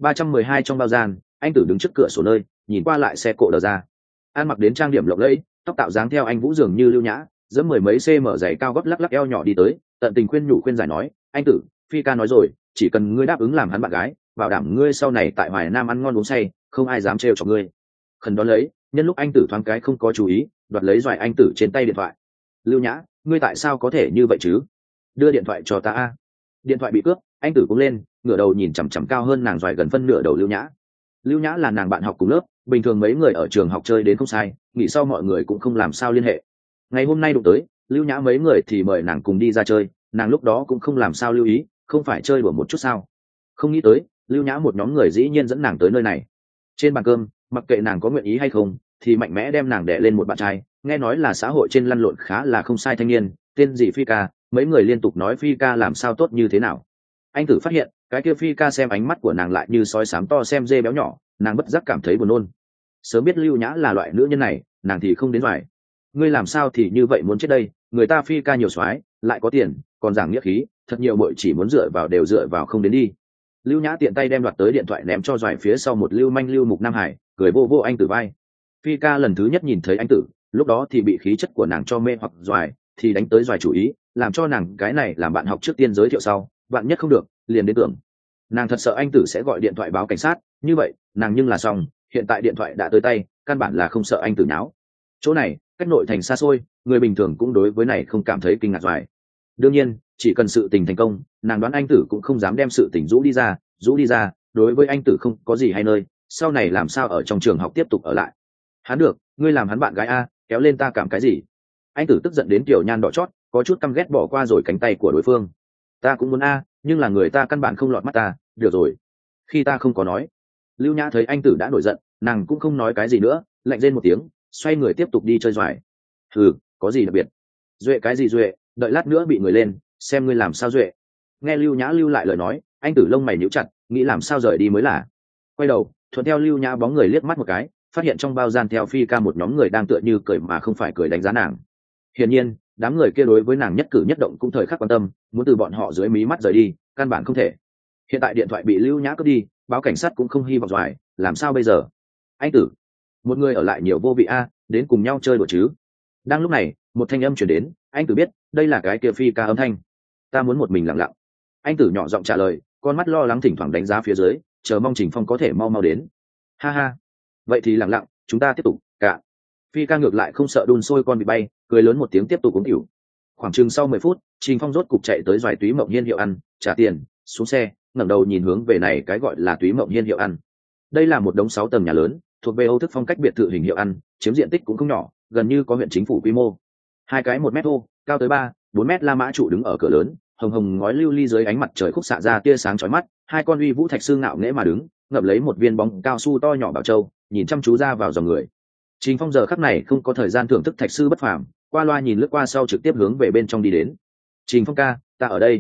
312 trong bao gian, anh Tử đứng trước cửa sổ nơi, nhìn qua lại xe cộ đờ ra. An mặc đến trang điểm lộng lẫy, tóc tạo dáng theo anh Vũ dường như lưu nhã, giẫm 10 mấy cm giày cao gót lắc lắc eo nhỏ đi tới, tận tình khuyên nhủ khuyên giải nói, anh Tử, Phi ca nói rồi, chỉ cần ngươi đáp ứng làm hắn bạn gái, bảo đảm ngươi sau này tại Hoài Nam ăn ngon uống say, không ai dám trêu chọc ngươi. Khẩn đón lấy, nhân lúc anh Tử thoáng cái không có chú ý, đoạt lấy giỏi anh Tử trên tay điện thoại. Lưu nhã, ngươi tại sao có thể như vậy chứ? Đưa điện thoại cho ta a. Điện thoại bị cướp, anh Tử cũng lên, ngửa đầu nhìn chằm chằm cao hơn nàng giỏi gần phân nửa đầu Lưu nhã. Lưu nhã là nàng bạn học cùng lớp, bình thường mấy người ở trường học chơi đến không sai, nghỉ sau mọi người cũng không làm sao liên hệ. Ngày hôm nay đụng tới, Lưu nhã mấy người thì mời nàng cùng đi ra chơi, nàng lúc đó cũng không làm sao lưu ý, không phải chơi đùa một chút sao? Không nghĩ tới, Lưu nhã một nhóm người dĩ nhiên dẫn nàng tới nơi này. Trên bàn cơm, mặc kệ nàng có nguyện ý hay không, thì mạnh mẽ đem nàng đè lên một bạn trai, nghe nói là xã hội trên lăn lộn khá là không sai thanh niên, tên gì Phi ca, mấy người liên tục nói Phi ca làm sao tốt như thế nào. Anh Tử phát hiện, cái kia Phi ca xem ánh mắt của nàng lại như sói sám to xem dê béo nhỏ, nàng bất giác cảm thấy buồn nôn. Sớm biết Lưu nhã là loại nữ nhân này, nàng thì không đến ngoài. Ngươi làm sao thì như vậy muốn chết đây, người ta Phi ca nhiều soái, lại có tiền, còn giảng nghĩa khí, thật nhiều bội chỉ muốn dựa vào đều dựa vào không đến đi. Lưu nhã tiện tay đem đoạt tới điện thoại ném cho doài phía sau một lưu manh Lưu Mục Nam Hải, cười vô vô anh Tử vai. Phi ca lần thứ nhất nhìn thấy anh Tử, lúc đó thì bị khí chất của nàng cho mê hoặc doài, thì đánh tới doài chủ ý, làm cho nàng cái này làm bạn học trước tiên giới thiệu sau, bạn nhất không được, liền đến tưởng. Nàng thật sợ anh Tử sẽ gọi điện thoại báo cảnh sát, như vậy, nàng nhưng là xong, hiện tại điện thoại đã tới tay, căn bản là không sợ anh Tử nháo. Chỗ này, cách nội thành xa xôi, người bình thường cũng đối với này không cảm thấy kinh ngạc doài. Đương nhiên, chỉ cần sự tình thành công, nàng đoán anh Tử cũng không dám đem sự tình rũ đi ra, đối với anh Tử không có gì hay nơi, sau này làm sao ở trong trường học tiếp tục ở lại. Hắn được, ngươi làm hắn bạn gái a, kéo lên ta cảm cái gì? Anh Tử tức giận đến kiểu nhan đỏ chót, có chút căm ghét bỏ qua rồi cánh tay của đối phương. Ta cũng muốn a, nhưng là người ta căn bản không lọt mắt ta, được rồi. Khi ta không có nói. Lưu Nhã thấy anh Tử đã nổi giận, nàng cũng không nói cái gì nữa, lạnh rên một tiếng, xoay người tiếp tục đi chơi xoài. Hừ, có gì đặc biệt? Duệ cái gì duệ, đợi lát nữa bị người lên, xem ngươi làm sao duệ. Nghe Lưu Nhã lưu lại lời nói, anh Tử lông mày nhíu chặt, nghĩ làm sao rời đi mới là. Quay đầu, thuận theo Lưu Nhã bóng người liếc mắt một cái, phát hiện trong bao gian theo Phi ca một nhóm người đang tựa như cười mà không phải cười đánh giá nàng. Hiển nhiên, đám người kia đối với nàng nhất cử nhất động cũng thời khắc quan tâm, muốn từ bọn họ dưới mí mắt rời đi, căn bản không thể. Hiện tại điện thoại bị Lưu Nhã cướp đi, báo cảnh sát cũng không hy vọng doài, làm sao bây giờ? Anh Tử, một người ở lại nhiều vô vị a, đến cùng nhau chơi đùa chứ? Đang lúc này, một thanh âm truyền đến, anh Tử biết, đây là cái kia Phi ca âm thanh. Ta muốn một mình lặng lặng. Anh Tử nhỏ giọng trả lời, con mắt lo lắng thỉnh thoảng đánh giá phía dưới, chờ mong Trình Phong có thể mau mau đến. Ha ha, vậy thì lặng lặng, chúng ta tiếp tục. Cả Phi ca ngược lại không sợ đun sôi con bị bay, cười lớn một tiếng tiếp tục uống rượu. Khoảng chừng sau 10 phút, Trình Phong rốt cục chạy tới Doài Túy Mộng Hiên Hiệu ăn, trả tiền, xuống xe, ngẩng đầu nhìn hướng về này cái gọi là Túy Mộng Hiên Hiệu ăn. Đây là một đống 6 tầng nhà lớn, thuộc về Âu thức phong cách biệt thự hình hiệu ăn, chiếm diện tích cũng không nhỏ, gần như có huyện chính phủ quy mô. Hai cái 1 mét thô, cao tới 3-4 mét La Mã trụ đứng ở cửa lớn, hồng hồng ngói lưu ly dưới ánh mặt trời khúc xạ ra tia sáng chói mắt, hai con uy vũ thạch sư ngạo nghễ mà đứng, ngậm lấy một viên bóng cao su to nhỏ bảo châu, nhìn chăm chú ra vào dòng người. Trình Phong giờ khắc này không có thời gian thưởng thức thạch sư bất phàm, qua loa nhìn lướt qua sau trực tiếp hướng về bên trong đi đến. Trình Phong ca, ta ở đây.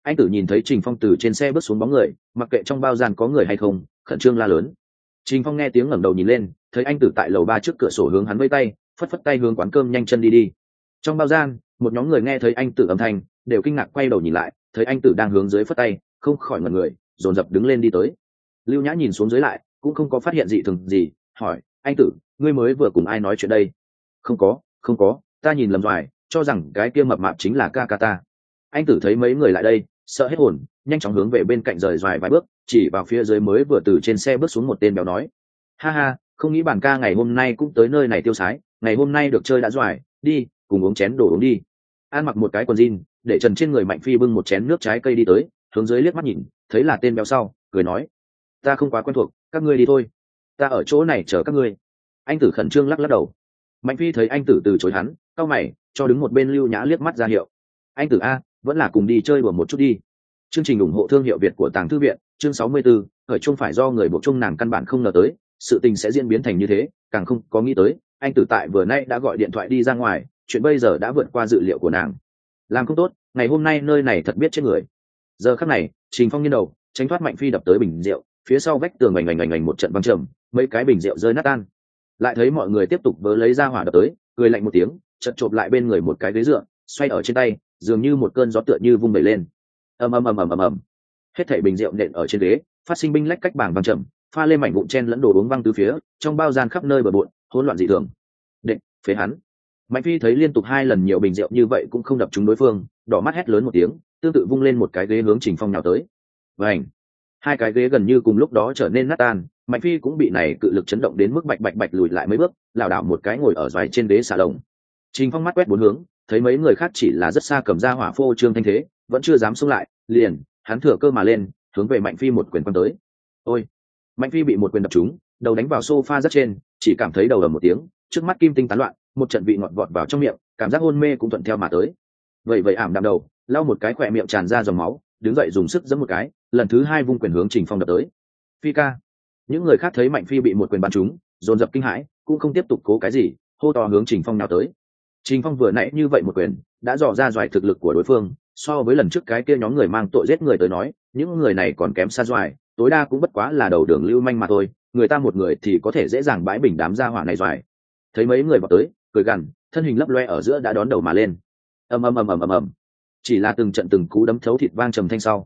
Anh Tử nhìn thấy Trình Phong từ trên xe bước xuống bóng người, mặc kệ trong bao gian có người hay không, khẩn trương la lớn. Trình Phong nghe tiếng ngẩng đầu nhìn lên, thấy anh Tử tại lầu 3 trước cửa sổ hướng hắn vẫy tay, phất phất tay hướng quán cơm nhanh chân đi đi. Trong bao gian, một nhóm người nghe thấy anh Tử âm thanh, đều kinh ngạc quay đầu nhìn lại, thấy anh Tử đang hướng dưới phất tay, không khỏi ngẩn người, dồn dập đứng lên đi tới. Lưu Nhã nhìn xuống dưới lại, cũng không có phát hiện gì thường gì, hỏi: "Anh Tử, ngươi mới vừa cùng ai nói chuyện đây?" Không có, ta nhìn lầm rồi, cho rằng cái kia mập mạp chính là ca ca ta." Anh Tử thấy mấy người lại đây, sợ hết hồn, nhanh chóng hướng về bên cạnh rời vài bước, chỉ vào phía dưới mới vừa từ trên xe bước xuống một tên béo nói: "Ha ha, không nghĩ bản ca ngày hôm nay cũng tới nơi này tiêu sái, ngày hôm nay được chơi đã doài, đi, cùng uống chén đồ uống đi." An mặc một cái quần jean, để trần trên người Mạnh Phi bưng một chén nước trái cây đi tới, hướng dưới liếc mắt nhìn, thấy là tên béo sau, cười nói: "Ta không quá quen thuộc, các ngươi đi thôi, ta ở chỗ này chờ các ngươi." Anh Tử khẩn trương lắc lắc đầu. Mạnh Phi thấy anh Tử từ chối hắn, cau mày, cho đứng một bên Lưu Nhã liếc mắt ra hiệu: "Anh Tử a, vẫn là cùng đi chơi đùa một chút đi." Chương trình ủng hộ thương hiệu Việt của Tàng Thư viện, chương 64, khởi chung phải do người buộc chung nàng căn bản không ngờ tới, sự tình sẽ diễn biến thành như thế, càng không có nghĩ tới, anh Tử tại vừa nay đã gọi điện thoại đi ra ngoài, chuyện bây giờ đã vượt qua dự liệu của nàng. Làm không tốt, ngày hôm nay nơi này thật biết chết người. Giờ khắc này, Trình Phong nghiêng đầu, tránh thoát Mạnh Phi đập tới bình rượu, phía sau vách tường oành một trận vang trầm, mấy cái bình rượu rơi nát tan. Lại thấy mọi người tiếp tục vớ lấy ra hỏa đập tới, cười lạnh một tiếng, chợt chộp lại bên người một cái ghế dựa, xoay ở trên tay, dường như một cơn gió tựa như vung đẩy lên. Ầm ầm ầm ầm ầm ầm. Hết thảy bình rượu nện ở trên ghế, phát sinh binh lách cách bảng vang trầm, pha lên mảnh vụn chen lẫn đồ uống văng tứ phía, trong bao gian khắp nơi bừa bộn, hỗn loạn dị thường. Đệ, phế hắn. Mạnh Phi thấy liên tục 2 lần nhiều bình rượu như vậy cũng không đập trúng đối phương, đỏ mắt hét lớn một tiếng, tương tự vung lên một cái ghế hướng Trình Phong nhào tới. Vành. 2 cái ghế gần như cùng lúc đó trở nên nát tan, Mạnh Phi cũng bị này cự lực chấn động đến mức bạch bạch bạch lùi lại mấy bước, lảo đảo một cái ngồi ở doái trên ghế xà lồng. Trình Phong mắt quét bốn hướng, thấy mấy người khác chỉ là rất xa cầm ra hỏa phô trương thanh thế, vẫn chưa dám xông lại, liền, hắn thừa cơ mà lên, hướng về Mạnh Phi một quyền quăng tới. Ôi! Mạnh Phi bị một quyền đập trúng, đầu đánh vào sofa rất trên, chỉ cảm thấy đầu ầm một tiếng, trước mắt kim tinh tán loạn, một trận vị ngọt vọt vào trong miệng, cảm giác hôn mê cũng thuận theo mà tới. Vậy ảm đạm đầu, lau một cái khỏe miệng tràn ra dòng máu, đứng dậy dùng sức giẫm một cái, lần thứ 2 vung quyền hướng Trình Phong đập tới. Phi ca! Những người khác thấy Mạnh Phi bị một quyền bắn trúng, dồn dập kinh hãi, cũng không tiếp tục cố cái gì, hô to hướng Trình Phong nào tới. Trình Phong vừa nãy như vậy một quyền, đã dò ra doài thực lực của đối phương, so với lần trước cái kia nhóm người mang tội giết người tới nói, những người này còn kém xa doài, tối đa cũng bất quá là đầu đường lưu manh mà thôi, người ta một người thì có thể dễ dàng bãi bình đám gia hỏa này doài. Thấy mấy người vào tới, cười gằn, thân hình lấp loe ở giữa đã đón đầu mà lên. Ầm ầm ầm ầm ầm ầm. Chỉ là từng trận từng cú đấm thấu thịt vang trầm thanh sau,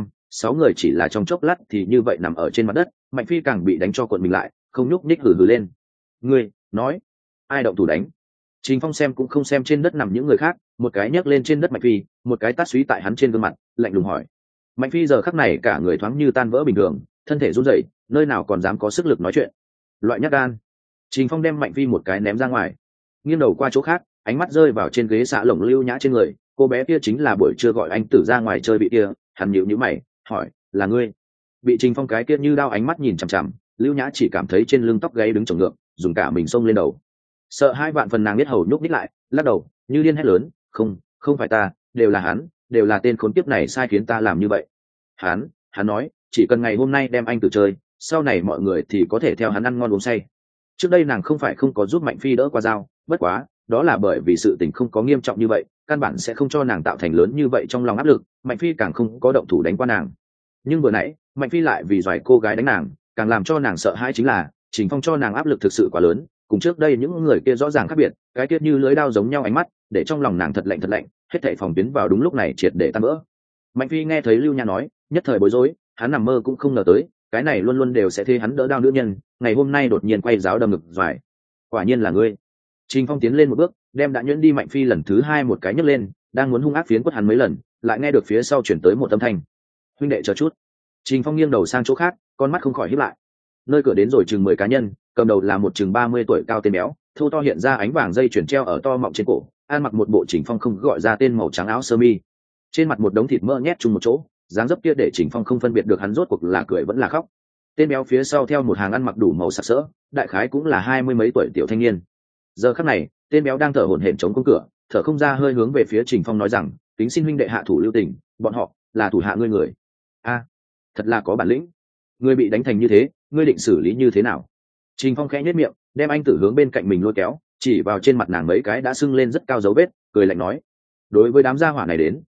6 người chỉ là trong chốc lát thì như vậy nằm ở trên mặt đất, Mạnh Phi càng bị đánh cho cuộn mình lại, không nhúc nhích hừ hừ lên. Ngươi, nói, ai động thủ đánh? Trình Phong xem cũng không xem trên đất nằm những người khác, một cái nhấc lên trên đất Mạnh Phi, một cái tát suý tại hắn trên gương mặt, lạnh lùng hỏi. Mạnh Phi giờ khắc này cả người thoáng như tan vỡ bình thường, thân thể run rẩy, nơi nào còn dám có sức lực nói chuyện. Loại nhát gan. Trình Phong đem Mạnh Phi một cái ném ra ngoài, nghiêng đầu qua chỗ khác, ánh mắt rơi vào trên ghế xạ lồng Lưu Nhã trên người, cô bé kia chính là buổi trưa gọi anh Tử ra ngoài chơi bị kia, hắn nhíu mày, hỏi, là ngươi? Bị Trình Phong cái kia như đao ánh mắt nhìn chằm chằm, Lưu Nhã chỉ cảm thấy trên lưng tóc gáy đứng chồng ngược, dùng cả mình xông lên đầu. Sợ hai vạn phần nàng biết hầu nhúc nhích lại, lắc đầu, như điên hét lớn, không phải ta, đều là hắn, đều là tên khốn kiếp này sai khiến ta làm như vậy. Hắn nói, chỉ cần ngày hôm nay đem anh Tử chơi, sau này mọi người thì có thể theo hắn ăn ngon uống say. Trước đây nàng không phải không có giúp Mạnh Phi đỡ qua dao, bất quá, đó là bởi vì sự tình không có nghiêm trọng như vậy, căn bản sẽ không cho nàng tạo thành lớn như vậy trong lòng áp lực, Mạnh Phi càng không có động thủ đánh qua nàng. Nhưng vừa nãy, Mạnh Phi lại vì giỏi cô gái đánh nàng, càng làm cho nàng sợ hãi chính là, Trình Phong cho nàng áp lực thực sự quá lớn, cùng trước đây những người kia rõ ràng khác biệt, cái kia như lưới đao giống nhau ánh mắt, để trong lòng nàng thật lạnh, hết thảy phòng tuyến vào đúng lúc này triệt để tan vỡ. Mạnh Phi nghe thấy Lưu Nha nói, nhất thời bối rối, hắn nằm mơ cũng không ngờ tới, cái này luôn luôn đều sẽ thế hắn đỡ đao nữ nhân, ngày hôm nay đột nhiên quay giáo đâm ngực doài. Quả nhiên là ngươi. Trình Phong tiến lên một bước, đem đã nhuyễn đi Mạnh Phi lần thứ 2 một cái nhấc lên, đang muốn hung ác phiến quất hắn mấy lần, lại nghe được phía sau chuyển tới một âm thanh. Huynh đệ chờ chút. Trình Phong nghiêng đầu sang chỗ khác, con mắt không khỏi híp lại. Nơi cửa đến rồi chừng 10 cá nhân, cầm đầu là một chừng 30 tuổi cao tên béo, thô to hiện ra ánh vàng dây chuyển treo ở to mọng trên cổ, ăn mặc một bộ Trình Phong không gọi ra tên màu trắng áo sơ mi. Trên mặt một đống thịt mỡ nhét chung một chỗ, dáng dấp kia để Trình Phong không phân biệt được hắn rốt cuộc là cười vẫn là khóc. Tên béo phía sau theo một hàng ăn mặc đủ màu sặc sỡ, đại khái cũng là 20 mấy tuổi tiểu thanh niên. Giờ khắc này, tên béo đang thở hổn hển chống công cửa, thở không ra hơi hướng về phía Trình Phong nói rằng, kính xin huynh đệ hạ thủ lưu tình, bọn họ là thủ hạ ngươi người. A, thật là có bản lĩnh. Ngươi bị đánh thành như thế, ngươi định xử lý như thế nào? Trình Phong khẽ nhếch miệng, đem anh Tử hướng bên cạnh mình lôi kéo, chỉ vào trên mặt nàng mấy cái đã sưng lên rất cao dấu vết, cười lạnh nói, đối với đám gia hỏa này đến,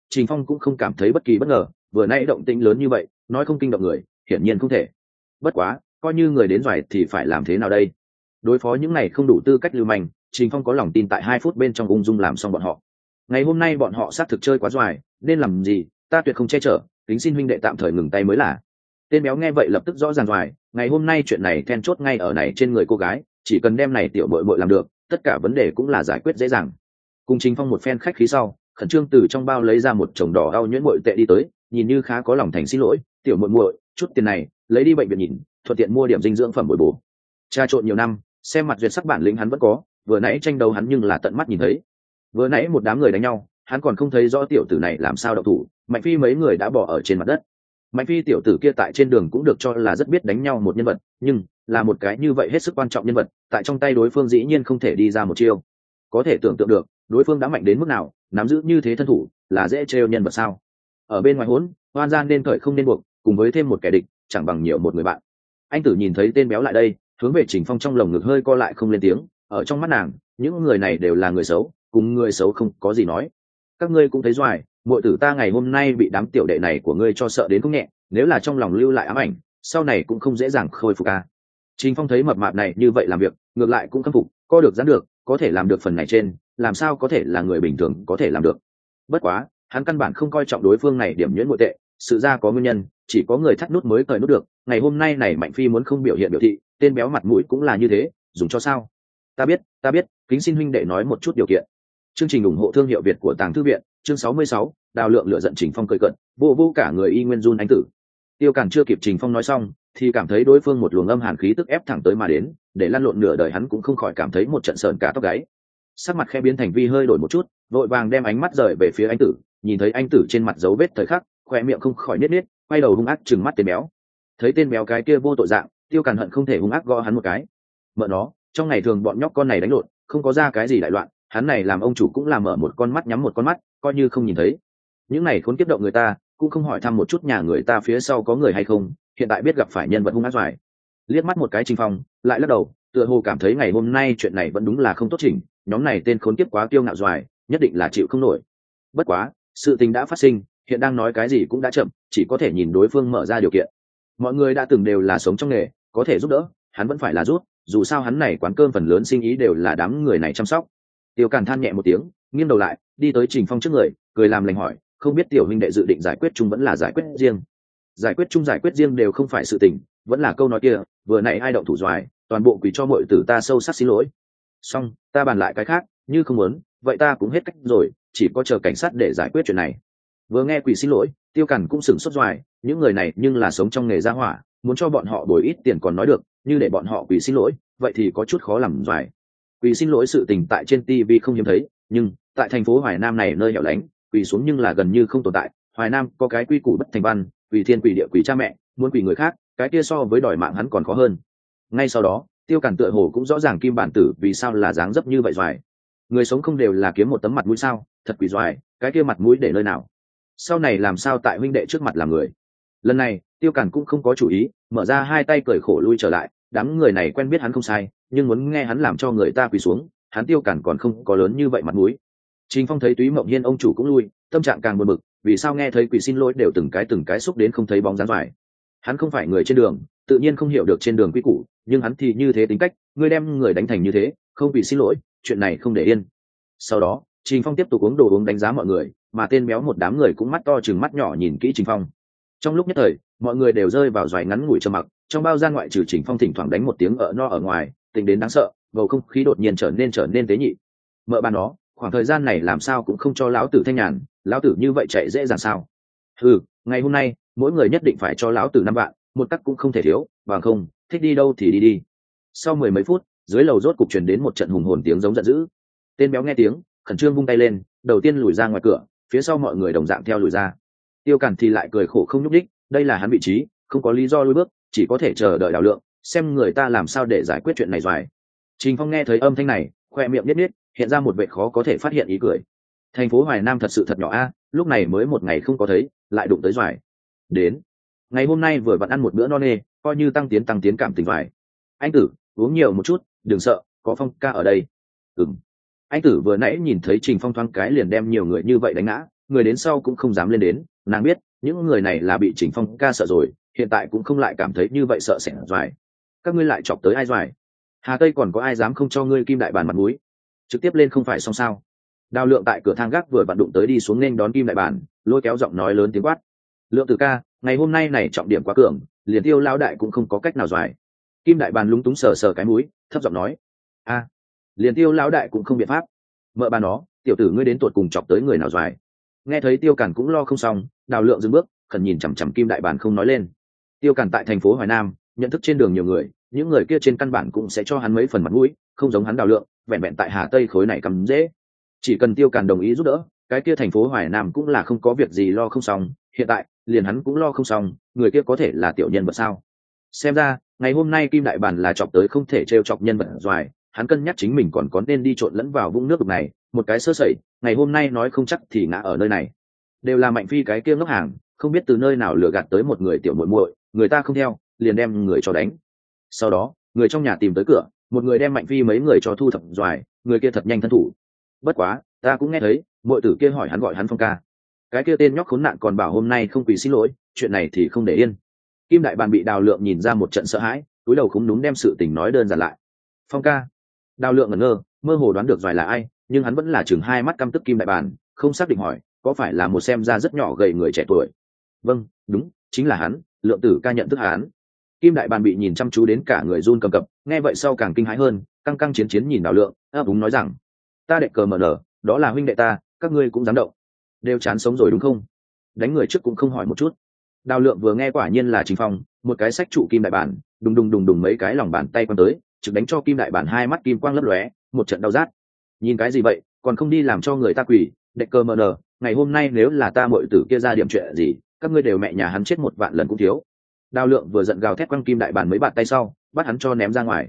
Trình Phong cũng không cảm thấy bất kỳ bất ngờ, vừa nãy động tĩnh lớn như vậy nói không kinh động người hiển nhiên không thể. Bất quá coi như người đến doài thì phải làm thế nào đây? Đối phó những này không đủ tư cách lưu manh, Trình Phong có lòng tin tại 2 phút bên trong ung dung làm xong bọn họ. Ngày hôm nay bọn họ xác thực chơi quá doài, nên làm gì ta tuyệt không che chở, kính xin huynh đệ tạm thời ngừng tay mới là. Tên béo nghe vậy lập tức rõ ràng doài, ngày hôm nay chuyện này then chốt ngay ở này trên người cô gái, chỉ cần đem này tiểu bội bội làm được, tất cả vấn đề cũng là giải quyết dễ dàng. Cùng Trình Phong một phen khách khí sau, khẩn trương từ trong bao lấy ra một chồng đỏ đau nhuyễn muội tệ đi tới, nhìn như khá có lòng thành xin lỗi, tiểu muội muội, chút tiền này lấy đi bệnh viện nhìn, thuận tiện mua điểm dinh dưỡng phẩm bồi bổ. Tra trộn nhiều năm, xem mặt duyệt sắc bản lĩnh hắn vẫn có, vừa nãy tranh đấu hắn nhưng là tận mắt nhìn thấy. Vừa nãy một đám người đánh nhau, hắn còn không thấy rõ tiểu tử này làm sao động thủ, Mạnh Phi mấy người đã bỏ ở trên mặt đất. Mạnh Phi tiểu tử kia tại trên đường cũng được cho là rất biết đánh nhau một nhân vật, nhưng là một cái như vậy hết sức quan trọng nhân vật, tại trong tay đối phương dĩ nhiên không thể đi ra một chiêu. Có thể tưởng tượng được, đối phương đã mạnh đến mức nào, nắm giữ như thế thân thủ, là dễ trêu nhân vật sao? Ở bên ngoài hỗn, oan gian nên khởi không nên buộc, cùng với thêm một kẻ địch, chẳng bằng nhiều một người bạn. Anh Tử nhìn thấy tên béo lại đây, hướng về Trình Phong trong lồng ngực hơi co lại không lên tiếng, ở trong mắt nàng, những người này đều là người xấu, cùng người xấu không có gì nói. Các ngươi cũng thấy doài, muội tử ta ngày hôm nay bị đám tiểu đệ này của ngươi cho sợ đến không nhẹ, nếu là trong lòng lưu lại ám ảnh, sau này cũng không dễ dàng khôi phục a. Trình Phong thấy mập mạp này như vậy làm việc, ngược lại cũng khâm phục, co được giãn được, có thể làm được phần này trên, làm sao có thể là người bình thường có thể làm được. Bất quá, hắn căn bản không coi trọng đối phương này điểm nhuyễn muội tệ, sự ra có nguyên nhân, chỉ có người thắt nút mới cởi nút được, ngày hôm nay này Mạnh Phi muốn không biểu hiện biểu thị, tên béo mặt mũi cũng là như thế, dùng cho sao? Ta biết, kính xin huynh đệ nói một chút điều kiện. Chương trình ủng hộ thương hiệu Việt của Tàng Thư viện, chương 66, Đào Lượng lựa giận Trình Phong cười cận, vô cả người y nguyên run anh tử. Tiêu Càn chưa kịp Trình Phong nói xong, thì cảm thấy đối phương một luồng âm hàn khí tức ép thẳng tới mà đến, để lăn lộn nửa đời hắn cũng không khỏi cảm thấy một trận sờn cả tóc gáy. Sắc mặt khẽ biến thành vi hơi đổi một chút, vội vàng đem ánh mắt rời về phía anh tử, nhìn thấy anh tử trên mặt dấu vết thời khắc, khoe miệng không khỏi niết, quay đầu hung ác trừng mắt tên béo. Thấy tên béo cái kia vô tội dạng, Tiêu Càn hận không thể hung ác gõ hắn một cái. Mợ nó, trong ngày thường bọn nhóc con này đánh lộn, không có ra cái gì đại loạn, hắn này làm ông chủ cũng làm mở một con mắt nhắm một con mắt, coi như không nhìn thấy. Những này khốn kiếp động người ta, cũng không hỏi thăm một chút nhà người ta phía sau có người hay không, hiện tại biết gặp phải nhân vật hung ác doài. Liếc mắt một cái Trình Phong, lại lắc đầu, tựa hồ cảm thấy ngày hôm nay chuyện này vẫn đúng là không tốt chỉnh, nhóm này tên khốn kiếp quá kiêu ngạo doài, nhất định là chịu không nổi. Bất quá, sự tình đã phát sinh, hiện đang nói cái gì cũng đã chậm, chỉ có thể nhìn đối phương mở ra điều kiện. Mọi người đã từng đều là sống trong nghề, có thể giúp đỡ, hắn vẫn phải là giúp, dù sao hắn này quán cơm phần lớn sinh ý đều là đám người này chăm sóc. Tiêu Càn than nhẹ một tiếng, nghiêng đầu lại, đi tới Trình Phong trước người, cười làm lành hỏi, không biết tiểu huynh đệ dự định giải quyết chung vẫn là giải quyết riêng? Giải quyết chung giải quyết riêng đều không phải sự tình, vẫn là câu nói kia, vừa nãy ai động thủ doài, toàn bộ quỳ cho muội tử ta sâu sắc xin lỗi. Xong, ta bàn lại cái khác, như không muốn, vậy ta cũng hết cách rồi, chỉ có chờ cảnh sát để giải quyết chuyện này. Vừa nghe quỳ xin lỗi, Tiêu Càn cũng sửng sốt doài, những người này nhưng là sống trong nghề gia hỏa, muốn cho bọn họ bồi ít tiền còn nói được, như để bọn họ quỳ xin lỗi, vậy thì có chút khó làm doài. Quỳ xin lỗi sự tình tại trên TV không hiếm thấy, nhưng tại thành phố Hoài Nam này nơi hẻo lánh, quỳ xuống nhưng là gần như không tồn tại. Hoài Nam có cái quy củ bất thành văn, quỳ thiên quỳ địa quỳ cha mẹ, muốn quỳ người khác, cái kia so với đòi mạng hắn còn khó hơn. Ngay sau đó, Tiêu Càn tựa hồ cũng rõ ràng Kim Bản Tử vì sao là dáng dấp như vậy doài. Người sống không đều là kiếm một tấm mặt mũi sao? Thật quỳ doài, cái kia mặt mũi để nơi nào? Sau này làm sao tại huynh đệ trước mặt làm người? Lần này, Tiêu Càn cũng không có chủ ý, mở ra hai tay cởi khổ lui trở lại, đám người này quen biết hắn không sai, nhưng muốn nghe hắn làm cho người ta quỳ xuống, hắn Tiêu Càn còn không có lớn như vậy mặt mũi. Trình Phong thấy Túy Mộng Hiên ông chủ cũng lui, tâm trạng càng buồn bực, vì sao nghe thấy quỳ xin lỗi đều từng cái xúc đến không thấy bóng dáng doài. Hắn không phải người trên đường, tự nhiên không hiểu được trên đường quy củ, nhưng hắn thì như thế tính cách, ngươi đem người đánh thành như thế, không quỳ xin lỗi, chuyện này không để yên. Sau đó, Trình Phong tiếp tục uống đồ uống đánh giá mọi người, mà tên béo một đám người cũng mắt to chừng mắt nhỏ nhìn kỹ Trình Phong. Trong lúc nhất thời, mọi người đều rơi vào doài ngắn ngủi trầm mặc, trong bao gian ngoại trừ Trình Phong thỉnh thoảng đánh một tiếng ở no ở ngoài, tình đến đáng sợ, bầu không khí đột nhiên trở nên tế nhị. Mợ bà nó, khoảng thời gian này làm sao cũng không cho lão tử thanh nhàn, lão tử như vậy chạy dễ dàng sao? Ngày hôm nay, mỗi người nhất định phải cho lão tử 5 vạn, một tắc cũng không thể thiếu, bằng không, thích đi đâu thì đi. Sau mười mấy phút, dưới lầu rốt cục truyền đến một trận hùng hồn tiếng giống giận dữ. Tên béo nghe tiếng, khẩn trương vung tay lên, đầu tiên lùi ra ngoài cửa, phía sau mọi người đồng dạng theo lùi ra. Tiêu Càn thì lại cười khổ không nhúc đích, đây là hắn vị trí, không có lý do lùi bước, chỉ có thể chờ đợi Đào Lượng, xem người ta làm sao để giải quyết chuyện này doài. Trình Phong nghe thấy âm thanh này, khoe miệng niết, hiện ra một vẻ khó có thể phát hiện ý cười. Thành phố Hoài Nam thật sự thật nhỏ a, lúc này mới một ngày không có thấy, lại đụng tới doài. Đến, ngày hôm nay vừa vặn ăn một bữa no nê, coi như tăng tiến cảm tình vải. Anh Tử, uống nhiều một chút, đừng sợ, có Phong ca ở đây. Anh Tử vừa nãy nhìn thấy Trình Phong thoáng cái liền đem nhiều người như vậy đánh ngã, người đến sau cũng không dám lên đến. Nàng biết những người này là bị Trình Phong ca sợ rồi, hiện tại cũng không lại cảm thấy như vậy sợ sệt doài. Các ngươi lại chọc tới ai doài? Hà Tây còn có ai dám không cho ngươi Kim Đại Bản mặt mũi? Trực tiếp lên không phải xong sao? Đào Lượng tại cửa thang gác vừa vặn đụng tới đi xuống nên đón Kim Đại Bản, lôi kéo giọng nói lớn tiếng quát: Lượng Tử ca, ngày hôm nay này trọng điểm quá cường, liền Tiêu lão đại cũng không có cách nào doài. Kim Đại Bản lúng túng sờ sờ cái mũi, thấp giọng nói: liền Tiêu lão đại cũng không biện pháp. Mợ bà nó, tiểu tử ngươi đến tuột cùng chọc tới người nào doài? Nghe thấy Tiêu Càn cũng lo không xong, Đào Lượng dừng bước, khẩn nhìn chằm chằm Kim Đại Bản không nói lên. Tiêu Càn tại thành phố Hoài Nam, nhận thức trên đường nhiều người, những người kia trên căn bản cũng sẽ cho hắn mấy phần mặt mũi, không giống hắn Đào Lượng, vẹn vẹn tại Hà Tây khối này cắm dễ. Chỉ cần Tiêu Càn đồng ý giúp đỡ, cái kia thành phố Hoài Nam cũng là không có việc gì lo không xong. Hiện tại liền hắn cũng lo không xong, người kia có thể là tiểu nhân vật sao? Xem ra ngày hôm nay Kim Đại Bản là chọc tới không thể trêu chọc nhân vật doài. Hắn cân nhắc chính mình còn có nên đi trộn lẫn vào vũng nước đục này, một cái sơ sẩy, ngày hôm nay nói không chắc thì ngã ở nơi này. Đều là Mạnh Phi cái kia ngốc hàng, không biết từ nơi nào lừa gạt tới một người tiểu muội muội, người ta không theo, liền đem người cho đánh. Sau đó, người trong nhà tìm tới cửa, một người đem Mạnh Phi mấy người cho thu thập doài, người kia thật nhanh thân thủ. Bất quá, ta cũng nghe thấy, muội tử kia hỏi hắn gọi hắn Phong ca. Cái kia tên nhóc khốn nạn còn bảo hôm nay không quỳ xin lỗi, chuyện này thì không để yên. Kim Đại Bản bị Đào Lượng nhìn ra một trận sợ hãi, cúi đầu khúm núm đem sự tình nói đơn giản lại. Phong ca. Đào Lượng ngẩn ngơ, mơ hồ đoán được doài là ai, nhưng hắn vẫn là chừng hai mắt căm tức Kim Đại Bản, không xác định hỏi, có phải là một xem ra rất nhỏ gầy người trẻ tuổi? Vâng, đúng, chính là hắn. Lượng Tử ca nhận thức hắn. Kim Đại Bản bị nhìn chăm chú đến cả người run cầm cập, nghe vậy sau càng kinh hãi hơn, căng căng chiến chiến nhìn Đào Lượng, ấp úng nói rằng: Ta đệ cờ mở nở, đó là huynh đệ ta, các ngươi cũng dám động? Đều chán sống rồi đúng không? Đánh người trước cũng không hỏi một chút. Đào Lượng vừa nghe quả nhiên là Trình Phong, một cái sách trụ Kim Đại Bản, đùng đùng mấy cái lòng bàn tay quăng tới, trực đánh cho Kim Đại Bản hai mắt kim quang lấp lóe, một trận đau rát. Nhìn cái gì vậy, còn không đi làm cho người ta quỷ, đệ cơ mờ nờ, ngày hôm nay nếu là ta muội tử kia ra điểm chuyện gì, các ngươi đều mẹ nhà hắn chết một vạn lần cũng thiếu. Đào Lượng vừa giận gào thét quăng Kim Đại Bản mấy bàn tay sau, bắt hắn cho ném ra ngoài.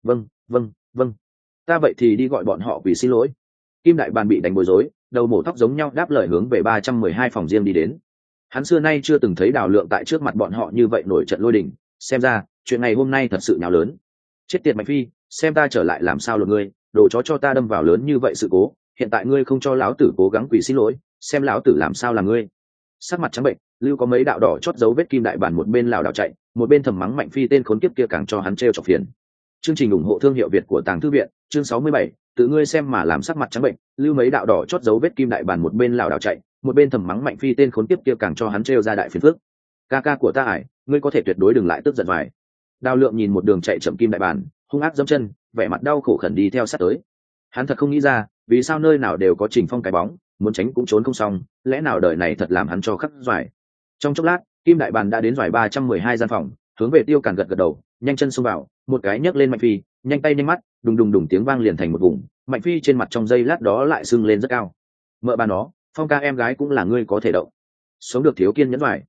Vâng, ta vậy thì đi gọi bọn họ quỷ xin lỗi. Kim Đại Bản bị đánh bối rối, đầu mổ tóc giống nhau đáp lời hướng về 312 phòng riêng đi đến. Hắn xưa nay chưa từng thấy Đào Lượng tại trước mặt bọn họ như vậy nổi trận lôi đình, xem ra chuyện ngày hôm nay thật sự nháo lớn. Chết tiệt Mạnh Phi, xem ta trở lại làm sao lột ngươi, đồ chó cho ta đâm vào lớn như vậy sự cố, hiện tại ngươi không cho lão tử cố gắng quỳ xin lỗi, xem lão tử làm sao là ngươi. Sắc mặt trắng bệnh, lưu có mấy đạo đỏ chót dấu vết Kim Đại Bản một bên lảo đảo chạy, một bên thầm mắng Mạnh Phi tên khốn kiếp kia càng cho hắn trêu chọc phiền. Chương trình ủng hộ thương hiệu Việt của Tàng Thư viện, chương 67, tự ngươi xem mà làm sắc mặt trắng bệnh, lưu mấy đạo đỏ chót dấu vết Kim Đại Bản một bên lảo đảo chạy, một bên thầm mắng Mạnh Phi tên khốn kiếp kia càng cho hắn trêu ra đại phiền phức. Ca ca của ta ải, ngươi có thể tuyệt đối đừng lại tức giận vài. Đào Lượng nhìn một đường chạy chậm Kim Đại Bản, hung ác dẫm chân, vẻ mặt đau khổ khẩn đi theo sát tới. Hắn thật không nghĩ ra, vì sao nơi nào đều có Trình Phong cái bóng, muốn tránh cũng trốn không xong, lẽ nào đời này thật làm hắn cho khắc doài. Trong chốc lát, Kim Đại Bản đã đến doài 312 gian phòng, hướng về Tiêu Càn gật gật đầu, nhanh chân xông vào, một cái nhấc lên Mạnh Phi, nhanh tay nhanh mắt, đùng tiếng vang liền thành một vùng, Mạnh Phi trên mặt trong giây lát đó lại sưng lên rất cao. Mợ bà nó, Phong ca em gái cũng là ngươi có thể động. Sống được thiếu kiên nhẫn doài.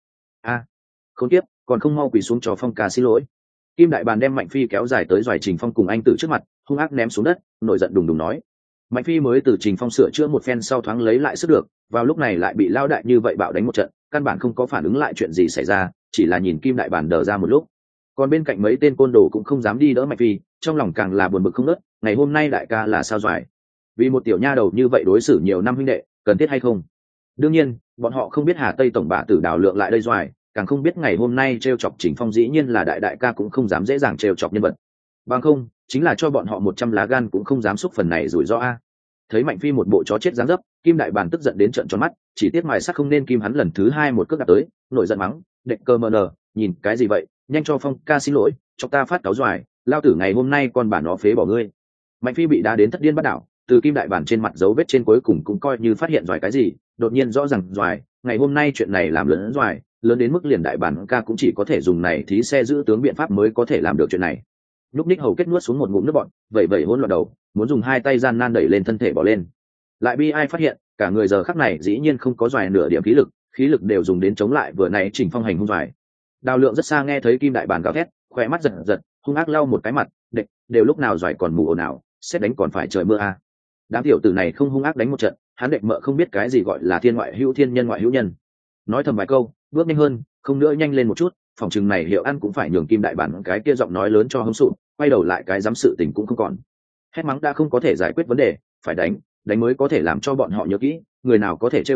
Khốn kiếp, còn không mau quỳ xuống cho Phong ca xin lỗi. Kim Đại Bản đem Mạnh Phi kéo dài tới doài Trình Phong cùng anh Tử trước mặt, hung ác ném xuống đất, nổi giận đùng nói. Mạnh Phi mới từ Trình Phong sửa chữa một phen sau thoáng lấy lại sức được, vào lúc này lại bị lao đại như vậy bạo đánh một trận, căn bản không có phản ứng lại chuyện gì xảy ra, chỉ là nhìn Kim Đại Bản đờ ra một lúc. Còn bên cạnh mấy tên côn đồ cũng không dám đi đỡ Mạnh Phi, trong lòng càng là buồn bực không nớt, ngày hôm nay đại ca là sao doài? Vì một tiểu nha đầu như vậy đối xử nhiều năm huynh đệ, cần thiết hay không? Đương nhiên, bọn họ không biết Hà Tây tổng bạ tử Đào Lượng lại đây doài, càng không biết ngày hôm nay trêu chọc Trình Phong dĩ nhiên là đại ca cũng không dám dễ dàng trêu chọc nhân vật. Bằng không, chính là cho bọn họ 100 lá gan cũng không dám xúc phần này rủi ro a. Thấy Mạnh Phi một bộ chó chết dáng dấp, Kim Đại Bản tức giận đến trợn tròn mắt, chỉ tiếc mài sắc không nên kim hắn lần thứ hai một cước đạp tới, nổi giận mắng, đệ cơ mờ nờ, nhìn cái gì vậy, nhanh cho Phong ca xin lỗi, cho ta phát cáo doài, lao tử ngày hôm nay con bản nó phế bỏ ngươi. Mạnh Phi bị đá đến thất điên bắt đảo, từ Kim Đại Bản trên mặt dấu vết trên cuối cùng cũng coi như phát hiện doài cái gì, đột nhiên rõ ràng doài, ngày hôm nay chuyện này làm lớn doài, lớn đến mức liền Đại Bản ca cũng chỉ có thể dùng này thí xe giữ tướng biện pháp mới có thể làm được chuyện này. Lúc ních hầu kết nuốt xuống một ngụm nước bọt, vậy hỗn loạn đầu, muốn dùng hai tay gian nan đẩy lên thân thể bỏ lên. Lại bi ai phát hiện, cả người giờ khắc này dĩ nhiên không có doài nửa điểm khí lực đều dùng đến chống lại vừa nãy Trình Phong hành hung doài. Đào Lượng rất xa nghe thấy Kim Đại Bản gào thét, khỏe mắt giật, hung ác lau một cái mặt, đều lúc nào doài còn mù ồn ào, xét đánh còn phải trời mưa a. Đám tiểu tử này không hung ác đánh một trận, hắn đệ mợ không biết cái gì gọi là thiên ngoại hữu thiên nhân ngoại hữu nhân. Nói thầm vài câu, bước nhanh hơn, không nữa nhanh lên một chút, phòng chừng này Hiệu ăn cũng phải nhường Kim Đại Bản cái kia giọng nói lớn cho hứng sụp, quay đầu lại cái dám sự tình cũng không còn. Hét mắng đã không có thể giải quyết vấn đề, phải đánh mới có thể làm cho bọn họ nhớ kỹ, người nào có thể trêu chọc,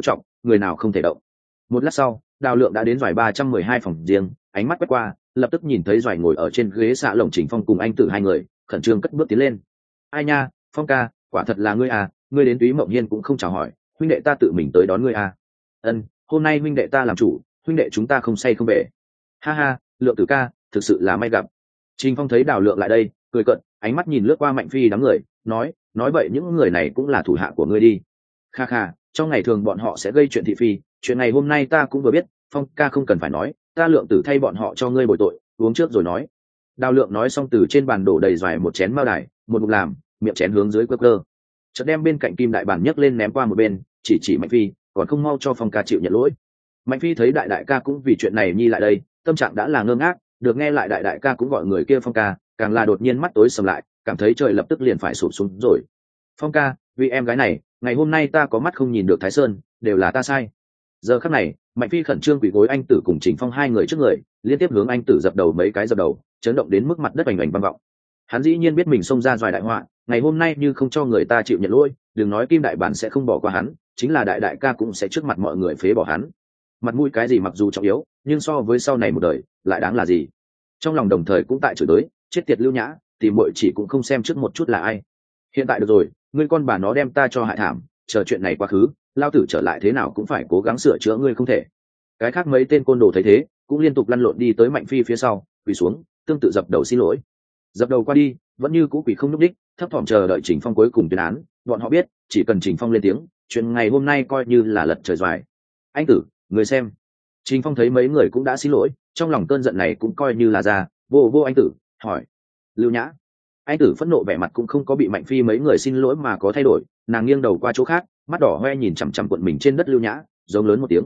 người nào không thể động. Một lát sau, Đào Lượng đã đến giỏi 312 phòng riêng, ánh mắt quét qua, lập tức nhìn thấy giỏi ngồi ở trên ghế xạ lồng Trình Phong cùng anh Tử hai người, khẩn trương cất bước tiến lên. Ai nha, Phong ca, quả thật là ngươi à, ngươi đến Túy Mộng Hiên cũng không chào hỏi, huynh đệ ta tự mình tới đón ngươi à. Ân, hôm nay huynh đệ ta làm chủ, huynh đệ chúng ta không say không về. Ha ha, Lượng tử ca, thực sự là may gặp. Trình Phong thấy Đào Lượng lại đây, cười cợt, ánh mắt nhìn lướt qua Mạnh Phi đám người, nói vậy những người này cũng là thủ hạ của ngươi đi. Kha kha, trong ngày thường bọn họ sẽ gây chuyện thị phi, chuyện này hôm nay ta cũng vừa biết, Phong ca không cần phải nói, ta Lượng tử thay bọn họ cho ngươi bồi tội, uống trước rồi nói. Đào Lượng nói xong từ trên bàn đổ đầy xoài một chén mao đài, một ngụm làm, miệng chén hướng dưới cơ, chợt đem bên cạnh kim đại bản nhấc lên ném qua một bên, chỉ Mạnh Phi, còn không mau cho Phong ca chịu nhận lỗi. Mạnh Phi thấy đại đại ca cũng vì chuyện này nhi lại đây, tâm trạng đã là ngơ ngác, được nghe lại đại đại ca cũng gọi người kia Phong ca, càng là đột nhiên mắt tối sầm lại, cảm thấy trời lập tức liền phải sụp xuống rồi. Phong ca, vì em gái này, ngày hôm nay ta có mắt không nhìn được Thái Sơn, đều là ta sai. Giờ khắc này, Mạnh Phi khẩn trương quỳ gối anh Tử cùng Trình Phong hai người trước người, liên tiếp hướng anh Tử dập đầu mấy cái dập đầu, chấn động đến mức mặt đất oành oành vang vọng. Hắn dĩ nhiên biết mình xông ra doài đại họa, ngày hôm nay như không cho người ta chịu nhận lỗi, đừng nói Kim đại bản sẽ không bỏ qua hắn, chính là đại đại ca cũng sẽ trước mặt mọi người phế bỏ hắn. Mặt mũi cái gì mặc dù trọng yếu, nhưng so với sau này một đời, lại đáng là gì? Trong lòng đồng thời cũng tại chửi tới, chết tiệt Lưu Nhã, tìm muội chỉ cũng không xem trước một chút là ai. Hiện tại được rồi, ngươi con bà nó đem ta cho hại thảm, chờ chuyện này quá khứ, lao tử trở lại thế nào cũng phải cố gắng sửa chữa ngươi không thể. Cái khác mấy tên côn đồ thấy thế, cũng liên tục lăn lộn đi tới Mạnh Phi phía sau, quỳ xuống, tương tự dập đầu xin lỗi. Dập đầu qua đi, vẫn như cũ quỳ không nhúc đích, thấp thỏm chờ đợi Trình Phong cuối cùng tuyên án. Bọn họ biết, chỉ cần Trình Phong lên tiếng, chuyện ngày hôm nay coi như là lật trời doài. Anh Tử, người xem. Trình Phong thấy mấy người cũng đã xin lỗi, trong lòng cơn giận này cũng coi như là ra, vô anh Tử, hỏi. Lưu Nhã. Anh Tử phẫn nộ vẻ mặt cũng không có bị Mạnh Phi mấy người xin lỗi mà có thay đổi, nàng nghiêng đầu qua chỗ khác, mắt đỏ hoe nhìn chằm chằm cuộn mình trên đất Lưu Nhã, giống lớn một tiếng.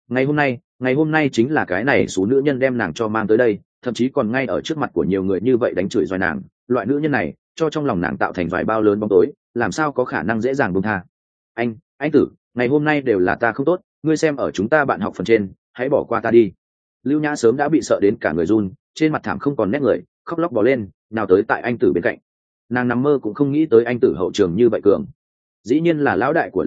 Ngày hôm nay chính là cái này số nữ nhân đem nàng cho mang tới đây, thậm chí còn ngay ở trước mặt của nhiều người như vậy đánh chửi doài nàng, loại nữ nhân này cho trong lòng nàng tạo thành vài bao lớn bóng tối, làm sao có khả năng dễ dàng buông tha. Anh Tử, ngày hôm nay đều là ta không tốt, ngươi xem ở chúng ta bạn học phần trên, hãy bỏ qua ta đi. Lưu Nhã sớm đã bị sợ đến cả người run, trên mặt thảm không còn nét người, khóc lóc bò lên, nào tới tại anh Tử bên cạnh. Nàng nằm mơ cũng không nghĩ tới anh Tử hậu trường như vậy cường, dĩ nhiên là lão đại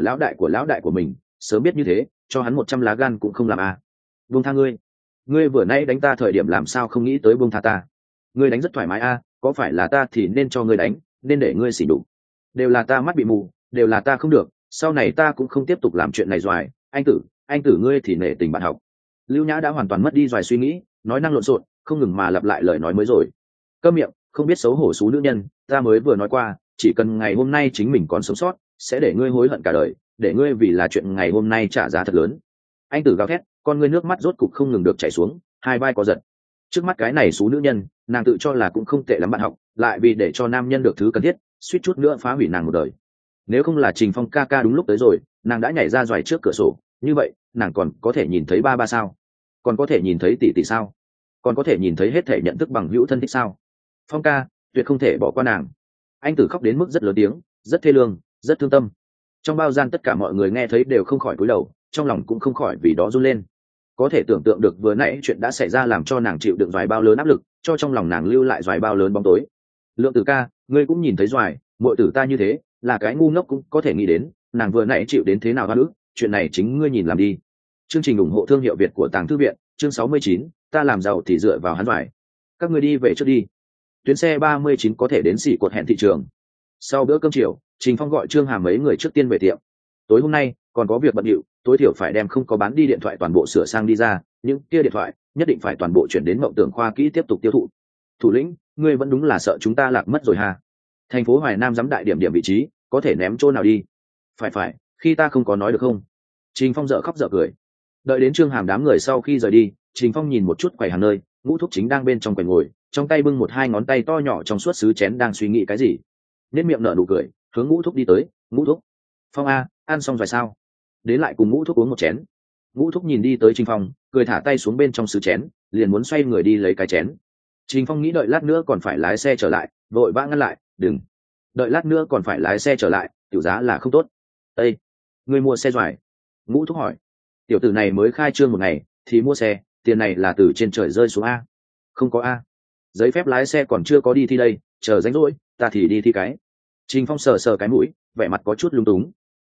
của mình, sớm biết như thế, cho hắn 100 lá gan cũng không làm à. Buông tha ngươi vừa nãy đánh ta thời điểm làm sao không nghĩ tới buông tha ta. Ngươi đánh rất thoải mái à, có phải là ta thì nên cho ngươi đánh, nên để ngươi xỉ đục. Đều là ta mắt bị mù, đều là ta không được, sau này ta cũng không tiếp tục làm chuyện này doài. Anh Tử ngươi thì nể tình bạn học. Lưu Nhã đã hoàn toàn mất đi doài suy nghĩ, nói năng lộn xộn, không ngừng mà lặp lại lời nói mới rồi. Câm miệng, không biết xấu hổ xú nữ nhân, ta mới vừa nói qua, chỉ cần ngày hôm nay chính mình còn sống sót, sẽ để ngươi hối hận cả đời, để ngươi vì là chuyện ngày hôm nay trả giá thật lớn. Anh Tử gào thét, con ngươi nước mắt rốt cục không ngừng được chảy xuống, hai vai có giật. Trước mắt cái này xú nữ nhân, nàng tự cho là cũng không tệ lắm bạn học, lại vì để cho nam nhân được thứ cần thiết, suýt chút nữa phá hủy nàng một đời. Nếu không là Trình Phong ca ca đúng lúc tới rồi, nàng đã nhảy ra doài trước cửa sổ, như vậy, nàng còn có thể nhìn thấy ba sao? Còn có thể nhìn thấy tỷ sao? Còn có thể nhìn thấy hết thể nhận thức bằng hữu thân thích sao? Phong ca, tuyệt không thể bỏ qua nàng. Anh Tử khóc đến mức rất lớn tiếng, rất thê lương, rất thương tâm. Trong bao gian tất cả mọi người nghe thấy đều không khỏi cúi đầu, trong lòng cũng không khỏi vì đó run lên. Có thể tưởng tượng được vừa nãy chuyện đã xảy ra làm cho nàng chịu đựng doài bao lớn áp lực, cho trong lòng nàng lưu lại doài bao lớn bóng tối. Lượng Tử ca, ngươi cũng nhìn thấy doài, muội tử ta như thế, là cái ngu ngốc cũng có thể nghĩ đến, nàng vừa nãy chịu đến thế nào oan ức, chuyện này chính ngươi nhìn làm đi. Chương trình ủng hộ thương hiệu Việt của Tàng Thư viện, chương 69, ta làm giàu thì dựa vào hắn doài. Các ngươi đi về trước đi. Tuyến xe 39 có thể đến xỉ cột hẹn thị trường. Sau bữa cơm chiều, Trình Phong gọi Trương Hàm mấy người trước tiên về tiệm. Tối hôm nay còn có việc bận rộn, tối thiểu phải đem không có bán đi điện thoại toàn bộ sửa sang đi ra, những kia điện thoại nhất định phải toàn bộ chuyển đến Mộng Tưởng Khoa kỹ tiếp tục tiêu thụ. Thủ lĩnh, ngươi vẫn đúng là sợ chúng ta lạc mất rồi ha. Thành phố Hoài Nam giám đại điểm vị trí, có thể ném chỗ nào đi? Phải, khi ta không có nói được không? Trình Phong dở khóc dở cười. Đợi đến Trương Hàm đám người sau khi rời đi, Trình Phong nhìn một chút quầy hàng nơi, Ngũ Thúc chính đang bên trong quầy ngồi, trong tay bưng một hai ngón tay to nhỏ trong suốt sứ chén đang suy nghĩ cái gì. Nên miệng nở nụ cười, hướng Ngũ Thúc đi tới. Ngũ Thúc, Phong a, ăn xong rồi sao? Đến lại cùng Ngũ Thúc uống một chén. Ngũ Thúc nhìn đi tới Trình Phong, cười thả tay xuống bên trong sứ chén, liền muốn xoay người đi lấy cái chén. Trình Phong nghĩ đợi lát nữa còn phải lái xe trở lại, vội vã ngăn lại, đừng. Đợi lát nữa còn phải lái xe trở lại, tiểu giá là không tốt. Ê, người mua xe doài? Ngũ Thúc hỏi. Tiểu tử này mới khai trương một ngày, thì mua xe, tiền này là từ trên trời rơi xuống a? Không có a. Giấy phép lái xe còn chưa có đi thi đây, chờ rảnh rỗi, ta thì đi thi cái. Trình Phong sờ sờ cái mũi, vẻ mặt có chút lung túng. Nga,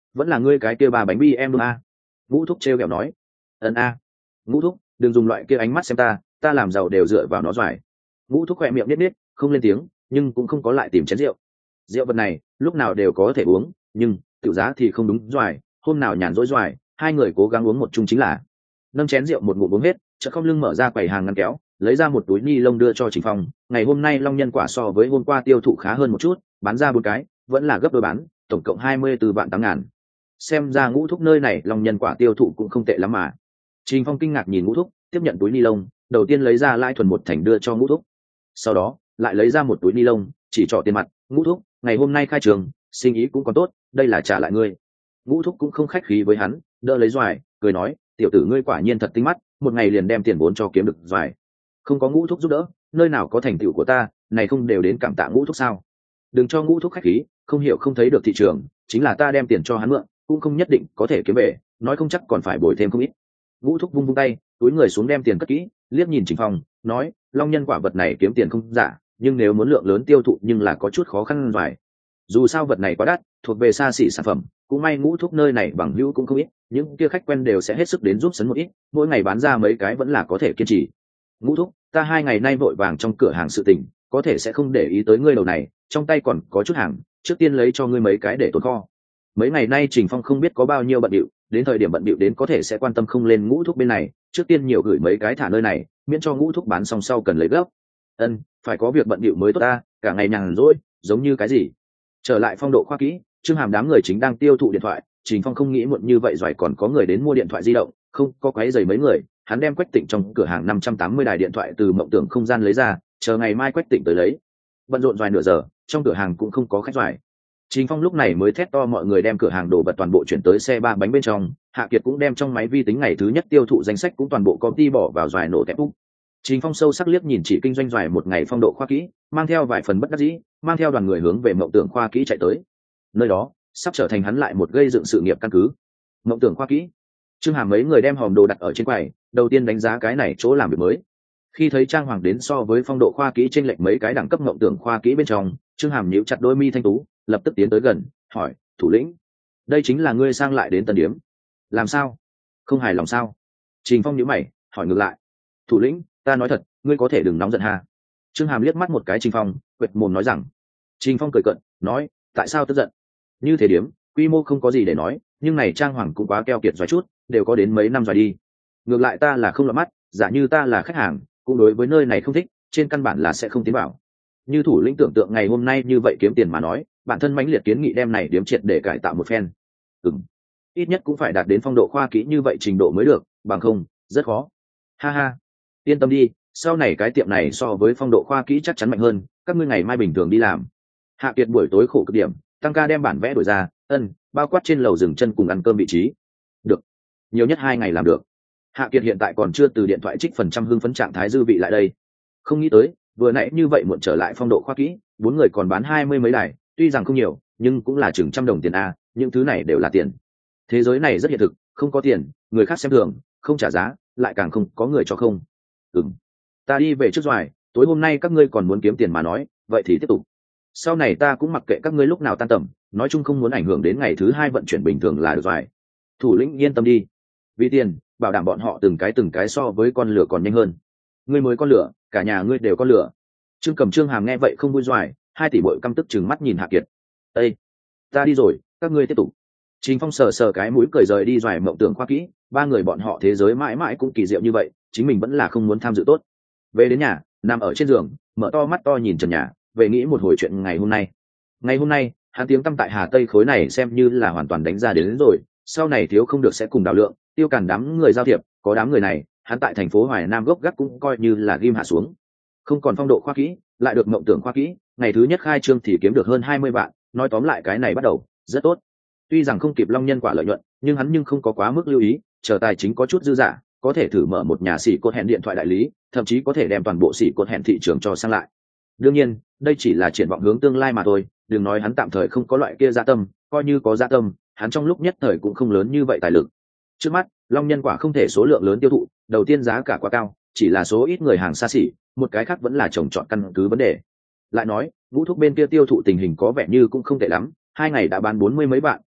vẫn là ngươi cái kia ba bánh bi em đúng a? Ngũ thúc trêu ghẹo nói. A. Ngũ thúc, đừng dùng loại kia ánh mắt xem ta làm giàu đều dựa vào nó doài. Ngũ thúc khỏe miệng nít không lên tiếng, nhưng cũng không có lại tìm chén rượu. Rượu vật này lúc nào đều có thể uống, nhưng tiểu giá thì không đúng doài. Hôm nào nhàn rỗi doài, hai người cố gắng uống một chung chính là. Nâng chén rượu một ngụm uống hết, chợt không lưng mở ra quầy hàng ngăn kéo, lấy ra một túi ni lông đưa cho Trình Phong. Ngày hôm nay long nhân quả so với hôm qua tiêu thụ khá hơn một chút, bán ra 4 cái, vẫn là gấp đôi bán, tổng cộng 24 vạn 8 ngàn. Xem ra Ngũ thúc nơi này long nhân quả tiêu thụ cũng không tệ lắm mà. Trình Phong kinh ngạc nhìn Ngũ thúc, tiếp nhận túi ni lông, đầu tiên lấy ra lãi thuần một thành đưa cho Ngũ thúc, sau đó lại lấy ra một túi ni lông, chỉ trỏ tiền mặt. Ngũ thúc, ngày hôm nay khai trường, sinh ý cũng còn tốt, đây là trả lại ngươi. Ngũ thúc cũng không khách khí với hắn, đỡ lấy doài, cười nói, tiểu tử ngươi quả nhiên thật tinh mắt, một ngày liền đem tiền vốn cho kiếm được doài. Không có Ngũ thúc giúp đỡ, nơi nào có thành tựu của ta, này không đều đến cảm tạ Ngũ thúc sao? Đừng cho Ngũ thúc khách khí, không hiểu không thấy được thị trường, chính là ta đem tiền cho hắn mượn, cũng không nhất định có thể kiếm về, nói không chắc còn phải bồi thêm không ít. Ngũ thúc vung vung tay, túi người xuống đem tiền cất kỹ, liếc nhìn Trình Phong, nói, long nhân quả vật này kiếm tiền không giả, nhưng nếu muốn lượng lớn tiêu thụ nhưng là có chút khó khăn vài. Dù sao vật này quá đắt, thuộc về xa xỉ sản phẩm, cũng may Ngũ thúc nơi này bằng hữu cũng không ít, những kia khách quen đều sẽ hết sức đến giúp sấn một ít, mỗi ngày bán ra mấy cái vẫn là có thể kiên trì. Ngũ thúc, ta 2 ngày nay vội vàng trong cửa hàng sự tình, có thể sẽ không để ý tới ngươi đầu này, trong tay còn có chút hàng, trước tiên lấy cho ngươi mấy cái để tồn kho. Mấy ngày nay Trình Phong không biết có bao nhiêu bận bịu, đến thời điểm bận bịu đến có thể sẽ quan tâm không lên Ngũ thúc bên này, trước tiên nhiều gửi mấy cái thả nơi này, miễn cho Ngũ thúc bán xong sau cần lấy gấp. Phải có việc bận bịu mới tốt ta, cả ngày nhàn rỗi, giống như cái gì. Trở lại Phong Độ khoa kỹ, Trương Hàm đám người chính đang tiêu thụ điện thoại, Trình Phong không nghĩ muộn như vậy rồi còn có người đến mua điện thoại di động, không có quấy rầy mấy người, hắn đem Quách Tịnh trong cửa hàng 580 đài điện thoại từ mộng tưởng không gian lấy ra, chờ ngày mai Quách Tịnh tới lấy. Bận rộn vài nửa giờ, trong cửa hàng cũng không có khách doài. Trình Phong lúc này mới thét to mọi người đem cửa hàng đồ vật toàn bộ chuyển tới xe 3 bánh bên trong, Hạ Kiệt cũng đem trong máy vi tính ngày thứ nhất tiêu thụ danh sách cũng toàn bộ công ty bỏ vào doài nổ tẹp úp. Trình Phong sâu sắc liếc nhìn chỉ kinh doanh doài một ngày Phong Độ khoa kỹ, mang theo vài phần bất đắc dĩ, mang theo đoàn người hướng về mộng tưởng khoa kỹ chạy tới. Nơi đó sắp trở thành hắn lại một gây dựng sự nghiệp căn cứ. Mộng tưởng khoa kỹ. Trương Hàm mấy người đem hòm đồ đặt ở trên quầy, đầu tiên đánh giá cái này chỗ làm việc mới. Khi thấy trang hoàng đến so với Phong Độ khoa kỹ trên lệch mấy cái đẳng cấp mộng tưởng khoa kỹ bên trong, Trương Hàm nhíu chặt đôi mi thanh tú, lập tức tiến tới gần, hỏi, thủ lĩnh, đây chính là ngươi sang lại đến Tân Điếm, làm sao, không hài lòng sao? Trình Phong nhíu mày, hỏi ngược lại, thủ lĩnh, ta nói thật, ngươi có thể đừng nóng giận ha. Trương Hàm liếc mắt một cái Trình Phong, quệt mồm nói rằng. Trình Phong cười cợt, nói, tại sao tức giận? Như thế điếm, quy mô không có gì để nói, nhưng này trang hoàng cũng quá keo kiệt rồi chút, đều có đến mấy năm rồi đi. Ngược lại ta là không lọt mắt, giả như ta là khách hàng, cũng đối với nơi này không thích, trên căn bản là sẽ không tiến vào. Như thủ lĩnh tưởng tượng ngày hôm nay như vậy kiếm tiền mà nói, bản thân mãnh liệt kiến nghị đem này điếm triệt để cải tạo một phen. Ít nhất cũng phải đạt đến Phong Độ khoa kỹ như vậy trình độ mới được, bằng không rất khó. Ha ha, yên tâm đi, sau này cái tiệm này so với Phong Độ khoa kỹ chắc chắn mạnh hơn, các ngươi ngày mai bình thường đi làm. Hạ Kiệt buổi tối khổ cực điểm, tăng ca đem bản vẽ đổi ra, bao quát trên lầu dừng chân cùng ăn cơm vị trí. Được, nhiều nhất 2 ngày làm được. Hạ Kiệt hiện tại còn chưa từ điện thoại trích phần trăm hưng phấn trạng thái dư vị lại đây. Không nghĩ tới, vừa nãy như vậy muộn trở lại Phong Độ khoa kỹ, 4 người còn bán 20 mấy đài, tuy rằng không nhiều, nhưng cũng là chừng trăm đồng tiền a, những thứ này đều là tiền. Thế giới này rất hiện thực, không có tiền, người khác xem thường, không trả giá, lại càng không có người cho không. Ta đi về trước rồi, tối hôm nay các ngươi còn muốn kiếm tiền mà nói, vậy thì tiếp tục. Sau này ta cũng mặc kệ các ngươi lúc nào tan tầm, nói chung không muốn ảnh hưởng đến ngày thứ 2 vận chuyển bình thường là được rồi. Thủ lĩnh yên tâm đi, vì tiền, bảo đảm bọn họ từng cái so với con lửa còn nhanh hơn. Ngươi mới con lửa, cả nhà ngươi đều con lửa. Trương Cầm Trương Hàm nghe vậy không vui doài, 2 tỷ bội căm tức chừng mắt nhìn Hạ Kiệt. Ê, ta đi rồi, các ngươi tiếp tục. Trình Phong sờ sờ cái mũi cười rời đi doài mộng tưởng khoa kỹ, 3 người bọn họ thế giới mãi mãi cũng kỳ diệu như vậy, chính mình vẫn là không muốn tham dự tốt. Về đến nhà, nằm ở trên giường, mở to mắt to nhìn trần nhà, về nghĩ một hồi chuyện ngày hôm nay. Ngày hôm nay, hắn tiếng tăm tại Hà Tây khối này xem như là hoàn toàn đánh ra đến rồi, sau này thiếu không được sẽ cùng Đào Lượng, Tiêu Càn đám người giao thiệp, có đám người này, hắn tại thành phố Hoài Nam gốc gác cũng coi như là ghim hạ xuống. Không còn Phong Độ khoa kỹ, lại được mộng tưởng khoa kỹ, ngày thứ nhất khai trương thì kiếm được hơn 20 vạn, nói tóm lại cái này bắt đầu rất tốt. Tuy rằng không kịp long nhân quả lợi nhuận, nhưng hắn không có quá mức lưu ý, chờ tài chính có chút dư dả, có thể thử mở một nhà xỉ cột hẹn điện thoại đại lý, thậm chí có thể đem toàn bộ xỉ cột hẹn thị trường cho sang lại. Đương nhiên, đây chỉ là triển vọng hướng tương lai mà thôi, đừng nói hắn tạm thời không có loại kia dạ tâm, coi như có dạ tâm, hắn trong lúc nhất thời cũng không lớn như vậy tài lực. Trước mắt, long nhân quả không thể số lượng lớn tiêu thụ, đầu tiên giá cả quá cao, chỉ là số ít người hàng xa xỉ, một cái khác vẫn là trồng trọt căn cứ vấn đề. Lại nói, Ngũ Thúc bên kia tiêu thụ tình hình có vẻ như cũng không tệ lắm, 2 ngày đã bán 40 mấy vạn,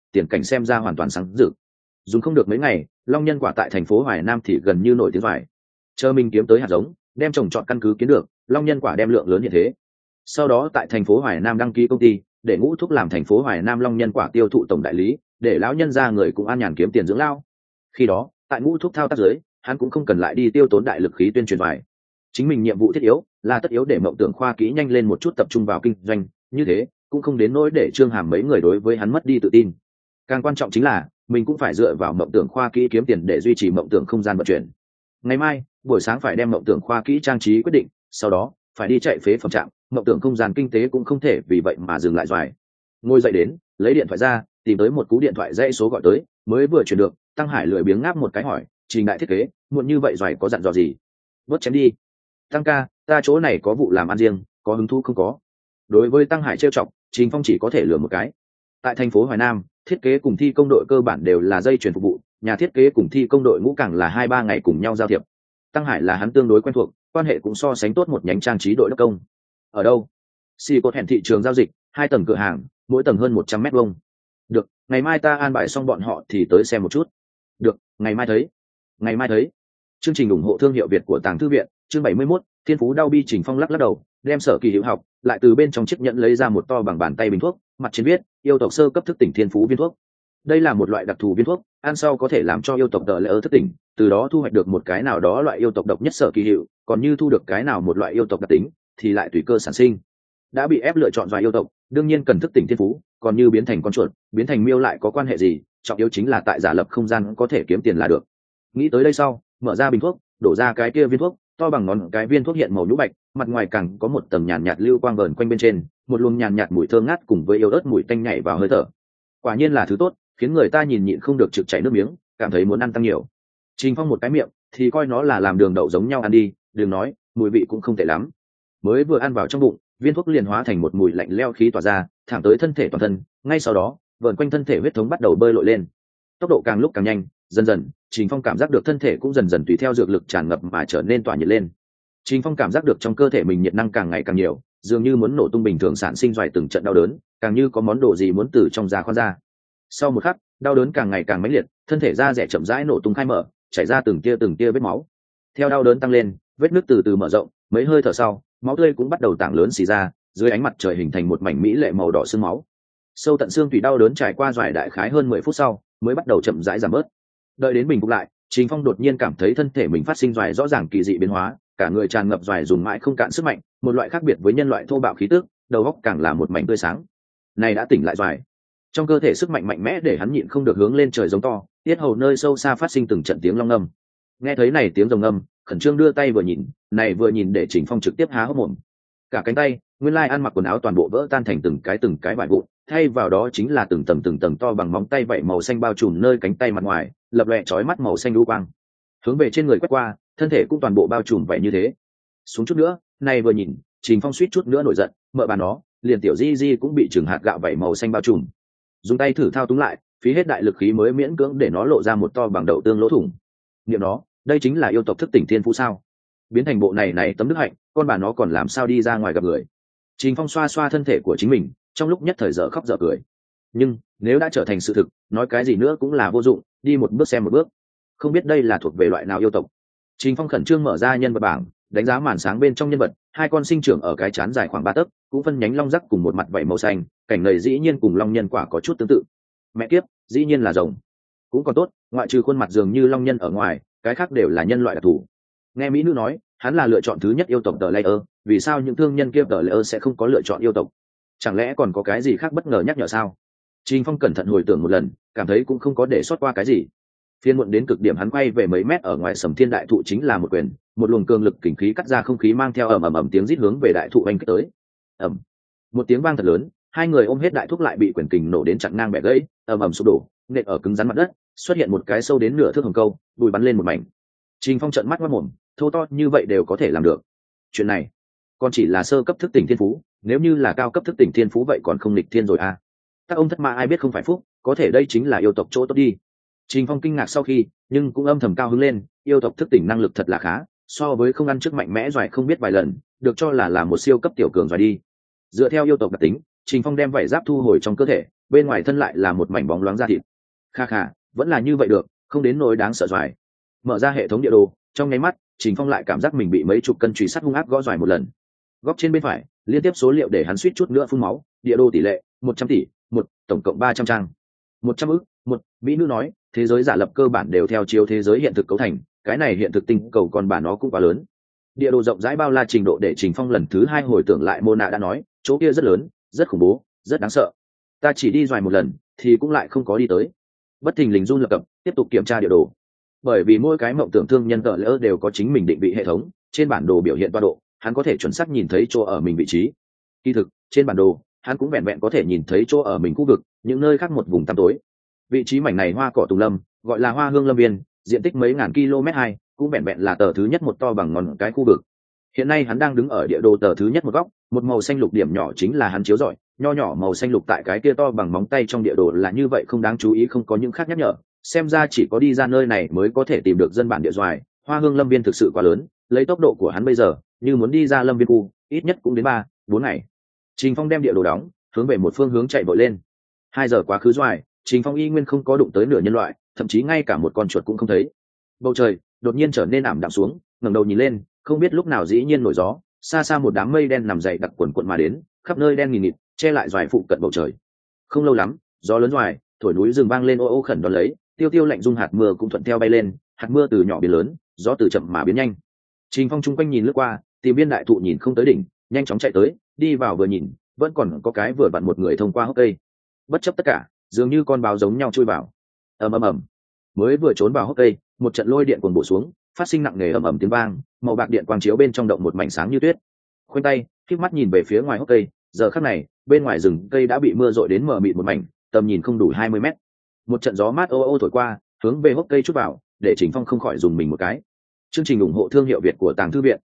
tiền cảnh xem ra hoàn toàn sáng rực. Dùng không được mấy ngày, long nhân quả tại thành phố Hoài Nam thì gần như nổi tiếng vải. Chờ mình kiếm tới hạt giống, đem trồng trọt căn cứ kiến được, long nhân quả đem lượng lớn như thế. Sau đó tại thành phố Hoài Nam đăng ký công ty, để Ngũ Thúc làm thành phố Hoài Nam long nhân quả tiêu thụ tổng đại lý, để lão nhân gia người cũng an nhàn kiếm tiền dưỡng lao. Khi đó, tại Ngũ Thúc thao tác dưới, hắn cũng không cần lại đi tiêu tốn đại lực khí tuyên truyền vải. Chính mình nhiệm vụ thiết yếu là tất yếu để Mộng Tưởng Khoa kỹ nhanh lên một chút, tập trung vào kinh doanh, như thế cũng không đến nỗi để Trương Hàm mấy người đối với hắn mất đi tự tin. Càng quan trọng chính là mình cũng phải dựa vào Mộng Tưởng Khoa kỹ kiếm tiền để duy trì Mộng Tưởng không gian vận chuyển. Ngày mai buổi sáng phải đem Mộng Tưởng Khoa kỹ trang trí quyết định, sau đó phải đi chạy phế phẩm trạm. Mộng Tưởng không gian kinh tế cũng không thể vì vậy mà dừng lại doài. Ngồi dậy đến, lấy điện thoại ra, tìm tới một cú điện thoại dãy số gọi tới, mới vừa chuyển được, Tăng Hải lười biếng ngáp một cái hỏi, Trình đại thiết kế, muộn như vậy doài có dặn dò gì? Bớt chém đi. Tăng ca, ta chỗ này có vụ làm ăn riêng, có hứng thú không có? Đối với Tăng Hải trêu chọc, Trình Phong chỉ có thể lừa một cái. Tại thành phố Hoài Nam, thiết kế cùng thi công đội cơ bản đều là dây chuyền phục vụ, nhà thiết kế cùng thi công đội ngũ càng là 2-3 ngày cùng nhau giao thiệp. Tăng Hải là hắn tương đối quen thuộc, quan hệ cũng so sánh tốt một nhánh trang trí đội đốc công. Ở đâu? Xì cột hẹn thị trường giao dịch, 2 tầng cửa hàng, mỗi tầng hơn 100 mét vuông. Được, ngày mai ta an bài xong bọn họ thì tới xem một chút. Được, ngày mai thấy. Ngày mai thấy. Chương trình ủng hộ thương hiệu Việt của Tàng Thư viện, chương 71, Thiên Phú đau bi. Trình Phong lắc đầu, đem Sở Kỳ Hữu học, lại từ bên trong chiếc nhẫn lấy ra một to bằng bàn tay bình thuốc, mặt trên viết, yêu tộc sơ cấp thức tỉnh thiên phú viên thuốc. Đây là một loại đặc thù viên thuốc, ăn sau có thể làm cho yêu tộc đỡ lỡ thức tỉnh, từ đó thu hoạch được một cái nào đó loại yêu tộc độc nhất Sở Kỳ Hữu, còn như thu được cái nào một loại yêu tộc đặc tính, thì lại tùy cơ sản sinh. Đã bị ép lựa chọn vài yêu tộc, đương nhiên cần thức tỉnh thiên phú, còn như biến thành con chuột, biến thành miêu lại có quan hệ gì, trọng yếu chính là tại giả lập không gian có thể kiếm tiền là được. Nghĩ tới đây sau, mở ra bình thuốc, đổ ra cái kia viên thuốc, to bằng ngón cái viên thuốc hiện màu nhũ bạch, mặt ngoài càng có một tầng nhàn nhạt lưu quang vờn quanh bên trên, một luồng nhàn nhạt mùi thơm ngát cùng với yếu ớt mùi tanh nhảy vào hơi thở. Quả nhiên là thứ tốt, khiến người ta nhìn nhịn không được trực chảy nước miếng, cảm thấy muốn ăn tăng nhiều. Trình Phong một cái miệng thì coi nó là làm đường đậu giống nhau ăn đi, đừng nói, mùi vị cũng không tệ lắm. Mới vừa ăn vào trong bụng, viên thuốc liền hóa thành một mùi lạnh lẽo khí tỏa ra, thẳng tới thân thể toàn thân, ngay sau đó, vờn quanh thân thể huyết thống bắt đầu bơi lội lên. Tốc độ càng lúc càng nhanh, dần dần, Trình Phong cảm giác được thân thể cũng dần dần tùy theo dược lực tràn ngập mà trở nên tỏa nhiệt lên. Trình Phong cảm giác được trong cơ thể mình nhiệt năng càng ngày càng nhiều, dường như muốn nổ tung bình thường, sản sinh doài từng trận đau đớn, càng như có món đồ gì muốn từ trong da khoan ra. Sau một khắc, đau đớn càng ngày càng mãnh liệt, thân thể da rẻ chậm rãi nổ tung khai mở, chảy ra từng tia vết máu. Theo đau đớn tăng lên, vết nứt từ từ mở rộng, mấy hơi thở sau, máu tươi cũng bắt đầu tảng lớn xì ra, dưới ánh mặt trời hình thành một mảnh mỹ lệ màu đỏ xương máu. Sâu tận xương tùy đau đớn trải qua doài đại khái hơn 10 phút sau, mới bắt đầu chậm rãi giảm bớt. Đợi đến bình phục lại, Trình Phong đột nhiên cảm thấy thân thể mình phát sinh doài rõ ràng kỳ dị biến hóa, cả người tràn ngập doài dùng mãi không cạn sức mạnh, một loại khác biệt với nhân loại thô bạo khí tức, đầu óc càng là một mảnh tươi sáng. Này đã tỉnh lại doài. Trong cơ thể sức mạnh mạnh mẽ để hắn nhịn không được hướng lên trời giống to, tiết hầu nơi sâu xa phát sinh từng trận tiếng long ngâm. Nghe thấy này tiếng rồng ngâm, khẩn trương đưa tay vừa nhìn, này vừa nhìn để Trình Phong trực tiếp há hốc mồm. Cả cánh tay, nguyên lai ăn mặc quần áo toàn bộ vỡ tan thành từng cái vải vụn, thay vào đó chính là từng tầng to bằng móng tay vảy màu xanh bao trùm nơi cánh tay mặt ngoài, lập lòe chói mắt màu xanh đu quang. Hướng về trên người quét qua, thân thể cũng toàn bộ bao trùm vậy như thế. Xuống chút nữa, này vừa nhìn, Trình Phong suýt chút nữa nổi giận, mợ bà nó, liền tiểu Di cũng bị chừng hạt gạo vảy màu xanh bao trùm. Dùng tay thử thao túng lại, phí hết đại lực khí mới miễn cưỡng để nó lộ ra một to bằng đậu tương lỗ thủng. Niệm nó, đây chính là yêu tộc thức tỉnh thiên phú sao? Biến thành bộ này tấm đức hạnh, con bà nó còn làm sao đi ra ngoài gặp người? Trình Phong xoa xoa thân thể của chính mình, trong lúc nhất thời dở khóc dở cười. Nhưng nếu đã trở thành sự thực, nói cái gì nữa cũng là vô dụng, đi một bước xem một bước. Không biết đây là thuộc về loại nào yêu tộc. Trình Phong khẩn trương mở ra nhân vật bảng, đánh giá màn sáng bên trong nhân vật, 2 con sinh trưởng ở cái trán dài khoảng 3 tấc, cũng phân nhánh long rắc cùng một mặt vảy màu xanh, cảnh này dĩ nhiên cùng long nhân quả có chút tương tự. Mẹ kiếp, dĩ nhiên là rồng. Cũng còn tốt, ngoại trừ khuôn mặt dường như long nhân ở ngoài, cái khác đều là nhân loại đặc thù. Nghe mỹ nữ nói, hắn là lựa chọn thứ nhất yêu tộc The Layer, vì sao những thương nhân kia The Layer sẽ không có lựa chọn yêu tộc? Chẳng lẽ còn có cái gì khác bất ngờ nhắc nhở sao? Trình Phong cẩn thận hồi tưởng một lần, cảm thấy cũng không có để sót qua cái gì. Phiên muộn đến cực điểm, hắn quay về mấy mét ở ngoài Sầm Thiên đại thụ chính là một quyền, một luồng cường lực kình khí cắt ra không khí, mang theo ầm tiếng rít hướng về đại thụ anh kích tới. Ầm. Một tiếng vang thật lớn, 2 người ôm hết đại thúc lại bị quyền kình nổ đến chặn ngang bẻ gãy, sụp đổ, nện ở cứng rắn mặt đất, xuất hiện một cái sâu đến nửa thước hồng câu, bùi bắn lên một mảnh. Trình Phong trợn mắt ngoác mồm, thô to như vậy đều có thể làm được. Chuyện này còn chỉ là sơ cấp thức tỉnh thiên phú, nếu như là cao cấp thức tỉnh thiên phú vậy còn không nghịch thiên rồi à? Các ông thất ma ai biết không phải phúc, có thể đây chính là yêu tộc chỗ tốt đi. Trình Phong kinh ngạc sau khi, nhưng cũng âm thầm cao hứng lên, yêu tộc thức tỉnh năng lực thật là khá, so với không ăn trước mạnh mẽ doài không biết vài lần, được cho là một siêu cấp tiểu cường doài đi. Dựa theo yêu tộc đặc tính, Trình Phong đem vảy giáp thu hồi trong cơ thể, bên ngoài thân lại là một mảnh bóng loáng da thịt. Kha kha, vẫn là như vậy được, không đến nỗi đáng sợ doài. Mở ra hệ thống địa đồ, trong nháy mắt Trình Phong lại cảm giác mình bị mấy chục cân chùy sắt hung ác gõ doài một lần. Góc trên bên phải liên tiếp số liệu để hắn suýt chút nữa phun máu. Địa đồ tỷ lệ 100 tỷ, tổng cộng 300 trang. 100 ức, mỹ nữ nói, thế giới giả lập cơ bản đều theo chiếu thế giới hiện thực cấu thành, cái này hiện thực tinh cầu còn bản nó cũng quá lớn. Địa đồ rộng rãi bao la trình độ để Trình Phong lần thứ hai hồi tưởng lại Mona đã nói, chỗ kia rất lớn, rất khủng bố, rất đáng sợ. Ta chỉ đi doài một lần thì cũng lại không có đi tới. Bất thình lình run lập cập tiếp tục kiểm tra địa đồ, bởi vì mỗi cái mộng tưởng thương nhân tờ lỡ đều có chính mình định vị hệ thống. Trên bản đồ biểu hiện tọa độ, hắn có thể chuẩn xác nhìn thấy chỗ ở mình vị trí. Kỳ thực trên bản đồ hắn cũng vẹn vẹn có thể nhìn thấy chỗ ở mình khu vực, những nơi khác một vùng tăm tối. Vị trí mảnh này hoa cỏ tùng lâm, gọi là Hoa Hương Lâm Viên, diện tích mấy ngàn km2, cũng vẹn vẹn là tờ thứ nhất một to bằng ngón cái khu vực. Hiện nay hắn đang đứng ở địa đồ tờ thứ nhất một góc, một màu xanh lục điểm nhỏ chính là hắn chiếu rọi, nho nhỏ màu xanh lục tại cái kia to bằng móng tay trong địa đồ là như vậy không đáng chú ý, không có những khác nhắc nhở. Xem ra chỉ có đi ra nơi này mới có thể tìm được dân bản địa doài. Hoa Hương Lâm Viên thực sự quá lớn, lấy tốc độ của hắn bây giờ, như muốn đi ra Lâm Viên khu, ít nhất cũng đến 3-4 ngày. Trình Phong đem địa đồ đóng, hướng về một phương hướng chạy vội lên. 2 giờ quá khứ doài, Trình Phong y nguyên không có đụng tới nửa nhân loại, thậm chí ngay cả một con chuột cũng không thấy. Bầu trời đột nhiên trở nên ảm đạm xuống, ngẩng đầu nhìn lên, không biết lúc nào dĩ nhiên nổi gió, xa xa một đám mây đen nằm dày đặc quần quận mà đến, khắp nơi đen nghìn nghịt, che lại doài phụ cận bầu trời. Không lâu lắm, gió lớn doài, thổi núi rừng vang lên ô ô khẩn đón lấy, tiêu tiêu lạnh rung hạt mưa cũng thuận theo bay lên, hạt mưa từ nhỏ biến lớn, gió từ chậm mà biến nhanh. Trình Phong chung quanh nhìn lướt qua, tìm viên đại thụ nhìn không tới đỉnh, nhanh chóng chạy tới, đi vào vừa nhìn, vẫn còn có cái vừa vặn một người thông qua hốc cây. Bất chấp tất cả, dường như con báo giống nhau chui vào. Ầm ầm ầm. Mới vừa trốn vào hốc cây, một trận lôi điện cuồng bổ xuống, phát sinh nặng nề ầm ầm tiếng vang, màu bạc điện quang chiếu bên trong động một mảnh sáng như tuyết. Khoanh tay, khép mắt nhìn về phía ngoài hốc cây, giờ khắc này, bên ngoài rừng cây đã bị mưa dội đến mờ mịt một mảnh, tầm nhìn không đủ 20 mét. Một trận gió mát ô ô thổi qua, hướng về hốc cây chút vào, để Trình Phong không khỏi dùng mình một cái. Chương trình ủng hộ thương hiệu Việt của Tàng Thư viện.